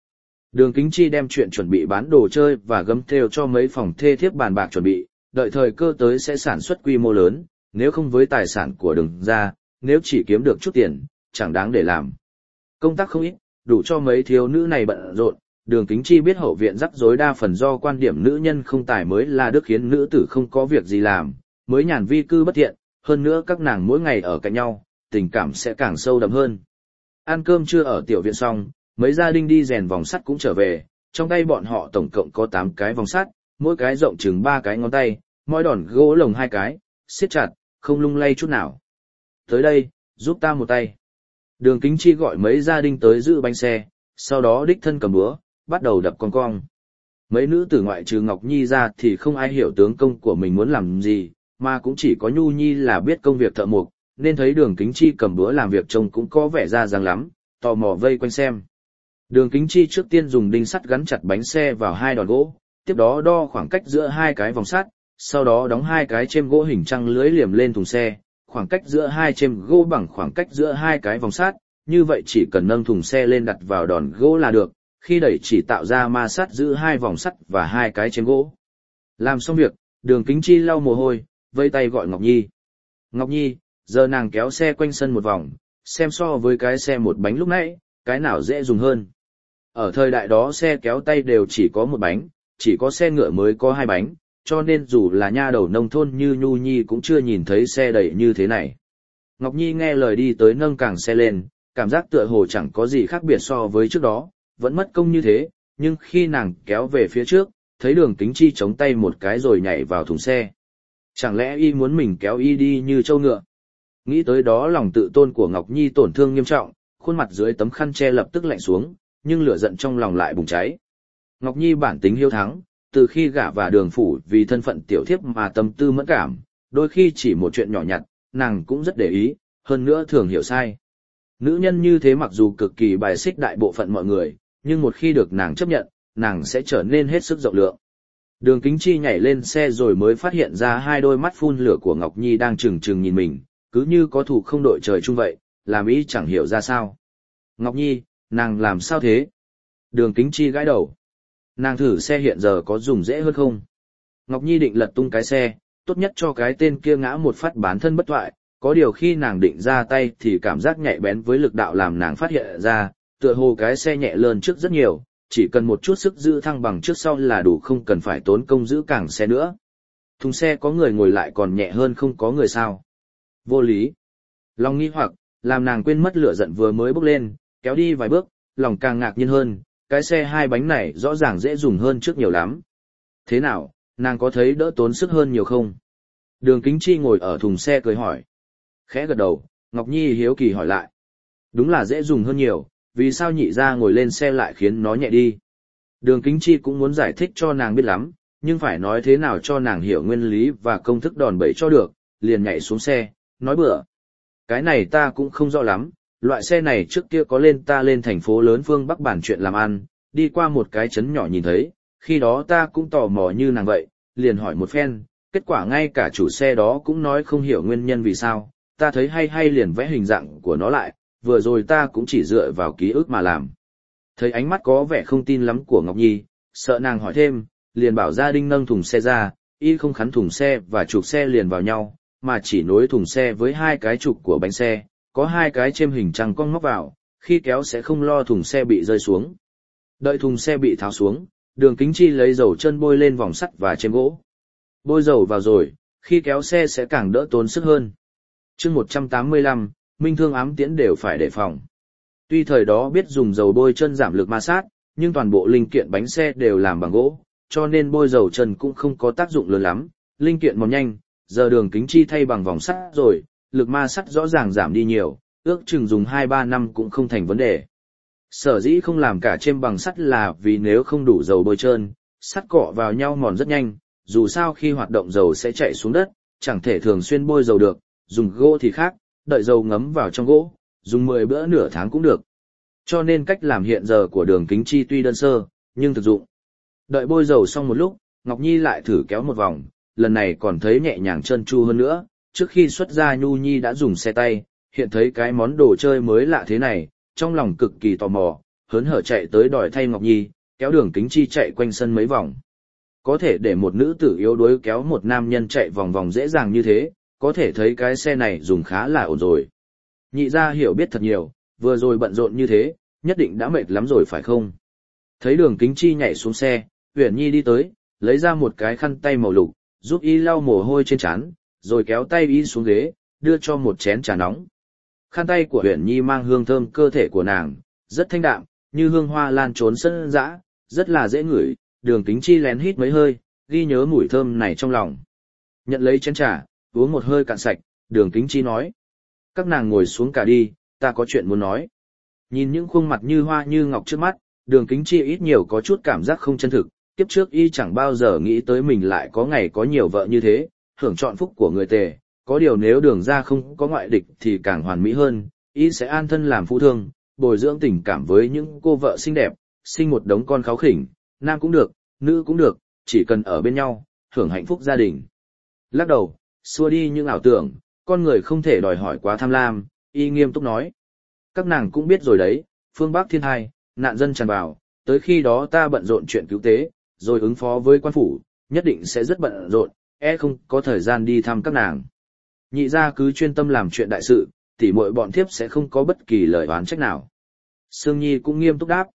Đường Kính Chi đem chuyện chuẩn bị bán đồ chơi và gấm thêu cho mấy phòng thê thiếp bàn bạc chuẩn bị, đợi thời cơ tới sẽ sản xuất quy mô lớn, nếu không với tài sản của Đường gia, nếu chỉ kiếm được chút tiền, chẳng đáng để làm. Công tác không ít, đủ cho mấy thiếu nữ này bận rộn. Đường Kính Chi biết hậu viện rắc rối đa phần do quan điểm nữ nhân không tài mới là đức khiến nữ tử không có việc gì làm, mới nhàn vi cư bất thiện, hơn nữa các nàng mỗi ngày ở cạnh nhau, tình cảm sẽ càng sâu đậm hơn. Ăn cơm trưa ở tiểu viện xong, mấy gia đình đi rèn vòng sắt cũng trở về, trong tay bọn họ tổng cộng có 8 cái vòng sắt, mỗi cái rộng chừng 3 cái ngón tay, mỗi đòn gỗ lồng 2 cái, siết chặt, không lung lay chút nào. Tới đây, giúp ta một tay. Đường Kính Chi gọi mấy gia đình tới giữ bánh xe, sau đó đích thân cầm búa, bắt đầu đập con cong. Mấy nữ tử ngoại trừ Ngọc Nhi ra thì không ai hiểu tướng công của mình muốn làm gì, mà cũng chỉ có Nhu Nhi là biết công việc thợ mộc, nên thấy Đường Kính Chi cầm búa làm việc trông cũng có vẻ ra dáng lắm, tò mò vây quanh xem. Đường Kính Chi trước tiên dùng đinh sắt gắn chặt bánh xe vào 2 đòn gỗ, tiếp đó đo khoảng cách giữa 2 cái vòng sắt, sau đó đóng 2 cái chêm gỗ hình trăng lưới liềm lên thùng xe, khoảng cách giữa 2 chêm gỗ bằng khoảng cách giữa 2 cái vòng sắt, như vậy chỉ cần nâng thùng xe lên đặt vào đòn gỗ là được, khi đẩy chỉ tạo ra ma sát giữ 2 vòng sắt và 2 cái chêm gỗ. Làm xong việc, Đường Kính Chi lau mồ hôi, vẫy tay gọi Ngọc Nhi. Ngọc Nhi, giờ nàng kéo xe quanh sân một vòng, xem so với cái xe một bánh lúc nãy, cái nào dễ dùng hơn. Ở thời đại đó xe kéo tay đều chỉ có một bánh, chỉ có xe ngựa mới có 2 bánh, cho nên dù là nha đầu nông thôn như Nhu Nhi cũng chưa nhìn thấy xe đẩy như thế này. Ngọc Nhi nghe lời đi tới nâng càng xe lên, cảm giác tựa hồ chẳng có gì khác biệt so với trước đó, vẫn mất công như thế, nhưng khi nàng kéo về phía trước, thấy Đường Kính Chi chống tay một cái rồi nhảy vào thùng xe. Chẳng lẽ y muốn mình kéo y đi như trâu ngựa? Nghĩ tới đó lòng tự tôn của Ngọc Nhi tổn thương nghiêm trọng, khuôn mặt dưới tấm khăn che lập tức lạnh xuống, nhưng lửa giận trong lòng lại bùng cháy. Ngọc Nhi bản tính hiếu thắng, từ khi gả vào Đường phủ vì thân phận tiểu thiếp mà tâm tư mẫn cảm, đôi khi chỉ một chuyện nhỏ nhặt, nàng cũng rất để ý, hơn nữa thường hiểu sai. Nữ nhân như thế mặc dù cực kỳ bài xích đại bộ phận mọi người, nhưng một khi được nàng chấp nhận, nàng sẽ trở nên hết sức rộng lượng. Đường Kính Chi nhảy lên xe rồi mới phát hiện ra 2 đôi mắt phun lửa của Ngọc Nhi đang trừng trừng nhìn mình, cứ như có thù không đội trời chung vậy, làm ý chẳng hiểu ra sao. Ngọc Nhi, nàng làm sao thế? Đường Kính Chi gãi đầu. Nàng thử xe hiện giờ có dùng dễ hơn không? Ngọc Nhi định lật tung cái xe, tốt nhất cho cái tên kia ngã một phát bán thân bất toại, có điều khi nàng định ra tay thì cảm giác nhạy bén với lực đạo làm nàng phát hiện ra, tựa hồ cái xe nhẹ lơn trước rất nhiều, chỉ cần một chút sức giữ thăng bằng trước sau là đủ, không cần phải tốn công giữ cảng xe nữa. Thùng xe có người ngồi lại còn nhẹ hơn không có người sao? Vô lý. Lòng nghi hoặc, làm nàng quên mất lửa giận vừa mới bốc lên, kéo đi vài bước, lòng càng ngạc nhiên hơn, cái xe 2 bánh này rõ ràng dễ dùng hơn trước nhiều lắm. Thế nào, nàng có thấy đỡ tốn sức hơn nhiều không? Đường Kính Chi ngồi ở thùng xe cười hỏi. Khẽ gật đầu, Ngọc Nhi hiếu kỳ hỏi lại. Đúng là dễ dùng hơn nhiều, vì sao nhị ra ngồi lên xe lại khiến nó nhẹ đi? Đường Kính Chi cũng muốn giải thích cho nàng biết lắm, nhưng phải nói thế nào cho nàng hiểu nguyên lý và công thức đòn bẩy cho được, liền nhảy xuống xe, nói bừa. Cái này ta cũng không rõ lắm, loại xe này trước kia có lên ta lên thành phố lớn phương Bắc bàn chuyện làm ăn, đi qua một cái trấn nhỏ nhìn thấy, khi đó ta cũng tò mò như nàng vậy, liền hỏi một phen, kết quả ngay cả chủ xe đó cũng nói không hiểu nguyên nhân vì sao, ta thấy hay liền vẽ hình dạng của nó lại, vừa rồi ta cũng chỉ dựa vào ký ức mà làm. Thấy ánh mắt có vẻ không tin lắm của Ngọc Nhi, sợ nàng hỏi thêm, liền bảo gia đình nâng thùng xe ra, y không khắn thùng xe và trục xe liền vào nhau, mà chỉ nối thùng xe với 2 cái trục của bánh xe, có 2 cái chêm hình trăng cong móc vào, khi kéo sẽ không lo thùng xe bị rơi xuống. Đợi thùng xe bị tháo xuống, Đường Kính Chi lấy dầu chân bôi lên vòng sắt và chêm gỗ. Bôi dầu vào rồi, khi kéo xe sẽ càng đỡ tốn sức hơn. Chương 185, minh thương ám tiễn đều phải đề phòng. Tuy thời đó biết dùng dầu bôi chân giảm lực ma sát, nhưng toàn bộ linh kiện bánh xe đều làm bằng gỗ, cho nên bôi dầu chân cũng không có tác dụng lớn lắm, linh kiện mòn nhanh, giờ Đường Kính Chi thay bằng vòng sắt rồi, lực ma sát rõ ràng giảm đi nhiều, ước chừng dùng 2-3 năm cũng không thành vấn đề. Sở dĩ không làm cả chêm bằng sắt là vì nếu không đủ dầu bôi trơn, sắt cọ vào nhau mòn rất nhanh, dù sao khi hoạt động dầu sẽ chạy xuống đất, chẳng thể thường xuyên bôi dầu được, dùng gỗ thì khác, đợi dầu ngấm vào trong gỗ, dùng 10 bữa nửa tháng cũng được. Cho nên cách làm hiện giờ của Đường Kính Chi tuy đơn sơ, nhưng thực dụng. Đợi bôi dầu xong một lúc, Ngọc Nhi lại thử kéo một vòng, lần này còn thấy nhẹ nhàng trơn tru hơn nữa, trước khi xuất ra Nhu Nhi đã dùng xe tay, hiện thấy cái món đồ chơi mới lạ thế này, trong lòng cực kỳ tò mò, hớn hở chạy tới đòi thay Ngọc Nhi, kéo Đường Kính Chi chạy quanh sân mấy vòng. Có thể để một nữ tử yếu đuối kéo một nam nhân chạy vòng vòng dễ dàng như thế, có thể thấy cái xe này dùng khá là ổn rồi. Nhị gia hiểu biết thật nhiều, vừa rồi bận rộn như thế, nhất định đã mệt lắm rồi phải không? Thấy Đường Kính Chi nhảy xuống xe, Uyển Nhi đi tới, lấy ra một cái khăn tay màu lục, giúp y lau mồ hôi trên trán, rồi kéo tay y xuống ghế, đưa cho một chén trà nóng. Khăn tay của Uyển Nhi mang hương thơm cơ thể của nàng, rất thanh đạm, như hương hoa lan trốn sân dã, rất là dễ ngửi. Đường Kính Chi lén hít mấy hơi, ghi nhớ mùi thơm này trong lòng. Nhận lấy chén trà, uống một hơi cạn sạch, Đường Kính Chi nói: các nàng ngồi xuống cả đi, ta có chuyện muốn nói. Nhìn những khuôn mặt như hoa như ngọc trước mắt, Đường Kính Chi ít nhiều có chút cảm giác không chân thực, kiếp trước y chẳng bao giờ nghĩ tới mình lại có ngày có nhiều vợ như thế, hưởng trọn phúc của người tề. Có điều nếu Đường gia không có ngoại địch thì càng hoàn mỹ hơn, y sẽ an thân làm phu thương, bồi dưỡng tình cảm với những cô vợ xinh đẹp, sinh một đống con kháu khỉnh, nam cũng được, nữ cũng được, chỉ cần ở bên nhau, hưởng hạnh phúc gia đình. Lắc đầu, xua đi những ảo tưởng, con người không thể đòi hỏi quá tham lam, y nghiêm túc nói: các nàng cũng biết rồi đấy, phương Bắc thiên hai, nạn dân tràn vào, tới khi đó ta bận rộn chuyện cứu tế, rồi ứng phó với quan phủ, nhất định sẽ rất bận rộn, không có thời gian đi thăm các nàng. Nhị gia cứ chuyên tâm làm chuyện đại sự, tỉ muội bọn thiếp sẽ không có bất kỳ lời oán trách nào. Sương Nhi cũng nghiêm túc đáp: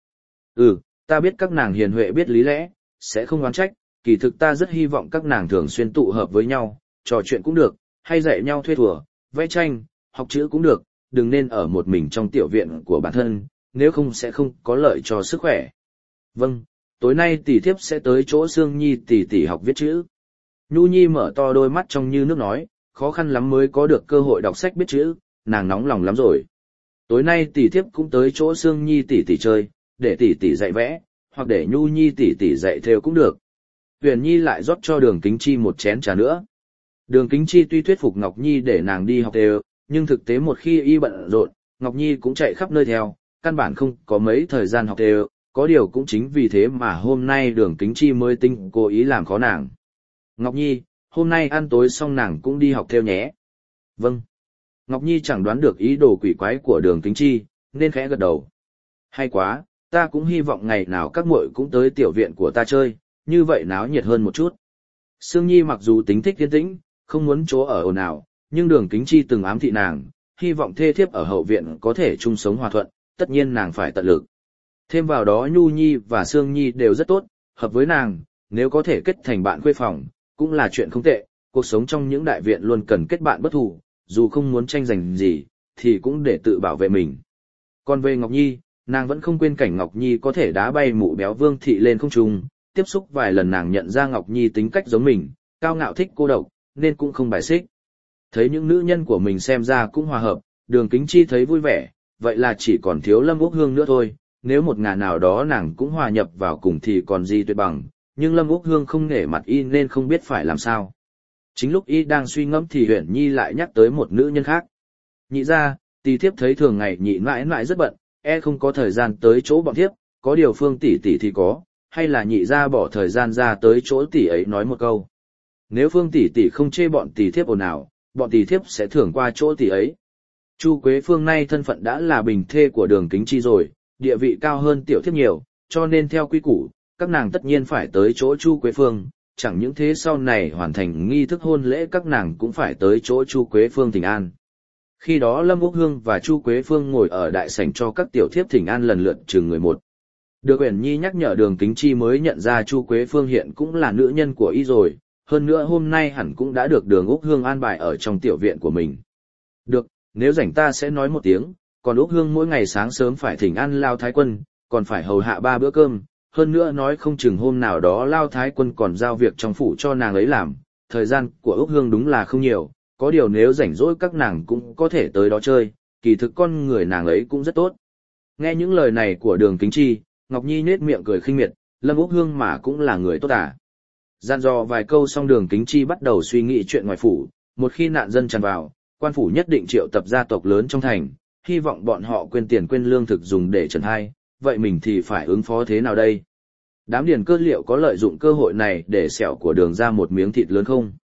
ta biết các nàng hiền huệ biết lý lẽ, sẽ không oán trách, kỳ thực ta rất hy vọng các nàng thường xuyên tụ hợp với nhau, trò chuyện cũng được, hay dạy nhau thuê thùa, vẽ tranh, học chữ cũng được, đừng nên ở một mình trong tiểu viện của bản thân, nếu không sẽ không có lợi cho sức khỏe. Vâng, tối nay tỷ thiếp sẽ tới chỗ Sương Nhi tỷ học viết chữ. Nhu Nhi mở to đôi mắt trong như nước nói, khó khăn lắm mới có được cơ hội đọc sách biết chữ, nàng nóng lòng lắm rồi. Tối nay tỷ thiếp cũng tới chỗ Sương Nhi tỷ chơi, để tỷ dạy vẽ, hoặc để Nhu Nhi tỷ dạy thêu cũng được. Huyền Nhi lại rót cho Đường Kính Chi một chén trà nữa. Đường Kính Chi tuy thuyết phục Ngọc Nhi để nàng đi học thêu, nhưng thực tế một khi y bận rộn, Ngọc Nhi cũng chạy khắp nơi theo, căn bản không có mấy thời gian học thêu. Có điều cũng chính vì thế mà hôm nay Đường Kính Chi mới tinh cố ý làm khó nàng. Ngọc Nhi, hôm nay ăn tối xong nàng cũng đi học thêu nhé. Vâng. Ngọc Nhi chẳng đoán được ý đồ quỷ quái của Đường Kính Chi, nên khẽ gật đầu. Hay quá, ta cũng hy vọng ngày nào các muội cũng tới tiểu viện của ta chơi, như vậy náo nhiệt hơn một chút. Sương Nhi mặc dù tính thích yên tĩnh, không muốn chỗ ở ồn ào, nhưng Đường Kính Chi từng ám thị nàng, hy vọng thê thiếp ở hậu viện có thể chung sống hòa thuận, tất nhiên nàng phải tận lực. Thêm vào đó Nhu Nhi và Sương Nhi đều rất tốt, hợp với nàng, nếu có thể kết thành bạn khuê phòng, cũng là chuyện không tệ, cuộc sống trong những đại viện luôn cần kết bạn bất thù, dù không muốn tranh giành gì, thì cũng để tự bảo vệ mình. Còn về Ngọc Nhi, nàng vẫn không quên cảnh Ngọc Nhi có thể đá bay mụ béo Vương Thị lên không trung, tiếp xúc vài lần nàng nhận ra Ngọc Nhi tính cách giống mình, cao ngạo thích cô độc, nên cũng không bài xích. Thấy những nữ nhân của mình xem ra cũng hòa hợp, Đường Kính Chi thấy vui vẻ, vậy là chỉ còn thiếu Lâm Úc Hương nữa thôi, nếu một ngày nào đó nàng cũng hòa nhập vào cùng thì còn gì tuyệt bằng, nhưng Lâm Úc Hương không nể mặt y nên không biết phải làm sao. Chính lúc y đang suy ngẫm thì Uyển Nhi lại nhắc tới một nữ nhân khác. Nhị gia, tỷ thiếp thấy thường ngày nhị mãi mãi rất bận, không có thời gian tới chỗ bọn thiếp, có điều Phương tỷ thì có, hay là nhị gia bỏ thời gian ra tới chỗ tỷ ấy nói một câu. Nếu Phương tỷ không chê bọn tỷ thiếp ồn ào, bọn tỷ thiếp sẽ thưởng qua chỗ tỷ ấy. Chu Quế Phương nay thân phận đã là bình thê của Đường Kính Chi rồi, địa vị cao hơn tiểu thiếp nhiều, cho nên theo quy củ, các nàng tất nhiên phải tới chỗ Chu Quế Phương, chẳng những thế sau này hoàn thành nghi thức hôn lễ các nàng cũng phải tới chỗ Chu Quế Phương thỉnh an. Khi đó Lâm Úc Hương và Chu Quế Phương ngồi ở đại sảnh cho các tiểu thiếp thỉnh an lần lượt chừng người một. Được Uyển Nhi nhắc nhở Đường Kính Chi mới nhận ra Chu Quế Phương hiện cũng là nữ nhân của y rồi, hơn nữa hôm nay hẳn cũng đã được Đường Úc Hương an bài ở trong tiểu viện của mình. Được, nếu rảnh ta sẽ nói một tiếng, còn Úc Hương mỗi ngày sáng sớm phải thỉnh an Lao Thái Quân, còn phải hầu hạ 3 bữa cơm, hơn nữa nói không chừng hôm nào đó Lao Thái Quân còn giao việc trong phủ cho nàng ấy làm, thời gian của Úc Hương đúng là không nhiều, có điều nếu rảnh rỗi các nàng cũng có thể tới đó chơi, kỳ thực con người nàng ấy cũng rất tốt. Nghe những lời này của Đường Kính Chi, Ngọc Nhi nhếch miệng cười khinh miệt, Lâm Úc Hương mà cũng là người tốt à. Dặn dò vài câu xong Đường Kính Chi bắt đầu suy nghĩ chuyện ngoài phủ, một khi nạn dân tràn vào, quan phủ nhất định triệu tập gia tộc lớn trong thành, hy vọng bọn họ quên tiền quên lương thực dùng để trần hai, vậy mình thì phải ứng phó thế nào đây? Đám điền cơ liệu có lợi dụng cơ hội này để xẻo của Đường ra một miếng thịt lớn không?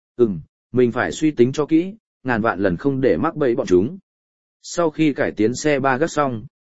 Mình phải suy tính cho kỹ, ngàn vạn lần không để mắc bẫy bọn chúng. Sau khi cải tiến xe ba gác xong,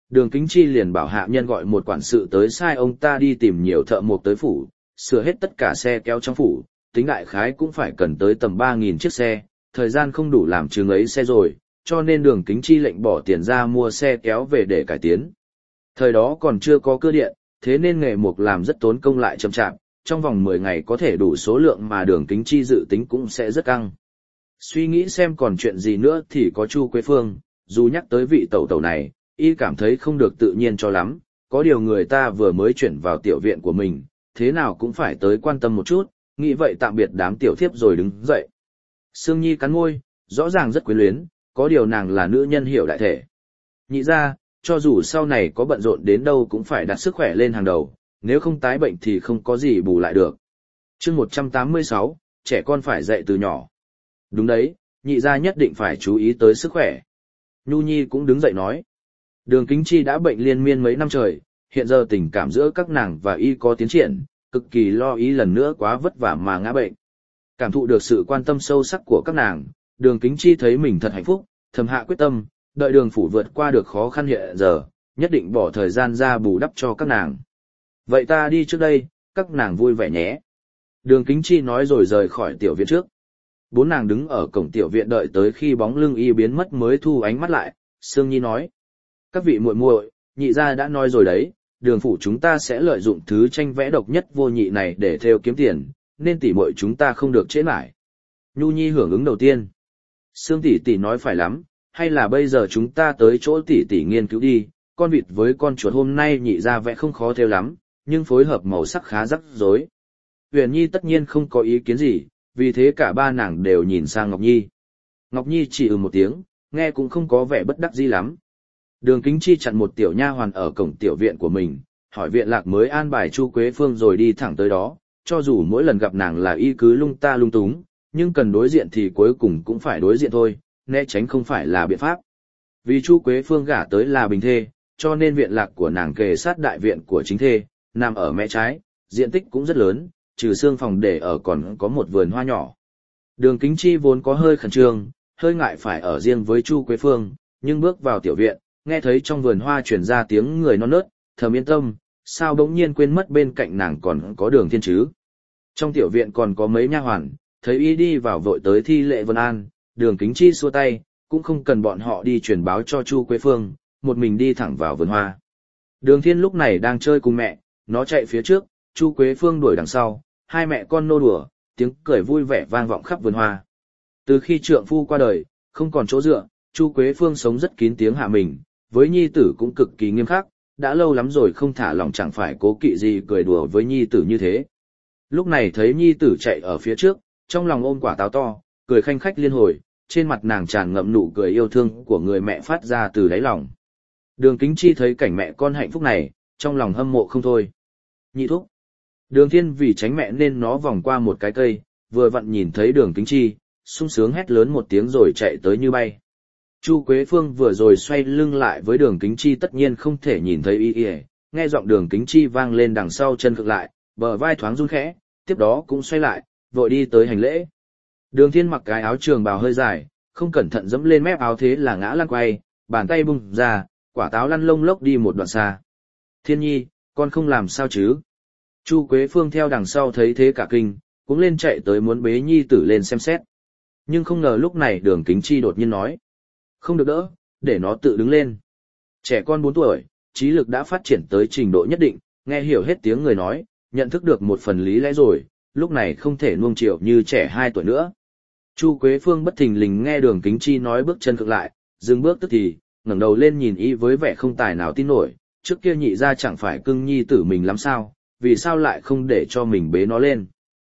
Đường Kính Chi liền bảo hạ nhân gọi một quản sự tới sai ông ta đi tìm nhiều thợ mộc tới phủ, sửa hết tất cả xe kéo trong phủ, tính đại khái cũng phải cần tới tầm 3.000 chiếc xe, thời gian không đủ làm chừng ấy xe rồi, cho nên Đường Kính Chi lệnh bỏ tiền ra mua xe kéo về để cải tiến. Thời đó còn chưa có cơ điện, thế nên nghề mộc làm rất tốn công lại chậm chạp, trong vòng 10 ngày có thể đủ số lượng mà Đường Kính Chi dự tính cũng sẽ rất căng. Suy nghĩ xem còn chuyện gì nữa thì có Chu Quế Phương, dù nhắc tới vị tẩu tẩu này, y cảm thấy không được tự nhiên cho lắm, có điều người ta vừa mới chuyển vào tiểu viện của mình, thế nào cũng phải tới quan tâm một chút, nghĩ vậy tạm biệt đám tiểu thiếp rồi đứng dậy. Sương Nhi cắn môi, rõ ràng rất quyến luyến, có điều nàng là nữ nhân hiểu đại thể. Nhị ra, cho dù sau này có bận rộn đến đâu cũng phải đặt sức khỏe lên hàng đầu, nếu không tái bệnh thì không có gì bù lại được. Chương 186, trẻ con phải dạy từ nhỏ. Đúng đấy, nhị ra nhất định phải chú ý tới sức khỏe. Nhu Nhi cũng đứng dậy nói. Đường Kính Chi đã bệnh liên miên mấy năm trời, hiện giờ tình cảm giữa các nàng và y có tiến triển, cực kỳ lo y lần nữa quá vất vả mà ngã bệnh. Cảm thụ được sự quan tâm sâu sắc của các nàng, Đường Kính Chi thấy mình thật hạnh phúc, thầm hạ quyết tâm, đợi Đường phủ vượt qua được khó khăn hiện giờ, nhất định bỏ thời gian ra bù đắp cho các nàng. Vậy ta đi trước đây, các nàng vui vẻ nhé. Đường Kính Chi nói rồi rời khỏi tiểu viện trước. Bốn nàng đứng ở cổng tiểu viện đợi tới khi bóng lưng y biến mất mới thu ánh mắt lại, Sương Nhi nói. Các vị muội muội, nhị gia đã nói rồi đấy, Đường phủ chúng ta sẽ lợi dụng thứ tranh vẽ độc nhất vô nhị này để theo kiếm tiền, nên tỷ muội chúng ta không được trễ nải. Nhu Nhi hưởng ứng đầu tiên. Sương tỷ tỷ nói phải lắm, hay là bây giờ chúng ta tới chỗ tỷ tỷ nghiên cứu đi, con vịt với con chuột hôm nay nhị gia vẽ không khó theo lắm, nhưng phối hợp màu sắc khá rắc rối. Huyền Nhi tất nhiên không có ý kiến gì, vì thế cả ba nàng đều nhìn sang Ngọc Nhi. Ngọc Nhi chỉ một tiếng, nghe cũng không có vẻ bất đắc dĩ lắm. Đường Kính Chi chặn một tiểu nha hoàn ở cổng tiểu viện của mình, hỏi viện lạc mới an bài Chu Quế Phương rồi đi thẳng tới đó, cho dù mỗi lần gặp nàng là y cứ lung ta lung túng, nhưng cần đối diện thì cuối cùng cũng phải đối diện thôi, né tránh không phải là biện pháp. Vì Chu Quế Phương gả tới là bình thê, cho nên viện lạc của nàng kề sát đại viện của chính thê, nằm ở mé trái, diện tích cũng rất lớn, trừ xương phòng để ở còn có một vườn hoa nhỏ. Đường Kính Chi vốn có hơi khẩn trương, hơi ngại phải ở riêng với Chu Quế Phương, nhưng bước vào tiểu viện, nghe thấy trong vườn hoa truyền ra tiếng người non nớt, thầm yên tâm, sao bỗng nhiên quên mất bên cạnh nàng còn có Đường Thiên chứ. Trong tiểu viện còn có mấy nha hoàn, thấy y đi vào vội tới thi lễ vân an, Đường Kính Chi xua tay, cũng không cần bọn họ đi truyền báo cho Chu Quế Phương, một mình đi thẳng vào vườn hoa. Đường Thiên lúc này đang chơi cùng mẹ, nó chạy phía trước, Chu Quế Phương đuổi đằng sau, hai mẹ con nô đùa, tiếng cười vui vẻ vang vọng khắp vườn hoa. Từ khi trượng phu qua đời, không còn chỗ dựa, Chu Quế Phương sống rất kín tiếng hạ mình, với nhi tử cũng cực kỳ nghiêm khắc, đã lâu lắm rồi không thả lòng chẳng phải cố kỵ gì cười đùa với nhi tử như thế. Lúc này thấy nhi tử chạy ở phía trước, trong lòng ôm quả táo to, cười khanh khách liên hồi, trên mặt nàng tràn ngậm nụ cười yêu thương của người mẹ phát ra từ đáy lòng. Đường Kính Chi thấy cảnh mẹ con hạnh phúc này, trong lòng hâm mộ không thôi. Nhị thúc. Đường Thiên vì tránh mẹ nên nó vòng qua một cái cây, vừa vặn nhìn thấy Đường Kính Chi, sung sướng hét lớn một tiếng rồi chạy tới như bay. Chu Quế Phương vừa rồi xoay lưng lại với Đường Kính Chi tất nhiên không thể nhìn thấy y, nghe giọng Đường Kính Chi vang lên đằng sau chân cực lại, bờ vai thoáng run khẽ, tiếp đó cũng xoay lại, vội đi tới hành lễ. Đường Thiên mặc cái áo trường bào hơi dài, không cẩn thận dẫm lên mép áo thế là ngã lăn quay, bàn tay bung ra, quả táo lăn lông lốc đi một đoạn xa. Thiên Nhi, con không làm sao chứ? Chu Quế Phương theo đằng sau thấy thế cả kinh, cũng lên chạy tới muốn bế nhi tử lên xem xét. Nhưng không ngờ lúc này Đường Kính Chi đột nhiên nói. Không được đỡ, để nó tự đứng lên. Trẻ con 4 tuổi, trí lực đã phát triển tới trình độ nhất định, nghe hiểu hết tiếng người nói, nhận thức được một phần lý lẽ rồi, lúc này không thể nuông chiều như trẻ 2 tuổi nữa. Chu Quế Phương bất thình lình nghe Đường Kính Chi nói bước chân cực lại, dừng bước tức thì, ngẩng đầu lên nhìn y với vẻ không tài nào tin nổi, trước kia nhị ra chẳng phải cưng nhi tử mình lắm sao, vì sao lại không để cho mình bế nó lên?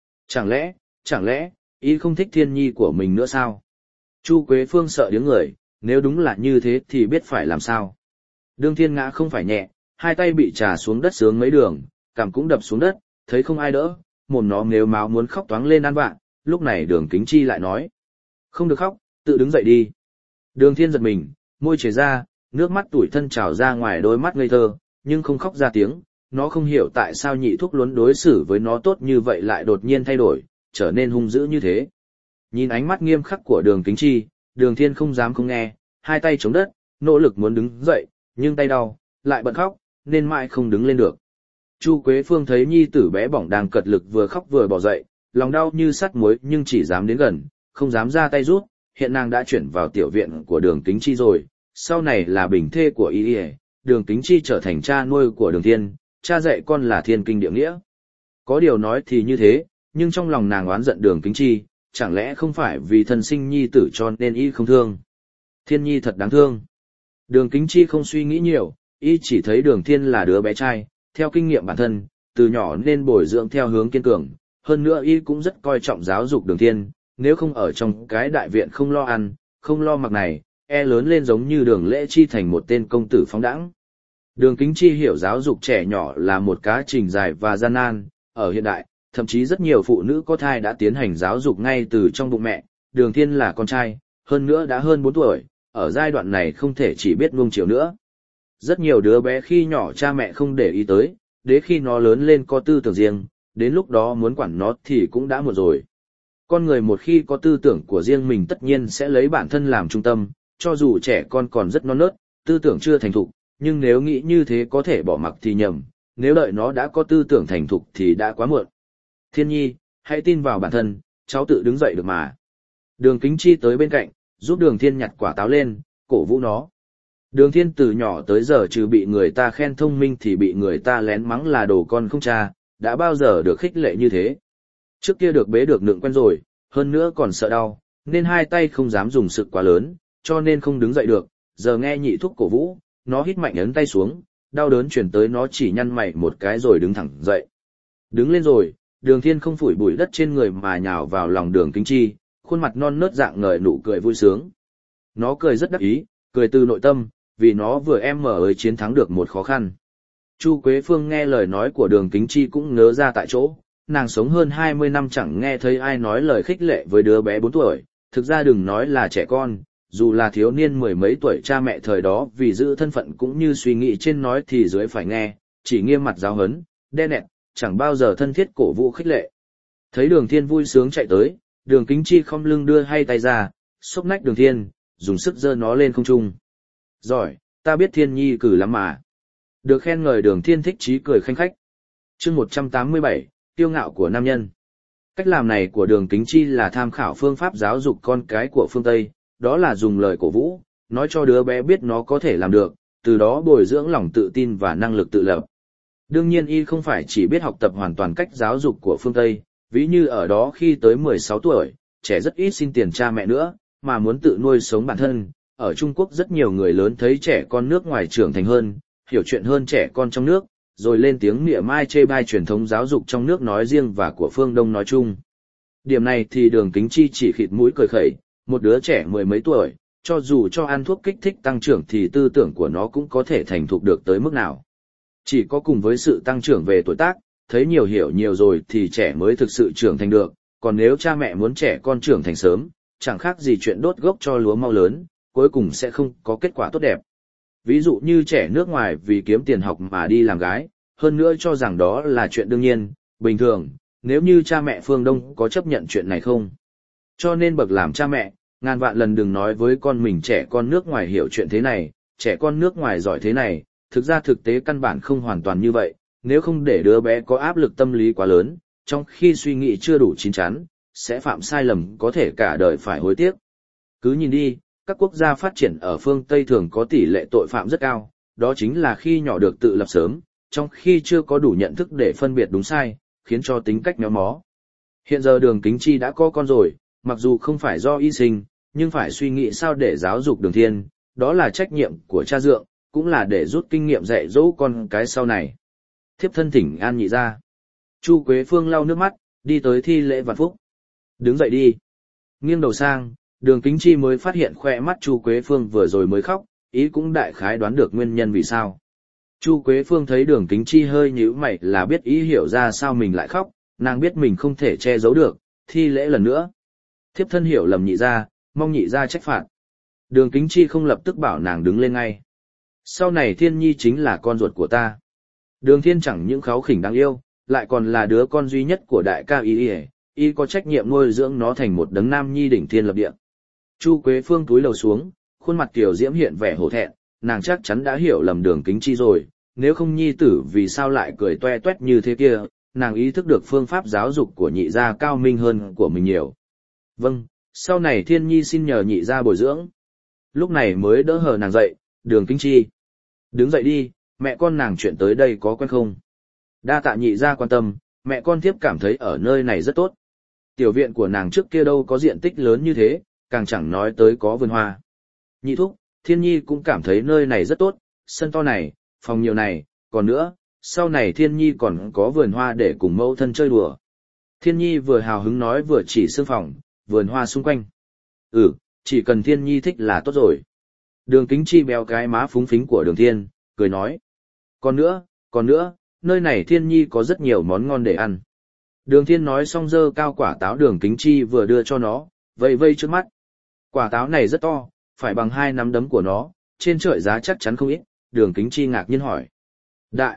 Chẳng lẽ, y không thích Thiên Nhi của mình nữa sao? Chu Quế Phương sợ điếng người, nếu đúng là như thế thì biết phải làm sao. Đường Thiên ngã không phải nhẹ, hai tay bị trà xuống đất sướng mấy đường, cằm cũng đập xuống đất, thấy không ai đỡ, mồm nó nếu máu muốn khóc toáng lên ăn vạ, lúc này Đường Kính Chi lại nói. Không được khóc, tự đứng dậy đi. Đường Thiên giật mình, môi chảy ra, nước mắt tủi thân trào ra ngoài đôi mắt ngây thơ, nhưng không khóc ra tiếng, nó không hiểu tại sao nhị thúc luấn đối xử với nó tốt như vậy lại đột nhiên thay đổi, trở nên hung dữ như thế. Nhìn ánh mắt nghiêm khắc của Đường Kính Chi, Đường Thiên không dám không nghe, hai tay chống đất, nỗ lực muốn đứng dậy, nhưng tay đau, lại bật khóc, nên mãi không đứng lên được. Chu Quế Phương thấy nhi tử bé bỏng đang cật lực vừa khóc vừa bỏ dậy, lòng đau như sắt muối nhưng chỉ dám đến gần, không dám ra tay rút, hiện nàng đã chuyển vào tiểu viện của Đường Kính Chi rồi, sau này là bình thê của y, Đường Kính Chi trở thành cha nuôi của Đường Thiên, cha dạy con là thiên kinh địa nghĩa. Có điều nói thì như thế, nhưng trong lòng nàng oán giận Đường Kính Chi, chẳng lẽ không phải vì thân sinh nhi tử cho nên y không thương. Thiên nhi thật đáng thương. Đường Kính Chi không suy nghĩ nhiều, y chỉ thấy Đường Thiên là đứa bé trai, theo kinh nghiệm bản thân, từ nhỏ nên bồi dưỡng theo hướng kiên cường, hơn nữa y cũng rất coi trọng giáo dục Đường Thiên, nếu không ở trong cái đại viện không lo ăn, không lo mặc này, lớn lên giống như Đường Lễ Chi thành một tên công tử phóng đãng. Đường Kính Chi hiểu giáo dục trẻ nhỏ là một quá trình dài và gian nan, ở hiện đại, thậm chí rất nhiều phụ nữ có thai đã tiến hành giáo dục ngay từ trong bụng mẹ, Đường Thiên là con trai, hơn nữa đã hơn 4 tuổi, ở giai đoạn này không thể chỉ biết nuông chiều nữa. Rất nhiều đứa bé khi nhỏ cha mẹ không để ý tới, đến khi nó lớn lên có tư tưởng riêng, đến lúc đó muốn quản nó thì cũng đã muộn rồi. Con người một khi có tư tưởng của riêng mình tất nhiên sẽ lấy bản thân làm trung tâm, cho dù trẻ con còn rất non nớt, tư tưởng chưa thành thục, nhưng nếu nghĩ như thế có thể bỏ mặc thì nhầm, nếu đợi nó đã có tư tưởng thành thục thì đã quá muộn. Thiên nhi, hãy tin vào bản thân, cháu tự đứng dậy được mà. Đường Kính Chi tới bên cạnh, giúp Đường Thiên nhặt quả táo lên, cổ vũ nó. Đường Thiên từ nhỏ tới giờ trừ bị người ta khen thông minh thì bị người ta lén mắng là đồ con không cha, đã bao giờ được khích lệ như thế. Trước kia được bế được nựng quen rồi, hơn nữa còn sợ đau, nên hai tay không dám dùng sức quá lớn, cho nên không đứng dậy được, giờ nghe nhị thúc cổ vũ, nó hít mạnh ấn tay xuống, đau đớn chuyển tới nó chỉ nhăn mày một cái rồi đứng thẳng dậy. Đứng lên rồi, Đường Thiên không phủi bụi đất trên người mà nhào vào lòng Đường Kính Chi, khuôn mặt non nớt dạng ngời nụ cười vui sướng. Nó cười rất đắc ý, cười từ nội tâm, vì nó vừa ấy chiến thắng được một khó khăn. Chu Quế Phương nghe lời nói của Đường Kính Chi cũng ngớ ra tại chỗ, nàng sống hơn 20 năm chẳng nghe thấy ai nói lời khích lệ với đứa bé 4 tuổi, thực ra đừng nói là trẻ con, dù là thiếu niên mười mấy tuổi cha mẹ thời đó vì giữ thân phận cũng như suy nghĩ trên nói thì dưới phải nghe, chỉ nghiêm mặt giáo huấn, đe nẹt, chẳng bao giờ thân thiết cổ vũ khích lệ. Thấy Đường Thiên vui sướng chạy tới, Đường Kính Chi khom lưng đưa hai tay ra, xốc nách Đường Thiên, dùng sức giơ nó lên không trung. Giỏi, ta biết Thiên nhi cử lắm mà. Được khen ngợi Đường Thiên thích chí cười khanh khách. Chương 187, kiêu ngạo của nam nhân. Cách làm này của Đường Kính Chi là tham khảo phương pháp giáo dục con cái của phương Tây, đó là dùng lời cổ vũ, nói cho đứa bé biết nó có thể làm được, từ đó bồi dưỡng lòng tự tin và năng lực tự lập. Đương nhiên y không phải chỉ biết học tập hoàn toàn cách giáo dục của phương Tây, ví như ở đó khi tới 16 tuổi, trẻ rất ít xin tiền cha mẹ nữa, mà muốn tự nuôi sống bản thân. Ở Trung Quốc rất nhiều người lớn thấy trẻ con nước ngoài trưởng thành hơn, hiểu chuyện hơn trẻ con trong nước, rồi lên tiếng mỉa mai chê bai truyền thống giáo dục trong nước nói riêng và của phương Đông nói chung. Điểm này thì Đường Kính Chi chỉ khịt mũi cười khẩy, một đứa trẻ mười mấy tuổi, cho dù cho ăn thuốc kích thích tăng trưởng thì tư tưởng của nó cũng có thể thành thục được tới mức nào. Chỉ có cùng với sự tăng trưởng về tuổi tác, thấy nhiều hiểu nhiều rồi thì trẻ mới thực sự trưởng thành được, còn nếu cha mẹ muốn trẻ con trưởng thành sớm, chẳng khác gì chuyện đốt gốc cho lúa mau lớn, cuối cùng sẽ không có kết quả tốt đẹp. Ví dụ như trẻ nước ngoài vì kiếm tiền học mà đi làm gái, hơn nữa cho rằng đó là chuyện đương nhiên, bình thường, nếu như cha mẹ phương Đông có chấp nhận chuyện này không? Cho nên bậc làm cha mẹ, ngàn vạn lần đừng nói với con mình trẻ con nước ngoài hiểu chuyện thế này, trẻ con nước ngoài giỏi thế này, thực ra thực tế căn bản không hoàn toàn như vậy, nếu không để đứa bé có áp lực tâm lý quá lớn, trong khi suy nghĩ chưa đủ chín chắn, sẽ phạm sai lầm có thể cả đời phải hối tiếc. Cứ nhìn đi, các quốc gia phát triển ở phương Tây thường có tỷ lệ tội phạm rất cao, đó chính là khi nhỏ được tự lập sớm, trong khi chưa có đủ nhận thức để phân biệt đúng sai, khiến cho tính cách méo mó. Hiện giờ Đường Kính Chi đã có con rồi, mặc dù không phải do y sinh, nhưng phải suy nghĩ sao để giáo dục Đường Thiên, đó là trách nhiệm của cha dượng, cũng là để rút kinh nghiệm dạy dỗ con cái sau này. Thiếp thân thỉnh an nhị ra. Chu Quế Phương lau nước mắt, đi tới thi lễ vạn phúc. Đứng dậy đi. Nghiêng đầu sang, Đường Kính Chi mới phát hiện khoe mắt Chu Quế Phương vừa rồi mới khóc, ý cũng đại khái đoán được nguyên nhân vì sao. Chu Quế Phương thấy Đường Kính Chi hơi nhíu mày là biết ý hiểu ra sao mình lại khóc, nàng biết mình không thể che giấu được, thi lễ lần nữa. Thiếp thân hiểu lầm nhị ra, mong nhị ra trách phạt. Đường Kính Chi không lập tức bảo nàng đứng lên ngay. Sau này Thiên nhi chính là con ruột của ta. Đường Thiên chẳng những kháu khỉnh đáng yêu, lại còn là đứa con duy nhất của đại ca y có trách nhiệm nuôi dưỡng nó thành một đấng nam nhi đỉnh thiên lập địa. Chu Quế Phương túi lầu xuống, khuôn mặt tiểu diễm hiện vẻ hổ thẹn, nàng chắc chắn đã hiểu lầm Đường Kính Chi rồi, nếu không nhi tử vì sao lại cười toe toét như thế kia, nàng ý thức được phương pháp giáo dục của nhị gia cao minh hơn của mình nhiều. Vâng, sau này Thiên Nhi xin nhờ nhị gia bồi dưỡng. Lúc này mới đỡ hờ nàng dậy, Đường Kính Chi. Đứng dậy đi, mẹ con nàng chuyện tới đây có quen không? Đa tạ nhị gia quan tâm, mẹ con thiếp cảm thấy ở nơi này rất tốt. Tiểu viện của nàng trước kia đâu có diện tích lớn như thế, càng chẳng nói tới có vườn hoa. Nhị thúc, Thiên Nhi cũng cảm thấy nơi này rất tốt, sân to này, phòng nhiều này, còn nữa, sau này Thiên Nhi còn có vườn hoa để cùng mẫu thân chơi đùa. Thiên Nhi vừa hào hứng nói vừa chỉ sương phòng, vườn hoa xung quanh. Chỉ cần Thiên Nhi thích là tốt rồi. Đường Kính Chi béo cái má phúng phính của Đường Thiên, cười nói. Còn nữa, nơi này Thiên Nhi có rất nhiều món ngon để ăn. Đường Thiên nói xong giơ cao quả táo Đường Kính Chi vừa đưa cho nó, vây vây trước mắt. Quả táo này rất to, phải bằng 2 nắm đấm của nó, trên trời giá chắc chắn không ít. Đường Kính Chi ngạc nhiên hỏi. Đại!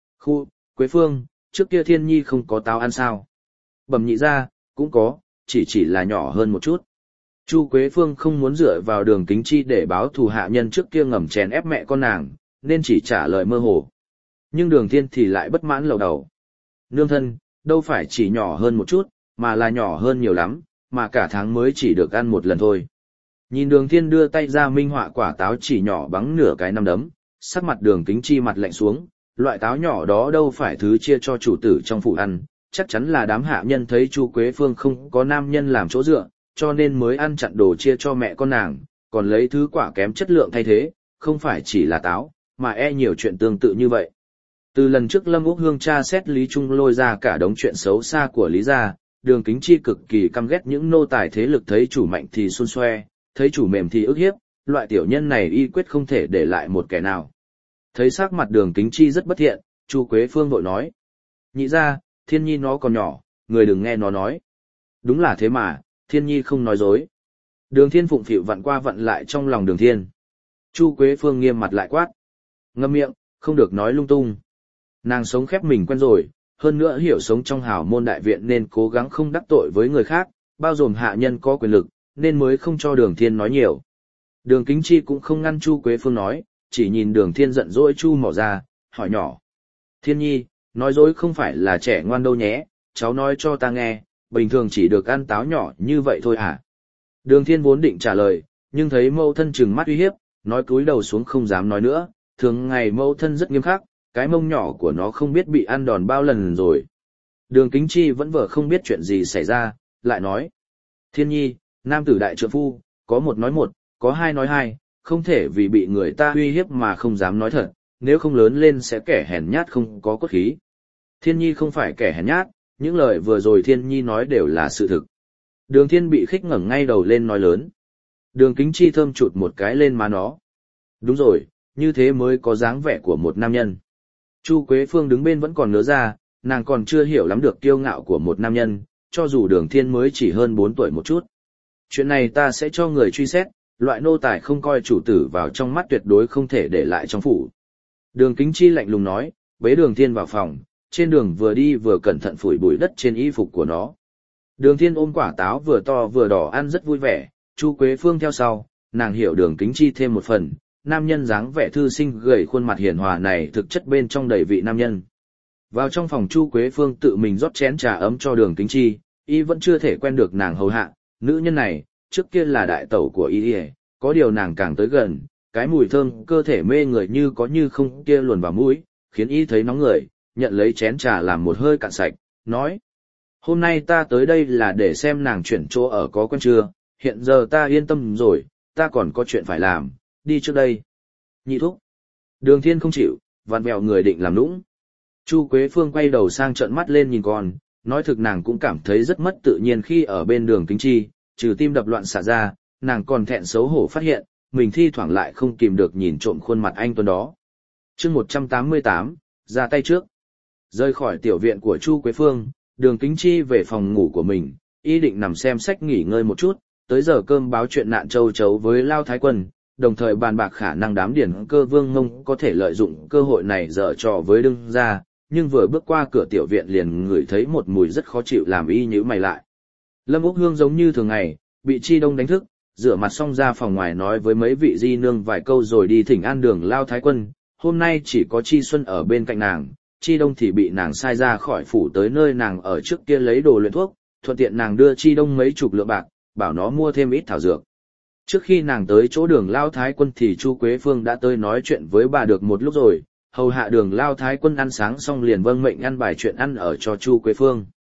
Quế Phương, trước kia Thiên Nhi không có táo ăn sao? Bẩm nhị ra, cũng có, chỉ là nhỏ hơn một chút. Chu Quế Phương không muốn dựa vào Đường Kính Chi để báo thù hạ nhân trước kia ngầm chèn ép mẹ con nàng, nên chỉ trả lời mơ hồ. Nhưng Đường Thiên thì lại bất mãn lầu đầu. Nương thân, đâu phải chỉ nhỏ hơn một chút, mà là nhỏ hơn nhiều lắm, mà cả tháng mới chỉ được ăn một lần thôi. Nhìn Đường Thiên đưa tay ra minh họa quả táo chỉ nhỏ bằng nửa cái nắm đấm, sắc mặt Đường Kính Chi mặt lạnh xuống, loại táo nhỏ đó đâu phải thứ chia cho chủ tử trong phủ ăn, chắc chắn là đám hạ nhân thấy Chu Quế Phương không có nam nhân làm chỗ dựa, cho nên mới ăn chặn đồ chia cho mẹ con nàng, còn lấy thứ quả kém chất lượng thay thế, không phải chỉ là táo, mà nhiều chuyện tương tự như vậy. Từ lần trước Lâm Úc Hương tra xét Lý Trung lôi ra cả đống chuyện xấu xa của Lý gia, Đường Kính Chi cực kỳ căm ghét những nô tài thế lực thấy chủ mạnh thì xun xoe, thấy chủ mềm thì ức hiếp, loại tiểu nhân này y quyết không thể để lại một kẻ nào. Thấy sắc mặt Đường Kính Chi rất bất thiện, Chu Quế Phương vội nói. Nhị ra, Thiên Nhi nó còn nhỏ, người đừng nghe nó nói. Đúng là thế mà, Thiên Nhi không nói dối. Đường Thiên phụng phịu vặn qua vặn lại trong lòng Đường Thiên. Chu Quế Phương nghiêm mặt lại quát. Ngậm miệng, không được nói lung tung. Nàng sống khép mình quen rồi, hơn nữa hiểu sống trong hào môn đại viện nên cố gắng không đắc tội với người khác, bao gồm hạ nhân có quyền lực, nên mới không cho Đường Thiên nói nhiều. Đường Kính Chi cũng không ngăn Chu Quế Phương nói, chỉ nhìn Đường Thiên giận dỗi chu mỏ ra, hỏi nhỏ. Thiên Nhi, nói dối không phải là trẻ ngoan đâu nhé, cháu nói cho ta nghe, bình thường chỉ được ăn táo nhỏ như vậy thôi hả? Đường Thiên vốn định trả lời, nhưng thấy mẫu thân trừng mắt uy hiếp, nói cúi đầu xuống không dám nói nữa, thường ngày mẫu thân rất nghiêm khắc, cái mông nhỏ của nó không biết bị ăn đòn bao lần rồi. Đường Kính Chi vẫn vờ không biết chuyện gì xảy ra, lại nói. Thiên Nhi, nam tử đại trượng phu, có một nói một, có hai nói hai, không thể vì bị người ta uy hiếp mà không dám nói thật, nếu không lớn lên sẽ kẻ hèn nhát không có cốt khí. Thiên Nhi không phải kẻ hèn nhát, những lời vừa rồi Thiên Nhi nói đều là sự thực. Đường Thiên bị khích ngẩng ngay đầu lên nói lớn. Đường Kính Chi thơm chụt một cái lên má nó. Đúng rồi, như thế mới có dáng vẻ của một nam nhân. Chu Quế Phương đứng bên vẫn còn ngớ ra, nàng còn chưa hiểu lắm được kiêu ngạo của một nam nhân, cho dù Đường Thiên mới chỉ hơn 4 tuổi một chút. Chuyện này ta sẽ cho người truy xét, loại nô tài không coi chủ tử vào trong mắt tuyệt đối không thể để lại trong phủ. Đường Kính Chi lạnh lùng nói, bế Đường Thiên vào phòng, trên đường vừa đi vừa cẩn thận phủi bụi đất trên y phục của nó. Đường Thiên ôm quả táo vừa to vừa đỏ ăn rất vui vẻ, Chu Quế Phương theo sau, nàng hiểu Đường Kính Chi thêm một phần, nam nhân dáng vẻ thư sinh gầy khuôn mặt hiền hòa này thực chất bên trong đầy vị nam nhân. Vào trong phòng Chu Quế Phương tự mình rót chén trà ấm cho Đường Kính Chi, y vẫn chưa thể quen được nàng hầu hạ, nữ nhân này, trước kia là đại tẩu của y, có điều nàng càng tới gần, cái mùi thơm cơ thể mê người như có như không kia luồn vào mũi, khiến y thấy nóng người, nhận lấy chén trà làm một hơi cạn sạch, nói. Hôm nay ta tới đây là để xem nàng chuyển chỗ ở có quen chưa, hiện giờ ta yên tâm rồi, ta còn có chuyện phải làm, đi trước đây. Nhị thúc. Đường Thiên không chịu, vặn vẹo người định làm nũng. Chu Quế Phương quay đầu sang trợn mắt lên nhìn con, nói thực nàng cũng cảm thấy rất mất tự nhiên khi ở bên Đường Kính Chi, trừ tim đập loạn xạ ra, nàng còn thẹn xấu hổ phát hiện, mình thi thoảng lại không kìm được nhìn trộm khuôn mặt anh tuấn đó. Chương 188, ra tay trước. Rời khỏi tiểu viện của Chu Quế Phương, Đường Kính Chi về phòng ngủ của mình, ý định nằm xem sách nghỉ ngơi một chút, tới giờ cơm báo chuyện nạn châu chấu với Lao Thái Quân, đồng thời bàn bạc khả năng đám điển cơ Vương Ngông có thể lợi dụng cơ hội này giở trò với Đương gia, nhưng vừa bước qua cửa tiểu viện liền ngửi thấy một mùi rất khó chịu làm y nhíu mày lại. Lâm Úc Hương giống như thường ngày, bị Chi Đông đánh thức, rửa mặt xong ra phòng ngoài nói với mấy vị di nương vài câu rồi đi thỉnh an Đường Lao Thái Quân. Hôm nay chỉ có Chi Xuân ở bên cạnh nàng, Chi Đông thì bị nàng sai ra khỏi phủ tới nơi nàng ở trước kia lấy đồ luyện thuốc, thuận tiện nàng đưa Chi Đông mấy chục lượng bạc, bảo nó mua thêm ít thảo dược. Trước khi nàng tới chỗ Đường Lao Thái Quân thì Chu Quế Phương đã tới nói chuyện với bà được một lúc rồi, hầu hạ Đường Lao Thái Quân ăn sáng xong liền vâng mệnh ăn bài chuyện ăn ở cho Chu Quế Phương.